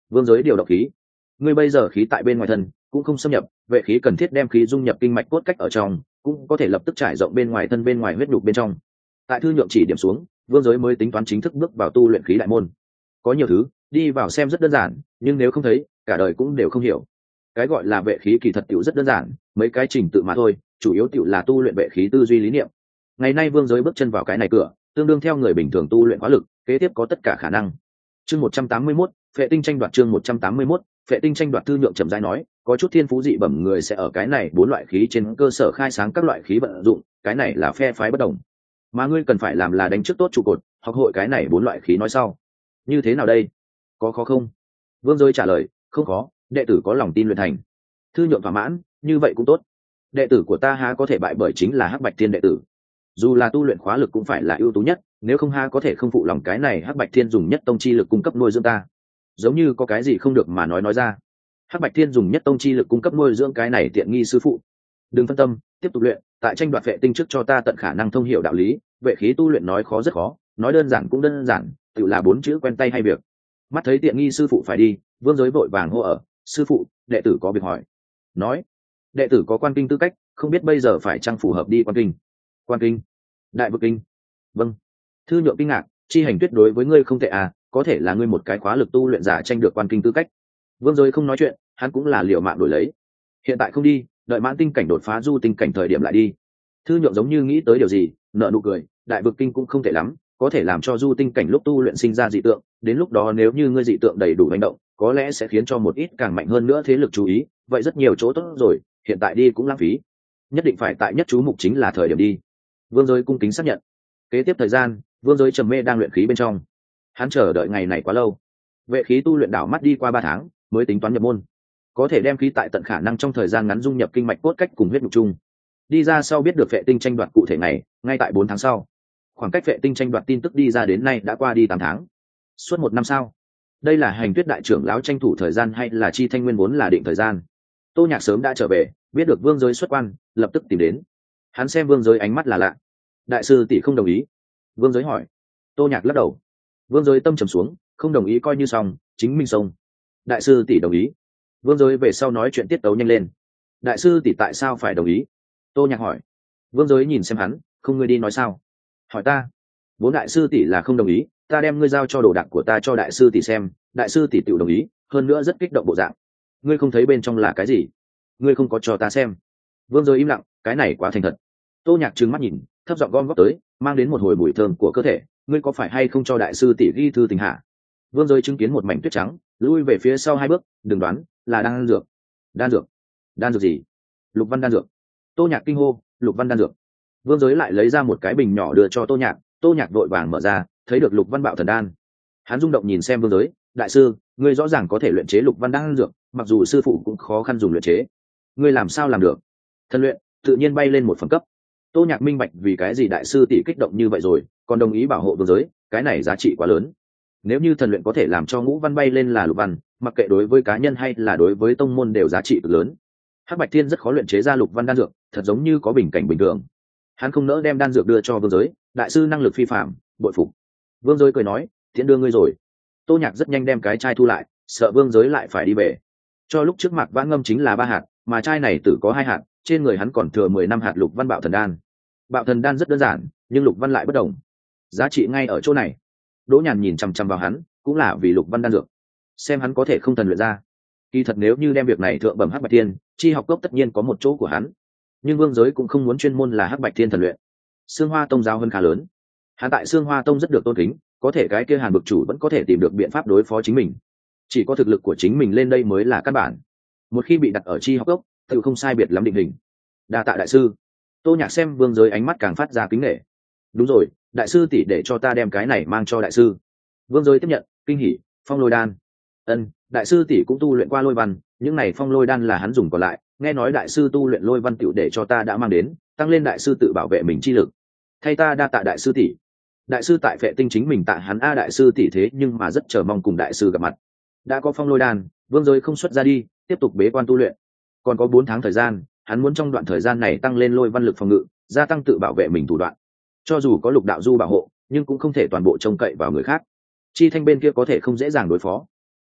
Vương giới điều động khí. Ngươi bây giờ khí tại bên ngoài thân cũng không xâm nhập, vệ khí cần thiết đem khí dung nhập kinh mạch cốt cách ở trong, cũng có thể lập tức trải rộng bên ngoài thân bên ngoài huyết nhục bên trong. Tại thư nhượng chỉ điểm xuống, vương giới mới tính toán chính thức bước vào tu luyện khí đại môn. Có nhiều thứ đi vào xem rất đơn giản, nhưng nếu không thấy, cả đời cũng đều không hiểu. Cái gọi là vệ khí kỳ thật tiểu rất đơn giản, mấy cái trình tự mà thôi, chủ yếu tiểu là tu luyện vệ khí tư duy lý niệm. Ngày nay vương giới bước chân vào cái này cửa, tương đương theo người bình thường tu luyện hóa lực, kế tiếp có tất cả khả năng. Chương một trăm tám mươi mốt, phệ tinh tranh đoạt. Chương một trăm tám mươi mốt, phệ tinh tranh đoạt. Thư nhượng chậm rãi nói, có chút thiên phú dị bẩm người sẽ ở cái này bốn loại khí trên cơ sở khai sáng các loại khí vận dụng, cái này là phe phái bất đồng. Mà ngươi cần phải làm là đánh trước tốt trụ cột, học hội cái này bốn loại khí nói sau. Như thế nào đây? Có khó không? Vương giới trả lời, không khó, đệ tử có lòng tin luyện thành. Thư nhượng thỏa mãn, như vậy cũng tốt. Đệ tử của ta há có thể bại bởi chính là Hắc Bạch Thiên đệ tử. Dù là tu luyện khóa lực cũng phải là ưu tú nhất, nếu không ha có thể không phụ lòng cái này Hắc Bạch Thiên dùng nhất tông chi lực cung cấp nuôi dưỡng ta. Giống như có cái gì không được mà nói nói ra. Hắc Bạch Thiên dùng nhất tông chi lực cung cấp nuôi dưỡng cái này tiện nghi sư phụ. Đừng phân tâm, tiếp tục luyện, tại tranh đoạt vệ tinh trước cho ta tận khả năng thông hiểu đạo lý, vệ khí tu luyện nói khó rất khó, nói đơn giản cũng đơn giản, tự là bốn chữ quen tay hay việc. Mắt thấy tiện nghi sư phụ phải đi, vương giới vội vàng hô ở, sư phụ, đệ tử có việc hỏi. Nói, đệ tử có quan kinh tư cách, không biết bây giờ phải chăng phù hợp đi quan kinh. Quan kinh, đại vực kinh. Vâng. Thư nhượng kinh ngạc, chi hành tuyết đối với ngươi không tệ à, có thể là ngươi một cái khóa lực tu luyện giả tranh được quan kinh tư cách. Vương giới không nói chuyện, hắn cũng là liều mạng đổi lấy. Hiện tại không đi, đợi mãn tinh cảnh đột phá du tinh cảnh thời điểm lại đi. Thư nhượng giống như nghĩ tới điều gì, nợ nụ cười, đại vực kinh cũng không tệ lắm, có thể làm cho du tinh cảnh lúc tu luyện sinh ra dị tượng, đến lúc đó nếu như ngươi dị tượng đầy đủ hành động, có lẽ sẽ khiến cho một ít càng mạnh hơn nữa thế lực chú ý, vậy rất nhiều chỗ tốt rồi, hiện tại đi cũng lãng phí. Nhất định phải tại nhất chú mục chính là thời điểm đi. Vương giới cung kính xác nhận. Kế tiếp thời gian, vương giới trầm mê đang luyện khí bên trong. Hắn chờ đợi ngày này quá lâu. Vệ khí tu luyện đảo mắt đi qua ba tháng, mới tính toán nhập môn. Có thể đem khí tại tận khả năng trong thời gian ngắn dung nhập kinh mạch cốt cách cùng huyết nhục chung. Đi ra sau biết được vệ tinh tranh đoạt cụ thể này, ngay tại bốn tháng sau. Khoảng cách vệ tinh tranh đoạt tin tức đi ra đến nay đã qua đi tám tháng. Suốt một năm sau. Đây là hành tuyết đại trưởng lão tranh thủ thời gian hay là chi thanh nguyên vốn là định thời gian. Tô Nhạc sớm đã trở về, biết được vương giới xuất quan, lập tức tìm đến. Hắn xem vương giới ánh mắt là lạ. Đại sư tỷ không đồng ý. Vương giới hỏi. Tô Nhạc lắc đầu. Vương giới tâm trầm xuống, không đồng ý coi như xong, chính mình xong. Đại sư tỷ đồng ý. Vương giới về sau nói chuyện tiết tấu nhanh lên. Đại sư tỷ tại sao phải đồng ý? Tô Nhạc hỏi. Vương giới nhìn xem hắn, không ngươi đi nói sao? Hỏi ta. Vốn đại sư tỷ là không đồng ý, ta đem ngươi giao cho đồ đạc của ta cho đại sư tỷ xem, đại sư tỷ tự đồng ý, hơn nữa rất kích động bộ dạng. Ngươi không thấy bên trong là cái gì? Ngươi không có cho ta xem. Vương giới im lặng, cái này quá thành thật. Tô Nhạc trừng mắt nhìn, thấp giọng gom góp tới, mang đến một hồi mùi thơm của cơ thể. Ngươi có phải hay không cho đại sư tỷ ghi thư tình hạ? Vương giới chứng kiến một mảnh tuyết trắng, lui về phía sau hai bước, đừng đoán, là đan dược. Đan dược? Đan dược gì? Lục văn đan dược. Tô Nhạc kinh hô, lục văn đan dược. Vương giới lại lấy ra một cái bình nhỏ đưa cho Tô Nhạc, Tô Nhạc vội vàng mở ra, thấy được lục văn bạo thần đan. Hắn rung động nhìn xem vương giới, đại sư, ngươi rõ ràng có thể luyện chế lục văn đan dược, mặc dù sư phụ cũng khó khăn dùng luyện chế, ngươi làm sao làm được? Thần luyện, tự nhiên bay lên một phẩm cấp. Tô Nhạc minh bạch vì cái gì đại sư tỷ kích động như vậy rồi, còn đồng ý bảo hộ vương giới, cái này giá trị quá lớn. Nếu như thần luyện có thể làm cho ngũ văn bay lên là lục văn, mặc kệ đối với cá nhân hay là đối với tông môn đều giá trị cực lớn. Hắc Bạch Thiên rất khó luyện chế ra lục văn đan dược, thật giống như có bình cảnh bình thường. Hắn không nỡ đem đan dược đưa cho vương giới, đại sư năng lực phi phạm, bội phục. Vương giới cười nói, tiễn đưa ngươi rồi. Tô Nhạc rất nhanh đem cái chai thu lại, sợ vương giới lại phải đi về. Cho lúc trước Mạc Vãn Ngâm chính là ba hạt, mà chai này tử có hai hạt, trên người hắn còn thừa mười năm hạt lục văn bạo thần đan. Bạo thần đan rất đơn giản, nhưng lục văn lại bất đồng. Giá trị ngay ở chỗ này. Đỗ Nhàn nhìn chằm chằm vào hắn, cũng là vì lục văn đan dược, xem hắn có thể không thần luyện ra. Kỳ thật nếu như đem việc này thượng bẩm Hắc Bạch Thiên, chi học cốc tất nhiên có một chỗ của hắn. Nhưng vương giới cũng không muốn chuyên môn là Hắc Bạch Thiên thần luyện. Sương Hoa Tông giáo hơn khá lớn, hắn tại Sương Hoa Tông rất được tôn kính, có thể cái kia Hàn Bực chủ vẫn có thể tìm được biện pháp đối phó chính mình. Chỉ có thực lực của chính mình lên đây mới là căn bản. Một khi bị đặt ở chi học cốc, tự không sai biệt lắm định hình. Đa tạ đại sư. Tô Nhạc xem vương giới ánh mắt càng phát ra kính nể. Đúng rồi, đại sư tỷ để cho ta đem cái này mang cho đại sư. Vương giới tiếp nhận, kinh hỉ, phong lôi đan. Ân, đại sư tỷ cũng tu luyện qua lôi văn, những này phong lôi đan là hắn dùng còn lại, nghe nói đại sư tu luyện lôi văn tiểu để cho ta đã mang đến, tăng lên đại sư tự bảo vệ mình chi lực. Thay ta đa tạ đại sư tỷ. Đại sư tại Phệ Tinh chính mình tạ hắn a đại sư tỷ thế nhưng mà rất chờ mong cùng đại sư gặp mặt. Đã có phong lôi đan, vương giới không xuất ra đi, tiếp tục bế quan tu luyện. Còn có bốn tháng thời gian, hắn muốn trong đoạn thời gian này tăng lên lôi văn lực phòng ngự, gia tăng tự bảo vệ mình thủ đoạn. Cho dù có lục đạo du bảo hộ, nhưng cũng không thể toàn bộ trông cậy vào người khác. Chi Thanh bên kia có thể không dễ dàng đối phó.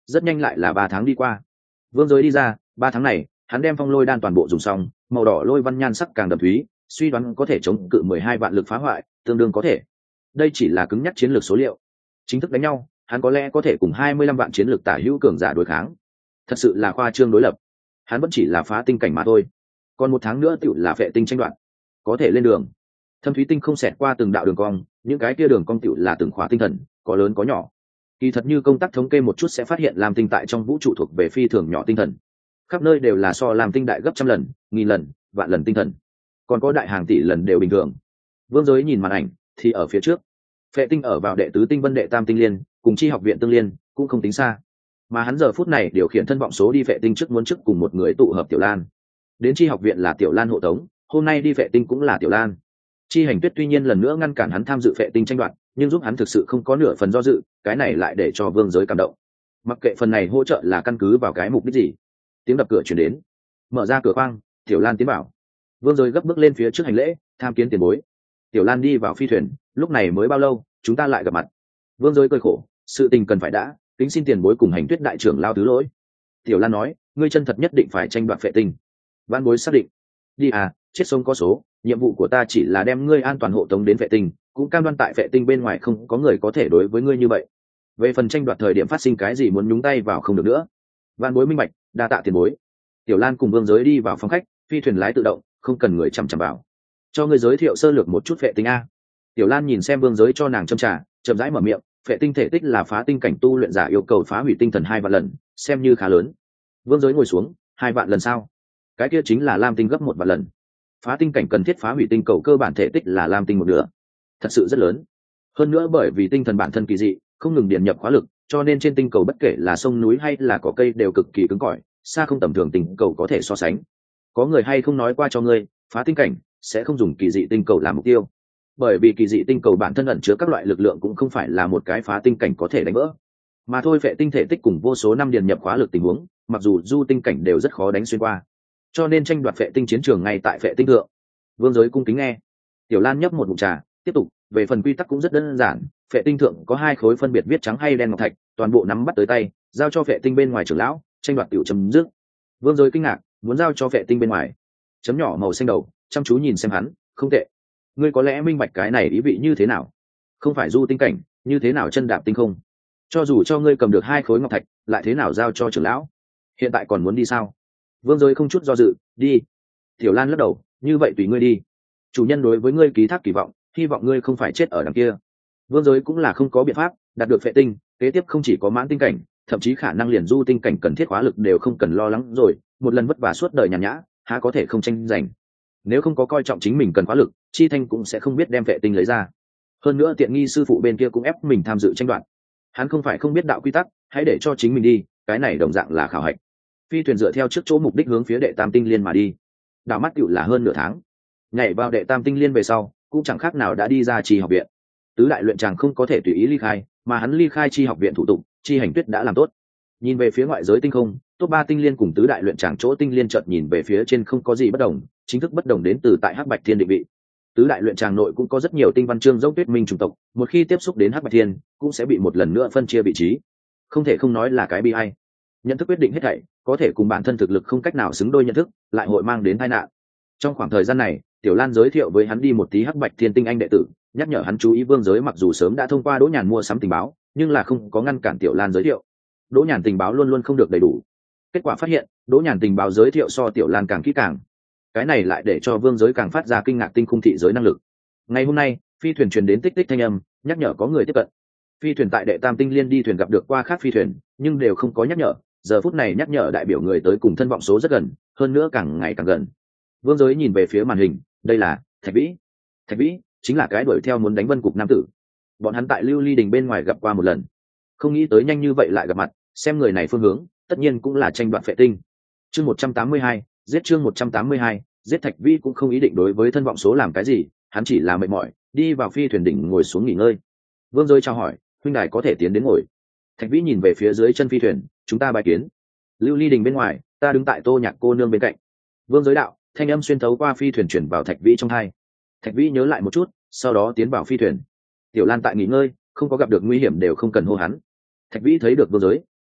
rất nhanh lại là ba tháng đi qua. Vương Giới đi ra, ba tháng này hắn đem phong lôi đan toàn bộ dùng xong, màu đỏ lôi văn nhan sắc càng đậm thúy, suy đoán có thể chống cự mười hai vạn lực phá hoại, tương đương có thể. Đây chỉ là cứng nhắc chiến lược số liệu. Chính thức đánh nhau, hắn có lẽ có thể cùng hai mươi lăm vạn chiến lược tả hữu cường giả đối kháng. Thật sự là khoa trương đối lập. Hắn vẫn chỉ là phá tinh cảnh mà thôi. Còn một tháng nữa tựu là phệ tinh tranh đoạt, có thể lên đường. Thâm thúy tinh không xẹt qua từng đạo đường cong, những cái kia đường cong tựu là từng khóa tinh thần, có lớn có nhỏ. Kỳ thật như công tác thống kê một chút sẽ phát hiện Lam tinh tại trong vũ trụ thuộc về phi thường nhỏ tinh thần, khắp nơi đều là so Lam tinh đại gấp trăm lần, nghìn lần, vạn lần tinh thần, còn có đại hàng tỷ lần đều bình thường. Vương Giới nhìn màn ảnh thì ở phía trước, phệ tinh ở vào đệ tứ tinh vân đệ tam tinh liên, cùng chi học viện tương liên, cũng không tính xa. Mà hắn giờ phút này điều khiển thân vọng số đi phệ tinh trước muốn trước cùng một người tụ hợp Tiểu Lan. Đến chi học viện là Tiểu Lan hộ tống, hôm nay đi phệ tinh cũng là Tiểu Lan. Chi Hành Tuyết tuy nhiên lần nữa ngăn cản hắn tham dự phệ tinh tranh đoạt, nhưng giúp hắn thực sự không có nửa phần do dự, cái này lại để cho Vương Giới cảm động. Mặc kệ phần này hỗ trợ là căn cứ vào cái mục đích gì. Tiếng đập cửa chuyển đến, mở ra cửa khoang, Tiểu Lan tiến vào. Vương Giới gấp bước lên phía trước hành lễ, tham kiến tiền bối. Tiểu Lan đi vào phi thuyền, lúc này mới bao lâu, chúng ta lại gặp mặt. Vương Giới cười khổ, sự tình cần phải đã, kính xin tiền bối cùng Hành Tuyết đại trưởng lao thứ lỗi. Tiểu Lan nói, ngươi chân thật nhất định phải tranh đoạt phệ tinh. Vãn bối xác định. Đi à, chết sống có số, nhiệm vụ của ta chỉ là đem ngươi an toàn hộ tống đến phệ tinh, cũng cam đoan tại phệ tinh bên ngoài không có người có thể đối với ngươi như vậy. Về phần tranh đoạt thời điểm phát sinh cái gì muốn nhúng tay vào không được nữa. Vãn bối minh bạch, đa tạ tiền bối. Tiểu Lan cùng Vương Giới đi vào phòng khách, phi thuyền lái tự động, không cần người chằm chằm vào. Cho ngươi giới thiệu sơ lược một chút phệ tinh a. Tiểu Lan nhìn xem Vương Giới cho nàng châm trà, chậm rãi mở miệng, phệ tinh thể tích là phá tinh cảnh tu luyện giả yêu cầu phá hủy tinh thần hai vạn lần, xem như khá lớn. Vương Giới ngồi xuống, hai vạn lần sao? Cái kia chính là Lam tinh gấp một vạn lần. Phá tinh cảnh cần thiết phá hủy tinh cầu cơ bản thể tích là Lam tinh một nửa, thật sự rất lớn. Hơn nữa bởi vì tinh thần bản thân kỳ dị, không ngừng điền nhập khóa lực, cho nên trên tinh cầu bất kể là sông núi hay là cỏ cây đều cực kỳ cứng cỏi, xa không tầm thường tinh cầu có thể so sánh. Có người hay không nói qua cho ngươi, phá tinh cảnh sẽ không dùng kỳ dị tinh cầu làm mục tiêu, bởi vì kỳ dị tinh cầu bản thân ẩn chứa các loại lực lượng cũng không phải là một cái phá tinh cảnh có thể đánh vỡ. Mà thôi phệ tinh thể tích cùng vô số năm điền nhập khóa lực tình huống, mặc dù du tinh cảnh đều rất khó đánh xuyên qua, cho nên tranh đoạt phệ tinh chiến trường ngay tại phệ tinh thượng. Vương Giới cung kính nghe. Tiểu Lan nhấp một ngụm trà, tiếp tục, về phần quy tắc cũng rất đơn giản, phệ tinh thượng có hai khối phân biệt viết trắng hay đen ngọc thạch, toàn bộ nắm bắt tới tay, giao cho phệ tinh bên ngoài trưởng lão, tranh đoạt tiểu chấm dứt. Vương Giới kinh ngạc, muốn giao cho phệ tinh bên ngoài? Chấm nhỏ màu xanh đầu, chăm chú nhìn xem hắn, không tệ. Ngươi có lẽ minh bạch cái này ý vị như thế nào? Không phải du tinh cảnh, như thế nào chân đạp tinh không? Cho dù cho ngươi cầm được hai khối ngọc thạch, lại thế nào giao cho trưởng lão? Hiện tại còn muốn đi sao? Vương Giới không chút do dự, đi. Tiểu Lan lắc đầu, như vậy tùy ngươi đi. Chủ nhân đối với ngươi ký thác kỳ vọng, hy vọng ngươi không phải chết ở đằng kia. Vương Giới cũng là không có biện pháp, đạt được phệ tinh, kế tiếp không chỉ có mãn tinh cảnh, thậm chí khả năng liền du tinh cảnh cần thiết hóa lực đều không cần lo lắng rồi, một lần vất vả suốt đời nhàn nhã, há có thể không tranh giành. Nếu không có coi trọng chính mình cần hóa lực, Chi Thanh cũng sẽ không biết đem phệ tinh lấy ra. Hơn nữa tiện nghi sư phụ bên kia cũng ép mình tham dự tranh đoạt. Hắn không phải không biết đạo quy tắc, hãy để cho chính mình đi, cái này đồng dạng là khảo hạch. Phi thuyền dựa theo trước chỗ mục đích hướng phía đệ tam tinh liên mà đi. Đảo mắt cựu là hơn nửa tháng. Nhảy vào đệ tam tinh liên về sau, cũng chẳng khác nào đã đi ra Chi học viện. Tứ đại luyện chàng không có thể tùy ý ly khai, mà hắn ly khai Chi học viện thủ tục, Chi Hành Tuyết đã làm tốt. Nhìn về phía ngoại giới tinh không, top ba tinh liên cùng tứ đại luyện chàng chỗ tinh liên chợt nhìn về phía trên không có gì bất đồng, chính thức bất đồng đến từ tại Hắc Bạch Thiên định vị. Tứ đại luyện tràng nội cũng có rất nhiều tinh văn chương dốc tuyết minh chủng tộc, một khi tiếp xúc đến Hắc Bạch Thiên, cũng sẽ bị một lần nữa phân chia vị trí. Không thể không nói là cái bi ai. Nhận thức quyết định hết thảy, có thể cùng bản thân thực lực không cách nào xứng đôi nhận thức, lại hội mang đến tai nạn. Trong khoảng thời gian này, Tiểu Lan giới thiệu với hắn đi một tí Hắc Bạch Thiên tinh anh đệ tử, nhắc nhở hắn chú ý Vương Giới mặc dù sớm đã thông qua Đỗ Nhàn mua sắm tình báo, nhưng là không có ngăn cản Tiểu Lan giới thiệu. Đỗ Nhàn tình báo luôn luôn không được đầy đủ. Kết quả phát hiện, Đỗ Nhàn tình báo giới thiệu so Tiểu Lan càng kỹ càng. Cái này lại để cho Vương Giới càng phát ra kinh ngạc tinh khung thị giới năng lực. Ngày hôm nay, phi thuyền truyền đến tích tích thanh âm, nhắc nhở có người tiếp cận. Phi thuyền tại đệ tam tinh liên đi thuyền gặp được qua khác phi thuyền, nhưng đều không có nhắc nhở. Giờ phút này nhắc nhở đại biểu người tới cùng thân vọng số rất gần, hơn nữa càng ngày càng gần. Vương Giới nhìn về phía màn hình, đây là Thạch Vĩ. Thạch Vĩ chính là cái đuổi theo muốn đánh Vân Cục nam tử. Bọn hắn tại Lưu Ly Đình bên ngoài gặp qua một lần, không nghĩ tới nhanh như vậy lại gặp mặt. Xem người này phương hướng, tất nhiên cũng là tranh đoạt phệ tinh. Chương một trăm tám mươi hai, giết chương một trăm tám mươi hai, giết. Thạch Vĩ cũng không ý định đối với thân vọng số làm cái gì, hắn chỉ là mệt mỏi, đi vào phi thuyền đỉnh ngồi xuống nghỉ ngơi. Vương Giới chào hỏi, huynh đài có thể tiến đến ngồi. Thạch Vĩ nhìn về phía dưới chân phi thuyền, chúng ta bài kiến. Lưu Ly Đình bên ngoài, ta đứng tại Tô Nhạc cô nương bên cạnh. Vương Giới đạo, thanh âm xuyên thấu qua phi thuyền chuyển vào Thạch Vĩ trong hai. Thạch Vĩ nhớ lại một chút, sau đó tiến vào phi thuyền. Tiểu Lan tại nghỉ ngơi, không có gặp được nguy hiểm đều không cần hô hắn. Thạch Vĩ thấy được Vương Giới,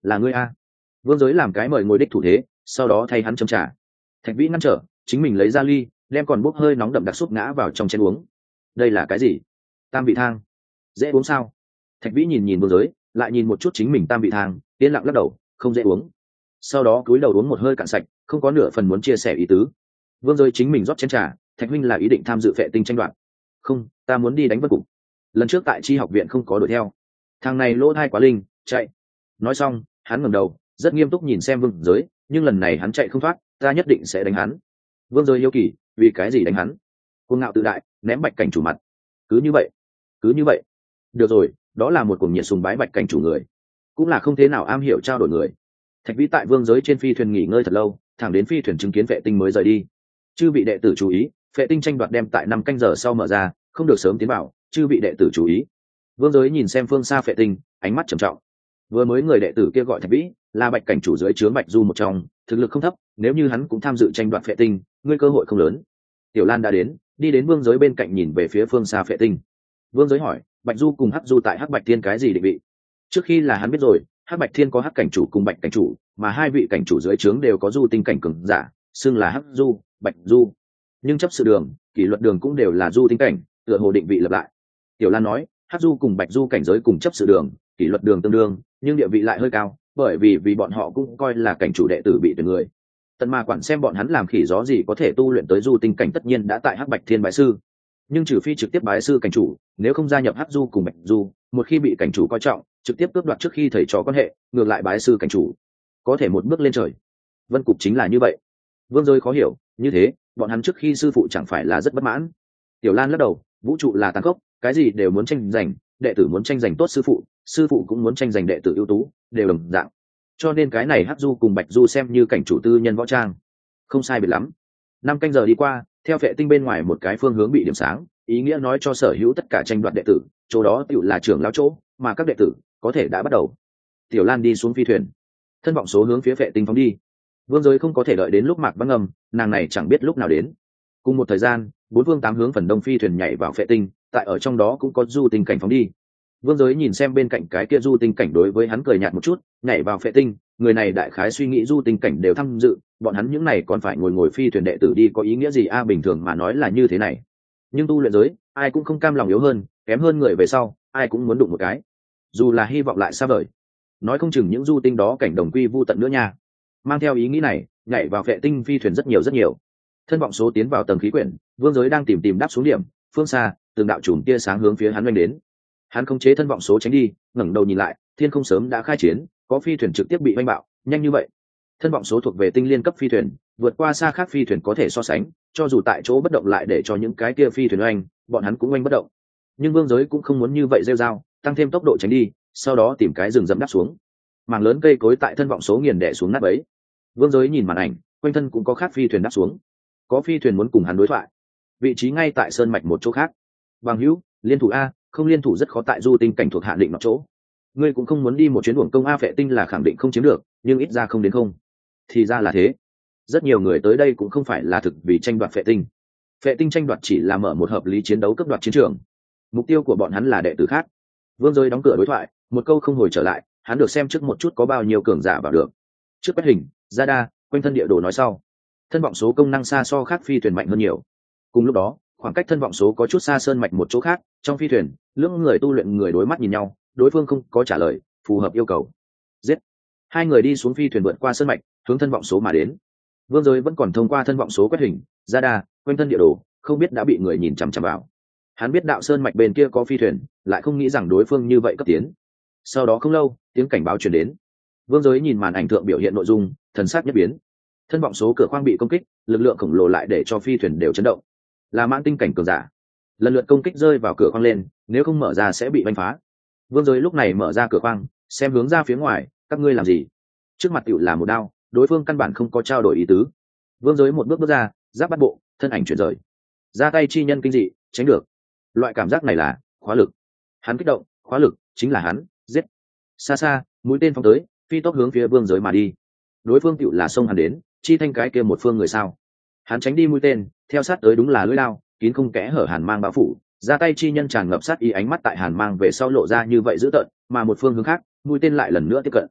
là ngươi a. Vương Giới làm cái mời ngồi đích thủ thế, sau đó thay hắn châm trà. Thạch Vĩ ngăn trở, chính mình lấy ra ly, đem còn bốc hơi nóng đậm đặc súp ngã vào trong chén uống. Đây là cái gì? Tam vị thang. Dễ uống sao? Thạch Vĩ nhìn nhìn Vương Giới, lại nhìn một chút chính mình tam vị thang, yên lặng lắc đầu, không dễ uống. Sau đó cúi đầu uống một hơi cạn sạch, không có nửa phần muốn chia sẻ ý tứ. Vương Giới chính mình rót chén trà, Thạch huynh là ý định tham dự phệ tinh tranh đoạt. Không, ta muốn đi đánh vân cục. Lần trước tại Chi học viện không có đuổi theo. Thằng này lỗ thai quá linh, chạy. Nói xong, hắn ngẩng đầu, rất nghiêm túc nhìn xem Vương Giới, nhưng lần này hắn chạy không thoát, ta nhất định sẽ đánh hắn. Vương Giới hiếu kỳ, vì cái gì đánh hắn? Cuồng ngạo tự đại, ném Bạch cảnh chủ mặt. Cứ như vậy, cứ như vậy. Được rồi, đó là một cuồng nhiệt sùng bái Bạch cảnh chủ người, cũng là không thế nào am hiểu trao đổi người. Thạch Vĩ tại Vương Giới trên phi thuyền nghỉ ngơi thật lâu, thẳng đến phi thuyền chứng kiến vệ tinh mới rời đi. Chư vị đệ tử chú ý, vệ tinh tranh đoạt đem tại năm canh giờ sau mở ra, không được sớm tiến vào, chư vị đệ tử chú ý. Vương Giới nhìn xem phương xa vệ tinh, ánh mắt trầm trọng. Vừa mới người đệ tử kia gọi Thạch Vĩ, là Bạch cảnh chủ dưới trướng Bạch Du một trong, thực lực không thấp, nếu như hắn cũng tham dự tranh đoạt vệ tinh, ngươi cơ hội không lớn. Tiểu Lan đã đến, đi đến Vương Giới bên cạnh nhìn về phía phương xa vệ tinh. Vương Giới hỏi, Bạch Du cùng Hắc Du tại Hắc Bạch Thiên cái gì định vị? Trước khi là hắn biết rồi, Hắc Bạch Thiên có Hắc cảnh chủ cùng Bạch cảnh chủ, mà hai vị cảnh chủ dưới trướng đều có du tinh cảnh cường giả, xưng là Hắc Du, Bạch Du. Nhưng chấp sự đường, kỷ luật đường cũng đều là du tinh cảnh, tựa hồ định vị lập lại. Tiểu Lan nói, Hắc Du cùng Bạch Du cảnh giới cùng chấp sự đường, kỷ luật đường tương đương, nhưng địa vị lại hơi cao, bởi vì vì bọn họ cũng coi là cảnh chủ đệ tử bị tuyển người. Tận Ma quản xem bọn hắn làm khỉ gió gì có thể tu luyện tới du tinh cảnh tất nhiên đã tại Hắc Bạch Thiên bái sư, nhưng trừ phi trực tiếp bái sư cảnh chủ, nếu không gia nhập Hắc Du cùng Bạch Du, một khi bị cảnh chủ coi trọng, trực tiếp cướp đoạt trước khi thầy trò quan hệ, ngược lại bái sư cảnh chủ, có thể một bước lên trời. Vân cục chính là như vậy. Vương Giới khó hiểu, như thế, bọn hắn trước khi sư phụ chẳng phải là rất bất mãn? Tiểu Lan lắc đầu, vũ trụ là tàn khốc, cái gì đều muốn tranh giành, đệ tử muốn tranh giành tốt sư phụ, sư phụ cũng muốn tranh giành đệ tử ưu tú, đều đồng dạng. Cho nên cái này Hắc Du cùng Bạch Du xem như cảnh chủ tư nhân võ trang, không sai biệt lắm. Năm canh giờ đi qua, theo vệ tinh bên ngoài một cái phương hướng bị điểm sáng, ý nghĩa nói cho sở hữu tất cả tranh đoạt đệ tử, chỗ đó tựu là trưởng lão chỗ, mà các đệ tử có thể đã bắt đầu. Tiểu Lan đi xuống phi thuyền, thân vọng số hướng phía vệ tinh phóng đi. Vương Giới không có thể đợi đến lúc Mạc Băng ngầm, nàng này chẳng biết lúc nào đến. Cùng một thời gian, bốn phương tám hướng phần đông phi thuyền nhảy vào vệ tinh, tại ở trong đó cũng có du tinh cảnh phóng đi. Vương Giới nhìn xem bên cạnh cái kia du tinh cảnh, đối với hắn cười nhạt một chút, nhảy vào vệ tinh, người này đại khái suy nghĩ du tinh cảnh đều tham dự, bọn hắn những này còn phải ngồi ngồi phi thuyền đệ tử đi có ý nghĩa gì a? Bình thường mà nói là như thế này, nhưng tu luyện giới, ai cũng không cam lòng yếu hơn, kém hơn người về sau, ai cũng muốn đụng một cái, dù là hy vọng lại xa vời. Nói không chừng những du tinh đó cảnh đồng quy vu tận nữa nha. Mang theo ý nghĩ này, nhảy vào vệ tinh phi thuyền rất nhiều rất nhiều. Thân vọng số tiến vào tầng khí quyển, Vương Giới đang tìm tìm đáp xuống điểm, phương xa, từng đạo chùm tia sáng hướng phía hắn oanh đến. Hắn khống chế thân vọng số tránh đi, ngẩng đầu nhìn lại, thiên không sớm đã khai chiến, có phi thuyền trực tiếp bị oanh bạo, nhanh như vậy. Thân vọng số thuộc về tinh liên cấp phi thuyền, vượt qua xa khác phi thuyền có thể so sánh, cho dù tại chỗ bất động lại để cho những cái kia phi thuyền oanh, bọn hắn cũng oanh bất động. Nhưng Vương Giới cũng không muốn như vậy rêu rao, tăng thêm tốc độ tránh đi, sau đó tìm cái rừng rậm đáp xuống. Mảng lớn cây cối tại thân vọng số nghiền đè xuống nát bấy. Vương Giới nhìn màn ảnh, quanh thân cũng có khác phi thuyền đáp xuống, có phi thuyền muốn cùng hắn đối thoại, vị trí ngay tại sơn mạch một chỗ khác. Bằng hữu, liên thủ a, không liên thủ rất khó tại du tinh cảnh thuộc hạ định nọ chỗ. Ngươi cũng không muốn đi một chuyến uổng công a? Phệ tinh là khẳng định không chiếm được, nhưng ít ra không đến không. Thì ra là thế. Rất nhiều người tới đây cũng không phải là thực vì tranh đoạt phệ tinh. Phệ tinh tranh đoạt chỉ là mở một hợp lý chiến đấu cấp đoạt chiến trường. Mục tiêu của bọn hắn là đệ tử khác. Vương Giới đóng cửa đối thoại, một câu không hồi trở lại, hắn được xem trước một chút có bao nhiêu cường giả vào được. Trước quét hình, ra đa, quanh thân địa đồ nói sau. Thân vọng số công năng xa so khác phi thuyền mạnh hơn nhiều. Cùng lúc đó, khoảng cách thân vọng số có chút xa sơn mạch một chỗ khác, trong phi thuyền, lưỡng người tu luyện người đối mắt nhìn nhau, đối phương không có trả lời, phù hợp yêu cầu. Giết. Hai người đi xuống phi thuyền vượt qua sơn mạch, hướng thân vọng số mà đến. Vương Giới vẫn còn thông qua thân vọng số quét hình, ra đa, quanh thân địa đồ, không biết đã bị người nhìn chằm chằm vào. Hắn biết đạo sơn mạch bên kia có phi thuyền, lại không nghĩ rằng đối phương như vậy cấp tiến. Sau đó không lâu, tiếng cảnh báo truyền đến. Vương Giới nhìn màn ảnh thượng biểu hiện nội dung, thần sắc nhất biến. Thân vọng số cửa khoang bị công kích, lực lượng khổng lồ lại để cho phi thuyền đều chấn động. Là mãn tinh cảnh cường giả, lần lượt công kích rơi vào cửa khoang lên, nếu không mở ra sẽ bị đánh phá. Vương Giới lúc này mở ra cửa khoang, xem hướng ra phía ngoài, các ngươi làm gì? Trước mặt tiểu là một đao, đối phương căn bản không có trao đổi ý tứ. Vương Giới một bước bước ra, giáp bắt bộ, thân ảnh chuyển rời, ra tay chi nhân kinh dị, tránh được. Loại cảm giác này là khóa lực. Hắn kích động, khóa lực chính là hắn, giết. Xa xa, mũi tên phóng tới, phi tốc hướng phía Vương Giới mà đi. Đối phương tiểu là xông hắn đến, chi thanh cái kia một phương người sao? Hắn tránh đi mũi tên, theo sát tới đúng là lưỡi lao, kín không kẽ hở hàn mang bao phủ, ra tay chi nhân tràn ngập sát ý, ánh mắt tại hàn mang về sau lộ ra như vậy dữ tợn, mà một phương hướng khác, mũi tên lại lần nữa tiếp cận.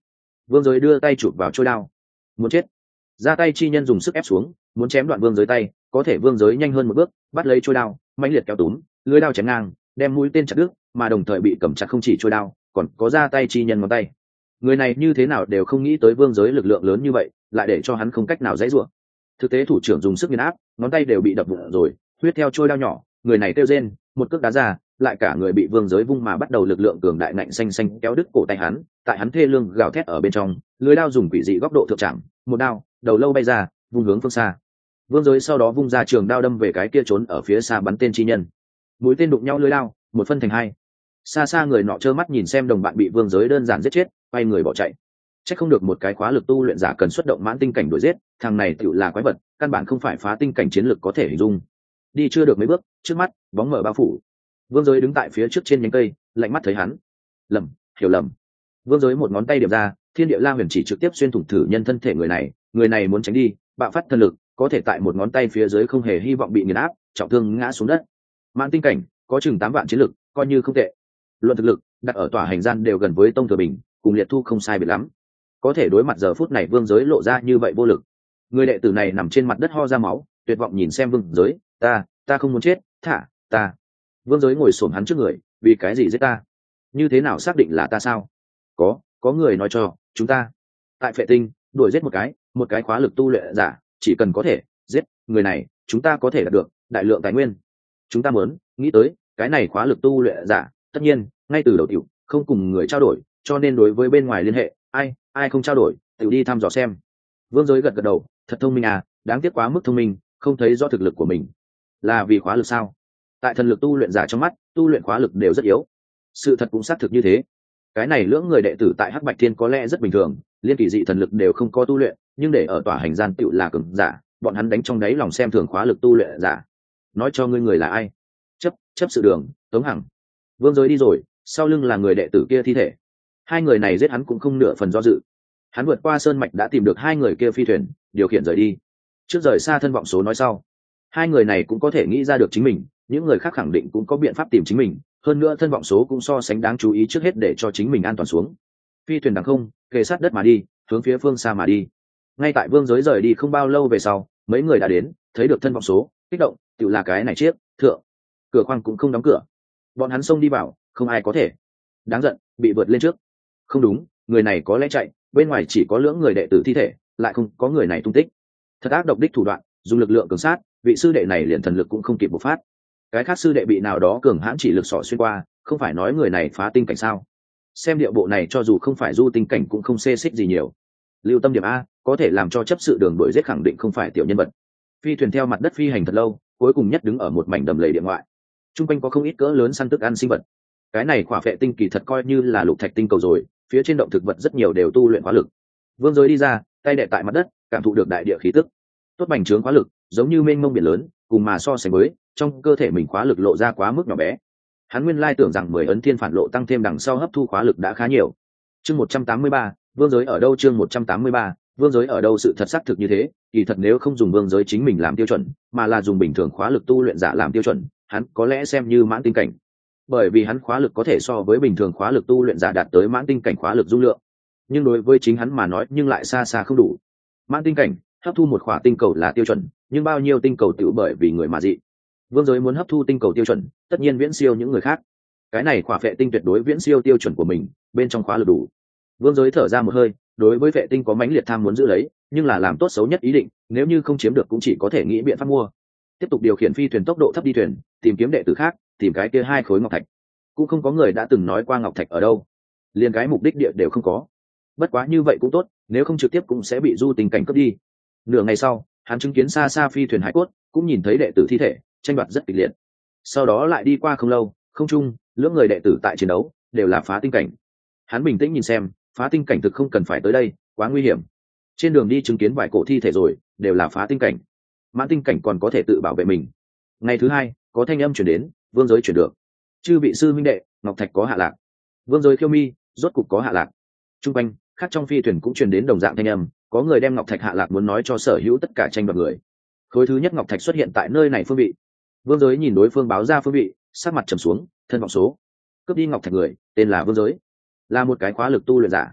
Vương Giới đưa tay chụp vào trôi đao, muốn chết. Ra tay chi nhân dùng sức ép xuống, muốn chém đoạn Vương Giới tay, có thể Vương Giới nhanh hơn một bước, bắt lấy trôi đao, mãnh liệt kéo túm, lưỡi đao chém ngang, đem mũi tên chặt đứt, mà đồng thời bị cầm chặt không chỉ trôi đao, còn có ra tay chi nhân ngón tay. Người này như thế nào đều không nghĩ tới Vương Giới lực lượng lớn như vậy, lại để cho hắn không cách nào dãy rủa. Thực tế thủ trưởng dùng sức nghiền áp, ngón tay đều bị đập vụn rồi, huyết theo trôi đao nhỏ, người này kêu rên, một cước đá ra, lại cả người bị Vương Giới vung mà bắt đầu lực lượng cường đại ngạnh xanh xanh kéo đứt cổ tay hắn, tại hắn thê lương gào thét ở bên trong, lưỡi đao dùng quỷ dị góc độ thượng chạm, một đao, đầu lâu bay ra, vung hướng phương xa. Vương Giới sau đó vung ra trường đao đâm về cái kia trốn ở phía xa bắn tên chi nhân. Mũi tên đụng nhau lưỡi đao, một phân thành hai. Xa xa người nọ trơ mắt nhìn xem đồng bạn bị Vương Giới đơn giản giết chết, quay người bỏ chạy. Chắc không được một cái khóa lực tu luyện giả cần xuất động mãn tinh cảnh đuổi giết, thằng này tựu là quái vật, căn bản không phải phá tinh cảnh chiến lực có thể hình dung. Đi chưa được mấy bước, trước mắt bóng mờ bao phủ. Vương Giới đứng tại phía trước trên nhánh cây, lạnh mắt thấy hắn. Lầm, hiểu lầm. Vương Giới một ngón tay điểm ra, thiên địa la huyền chỉ trực tiếp xuyên thủng thử nhân thân thể người này, người này muốn tránh đi, bạo phát thần lực, có thể tại một ngón tay phía dưới không hề hy vọng bị nghiền áp, trọng thương ngã xuống đất. Mãn tinh cảnh, có chừng tám vạn chiến lực, coi như không tệ. Luận thực lực, đặt ở tòa hành gian đều gần với Tông Thừa Bình, cùng Liệt Thu không sai biệt lắm. Có thể đối mặt giờ phút này Vương Giới lộ ra như vậy vô lực. Người đệ tử này nằm trên mặt đất ho ra máu, tuyệt vọng nhìn xem Vương Giới, ta, ta không muốn chết, thả, ta. Vương Giới ngồi xổm hắn trước người, vì cái gì giết ta? Như thế nào xác định là ta sao? Có, có người nói cho chúng ta. Tại Phệ Tinh, đuổi giết một cái, một cái khóa lực tu luyện giả, chỉ cần có thể giết người này, chúng ta có thể đạt được đại lượng tài nguyên. Chúng ta muốn nghĩ tới cái này khóa lực tu luyện giả, tất nhiên ngay từ đầu tiểu không cùng người trao đổi, cho nên đối với bên ngoài liên hệ, ai ai không trao đổi, tiểu đi thăm dò xem. Vương Giới gật gật đầu, thật thông minh à, đáng tiếc quá mức thông minh, không thấy rõ thực lực của mình. Là vì khóa lực sao? Tại thần lực tu luyện giả trong mắt, tu luyện khóa lực đều rất yếu. Sự thật cũng xác thực như thế. Cái này lưỡng người đệ tử tại Hắc Bạch Thiên có lẽ rất bình thường, liên kỳ dị thần lực đều không có tu luyện, nhưng để ở tòa hành gian tựu là cường giả, bọn hắn đánh trong đáy lòng xem thường khóa lực tu luyện giả. Nói cho ngươi người là ai? Chấp, chấp sự đường, Tống Hằng. Vương Giới đi rồi, sau lưng là người đệ tử kia thi thể. Hai người này giết hắn cũng không nửa phần do dự. Hắn vượt qua sơn mạch đã tìm được hai người kia phi thuyền, điều khiển rời đi. Trước rời xa thân vọng số nói sau. Hai người này cũng có thể nghĩ ra được chính mình, những người khác khẳng định cũng có biện pháp tìm chính mình, hơn nữa thân vọng số cũng so sánh đáng chú ý trước hết để cho chính mình an toàn xuống. Phi thuyền đằng không, kề sát đất mà đi, hướng phía phương xa mà đi. Ngay tại Vương Giới rời đi không bao lâu về sau, mấy người đã đến, thấy được thân vọng số, kích động, tự là cái này chiếc thượng, cửa khoang cũng không đóng cửa. Bọn hắn xông đi vào, không ai có thể. Đáng giận, bị vượt lên trước. Không đúng, người này có lẽ chạy, bên ngoài chỉ có lưỡng người đệ tử thi thể, lại không có người này tung tích. Thật ác độc đích thủ đoạn, dùng lực lượng cường sát, vị sư đệ này liền thần lực cũng không kịp bộc phát. Cái khác sư đệ bị nào đó cường hãn chỉ lực sỏ xuyên qua, không phải nói người này phá tinh cảnh sao? Xem điệu bộ này cho dù không phải du tinh cảnh cũng không xê xích gì nhiều. Lưu tâm điểm a, có thể làm cho chấp sự đường đuổi giết khẳng định không phải tiểu nhân vật. Phi thuyền theo mặt đất phi hành thật lâu, cuối cùng nhất đứng ở một mảnh đầm lầy địa ngoại. Trung quanh có không ít cỡ lớn săn thức ăn sinh vật. Cái này khỏa phệ tinh kỳ thật coi như là lục thạch tinh cầu rồi, phía trên động thực vật rất nhiều đều tu luyện khóa lực. Vương Giới đi ra, tay đè tại mặt đất, cảm thụ được đại địa khí tức. Tốt bành trướng khóa lực, giống như mênh mông biển lớn, cùng mà so sánh với, trong cơ thể mình khóa lực lộ ra quá mức nhỏ bé. Hắn nguyên lai tưởng rằng mười ấn thiên phản lộ tăng thêm đằng sau hấp thu khóa lực đã khá nhiều. Chương một trăm tám mươi ba, Vương Giới ở đâu? Chương một trăm tám mươi ba, Vương Giới ở đâu? Sự thật xác thực như thế, kỳ thật nếu không dùng Vương Giới chính mình làm tiêu chuẩn, mà là dùng bình thường khóa lực tu luyện giả làm tiêu chuẩn, hắn có lẽ xem như mãn tinh cảnh. Bởi vì hắn khóa lực có thể so với bình thường khóa lực tu luyện giả đạt tới mãn tinh cảnh khóa lực dung lượng. Nhưng đối với chính hắn mà nói, nhưng lại xa xa không đủ. Mãn tinh cảnh, hấp thu một khỏa tinh cầu là tiêu chuẩn, nhưng bao nhiêu tinh cầu tiểu bởi vì người mà dị. Vương Giới muốn hấp thu tinh cầu tiêu chuẩn, tất nhiên viễn siêu những người khác. Cái này khỏa phệ tinh tuyệt đối viễn siêu tiêu chuẩn của mình, bên trong khóa lực đủ. Vương Giới thở ra một hơi, đối với phệ tinh có mãnh liệt tham muốn giữ lấy, nhưng là làm tốt xấu nhất ý định, nếu như không chiếm được cũng chỉ có thể nghĩ biện pháp mua. Tiếp tục điều khiển phi thuyền tốc độ thấp đi thuyền, tìm kiếm đệ tử khác, tìm cái kia hai khối ngọc thạch. Cũng không có người đã từng nói qua ngọc thạch ở đâu, liền cái mục đích địa đều không có. Bất quá như vậy cũng tốt, nếu không trực tiếp cũng sẽ bị du tình cảnh cướp đi. Nửa ngày sau, hắn chứng kiến xa xa phi thuyền hải cốt, cũng nhìn thấy đệ tử thi thể, tranh đoạt rất kịch liệt. Sau đó lại đi qua không lâu, không chung, lưỡng người đệ tử tại chiến đấu đều là phá tinh cảnh. Hắn bình tĩnh nhìn xem, phá tinh cảnh thực không cần phải tới đây, quá nguy hiểm. Trên đường đi chứng kiến vài cổ thi thể rồi, đều là phá tinh cảnh. Mãn tinh cảnh còn có thể tự bảo vệ mình. Ngày thứ hai, có thanh âm chuyển đến, Vương Giới chuyển được. Chư vị sư minh đệ, ngọc thạch có hạ lạc. Vương Giới khiêu mi, rốt cục có hạ lạc. Trung quanh, khác trong phi thuyền cũng truyền đến đồng dạng thanh âm, có người đem ngọc thạch hạ lạc muốn nói cho sở hữu tất cả tranh đoạt người. Khối thứ nhất ngọc thạch xuất hiện tại nơi này phương vị. Vương Giới nhìn đối phương báo ra phương vị, sát mặt trầm xuống, thân vọng số. Cướp đi ngọc thạch người, tên là Vương Giới, là một cái khóa lực tu luyện giả.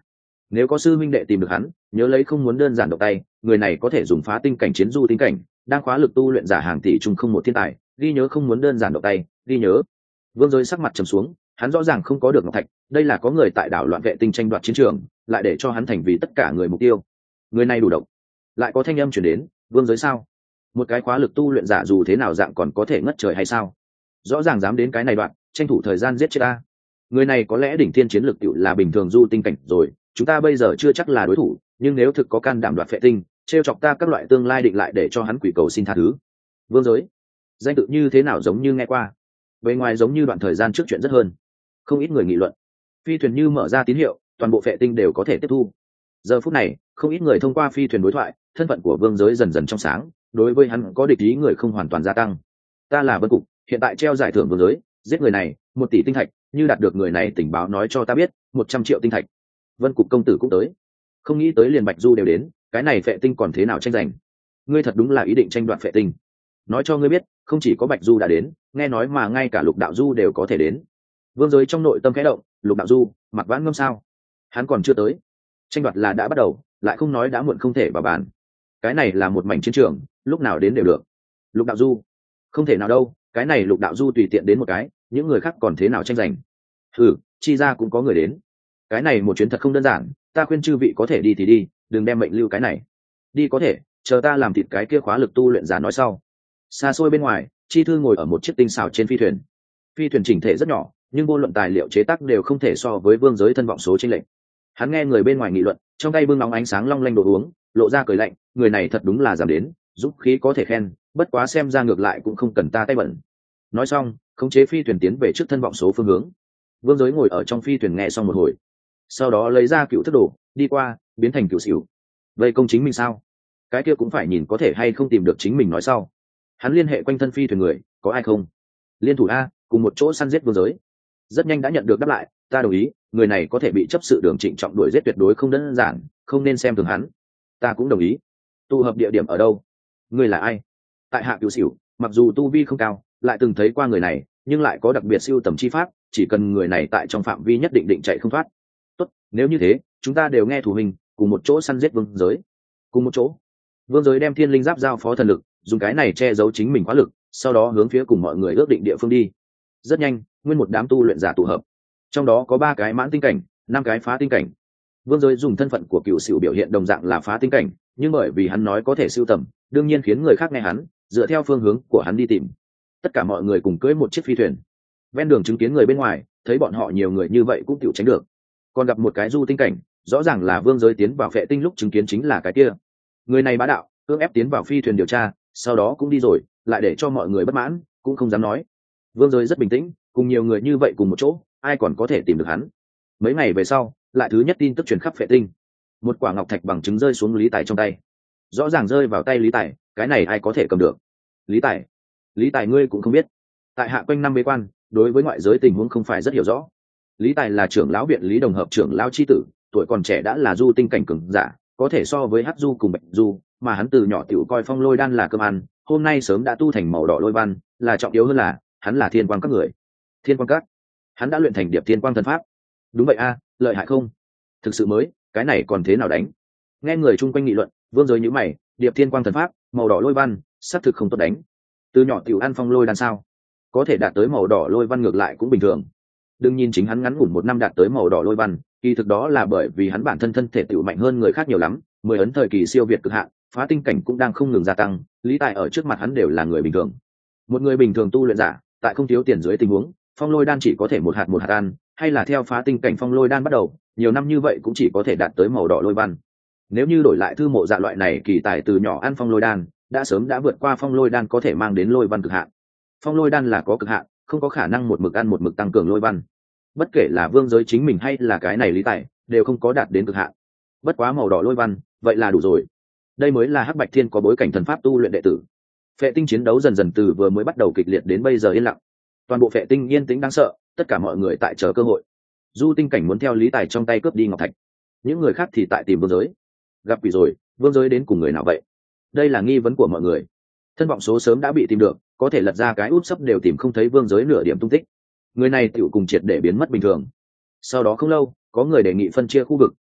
nếu có sư minh đệ tìm được hắn, nhớ lấy không muốn đơn giản động tay, người này có thể dùng phá tinh cảnh chiến du tinh cảnh, đang khóa lực tu luyện giả hàng tỷ trung không một thiên tài, ghi nhớ không muốn đơn giản động tay, ghi nhớ. Vương Giới sắc mặt trầm xuống, hắn rõ ràng không có được ngọc thạch, đây là có người tại đảo loạn vệ tinh tranh đoạt chiến trường, lại để cho hắn thành vì tất cả người mục tiêu. Người này đủ độc. Lại có thanh âm truyền đến, Vương Giới sao? Một cái khóa lực tu luyện giả dù thế nào dạng còn có thể ngất trời hay sao? Rõ ràng dám đến cái này đoạn, tranh thủ thời gian giết chết ta. Người này có lẽ đỉnh thiên chiến lực tiểu là bình thường du tinh cảnh rồi, chúng ta bây giờ chưa chắc là đối thủ, nhưng nếu thực có can đảm đoạt phệ tinh, trêu chọc ta các loại tương lai định lại để cho hắn quỷ cầu xin tha thứ. Vương Giới, danh tự như thế nào giống như nghe qua, bề ngoài giống như đoạn thời gian trước chuyện rất hơn. Không ít người nghị luận. Phi thuyền như mở ra tín hiệu, toàn bộ phệ tinh đều có thể tiếp thu. Giờ phút này, không ít người thông qua phi thuyền đối thoại, thân phận của Vương Giới dần dần trong sáng, đối với hắn có địch ý người không hoàn toàn gia tăng. Ta là Vân Cục, hiện tại treo giải thưởng Vương Giới, giết người này, một tỷ tinh thạch, như đạt được người này tình báo nói cho ta biết, một trăm triệu tinh thạch. Vân Cục công tử cũng tới. Không nghĩ tới liền Bạch Du đều đến, cái này phệ tinh còn thế nào tranh giành? Ngươi thật đúng là ý định tranh đoạt phệ tinh. Nói cho ngươi biết, không chỉ có Bạch Du đã đến, nghe nói mà ngay cả Lục Đạo Du đều có thể đến. Vương Giới trong nội tâm khẽ động, Lục Đạo Du, Mặc Vãn Ngâm sao? Hắn còn chưa tới. Tranh đoạt là đã bắt đầu, lại không nói đã muộn không thể vào bàn. Cái này là một mảnh chiến trường, lúc nào đến đều được. Lục Đạo Du, không thể nào đâu, cái này Lục Đạo Du tùy tiện đến một cái, những người khác còn thế nào tranh giành? Ừ, chi ra cũng có người đến. Cái này một chuyến thật không đơn giản, ta khuyên chư vị có thể đi thì đi, đừng đem mệnh lưu cái này. Đi có thể, chờ ta làm thịt cái kia khóa lực tu luyện giả nói sau. Xa xôi bên ngoài, Chi Thư ngồi ở một chiếc tinh xảo trên phi thuyền. Phi thuyền chỉnh thể rất nhỏ, nhưng vô luận tài liệu chế tác đều không thể so với Vương Giới thân vọng số chênh lệch. Hắn nghe người bên ngoài nghị luận, trong tay bưng nóng ánh sáng long lanh đồ uống, lộ ra cười lạnh, người này thật đúng là dám đến, giúp khí có thể khen, bất quá xem ra ngược lại cũng không cần ta tay bẩn. Nói xong, khống chế phi thuyền tiến về trước thân vọng số phương hướng. Vương Giới ngồi ở trong phi thuyền nghe xong một hồi, sau đó lấy ra cựu thức đồ, đi qua, biến thành cựu xỉu. Vậy công chính mình sao? Cái kia cũng phải nhìn có thể hay không tìm được chính mình nói sau. Hắn liên hệ quanh thân phi thuyền người, có ai không? Liên thủ a, cùng một chỗ săn giết Vương Giới. Rất nhanh đã nhận được đáp lại, ta đồng ý, người này có thể bị chấp sự Đường trịnh trọng đuổi giết tuyệt đối không đơn giản, không nên xem thường hắn. Ta cũng đồng ý. Tụ hợp địa điểm ở đâu? Người là ai? Tại hạ cựu xỉu, mặc dù tu vi không cao, lại từng thấy qua người này, nhưng lại có đặc biệt siêu tầm chi pháp, chỉ cần người này tại trong phạm vi nhất định định chạy không thoát. Tốt, nếu như thế, chúng ta đều nghe thủ hình, cùng một chỗ săn giết Vương Giới. Cùng một chỗ. Vương Giới đem thiên linh giáp giao phó thần lực, dùng cái này che giấu chính mình quá lực, sau đó hướng phía cùng mọi người ước định địa phương đi. Rất nhanh, nguyên một đám tu luyện giả tụ hợp, trong đó có ba cái mãn tinh cảnh, năm cái phá tinh cảnh. Vương Giới dùng thân phận của cựu xỉu biểu hiện đồng dạng là phá tinh cảnh, nhưng bởi vì hắn nói có thể siêu tầm, đương nhiên khiến người khác nghe hắn, dựa theo phương hướng của hắn đi tìm. Tất cả mọi người cùng cưỡi một chiếc phi thuyền. Ven đường chứng kiến người bên ngoài, thấy bọn họ nhiều người như vậy cũng chịu tránh được. Còn gặp một cái du tinh cảnh, rõ ràng là Vương Giới tiến vào phệ tinh lúc chứng kiến chính là cái kia. Người này bá đạo, cưỡng ép tiến vào phi thuyền điều tra, sau đó cũng đi rồi, lại để cho mọi người bất mãn, cũng không dám nói. Vương Giới rất bình tĩnh, cùng nhiều người như vậy cùng một chỗ, ai còn có thể tìm được hắn. Mấy ngày về sau, lại thứ nhất tin tức truyền khắp phệ tinh. Một quả ngọc thạch bằng chứng rơi xuống Lý Tài trong tay. Rõ ràng rơi vào tay Lý Tài, cái này ai có thể cầm được? Lý Tài, Lý Tài ngươi cũng không biết. Tại hạ quanh năm bế quan, đối với ngoại giới tình huống không phải rất hiểu rõ. Lý Tài là trưởng lão viện Lý Đồng Hợp trưởng lão chi tử, tuổi còn trẻ đã là du tinh cảnh cường giả, có thể so với Hắc Du cùng Bạch Du, mà hắn từ nhỏ tiểu coi phong lôi đan là cơm ăn, hôm nay sớm đã tu thành màu đỏ lôi văn, là trọng yếu hơn là, hắn là thiên quang các người. Thiên quang các? Hắn đã luyện thành điệp thiên quang thần pháp. Đúng vậy a, lợi hại không? Thực sự mới, cái này còn thế nào đánh? Nghe người chung quanh nghị luận, Vương Giới nhíu mày, điệp thiên quang thần pháp, màu đỏ lôi văn, xác thực không tốt đánh. Từ nhỏ tiểu ăn phong lôi đan sao? Có thể đạt tới màu đỏ lôi văn ngược lại cũng bình thường. Đương nhiên chính hắn ngắn ngủn một năm đạt tới màu đỏ lôi văn, kỳ thực đó là bởi vì hắn bản thân thân thể tiểu mạnh hơn người khác nhiều lắm, mười ấn thời kỳ siêu việt cực hạn, phá tinh cảnh cũng đang không ngừng gia tăng, Lý Tài ở trước mặt hắn đều là người bình thường. Một người bình thường tu luyện giả, tại không thiếu tiền dưới tình huống, phong lôi đan chỉ có thể một hạt một hạt ăn, hay là theo phá tinh cảnh phong lôi đan bắt đầu, nhiều năm như vậy cũng chỉ có thể đạt tới màu đỏ lôi văn. Nếu như đổi lại Thư Mộ Dạ loại này kỳ tài từ nhỏ ăn phong lôi đan, đã sớm đã vượt qua phong lôi đan có thể mang đến lôi văn cực hạn. Phong lôi đan là có cực hạn, không có khả năng một mực ăn một mực tăng cường lôi văn. Bất kể là Vương Giới chính mình hay là cái này Lý Tài, đều không có đạt đến cực hạn. Bất quá màu đỏ lôi văn, vậy là đủ rồi. Đây mới là Hắc Bạch Thiên có bối cảnh thần pháp tu luyện đệ tử. Phệ tinh chiến đấu dần dần từ vừa mới bắt đầu kịch liệt đến bây giờ yên lặng. Toàn bộ phệ tinh yên tĩnh đáng sợ, tất cả mọi người tại chờ cơ hội. Du tinh cảnh muốn theo Lý Tài trong tay cướp đi ngọc thạch, những người khác thì tại tìm Vương Giới. Gặp quỷ rồi, Vương Giới đến cùng người nào vậy? Đây là nghi vấn của mọi người. Thân vọng số sớm đã bị tìm được, có thể lật ra cái úp sấp đều tìm không thấy Vương Giới nửa điểm tung tích. Người này tựu cùng triệt để biến mất bình thường. Sau đó không lâu, có người đề nghị phân chia khu vực,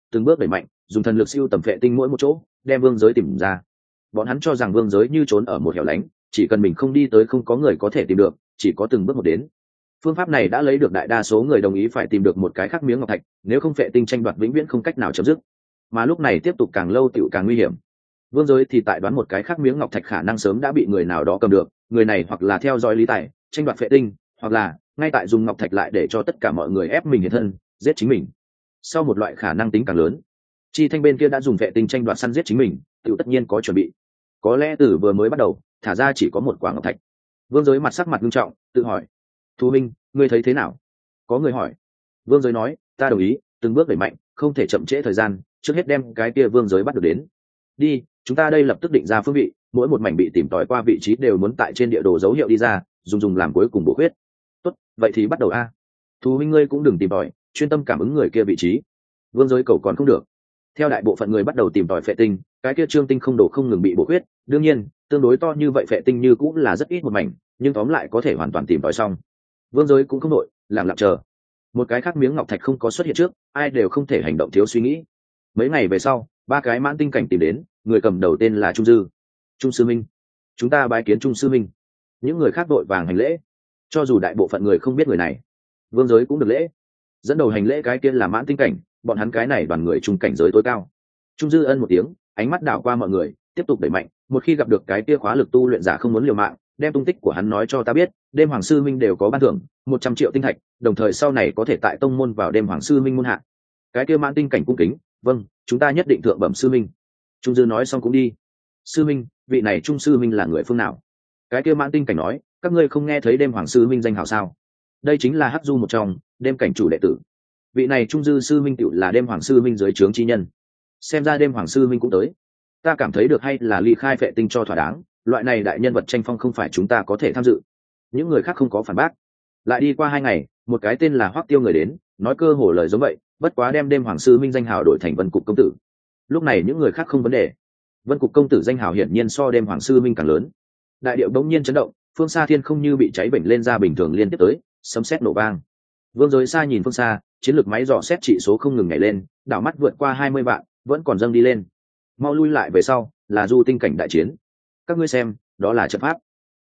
từng bước đẩy mạnh, dùng thần lực siêu tầm vệ tinh mỗi một chỗ, đem vương giới tìm ra. Bọn hắn cho rằng vương giới như trốn ở một hẻo lánh, chỉ cần mình không đi tới không có người có thể tìm được, chỉ có từng bước một đến. Phương pháp này đã lấy được đại đa số người đồng ý phải tìm được một cái khác miếng ngọc thạch, nếu không vệ tinh tranh đoạt vĩnh viễn không cách nào chấm dứt. Mà lúc này tiếp tục càng lâu tựu càng nguy hiểm. Vương giới thì tại đoán một cái khác miếng ngọc thạch khả năng sớm đã bị người nào đó cầm được, người này hoặc là theo dõi lý tài, tranh đoạt vệ tinh, hoặc là ngay tại dùng ngọc thạch lại để cho tất cả mọi người ép mình hiện thân, giết chính mình. Sau một loại khả năng tính càng lớn, Chi Thanh bên kia đã dùng vệ tinh tranh đoạt săn giết chính mình, tựu tất nhiên có chuẩn bị. Có lẽ từ vừa mới bắt đầu, thả ra chỉ có một quả ngọc thạch. Vương giới mặt sắc mặt nghiêm trọng, tự hỏi: Thu Minh, ngươi thấy thế nào? Có người hỏi. Vương giới nói: ta đồng ý, từng bước đẩy mạnh, không thể chậm trễ thời gian, trước hết đem cái kia vương giới bắt được đến. Đi, chúng ta đây lập tức định ra phương vị, mỗi một mảnh bị tìm tòi qua vị trí đều muốn tại trên địa đồ dấu hiệu đi ra, dùng dùng làm cuối cùng bổ khuyết. Tốt, vậy thì bắt đầu a. Thu Minh, ngươi cũng đừng tìm tòi, chuyên tâm cảm ứng người kia vị trí. Vương giới cầu còn không được. Theo đại bộ phận người bắt đầu tìm tòi phệ tinh, cái kia trương tinh không đổ không ngừng bị bổ khuyết, đương nhiên tương đối to như vậy phệ tinh như cũng là rất ít một mảnh, nhưng tóm lại có thể hoàn toàn tìm tòi xong. Vương giới cũng không đội, lặng lặng chờ. Một cái khác miếng ngọc thạch không có xuất hiện trước, ai đều không thể hành động thiếu suy nghĩ. Mấy ngày về sau, ba cái mãn tinh cảnh tìm đến, người cầm đầu tên là Trung Dư. Trung sư minh, chúng ta bái kiến Trung sư minh. Những người khác đội vàng hành lễ, cho dù đại bộ phận người không biết người này, vương giới cũng được lễ. Dẫn đầu hành lễ cái kia là mãn tinh cảnh, bọn hắn cái này đoàn người trung cảnh giới tối cao. Trung Dư ân một tiếng, ánh mắt đảo qua mọi người, tiếp tục đẩy mạnh, một khi gặp được cái kia khóa lực tu luyện giả không muốn liều mạng, đem tung tích của hắn nói cho ta biết, đêm hoàng sư minh đều có ban thưởng một trăm triệu tinh thạch, đồng thời sau này có thể tại tông môn vào đêm hoàng sư minh môn hạ. Cái kia mãn tinh cảnh cung kính: vâng, chúng ta nhất định thượng bẩm sư minh. Trung Dư nói xong cũng đi. Sư minh, vị này Trung sư minh là người phương nào? Cái kia mãn tinh cảnh nói: các ngươi không nghe thấy đêm hoàng sư minh danh hào sao? Đây chính là hắc du một trong đêm cảnh chủ đệ tử. Vị này Trung Dư sư minh tựu là đêm hoàng sư minh dưới trướng chi nhân. Xem ra đêm hoàng sư minh cũng tới. Ta cảm thấy được hay là ly khai vệ tinh cho thỏa đáng, loại này đại nhân vật tranh phong không phải chúng ta có thể tham dự. Những người khác không có phản bác. Lại đi qua hai ngày, một cái tên là Hoắc Tiêu người đến, nói cơ hồ lời giống vậy, bất quá đem đêm hoàng sư minh danh hào đổi thành Vân Cục công tử. Lúc này những người khác không vấn đề. Vân Cục công tử danh hào hiển nhiên so đêm hoàng sư minh càng lớn. Đại điệu bỗng nhiên chấn động, phương xa thiên không như bị cháy bỉnh lên ra bình thường liên tiếp tới, sấm sét nổ vang. Vương giới xa nhìn phương xa, chiến lược máy dò xét trị số không ngừng nhảy lên, đảo mắt vượt qua hai mươi vạn, vẫn còn dâng đi lên. Mau lui lại về sau, là du tinh cảnh đại chiến. Các ngươi xem, đó là trận pháp.